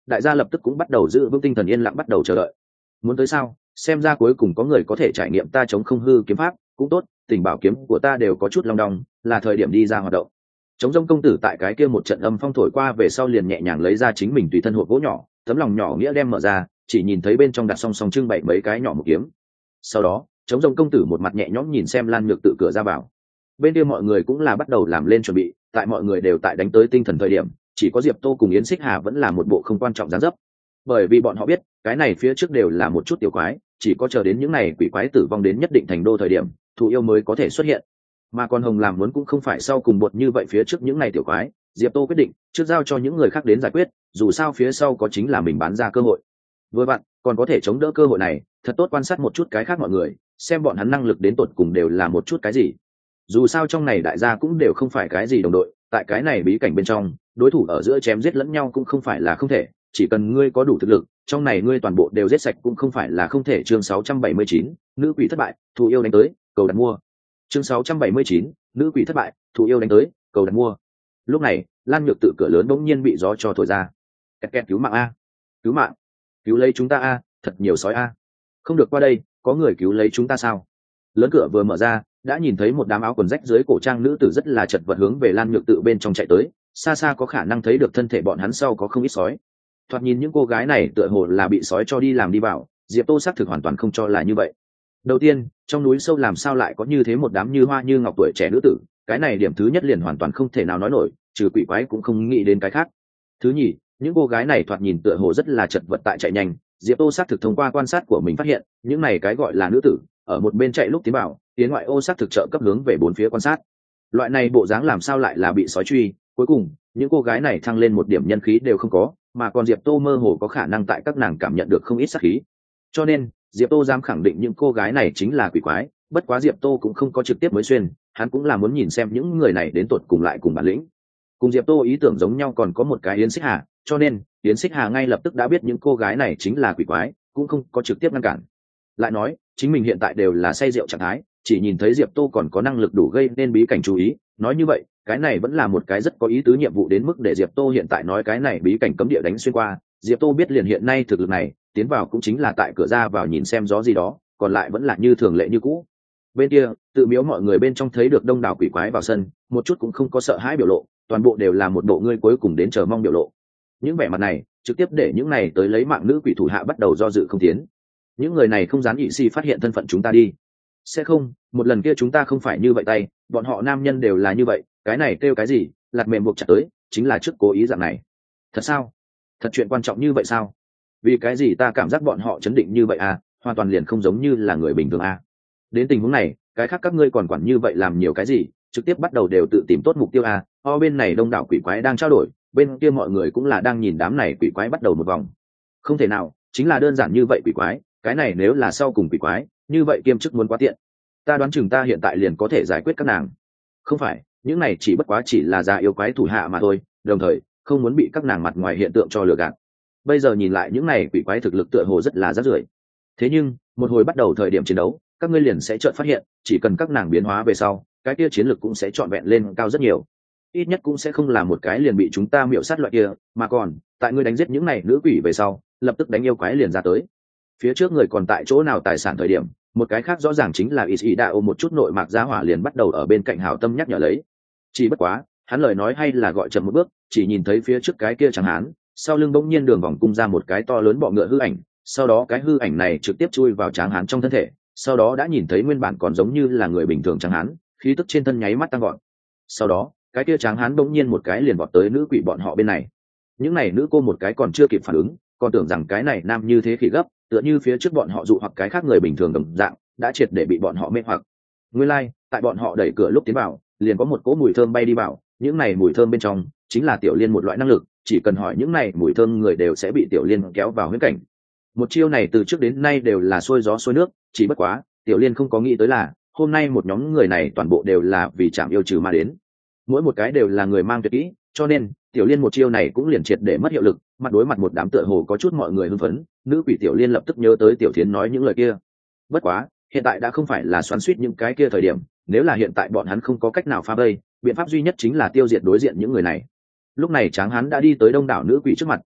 đại gia lập tức cũng bắt đầu giữ vững tinh thần yên lặng bắt đầu chờ đợi. Muốn tới sao? Xem ra cuối cùng có người có thể trải nghiệm ta chống không hư kiếm pháp, cũng tốt, tình bảo kiếm của ta đều có chút long đong, là thời điểm đi ra hoạt động. Chống rông công tử tại cái kia một trận âm phong thổi qua về sau liền nhẹ nhàng lấy ra chính mình tùy thân hộp gỗ nhỏ, tấm lòng nhỏ nghĩa đem mở ra, chỉ nhìn thấy bên trong đặt song song trưng bày mấy cái nhỏ một kiếm. Sau đó, chống rông công tử một mặt nhẹ nhõm nhìn xem Lan Nhược Tự cửa ra vào. Bên kia mọi người cũng là bắt đầu làm lên chuẩn bị, tại mọi người đều tại đánh tới tinh thần thời điểm, chỉ có Diệp Tô cùng Yến Xích Hà vẫn là một bộ không quan trọng dáng dấp. Bởi vì bọn họ biết, cái này phía trước đều là một chút tiểu quái, chỉ có chờ đến những này quỷ quái tử vong đến nhất định thành đô thời điểm, thù yêu mới có thể xuất hiện. Mà còn Hồng làm muốn cũng không phải sau cùng bột như vậy phía trước những này tiểu quái, Diệp Tô quyết định trước giao cho những người khác đến giải quyết, dù sao phía sau có chính là mình bán ra cơ hội. Vừa vặn, còn có thể chống đỡ cơ hội này, thật tốt quan sát một chút cái khác mọi người, xem bọn hắn năng lực đến tột cùng đều là một chút cái gì. Dù sao trong này đại gia cũng đều không phải cái gì đồng đội, tại cái này bí cảnh bên trong, đối thủ ở giữa chém giết lẫn nhau cũng không phải là không thể, chỉ cần ngươi có đủ thực lực, trong này ngươi toàn bộ đều giết sạch cũng không phải là không thể. Chương 679, nữ quỷ thất bại, thù yêu đánh tới, cầu đặt mua. Chương 679, nữ quỷ thất bại, thù yêu đánh tới, cầu đặt mua. Lúc này, Lan Nhược Tự cửa lớn bỗng nhiên bị gió cho thổi ra. Kẹt kẹt, cứu mạng a, cứu mạng, cứu lấy chúng ta a, thật nhiều sói a. Không được qua đây, có người cứu lấy chúng ta sao? Lớn cửa vừa mở ra, đã nhìn thấy một đám áo quần rách dưới cổ trang nữ tử rất là chật vật hướng về Lan Nhược Tự bên trong chạy tới, xa xa có khả năng thấy được thân thể bọn hắn sau có không ít sói. Thoạt nhìn những cô gái này tựa hồ là bị sói cho đi làm đi vào, Diệp Tô xác thực hoàn toàn không cho là như vậy. Đầu tiên, trong núi sâu làm sao lại có như thế một đám như hoa như ngọc tuổi trẻ nữ tử, cái này điểm thứ nhất liền hoàn toàn không thể nào nói nổi, trừ quỷ quái cũng không nghĩ đến cái khác. Thứ nhì, những cô gái này thoạt nhìn tựa hồ rất là chật vật tại chạy nhanh, Diệp Tô xác thực thông qua quan sát của mình phát hiện, những này cái gọi là nữ tử, ở một bên chạy lúc tiến vào, tiến ngoại ô xác thực trợ cấp hướng về bốn phía quan sát. Loại này bộ dáng làm sao lại là bị sói truy, cuối cùng, những cô gái này thăng lên một điểm nhân khí đều không có, mà còn Diệp Tô mơ hồ có khả năng tại các nàng cảm nhận được không ít sát khí. Cho nên, Diệp Tô dám khẳng định những cô gái này chính là quỷ quái, bất quá Diệp Tô cũng không có trực tiếp mới xuyên, hắn cũng là muốn nhìn xem những người này đến tột cùng lại cùng bản lĩnh. Cùng Diệp Tô ý tưởng giống nhau còn có một cái Yến Xích Hà, cho nên Yến Xích Hà ngay lập tức đã biết những cô gái này chính là quỷ quái, cũng không có trực tiếp ngăn cản. Lại nói, chính mình hiện tại đều là say rượu trạng thái, chỉ nhìn thấy Diệp Tô còn có năng lực đủ gây nên bí cảnh chú ý, nói như vậy, cái này vẫn là một cái rất có ý tứ nhiệm vụ đến mức để Diệp Tô hiện tại nói cái này bí cảnh cấm địa đánh xuyên qua, Diệp Tô biết liền hiện nay thực lực này, tiến vào cũng chính là tại cửa ra vào nhìn xem gió gì đó, còn lại vẫn là như thường lệ như cũ. Bên kia, tự miếu mọi người bên trong thấy được đông đảo quỷ quái vào sân, một chút cũng không có sợ hãi biểu lộ, toàn bộ đều là một bộ ngươi cuối cùng đến chờ mong biểu lộ. Những vẻ mặt này, trực tiếp để những này tới lấy mạng nữ quỷ thủ hạ bắt đầu do dự không tiến. Những người này không dám ỵ si phát hiện thân phận chúng ta đi. Sẽ không, một lần kia chúng ta không phải như vậy tay, bọn họ nam nhân đều là như vậy, cái này kêu cái gì, lạt mềm buộc chặt tới, chính là trước cố ý dạng này. Thật sao? Thật chuyện quan trọng như vậy sao? Vì cái gì ta cảm giác bọn họ chấn định như vậy à, hoàn toàn liền không giống như là người bình thường à. Đến tình huống này, cái khác các ngươi còn quản như vậy làm nhiều cái gì, trực tiếp bắt đầu đều tự tìm tốt mục tiêu à, bên này đông đảo quỷ quái đang trao đổi, bên kia mọi người cũng là đang nhìn đám này quỷ quái bắt đầu một vòng. Không thể nào, chính là đơn giản như vậy quỷ quái, cái này nếu là sau cùng quỷ quái, như vậy kiêm chức muốn quá tiện. Ta đoán chừng ta hiện tại liền có thể giải quyết các nàng. Không phải, những này chỉ bất quá chỉ là già yêu quái thủ hạ mà thôi, đồng thời không muốn bị các nàng mặt ngoài hiện tượng cho lừa gạt. Bây giờ nhìn lại những này quỷ quái thực lực tựa hồ rất là rác rưởi. Thế nhưng, một hồi bắt đầu thời điểm chiến đấu, các ngươi liền sẽ chợt phát hiện, chỉ cần các nàng biến hóa về sau, cái kia chiến lực cũng sẽ trọn vẹn lên cao rất nhiều. Ít nhất cũng sẽ không là một cái liền bị chúng ta miểu sát loại kia, mà còn, tại ngươi đánh giết những này nữ quỷ về sau, lập tức đánh yêu quái liền ra tới. Phía trước người còn tại chỗ nào tài sản thời điểm, một cái khác rõ ràng chính là Ishida ôm một chút nội mạc giá hỏa liền bắt đầu ở bên cạnh hảo tâm nhắc nhở lấy. Chỉ bất quá, hắn lời nói hay là gọi chậm một bước, chỉ nhìn thấy phía trước cái kia trắng hán, sau lưng bỗng nhiên đường vòng cung ra một cái to lớn bọ ngựa hư ảnh, sau đó cái hư ảnh này trực tiếp chui vào tráng hán trong thân thể, sau đó đã nhìn thấy nguyên bản còn giống như là người bình thường tráng hán, khí tức trên thân nháy mắt tăng gọn. Sau đó, cái kia tráng hán bỗng nhiên một cái liền vọt tới nữ quỷ bọn họ bên này. Những này nữ cô một cái còn chưa kịp phản ứng, còn tưởng rằng cái này nam như thế khỉ gấp, tựa như phía trước bọn họ dụ hoặc cái khác người bình thường đồng dạng, đã triệt để bị bọn họ mê hoặc. Nguyên lai, tại bọn họ đẩy cửa lúc tiến vào, liền có một cỗ mùi thơm bay đi vào, những này mùi thơm bên trong chính là tiểu liên một loại năng lực, chỉ cần hỏi những này mùi thơm người đều sẽ bị tiểu liên kéo vào huyễn cảnh. Một chiêu này từ trước đến nay đều là xuôi gió xuôi nước, chỉ bất quá, tiểu liên không có nghĩ tới là, hôm nay một nhóm người này toàn bộ đều là vì chạm yêu trừ mà đến. Mỗi một cái đều là người mang tuyệt kỹ, cho nên, tiểu liên một chiêu này cũng liền triệt để mất hiệu lực, mặt đối mặt một đám tựa hồ có chút mọi người hưng phấn, nữ quỷ tiểu liên lập tức nhớ tới tiểu thiến nói những lời kia. Bất quá, hiện tại đã không phải là xoắn xuýt những cái kia thời điểm, nếu là hiện tại bọn hắn không có cách nào phá vây, biện pháp duy nhất chính là tiêu diệt đối diện những người này. Lúc này tráng hán đã đi tới đông đảo nữ quỷ trước mặt,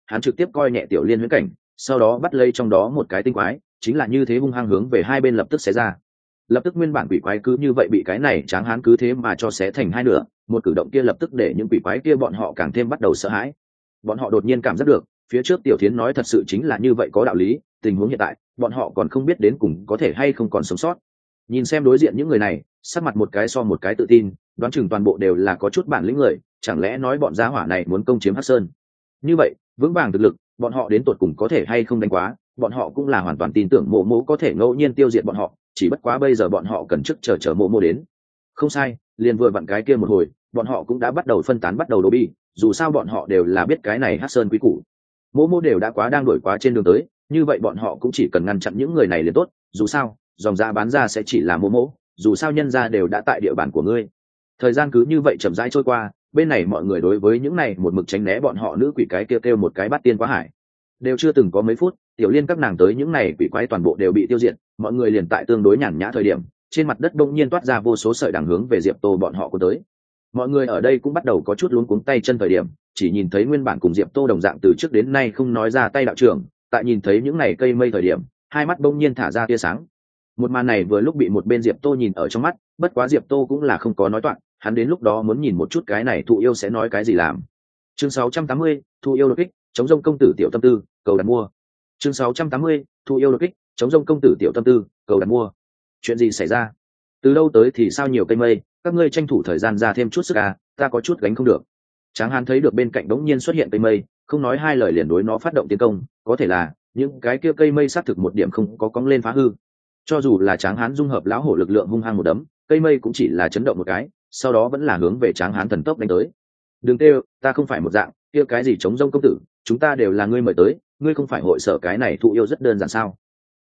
hắn trực tiếp coi nhẹ tiểu liên huyễn cảnh, sau đó bắt lấy trong đó một cái tinh quái, chính là như thế hung hăng hướng về hai bên lập tức xé ra. Lập tức nguyên bản quỷ quái cứ như vậy bị cái này tráng hán cứ thế mà cho xé thành hai nửa, một cử động kia lập tức để những quỷ quái kia bọn họ càng thêm bắt đầu sợ hãi. Bọn họ đột nhiên cảm giác được, phía trước tiểu thiến nói thật sự chính là như vậy có đạo lý, tình huống hiện tại, bọn họ còn không biết đến cùng có thể hay không còn sống sót. Nhìn xem đối diện những người này, sắc mặt một cái so một cái tự tin, đoán chừng toàn bộ đều là có chút bản lĩnh người, chẳng lẽ nói bọn gia hỏa này muốn công chiếm Hắc Sơn? Như vậy, vững vàng thực lực, bọn họ đến tột cùng có thể hay không đánh quá, bọn họ cũng là hoàn toàn tin tưởng Mộ Mộ có thể ngẫu nhiên tiêu diệt bọn họ, chỉ bất quá bây giờ bọn họ cần trước chờ Mộ Mộ đến. Không sai, liền vừa vặn cái kia một hồi, bọn họ cũng đã bắt đầu phân tán bắt đầu đổ bi, dù sao bọn họ đều là biết cái này Hắc Sơn quý củ. Mộ Mộ đều đã quá đang đuổi quá trên đường tới, như vậy bọn họ cũng chỉ cần ngăn chặn những người này liền tốt, dù sao, dòng giá bán ra sẽ chỉ là Mộ Mộ, dù sao nhân gia đều đã tại địa bàn của ngươi. Thời gian cứ như vậy chậm rãi trôi qua, bên này mọi người đối với những này một mực tránh né bọn họ nữ quỷ cái kêu một cái bắt tiên quá hải. Đều chưa từng có mấy phút, tiểu liên các nàng tới những này quỷ quái toàn bộ đều bị tiêu diệt, mọi người liền tại tương đối nhàn nhã thời điểm, trên mặt đất bỗng nhiên toát ra vô số sợi đằng hướng về Diệp Tô bọn họ cuốn tới. Mọi người ở đây cũng bắt đầu có chút luống cuống tay chân thời điểm, chỉ nhìn thấy nguyên bản cùng Diệp Tô đồng dạng từ trước đến nay không nói ra tay đạo trưởng, tại nhìn thấy những này cây mây thời điểm, hai mắt bỗng nhiên thả ra tia sáng. Một màn này vừa lúc bị một bên Diệp Tô nhìn ở trong mắt, bất quá Diệp Tô cũng là không có nói toạc, hắn đến lúc đó muốn nhìn một chút cái này thụ yêu sẽ nói cái gì làm. Chương 680, thụ yêu đột kích, chống rông công tử tiểu tâm tư, cầu đặt mua. Chương 680, thụ yêu đột kích, chống rông công tử tiểu tâm tư, cầu đặt mua. Chuyện gì xảy ra? Từ đâu tới thì sao nhiều cây mây, các ngươi tranh thủ thời gian ra thêm chút sức à, ta có chút gánh không được. Tráng Hán thấy được bên cạnh đống nhiên xuất hiện cây mây, không nói hai lời liền đối nó phát động tiến công, có thể là những cái kia cây mây xác thực một điểm không có cong lên phá hư. Cho dù là Tráng Hán dung hợp lão hổ lực lượng hung hăng một đấm, cây mây cũng chỉ là chấn động một cái, sau đó vẫn là hướng về Tráng Hán thần tốc đánh tới. Đừng kêu, ta không phải một dạng, kia cái gì chống rông công tử, chúng ta đều là ngươi mời tới, ngươi không phải hội sở cái này thụ yêu rất đơn giản sao?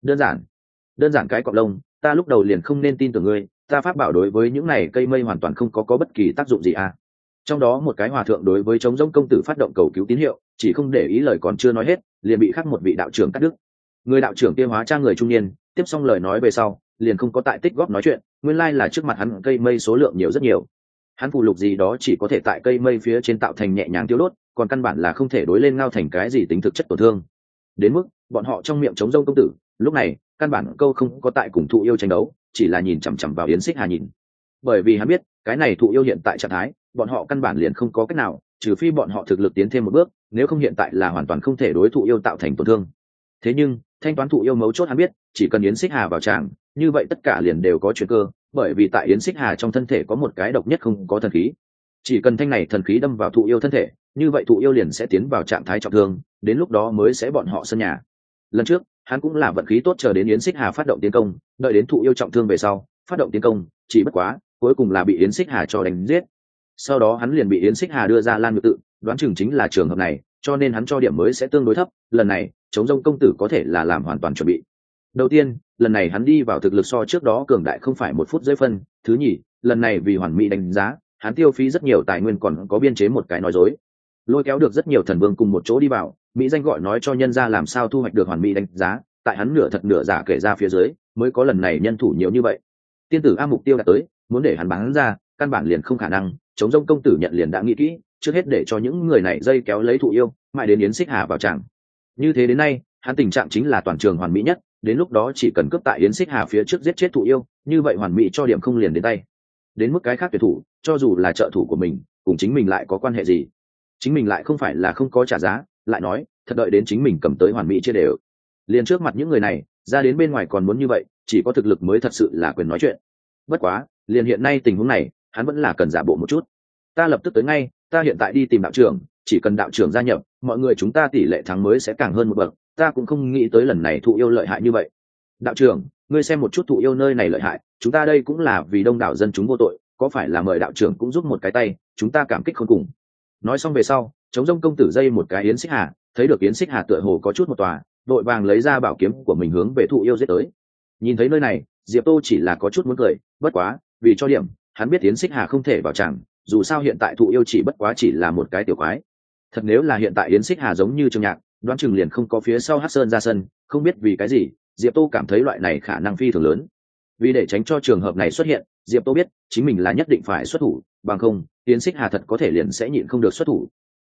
Đơn giản cái cọp lông, ta lúc đầu liền không nên tin tưởng ngươi, ta pháp bảo đối với những này cây mây hoàn toàn không có bất kỳ tác dụng gì à? Trong đó một cái hòa thượng đối với chống rông công tử phát động cầu cứu tín hiệu, chỉ không để ý lời còn chưa nói hết, liền bị khác một vị đạo trưởng cắt đứt. Người đạo trưởng kia hóa trang người trung niên, tiếp xong lời nói về sau, liền không có tại tích góp nói chuyện, nguyên lai là trước mặt hắn cây mây số lượng nhiều rất nhiều. Hắn phù lục gì đó chỉ có thể tại cây mây phía trên tạo thành nhẹ nhàng tiêu đốt, còn căn bản là không thể đối lên ngao thành cái gì tính thực chất tổn thương. Đến mức bọn họ trong miệng chống rông công tử, lúc này căn bản câu không có tại cùng thụ yêu tranh đấu, chỉ là nhìn chằm chằm vào Yến Xích Hà nhìn. Bởi vì hắn biết, cái này thụ yêu hiện tại trạng thái, bọn họ căn bản liền không có cách nào, trừ phi bọn họ thực lực tiến thêm một bước, nếu không hiện tại là hoàn toàn không thể đối thụ yêu tạo thành tổn thương. Thế nhưng, thanh toán thụ yêu mấu chốt hắn biết, chỉ cần Yến Xích Hà vào tràng, như vậy tất cả liền đều có chuyện cơ, bởi vì tại Yến Xích Hà trong thân thể có một cái độc nhất không có thần khí. Chỉ cần thanh này thần khí đâm vào thụ yêu thân thể, như vậy thụ yêu liền sẽ tiến vào trạng thái trọng thương, đến lúc đó mới sẽ bọn họ sân nhà. Lần trước, hắn cũng là vận khí tốt chờ đến Yến Xích Hà phát động tiến công, đợi đến thụ yêu trọng thương về sau, phát động tiến công, chỉ bất quá, cuối cùng là bị Yến Xích Hà cho đánh giết. Sau đó hắn liền bị Yến Xích Hà đưa ra Lan Ngự Tự, đoán chừng chính là trường hợp này, cho nên hắn cho điểm mới sẽ tương đối thấp, lần này, chống rông công tử có thể là làm hoàn toàn chuẩn bị. Đầu tiên, lần này hắn đi vào thực lực so trước đó cường đại không phải một phút rưỡi phân, thứ nhì, lần này vì hoàn mỹ đánh giá, hắn tiêu phí rất nhiều tài nguyên còn có biên chế một cái nói dối. Lôi kéo được rất nhiều thần vương cùng một chỗ đi vào, mỹ danh gọi nói cho nhân ra làm sao thu hoạch được hoàn mỹ đánh giá, tại hắn nửa thật nửa giả kể ra phía dưới, mới có lần này nhân thủ nhiều như vậy. Tiên tử A mục tiêu đã tới, muốn để hắn bán ra, căn bản liền không khả năng, chống rông công tử nhận liền đã nghĩ kỹ, trước hết để cho những người này dây kéo lấy thụ yêu, mãi đến Yến Xích Hà vào chẳng. Như thế đến nay, hắn tình trạng chính là toàn trường hoàn mỹ nhất, đến lúc đó chỉ cần cướp tại Yến Xích Hà phía trước giết chết thụ yêu, như vậy hoàn mỹ cho điểm không liền đến tay. Đến mức cái khác tuyển thủ, cho dù là trợ thủ của mình, cùng chính mình lại có quan hệ gì? Chính mình lại không phải là không có trả giá, lại nói, thật đợi đến chính mình cầm tới hoàn mỹ chia đều. Liền trước mặt những người này, ra đến bên ngoài còn muốn như vậy, chỉ có thực lực mới thật sự là quyền nói chuyện. Bất quá, liền hiện nay tình huống này, hắn vẫn là cần giả bộ một chút. Ta lập tức tới ngay, ta hiện tại đi tìm đạo trưởng, chỉ cần đạo trưởng gia nhập, mọi người chúng ta tỷ lệ thắng mới sẽ càng hơn một bậc, ta cũng không nghĩ tới lần này thụ yêu lợi hại như vậy. Đạo trưởng, ngươi xem một chút thụ yêu nơi này lợi hại, chúng ta đây cũng là vì đông đảo dân chúng vô tội, có phải là mời đạo trưởng cũng giúp một cái tay, chúng ta cảm kích khôn cùng. Nói xong về sau, chống rông công tử dây một cái Yến Xích Hà, thấy được Yến Xích Hà tựa hồ có chút một tòa, đội vàng lấy ra bảo kiếm của mình hướng về thụ yêu giết tới. Nhìn thấy nơi này, Diệp Tô chỉ là có chút muốn cười, bất quá, vì cho điểm, hắn biết Yến Xích Hà không thể vào chẳng, dù sao hiện tại thụ yêu chỉ bất quá chỉ là một cái tiểu quái. Thật nếu là hiện tại Yến Xích Hà giống như Trường Nhạc, đoán chừng liền không có phía sau Hắc Sơn ra sân, không biết vì cái gì, Diệp Tô cảm thấy loại này khả năng phi thường lớn. Vì để tránh cho trường hợp này xuất hiện, Diệp Tô biết chính mình là nhất định phải xuất thủ, bằng không Yến Xích Hà thật có thể liền sẽ nhịn không được xuất thủ.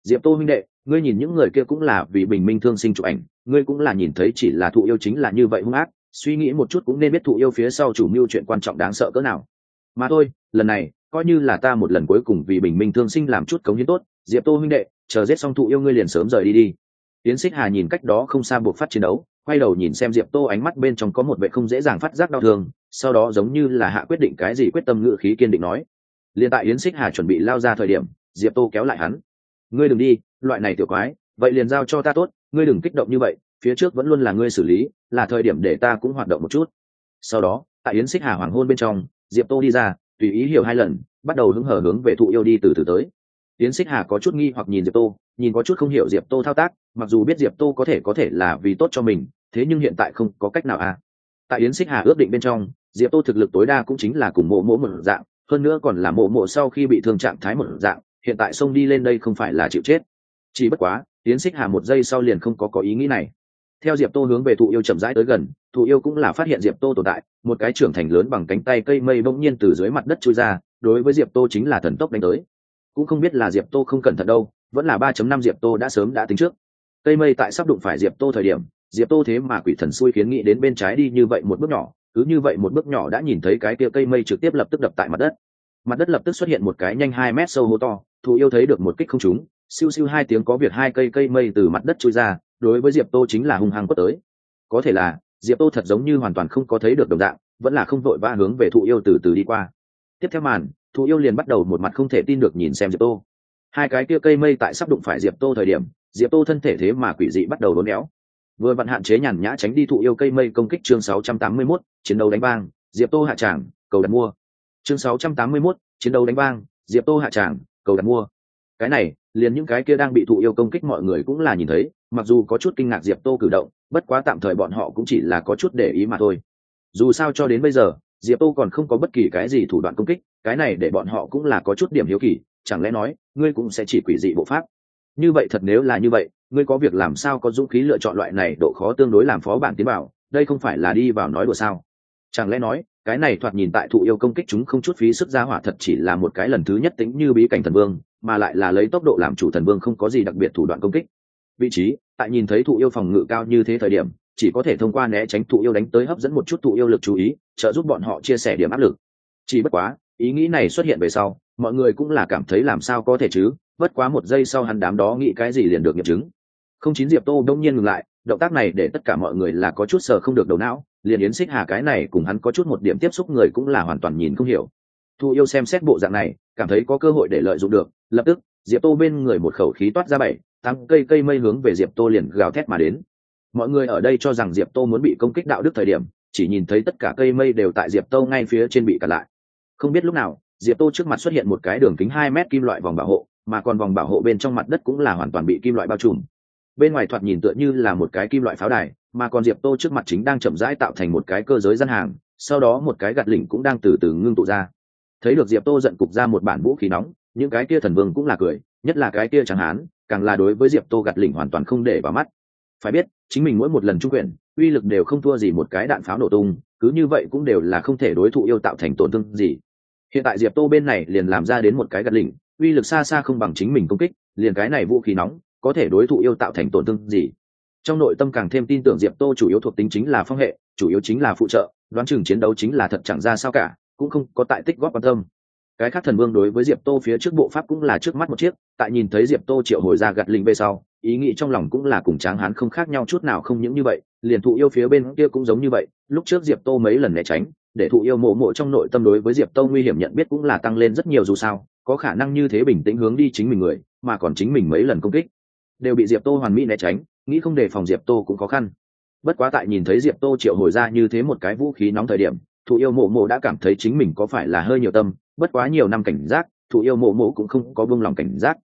Diệp Tô huynh đệ, ngươi nhìn những người kia cũng là vì bình minh thương sinh chụp ảnh, ngươi cũng là nhìn thấy chỉ là thụ yêu chính là như vậy hung ác, suy nghĩ một chút cũng nên biết thụ yêu phía sau chủ mưu chuyện quan trọng đáng sợ cỡ nào. Mà thôi, lần này coi như là ta một lần cuối cùng vì bình minh thương sinh làm chút cống hiến tốt. Diệp Tô huynh đệ, chờ giết xong thụ yêu ngươi liền sớm rời đi đi. Yến Xích Hà nhìn cách đó không xa buộc phát chiến đấu, quay đầu nhìn xem Diệp Tô, ánh mắt bên trong có một vẻ không dễ dàng phát giác đau thương, sau đó giống như là hạ quyết định cái gì, quyết tâm ngữ khí kiên định nói. Liên tại Yến Xích Hà chuẩn bị lao ra thời điểm, Diệp Tô kéo lại hắn. Ngươi đừng đi, loại này tiểu quái, vậy liền giao cho ta tốt, ngươi đừng kích động như vậy, phía trước vẫn luôn là ngươi xử lý, là thời điểm để ta cũng hoạt động một chút. Sau đó, tại Yến Xích Hà hoàng hôn bên trong, Diệp Tô đi ra, tùy ý hiểu hai lần, bắt đầu hứng hở hướng về thụ yêu đi từ từ tới. Yến Xích Hà có chút nghi hoặc nhìn Diệp Tô, nhìn có chút không hiểu Diệp Tô thao tác, mặc dù biết Diệp Tô có thể là vì tốt cho mình, thế nhưng hiện tại không có cách nào à. Tại Yến Xích Hà ước định bên trong, Diệp Tô thực lực tối đa cũng chính là cùng mộ mộ một dạng, hơn nữa còn là mộ mộ sau khi bị thương trạng thái một dạng, hiện tại xông đi lên đây không phải là chịu chết. Chỉ bất quá, Yến Xích Hà một giây sau liền không có ý nghĩ này. Theo Diệp Tô hướng về thụ yêu chậm rãi tới gần, thụ yêu cũng là phát hiện Diệp Tô tồn tại, một cái trưởng thành lớn bằng cánh tay cây mây bỗng nhiên từ dưới mặt đất chui ra, đối với Diệp Tô chính là thần tốc đánh tới. Cũng không biết là Diệp Tô không cẩn thận đâu, vẫn là 3.5 Diệp Tô đã sớm đã tính trước. Cây mây tại sắp đụng phải Diệp Tô thời điểm, Diệp Tô thế mà quỷ thần xui khiến nghĩ đến bên trái đi như vậy một bước nhỏ, cứ như vậy một bước nhỏ đã nhìn thấy cái kia cây mây trực tiếp lập tức đập tại mặt đất. Mặt đất lập tức xuất hiện một cái nhanh 2 mét sâu hố to, thụ yêu thấy được một kích không trúng, siêu siêu hai tiếng có việc hai cây mây từ mặt đất chui ra, đối với Diệp Tô chính là hung hăng quất tới. Có thể là Diệp Tô thật giống như hoàn toàn không có thấy được đồng dạng, vẫn là không vội vã hướng về thụ yêu từ từ đi qua. Tiếp theo màn, thụ yêu liền bắt đầu một mặt không thể tin được nhìn xem Diệp Tô. Hai cái kia cây mây tại sắp đụng phải Diệp Tô thời điểm, Diệp Tô thân thể thế mà quỷ dị bắt đầu đốn éo. Vừa vặn hạn chế nhàn nhã tránh đi thụ yêu cây mây công kích. Chương 681, chiến đấu đánh bang, Diệp Tô hạ tràng, cầu đặt mua. Chương 681, chiến đấu đánh bang, Diệp Tô hạ tràng, cầu đặt mua. Cái này, liền những cái kia đang bị thụ yêu công kích mọi người cũng là nhìn thấy, mặc dù có chút kinh ngạc Diệp Tô cử động, bất quá tạm thời bọn họ cũng chỉ là có chút để ý mà thôi. Dù sao cho đến bây giờ, Diệp Tô còn không có bất kỳ cái gì thủ đoạn công kích, cái này để bọn họ cũng là có chút điểm hiếu kỳ, chẳng lẽ nói, ngươi cũng sẽ chỉ quỷ dị bộ pháp? Như vậy thật nếu là như vậy, ngươi có việc làm sao có dũng khí lựa chọn loại này độ khó tương đối làm phó bản tiến bảo, đây không phải là đi vào nói đùa sao? Chẳng lẽ nói, cái này thoạt nhìn tại thụ yêu công kích chúng không chút phí sức ra hỏa thật chỉ là một cái lần thứ nhất tính như bí cảnh thần vương, mà lại là lấy tốc độ làm chủ thần vương không có gì đặc biệt thủ đoạn công kích. Vị trí, tại nhìn thấy thụ yêu phòng ngự cao như thế thời điểm, chỉ có thể thông qua né tránh thụ yêu đánh tới hấp dẫn một chút thụ yêu lực chú ý, trợ giúp bọn họ chia sẻ điểm áp lực. Chỉ bất quá, ý nghĩ này xuất hiện về sau, mọi người cũng là cảm thấy làm sao có thể chứ, bất quá một giây sau hắn đám đó nghĩ cái gì liền được nghiệm chứng. Không chín Diệp Tô đông nhiên ngừng lại, động tác này để tất cả mọi người là có chút sờ không được đầu não, liền Yến Xích Hà cái này cùng hắn có chút một điểm tiếp xúc người cũng là hoàn toàn nhìn không hiểu. Thụ yêu xem xét bộ dạng này, cảm thấy có cơ hội để lợi dụng được, lập tức Diệp Tô bên người một khẩu khí toát ra 7-8 cây mây hướng về Diệp Tô liền gào thét mà đến. Mọi người ở đây cho rằng Diệp Tô muốn bị công kích đạo đức thời điểm, chỉ nhìn thấy tất cả cây mây đều tại Diệp Tô ngay phía trên bị cản lại. Không biết lúc nào, Diệp Tô trước mặt xuất hiện một cái đường kính 2 mét kim loại vòng bảo hộ, mà còn vòng bảo hộ bên trong mặt đất cũng là hoàn toàn bị kim loại bao trùm. Bên ngoài thoạt nhìn tựa như là một cái kim loại pháo đài, mà còn Diệp Tô trước mặt chính đang chậm rãi tạo thành một cái cơ giới gian hàng, sau đó một cái gạt lỉnh cũng đang từ từ ngưng tụ ra. Thấy được Diệp Tô giận cục ra một bản vũ khí nóng, những cái kia thần vương cũng là cười, nhất là cái kia chẳng hán, càng là đối với Diệp Tô gạt lỉnh hoàn toàn không để vào mắt. Phải biết, chính mình mỗi một lần trung quyền, uy lực đều không thua gì một cái đạn pháo nổ tung, cứ như vậy cũng đều là không thể đối thủ yêu tạo thành tổn thương gì. Hiện tại Diệp Tô bên này liền làm ra đến một cái gạt lỉnh, uy lực xa xa không bằng chính mình công kích, liền cái này vũ khí nóng, có thể đối thủ yêu tạo thành tổn thương gì. Trong nội tâm càng thêm tin tưởng Diệp Tô chủ yếu thuộc tính chính là phong hệ, chủ yếu chính là phụ trợ, đoán chừng chiến đấu chính là thật chẳng ra sao cả, cũng không có tại tích góp quan tâm. Cái khác thần vương đối với Diệp Tô phía trước bộ pháp cũng là trước mắt một chiếc, tại nhìn thấy Diệp Tô triệu hồi ra gạt lỉnh về sau, ý nghĩ trong lòng cũng là cùng Tráng Hán không khác nhau chút nào, không những như vậy, liền thụ yêu phía bên kia cũng giống như vậy, lúc trước Diệp Tô mấy lần né tránh, để thụ yêu mộ trong nội tâm đối với Diệp Tô nguy hiểm nhận biết cũng là tăng lên rất nhiều, dù sao, có khả năng như thế bình tĩnh hướng đi chính mình người, mà còn chính mình mấy lần công kích đều bị Diệp Tô hoàn mỹ né tránh, nghĩ không đề phòng Diệp Tô cũng khó khăn. Bất quá tại nhìn thấy Diệp Tô triệu hồi ra như thế một cái vũ khí nóng thời điểm, thụ yêu mộ đã cảm thấy chính mình có phải là hơi nhiều tâm, bất quá nhiều năm cảnh giác, thụ yêu mộ cũng không có buông lòng cảnh giác.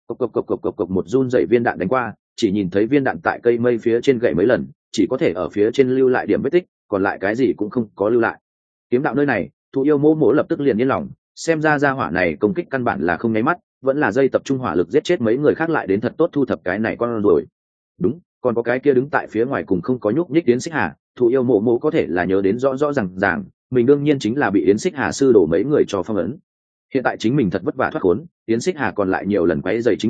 Cộc một run dậy viên đạn đánh qua, chỉ nhìn thấy viên đạn tại cây mây phía trên gậy mấy lần, chỉ có thể ở phía trên lưu lại điểm vết tích, còn lại cái gì cũng không có lưu lại. Kiếm đạo nơi này, thụ yêu mộ lập tức liền yên lòng, xem ra gia hỏa này công kích căn bản là không nháy mắt, vẫn là dây tập trung hỏa lực giết chết mấy người khác lại đến thật tốt thu thập cái này con rồi. Đúng, còn có cái kia đứng tại phía ngoài cùng không có nhúc nhích Yến Xích Hà, thụ yêu mộ có thể là nhớ đến rõ ràng, mình đương nhiên chính là bị Yến Xích Hà sư đổ mấy người cho phong ấn. Hiện tại chính mình thật vất vả thoát khốn, Yến Xích Hà còn lại nhiều lần quấy rầy chính mình,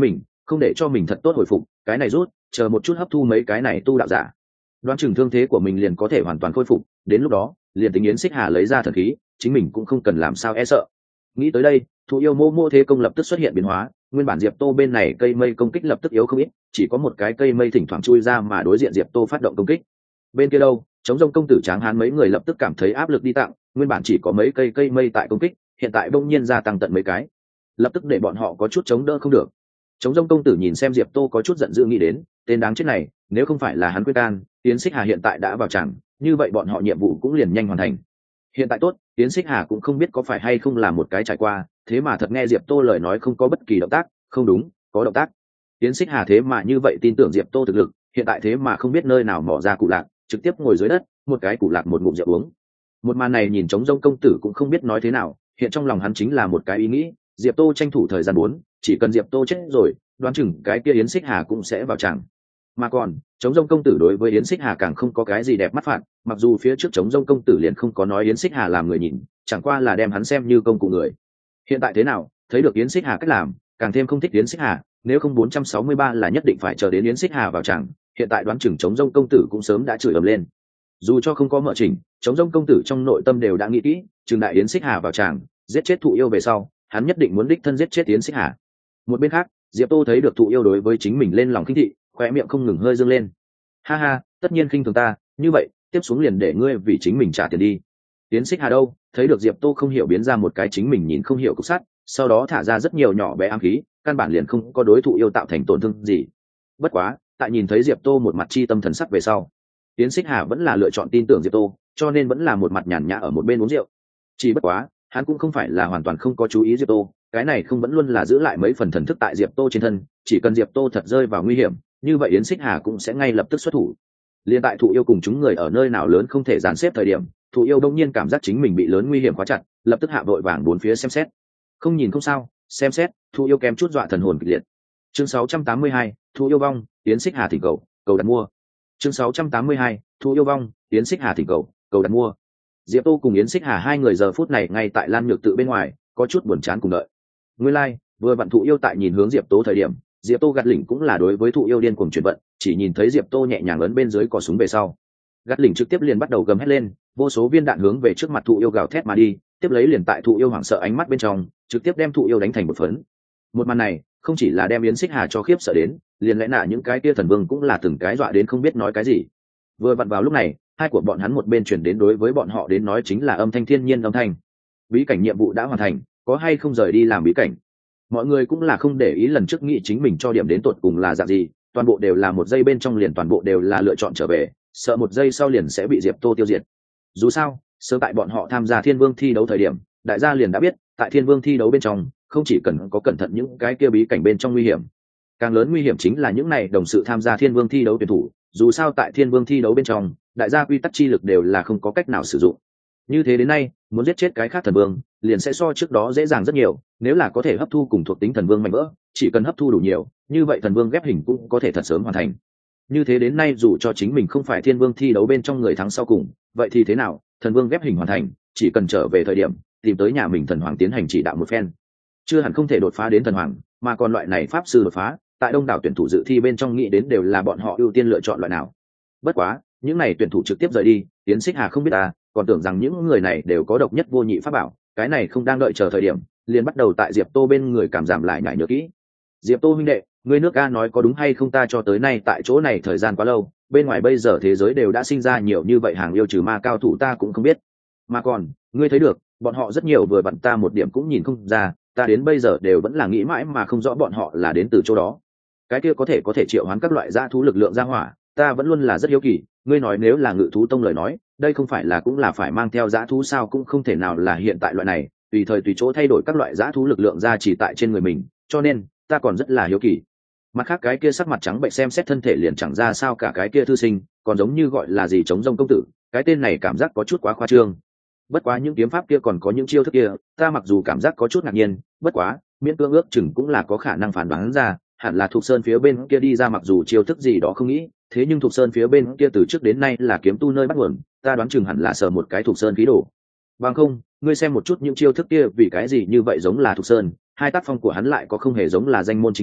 không để cho mình thật tốt hồi phục, cái này rút chờ một chút hấp thu mấy cái này tu đạo giả, đoán chừng thương thế của mình liền có thể hoàn toàn khôi phục, đến lúc đó liền tính Yến Xích Hà lấy ra thần khí, chính mình cũng không cần làm sao e sợ. Nghĩ tới đây, Thụ Yêu mô mô thế công lập tức xuất hiện biến hóa, nguyên bản Diệp Tô bên này cây mây công kích lập tức yếu không ít, chỉ có một cái cây mây thỉnh thoảng chui ra mà đối diện Diệp Tô phát động công kích. Bên kia đâu, chống rông công tử Tráng Hán mấy người lập tức cảm thấy áp lực đi tặng, nguyên bản chỉ có mấy cây mây tại công kích, hiện tại bỗng nhiên gia tăng tận mấy cái, lập tức để bọn họ có chút chống đỡ không được. Chống rông công tử nhìn xem Diệp Tô có chút giận dữ nghĩ đến, tên đáng chết này, nếu không phải là hắn quyết can, Yến Xích Hà hiện tại đã vào chẳng, như vậy bọn họ nhiệm vụ cũng liền nhanh hoàn thành. Hiện tại tốt, Yến Xích Hà cũng không biết có phải hay không là một cái trải qua, thế mà thật nghe Diệp Tô lời nói không có bất kỳ động tác, không đúng, có động tác. Yến Xích Hà thế mà như vậy tin tưởng Diệp Tô thực lực, hiện tại thế mà không biết nơi nào mò ra cụ lạc, trực tiếp ngồi dưới đất, một cái cụ lạc một ngụm rượu uống. Một màn này nhìn trống rông công tử cũng không biết nói thế nào, hiện trong lòng hắn chính là một cái ý nghĩ, Diệp Tô tranh thủ thời gian muốn, chỉ cần Diệp Tô chết rồi, đoán chừng cái kia Yến Xích Hà cũng sẽ vào chẳng. Mà còn chống rông công tử đối với Yến Xích Hà càng không có cái gì đẹp mắt phạt, mặc dù phía trước chống rông công tử liền không có nói Yến Xích Hà làm người nhìn, chẳng qua là đem hắn xem như công cụ người. Hiện tại thế nào, thấy được Yến Xích Hà cách làm, càng thêm không thích Yến Xích Hà, nếu không 463 là nhất định phải chờ đến Yến Xích Hà vào chẳng, hiện tại đoán chừng chống rông công tử cũng sớm đã chửi ầm lên. Dù cho không có mở trình, chống rông công tử trong nội tâm đều đã nghĩ kỹ, chừng đại Yến Xích Hà vào chẳng, giết chết Thụ Yêu về sau, hắn nhất định muốn đích thân giết chết Yến Xích Hà. Một bên khác, Diệp Tô thấy được Thụ Yêu đối với chính mình lên lòng khinh thị, khóe miệng không ngừng hơi dương lên. Ha ha, tất nhiên khinh thường ta, như vậy tiếp xuống liền để ngươi vì chính mình trả tiền đi. Yến Xích Hà đâu, thấy được Diệp Tô không hiểu biến ra một cái chính mình nhìn không hiểu cục sắt, sau đó thả ra rất nhiều nhỏ bé ám khí, căn bản liền không có đối Thụ Yêu tạo thành tổn thương gì. Bất quá, tại nhìn thấy Diệp Tô một mặt chi tâm thần sắc về sau, Yến Xích Hà vẫn là lựa chọn tin tưởng Diệp Tô, cho nên vẫn là một mặt nhàn nhã ở một bên uống rượu. Chỉ bất quá, hắn cũng không phải là hoàn toàn không có chú ý Diệp Tô, cái này không vẫn luôn là giữ lại mấy phần thần thức tại Diệp Tô trên thân, chỉ cần Diệp Tô thật rơi vào nguy hiểm, như vậy Yến Xích Hà cũng sẽ ngay lập tức xuất thủ. Liên tại Thụ Yêu cùng chúng người ở nơi nào lớn không thể dàn xếp thời điểm, Thụ Yêu đông nhiên cảm giác chính mình bị lớn nguy hiểm khóa chặt, lập tức hạ vội vàng bốn phía xem xét. Không nhìn không sao, xem xét, Thụ Yêu kém chút dọa thần hồn kịch liệt. Chương 682, Thụ Yêu vong, Yến Xích Hà thỉnh cầu, cầu đặt mua. Chương 682, Thụ Yêu vong, Yến Xích Hà thỉnh cầu, cầu đặt mua. Diệp Tô cùng Yến Xích Hà hai người giờ phút này ngay tại Lan Nhược tự bên ngoài, có chút buồn chán cùng đợi. Nguyên lai, vừa vặn Thụ Yêu tại nhìn hướng Diệp Tô thời điểm, Diệp Tô gạt lỉnh cũng là đối với Thụ Yêu điên cuồng chuyển vận, chỉ nhìn thấy Diệp Tô nhẹ nhàng ấn bên dưới cò súng về sau, gạt lỉnh trực tiếp liền bắt đầu gầm hét lên, vô số viên đạn hướng về trước mặt Thụ Yêu gào thét mà đi, tiếp lấy liền tại Thụ Yêu hoảng sợ ánh mắt bên trong, trực tiếp đem Thụ Yêu đánh thành một phấn. Một màn này, không chỉ là đem Yến Xích Hà cho khiếp sợ đến, liền lẽ nạ những cái kia thần vương cũng là từng cái dọa đến không biết nói cái gì. Vừa vặn vào lúc này, hai của bọn hắn một bên chuyển đến đối với bọn họ đến nói chính là âm thanh thiên nhiên âm thanh. Bí cảnh nhiệm vụ đã hoàn thành, có hay không rời đi làm bí cảnh. Mọi người cũng là không để ý lần trước nghĩ chính mình cho điểm đến tột cùng là dạng gì, toàn bộ đều là một giây bên trong liền toàn bộ đều là lựa chọn trở về, sợ một giây sau liền sẽ bị Diệp Tô tiêu diệt. Dù sao, sớm tại bọn họ tham gia Thiên Vương thi đấu thời điểm, đại gia liền đã biết, tại Thiên Vương thi đấu bên trong, không chỉ cần có cẩn thận những cái kia bí cảnh bên trong nguy hiểm, càng lớn nguy hiểm chính là những này đồng sự tham gia Thiên Vương thi đấu tuyển thủ, dù sao tại Thiên Vương thi đấu bên trong, đại gia quy tắc chi lực đều là không có cách nào sử dụng. Như thế đến nay, muốn giết chết cái khác thần vương, liền sẽ so trước đó dễ dàng rất nhiều, nếu là có thể hấp thu cùng thuộc tính thần vương mạnh vỡ, chỉ cần hấp thu đủ nhiều, như vậy thần vương ghép hình cũng có thể thật sớm hoàn thành. Như thế đến nay dù cho chính mình không phải Thiên Vương thi đấu bên trong người thắng sau cùng, vậy thì thế nào, thần vương ghép hình hoàn thành, chỉ cần trở về thời điểm, tìm tới nhà mình thần hoàng tiến hành chỉ đạo một phen. Chưa hẳn không thể đột phá đến thần hoàng, mà còn loại này pháp sư đột phá, tại đông đảo tuyển thủ dự thi bên trong nghĩ đến đều là bọn họ ưu tiên lựa chọn loại nào. Bất quá, những này tuyển thủ trực tiếp rời đi, Yến Xích Hà không biết còn tưởng rằng những người này đều có độc nhất vô nhị pháp bảo, cái này không đang đợi chờ thời điểm, liền bắt đầu tại Diệp Tô bên người cảm giảm lại nhảy nhớ kỹ. Diệp Tô huynh đệ, ngươi nước ga nói có đúng hay không, ta cho tới nay tại chỗ này thời gian quá lâu, bên ngoài bây giờ thế giới đều đã sinh ra nhiều như vậy hàng yêu trừ ma cao thủ ta cũng không biết. Mà còn, ngươi thấy được, bọn họ rất nhiều vừa vặn ta một điểm cũng nhìn không ra, ta đến bây giờ đều vẫn là nghĩ mãi mà không rõ bọn họ là đến từ chỗ đó. Cái kia có thể triệu hoán các loại dã thú lực lượng ra hỏa, ta vẫn luôn là rất hiếu kỳ, ngươi nói nếu là Ngự thú tông lời nói, đây không phải là cũng là phải mang theo dã thú sao, cũng không thể nào là hiện tại loại này, tùy thời tùy chỗ thay đổi các loại dã thú lực lượng ra chỉ tại trên người mình, cho nên ta còn rất là hiếu kỳ. Mặt khác cái kia sắc mặt trắng bệnh xem xét thân thể liền chẳng ra sao cả cái kia thư sinh, còn giống như gọi là gì chống rông công tử, cái tên này cảm giác có chút quá khoa trương. Bất quá những kiếm pháp kia còn có những chiêu thức kia, ta mặc dù cảm giác có chút ngạc nhiên, bất quá miễn cưỡng ước chừng cũng là có khả năng phán đoán ra, hẳn là Thục Sơn phía bên kia đi ra, mặc dù chiêu thức gì đó không nghĩ, thế nhưng Thục Sơn phía bên kia từ trước đến nay là kiếm tu nơi bắt nguồn, ta đoán chừng hẳn là sở một cái Thục Sơn khí đồ. Bằng không, ngươi xem một chút những chiêu thức kia vì cái gì như vậy giống là Thục Sơn, hai tác phong của hắn lại có không hề giống là danh môn chính phái,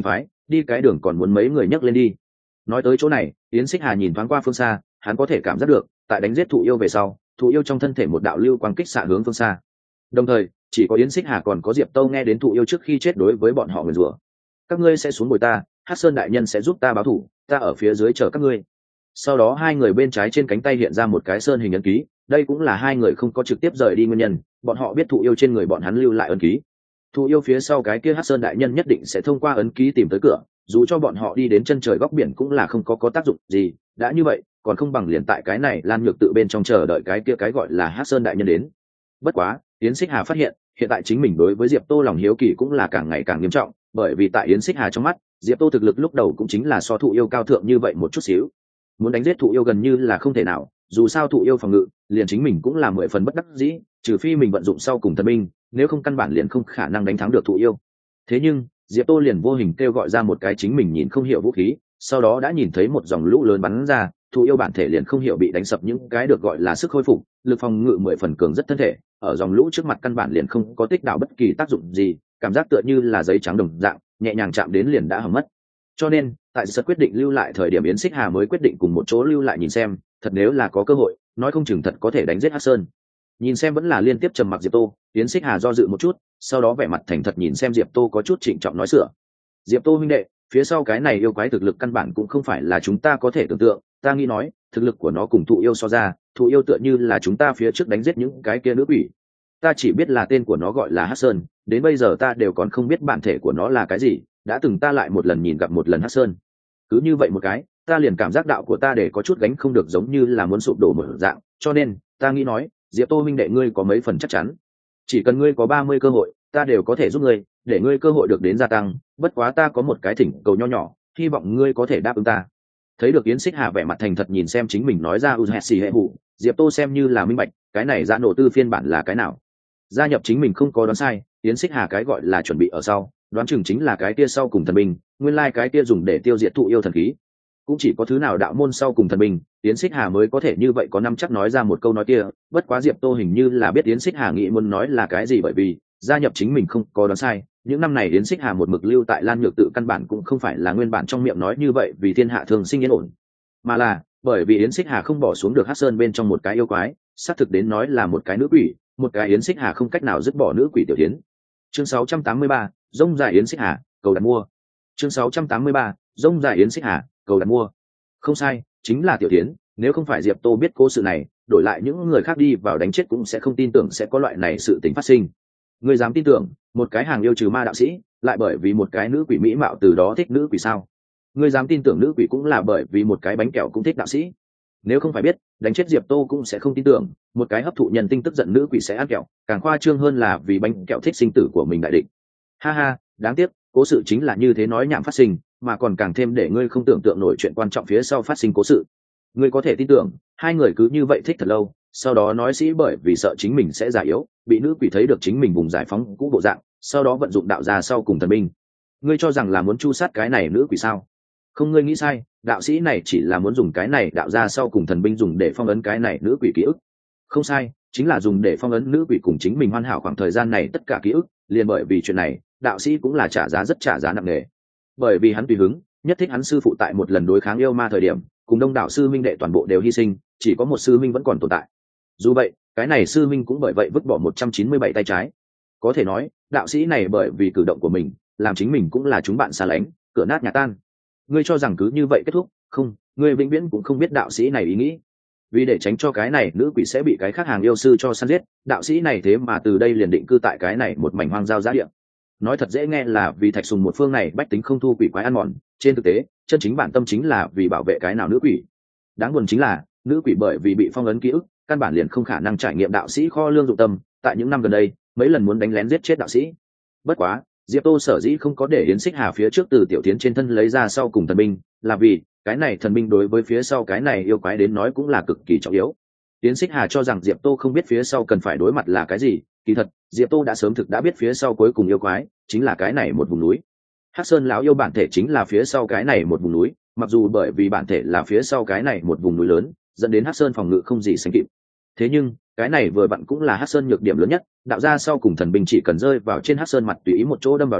đi cái đường còn muốn mấy người nhấc lên đi. Nói tới chỗ này, Yến Xích Hà nhìn thoáng qua phương xa, hắn có thể cảm giác được tại đánh giết thụ yêu về sau, thụ yêu trong thân thể một đạo lưu quang kích xạ hướng phương xa. Đồng thời chỉ có Yến Xích Hà còn có Diệp Tâu nghe đến thụ yêu trước khi chết đối với bọn họ nguyền rủa: các ngươi sẽ xuống bồi ta, Hắc Sơn đại nhân sẽ giúp ta báo thù, ta ở phía dưới chờ các ngươi. Sau đó hai người bên trái trên cánh tay hiện ra một cái sơn hình ấn ký, đây cũng là hai người không có trực tiếp rời đi nguyên nhân, bọn họ biết thụ yêu trên người bọn hắn lưu lại ấn ký. Thụ yêu phía sau cái kia Hắc Sơn đại nhân nhất định sẽ thông qua ấn ký tìm tới cửa, dù cho bọn họ đi đến chân trời góc biển cũng là không có tác dụng gì, đã như vậy còn không bằng liền tại cái này Lan Nhược tự bên trong chờ đợi cái kia cái gọi là Hắc Sơn đại nhân đến. Bất quá Yến Xích Hà phát hiện hiện tại chính mình đối với Diệp Tô lòng hiếu kỳ cũng là càng ngày càng nghiêm trọng, bởi vì tại Yến Xích Hà trong mắt, Diệp Tô thực lực lúc đầu cũng chính là so thụ yêu cao thượng như vậy một chút xíu. Muốn đánh giết thụ yêu gần như là không thể nào, dù sao thụ yêu phòng ngự liền chính mình cũng là 10 phần bất đắc dĩ, trừ phi mình vận dụng sau cùng thần binh, nếu không căn bản liền không khả năng đánh thắng được thụ yêu. Thế nhưng Diệp Tô liền vô hình kêu gọi ra một cái chính mình nhìn không hiểu vũ khí, sau đó đã nhìn thấy một dòng lũ lớn bắn ra, thụ yêu bản thể liền không hiểu bị đánh sập những cái được gọi là sức hồi phục, lực phòng ngự 10 phần cường rất thân thể, ở dòng lũ trước mặt căn bản liền không có tích đạo bất kỳ tác dụng gì, cảm giác tựa như là giấy trắng đồng dạng, nhẹ nhàng chạm đến liền đã hỏng mất. Cho nên tại Giật quyết định lưu lại thời điểm Yến Xích Hà mới quyết định cùng một chỗ lưu lại nhìn xem, thật nếu là có cơ hội, nói không chừng thật có thể đánh giết Hắc Sơn. Nhìn xem vẫn là liên tiếp trầm mặc Diệp Tô, Yến Xích Hà do dự một chút, sau đó vẻ mặt thành thật nhìn xem Diệp Tô có chút trịnh trọng nói sửa: Diệp Tô huynh đệ, phía sau cái này yêu quái thực lực căn bản cũng không phải là chúng ta có thể tưởng tượng, ta nghĩ nói thực lực của nó cùng thụ yêu so ra, thụ yêu tựa như là chúng ta phía trước đánh giết những cái kia nữ quỷ. Ta chỉ biết là tên của nó gọi là Hắc Sơn, đến bây giờ ta đều còn không biết bản thể của nó là cái gì, đã từng ta lại một lần nhìn gặp một lần Hắc Sơn. Cứ như vậy một cái, ta liền cảm giác đạo của ta để có chút gánh không được, giống như là muốn sụp đổ một dạng, cho nên ta nghĩ nói Diệp Tô huynh đệ ngươi có mấy phần chắc chắn, chỉ cần ngươi có 30 cơ hội ta đều có thể giúp ngươi, để ngươi cơ hội được đến gia tăng, bất quá ta có một cái thỉnh cầu nho nhỏ, hy vọng ngươi có thể đáp ứng ta. Thấy được Yến Xích Hà vẻ mặt thành thật nhìn xem chính mình nói ra xì hệ hụ, Diệp Tô xem như là minh bạch cái này Dạ Nổ Tư phiên bản là cái nào. Gia nhập chính mình không có đoán sai, Yến Xích Hà cái gọi là chuẩn bị ở sau, đoán chừng chính là cái kia sau cùng thần binh, nguyên lai cái kia dùng để tiêu diệt thụ yêu thần khí. Cũng chỉ có thứ nào đạo môn sau cùng thần binh, Yến Xích Hà mới có thể như vậy có năm chắc nói ra một câu nói kia, bất quá Diệp Tô hình như là biết Yến Xích Hà nghĩ muốn nói là cái gì, bởi vì gia nhập chính mình không có đoán sai, những năm này Yến Xích Hà một mực lưu tại Lan Nhược tự căn bản cũng không phải là nguyên bản trong miệng nói như vậy vì thiên hạ thường sinh yên ổn, mà là bởi vì Yến Xích Hà không bỏ xuống được Hắc Sơn bên trong một cái yêu quái, xác thực đến nói là một cái nữ quỷ, một cái Yến Xích Hà không cách nào dứt bỏ nữ quỷ Tiểu Thiến. Chương 683, rông dài Yến Xích Hà, cầu đặt mua. Chương 683, rông dài Yến Xích Hà, cầu đặt mua. Không sai, chính là Tiểu Thiến, nếu không phải Diệp Tô biết cố sự này, đổi lại những người khác đi vào đánh chết cũng sẽ không tin tưởng sẽ có loại này sự tình phát sinh. Ngươi dám tin tưởng một cái hàng yêu trừ ma đạo sĩ lại bởi vì một cái nữ quỷ mỹ mạo từ đó thích nữ quỷ sao? Ngươi dám tin tưởng nữ quỷ cũng là bởi vì một cái bánh kẹo cũng thích đạo sĩ? Nếu không phải biết, đánh chết Diệp Tô cũng sẽ không tin tưởng một cái hấp thụ nhân tinh tức giận nữ quỷ sẽ ăn kẹo, càng khoa trương hơn là vì bánh kẹo thích sinh tử của mình đại địch. Ha ha, đáng tiếc cố sự chính là như thế nói nhảm phát sinh, mà còn càng thêm để ngươi không tưởng tượng nổi chuyện quan trọng phía sau phát sinh cố sự. Ngươi có thể tin tưởng hai người cứ như vậy thích thật lâu, sau đó nói sĩ bởi vì sợ chính mình sẽ già yếu, bị nữ quỷ thấy được chính mình vùng giải phóng cũ bộ dạng, sau đó vận dụng đạo gia sau cùng thần binh. Ngươi cho rằng là muốn chu sát cái này nữ quỷ sao? Không, ngươi nghĩ sai, đạo sĩ này chỉ là muốn dùng cái này đạo gia sau cùng thần binh dùng để phong ấn cái này nữ quỷ ký ức. Không sai, chính là dùng để phong ấn nữ quỷ cùng chính mình hoàn hảo khoảng thời gian này tất cả ký ức, liền bởi vì chuyện này, đạo sĩ cũng là rất trả giá nặng nề. Bởi vì hắn tùy hứng, nhất thích hắn sư phụ tại một lần đối kháng yêu ma thời điểm, cùng đông đảo sư minh đệ toàn bộ đều hy sinh, chỉ có một sư minh vẫn còn tồn tại. Dù vậy, cái này sư minh cũng bởi vậy vứt bỏ 197 tay trái. Có thể nói, đạo sĩ này bởi vì cử động của mình, làm chính mình cũng là chúng bạn xa lánh, cửa nát nhà tan. Ngươi cho rằng cứ như vậy kết thúc? Không, ngươi vĩnh viễn cũng không biết đạo sĩ này ý nghĩ. Vì để tránh cho cái này nữ quỷ sẽ bị cái khác hàng yêu sư cho săn giết, đạo sĩ này thế mà từ đây liền định cư tại cái này một mảnh hoang giao giá địa. Nói thật dễ nghe là vì Thạch Sùng một phương này bách tính không thu quỷ quái ăn mòn, trên thực tế chân chính bản tâm chính là vì bảo vệ cái nào nữ quỷ. Đáng buồn chính là nữ quỷ bởi vì bị phong ấn ký ức, căn bản liền không khả năng trải nghiệm đạo sĩ kho lương dụng tâm, tại những năm gần đây mấy lần muốn đánh lén giết chết đạo sĩ. Bất quá Diệp Tô sở dĩ không có để Yến Xích Hà phía trước từ Tiểu Thiến trên thân lấy ra sau cùng thần binh, là vì cái này thần binh đối với phía sau cái này yêu quái đến nói cũng là cực kỳ trọng yếu. Yến Xích Hà cho rằng Diệp Tô không biết phía sau cần phải đối mặt là cái gì, kỳ thật Diệp Tô đã sớm thực đã biết phía sau cuối cùng yêu quái chính là cái này một vùng núi. Hắc Sơn lão yêu bản thể chính là phía sau cái này một vùng núi, mặc dù bởi vì bản thể là phía sau cái này một vùng núi lớn, dẫn đến Hắc Sơn phòng ngự không gì sánh kịp. Thế nhưng cái này vừa vặn cũng là Hắc Sơn nhược điểm lớn nhất, đạo ra sau cùng thần binh chỉ cần rơi vào trên Hắc Sơn mặt tùy ý một chỗ đâm vào đi,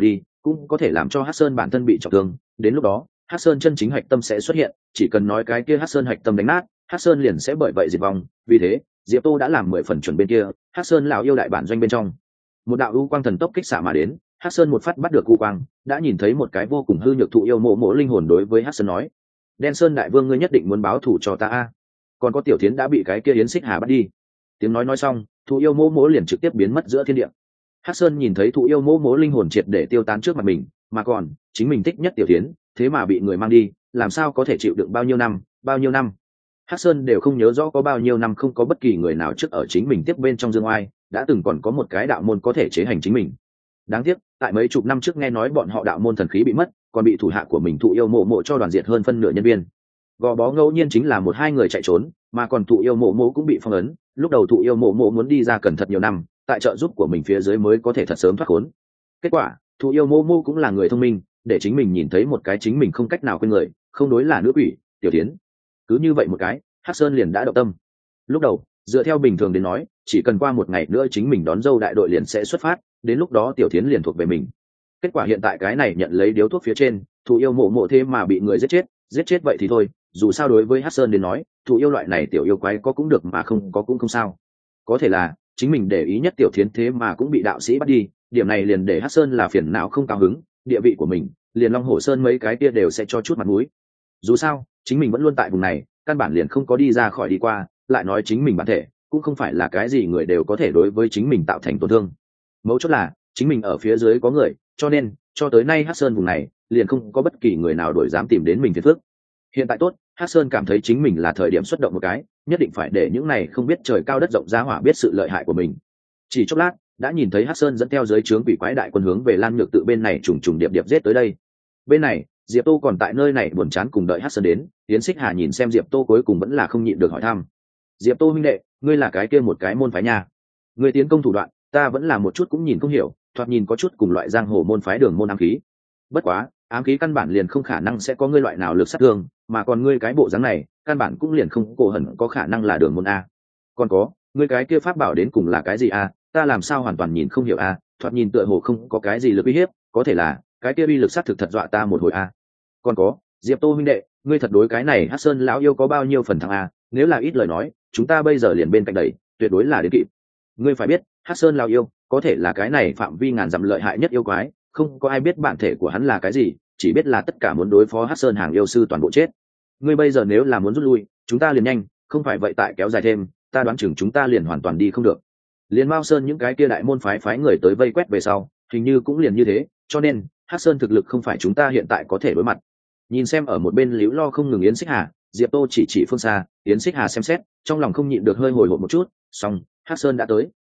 cũng có thể làm cho Hắc Sơn bản thân bị trọng thương, đến lúc đó Hắc Sơn chân chính hạch tâm sẽ xuất hiện, chỉ cần nói cái kia Hắc Sơn hạch tâm đánh nát, Hắc Sơn liền sẽ bởi vậy diệt vong. Vì thế Diệp Tô đã làm 10 phần chuẩn bên kia Hắc Sơn lão yêu đại bản doanh bên trong. Một đạo u quang thần tốc kích xạ mà đến, Hắc Sơn một phát bắt được u quang, đã nhìn thấy một cái vô cùng hư nhược thụ yêu mộ mộ linh hồn đối với Hắc Sơn nói: đen sơn đại vương, ngươi nhất định muốn báo thù cho ta a. Còn có tiểu thiến đã bị cái kia yến xích hà bắt đi. Tiếng nói xong, thụ yêu mộ mộ liền trực tiếp biến mất giữa thiên địa. Hắc Sơn nhìn thấy thụ yêu mộ mộ linh hồn triệt để tiêu tán trước mặt mình, mà còn chính mình thích nhất tiểu thiến thế mà bị người mang đi, làm sao có thể chịu đựng bao nhiêu năm. Hắc Sơn đều không nhớ rõ có bao nhiêu năm không có bất kỳ người nào trước ở chính mình tiếp bên trong dương oai, đã từng còn có một cái đạo môn có thể chế hành chính mình. Đáng tiếc tại mấy chục năm trước nghe nói bọn họ đạo môn thần khí bị mất, còn bị thủ hạ của mình thụ yêu mộ mộ cho đoàn diệt hơn phân nửa nhân viên. Gò bó ngẫu nhiên chính là một hai người chạy trốn, mà còn thụ yêu mộ mộ cũng bị phong ấn. Lúc đầu thụ yêu mộ mộ muốn đi ra cần thật nhiều năm, tại trợ giúp của mình phía dưới mới có thể thật sớm thoát khốn. Kết quả thụ yêu mộ mộ cũng là người thông minh, để chính mình nhìn thấy một cái chính mình không cách nào quên người, không đối là nữ quỷ tiểu tiến. Cứ như vậy một cái, Hắc Sơn liền đã động tâm. Lúc đầu dựa theo bình thường đến nói, chỉ cần qua một ngày nữa chính mình đón dâu đại đội liền sẽ xuất phát, đến lúc đó tiểu thiến liền thuộc về mình. Kết quả hiện tại cái này nhận lấy điếu thuốc phía trên, thụ yêu mộ mộ thế mà bị người giết chết vậy thì thôi, dù sao đối với Hắc Sơn đến nói, thụ yêu loại này tiểu yêu quái có cũng được mà không có cũng không sao. Có thể là chính mình để ý nhất tiểu thiến thế mà cũng bị đạo sĩ bắt đi, điểm này liền để Hắc Sơn là phiền não không cao hứng, địa vị của mình liền Long Hổ Sơn mấy cái kia đều sẽ cho chút mặt mũi. Dù sao chính mình vẫn luôn tại vùng này, căn bản liền không có đi ra khỏi đi qua, lại nói chính mình bản thể cũng không phải là cái gì người đều có thể đối với chính mình tạo thành tổn thương. Mấu chốt là chính mình ở phía dưới có người, cho nên cho tới nay Hắc Sơn vùng này liền không có bất kỳ người nào đổi dám tìm đến mình phiền phức. Hiện tại tốt, Hắc Sơn cảm thấy chính mình là thời điểm xuất động một cái, nhất định phải để những này không biết trời cao đất rộng giá hỏa biết sự lợi hại của mình. Chỉ chốc lát đã nhìn thấy Hắc Sơn dẫn theo dưới trướng quỷ quái đại quân hướng về Lan Nhược tự bên này trùng trùng điệp điệp giết tới đây. Bên này Diệp Tô còn tại nơi này buồn chán cùng đợi Hắc Sơn đến. Yến Xích Hà nhìn xem Diệp Tô cuối cùng vẫn là không nhịn được hỏi thăm: Diệp Tô huynh đệ, ngươi là cái kia một cái môn phái nhà, ngươi tiến công thủ đoạn ta vẫn là một chút cũng nhìn không hiểu, thoạt nhìn có chút cùng loại giang hồ môn phái đường môn ám khí. Bất quá ám khí căn bản liền không khả năng sẽ có ngươi loại nào lực sát thương, mà còn ngươi cái bộ dáng này căn bản cũng liền không cổ hẩn có khả năng là đường môn a. Còn có ngươi cái kia pháp bảo đến cùng là cái gì a, ta làm sao hoàn toàn nhìn không hiểu a, thoạt nhìn tựa hồ không có cái gì lực uy hiếp, có thể là cái kia uy lực sát thực thật dọa ta một hồi a. Còn có Diệp Tô huynh đệ, ngươi thật đối cái này Hắc Sơn lão yêu có bao nhiêu phần thắng a, nếu là ít lời nói chúng ta bây giờ liền bên cạnh đẩy, tuyệt đối là đến kịp. Ngươi phải biết Hắc Sơn lão yêu có thể là cái này phạm vi ngàn dặm lợi hại nhất yêu quái, không có ai biết bản thể của hắn là cái gì, chỉ biết là tất cả muốn đối phó Hắc Sơn hàng yêu sư toàn bộ chết. Ngươi bây giờ nếu là muốn rút lui, chúng ta liền nhanh, không phải vậy tại kéo dài thêm, ta đoán chừng chúng ta liền hoàn toàn đi không được. Liên Mao Sơn những cái kia đại môn phái người tới vây quét về sau, hình như cũng liền như thế, cho nên Hắc Sơn thực lực không phải chúng ta hiện tại có thể đối mặt. Nhìn xem ở một bên líu lo không ngừng Yến Xích Hà, Diệp Tô chỉ phương xa. Yến Xích Hà xem xét, trong lòng không nhịn được hơi hồi hộp một chút. Xong, Hắc Sơn đã tới.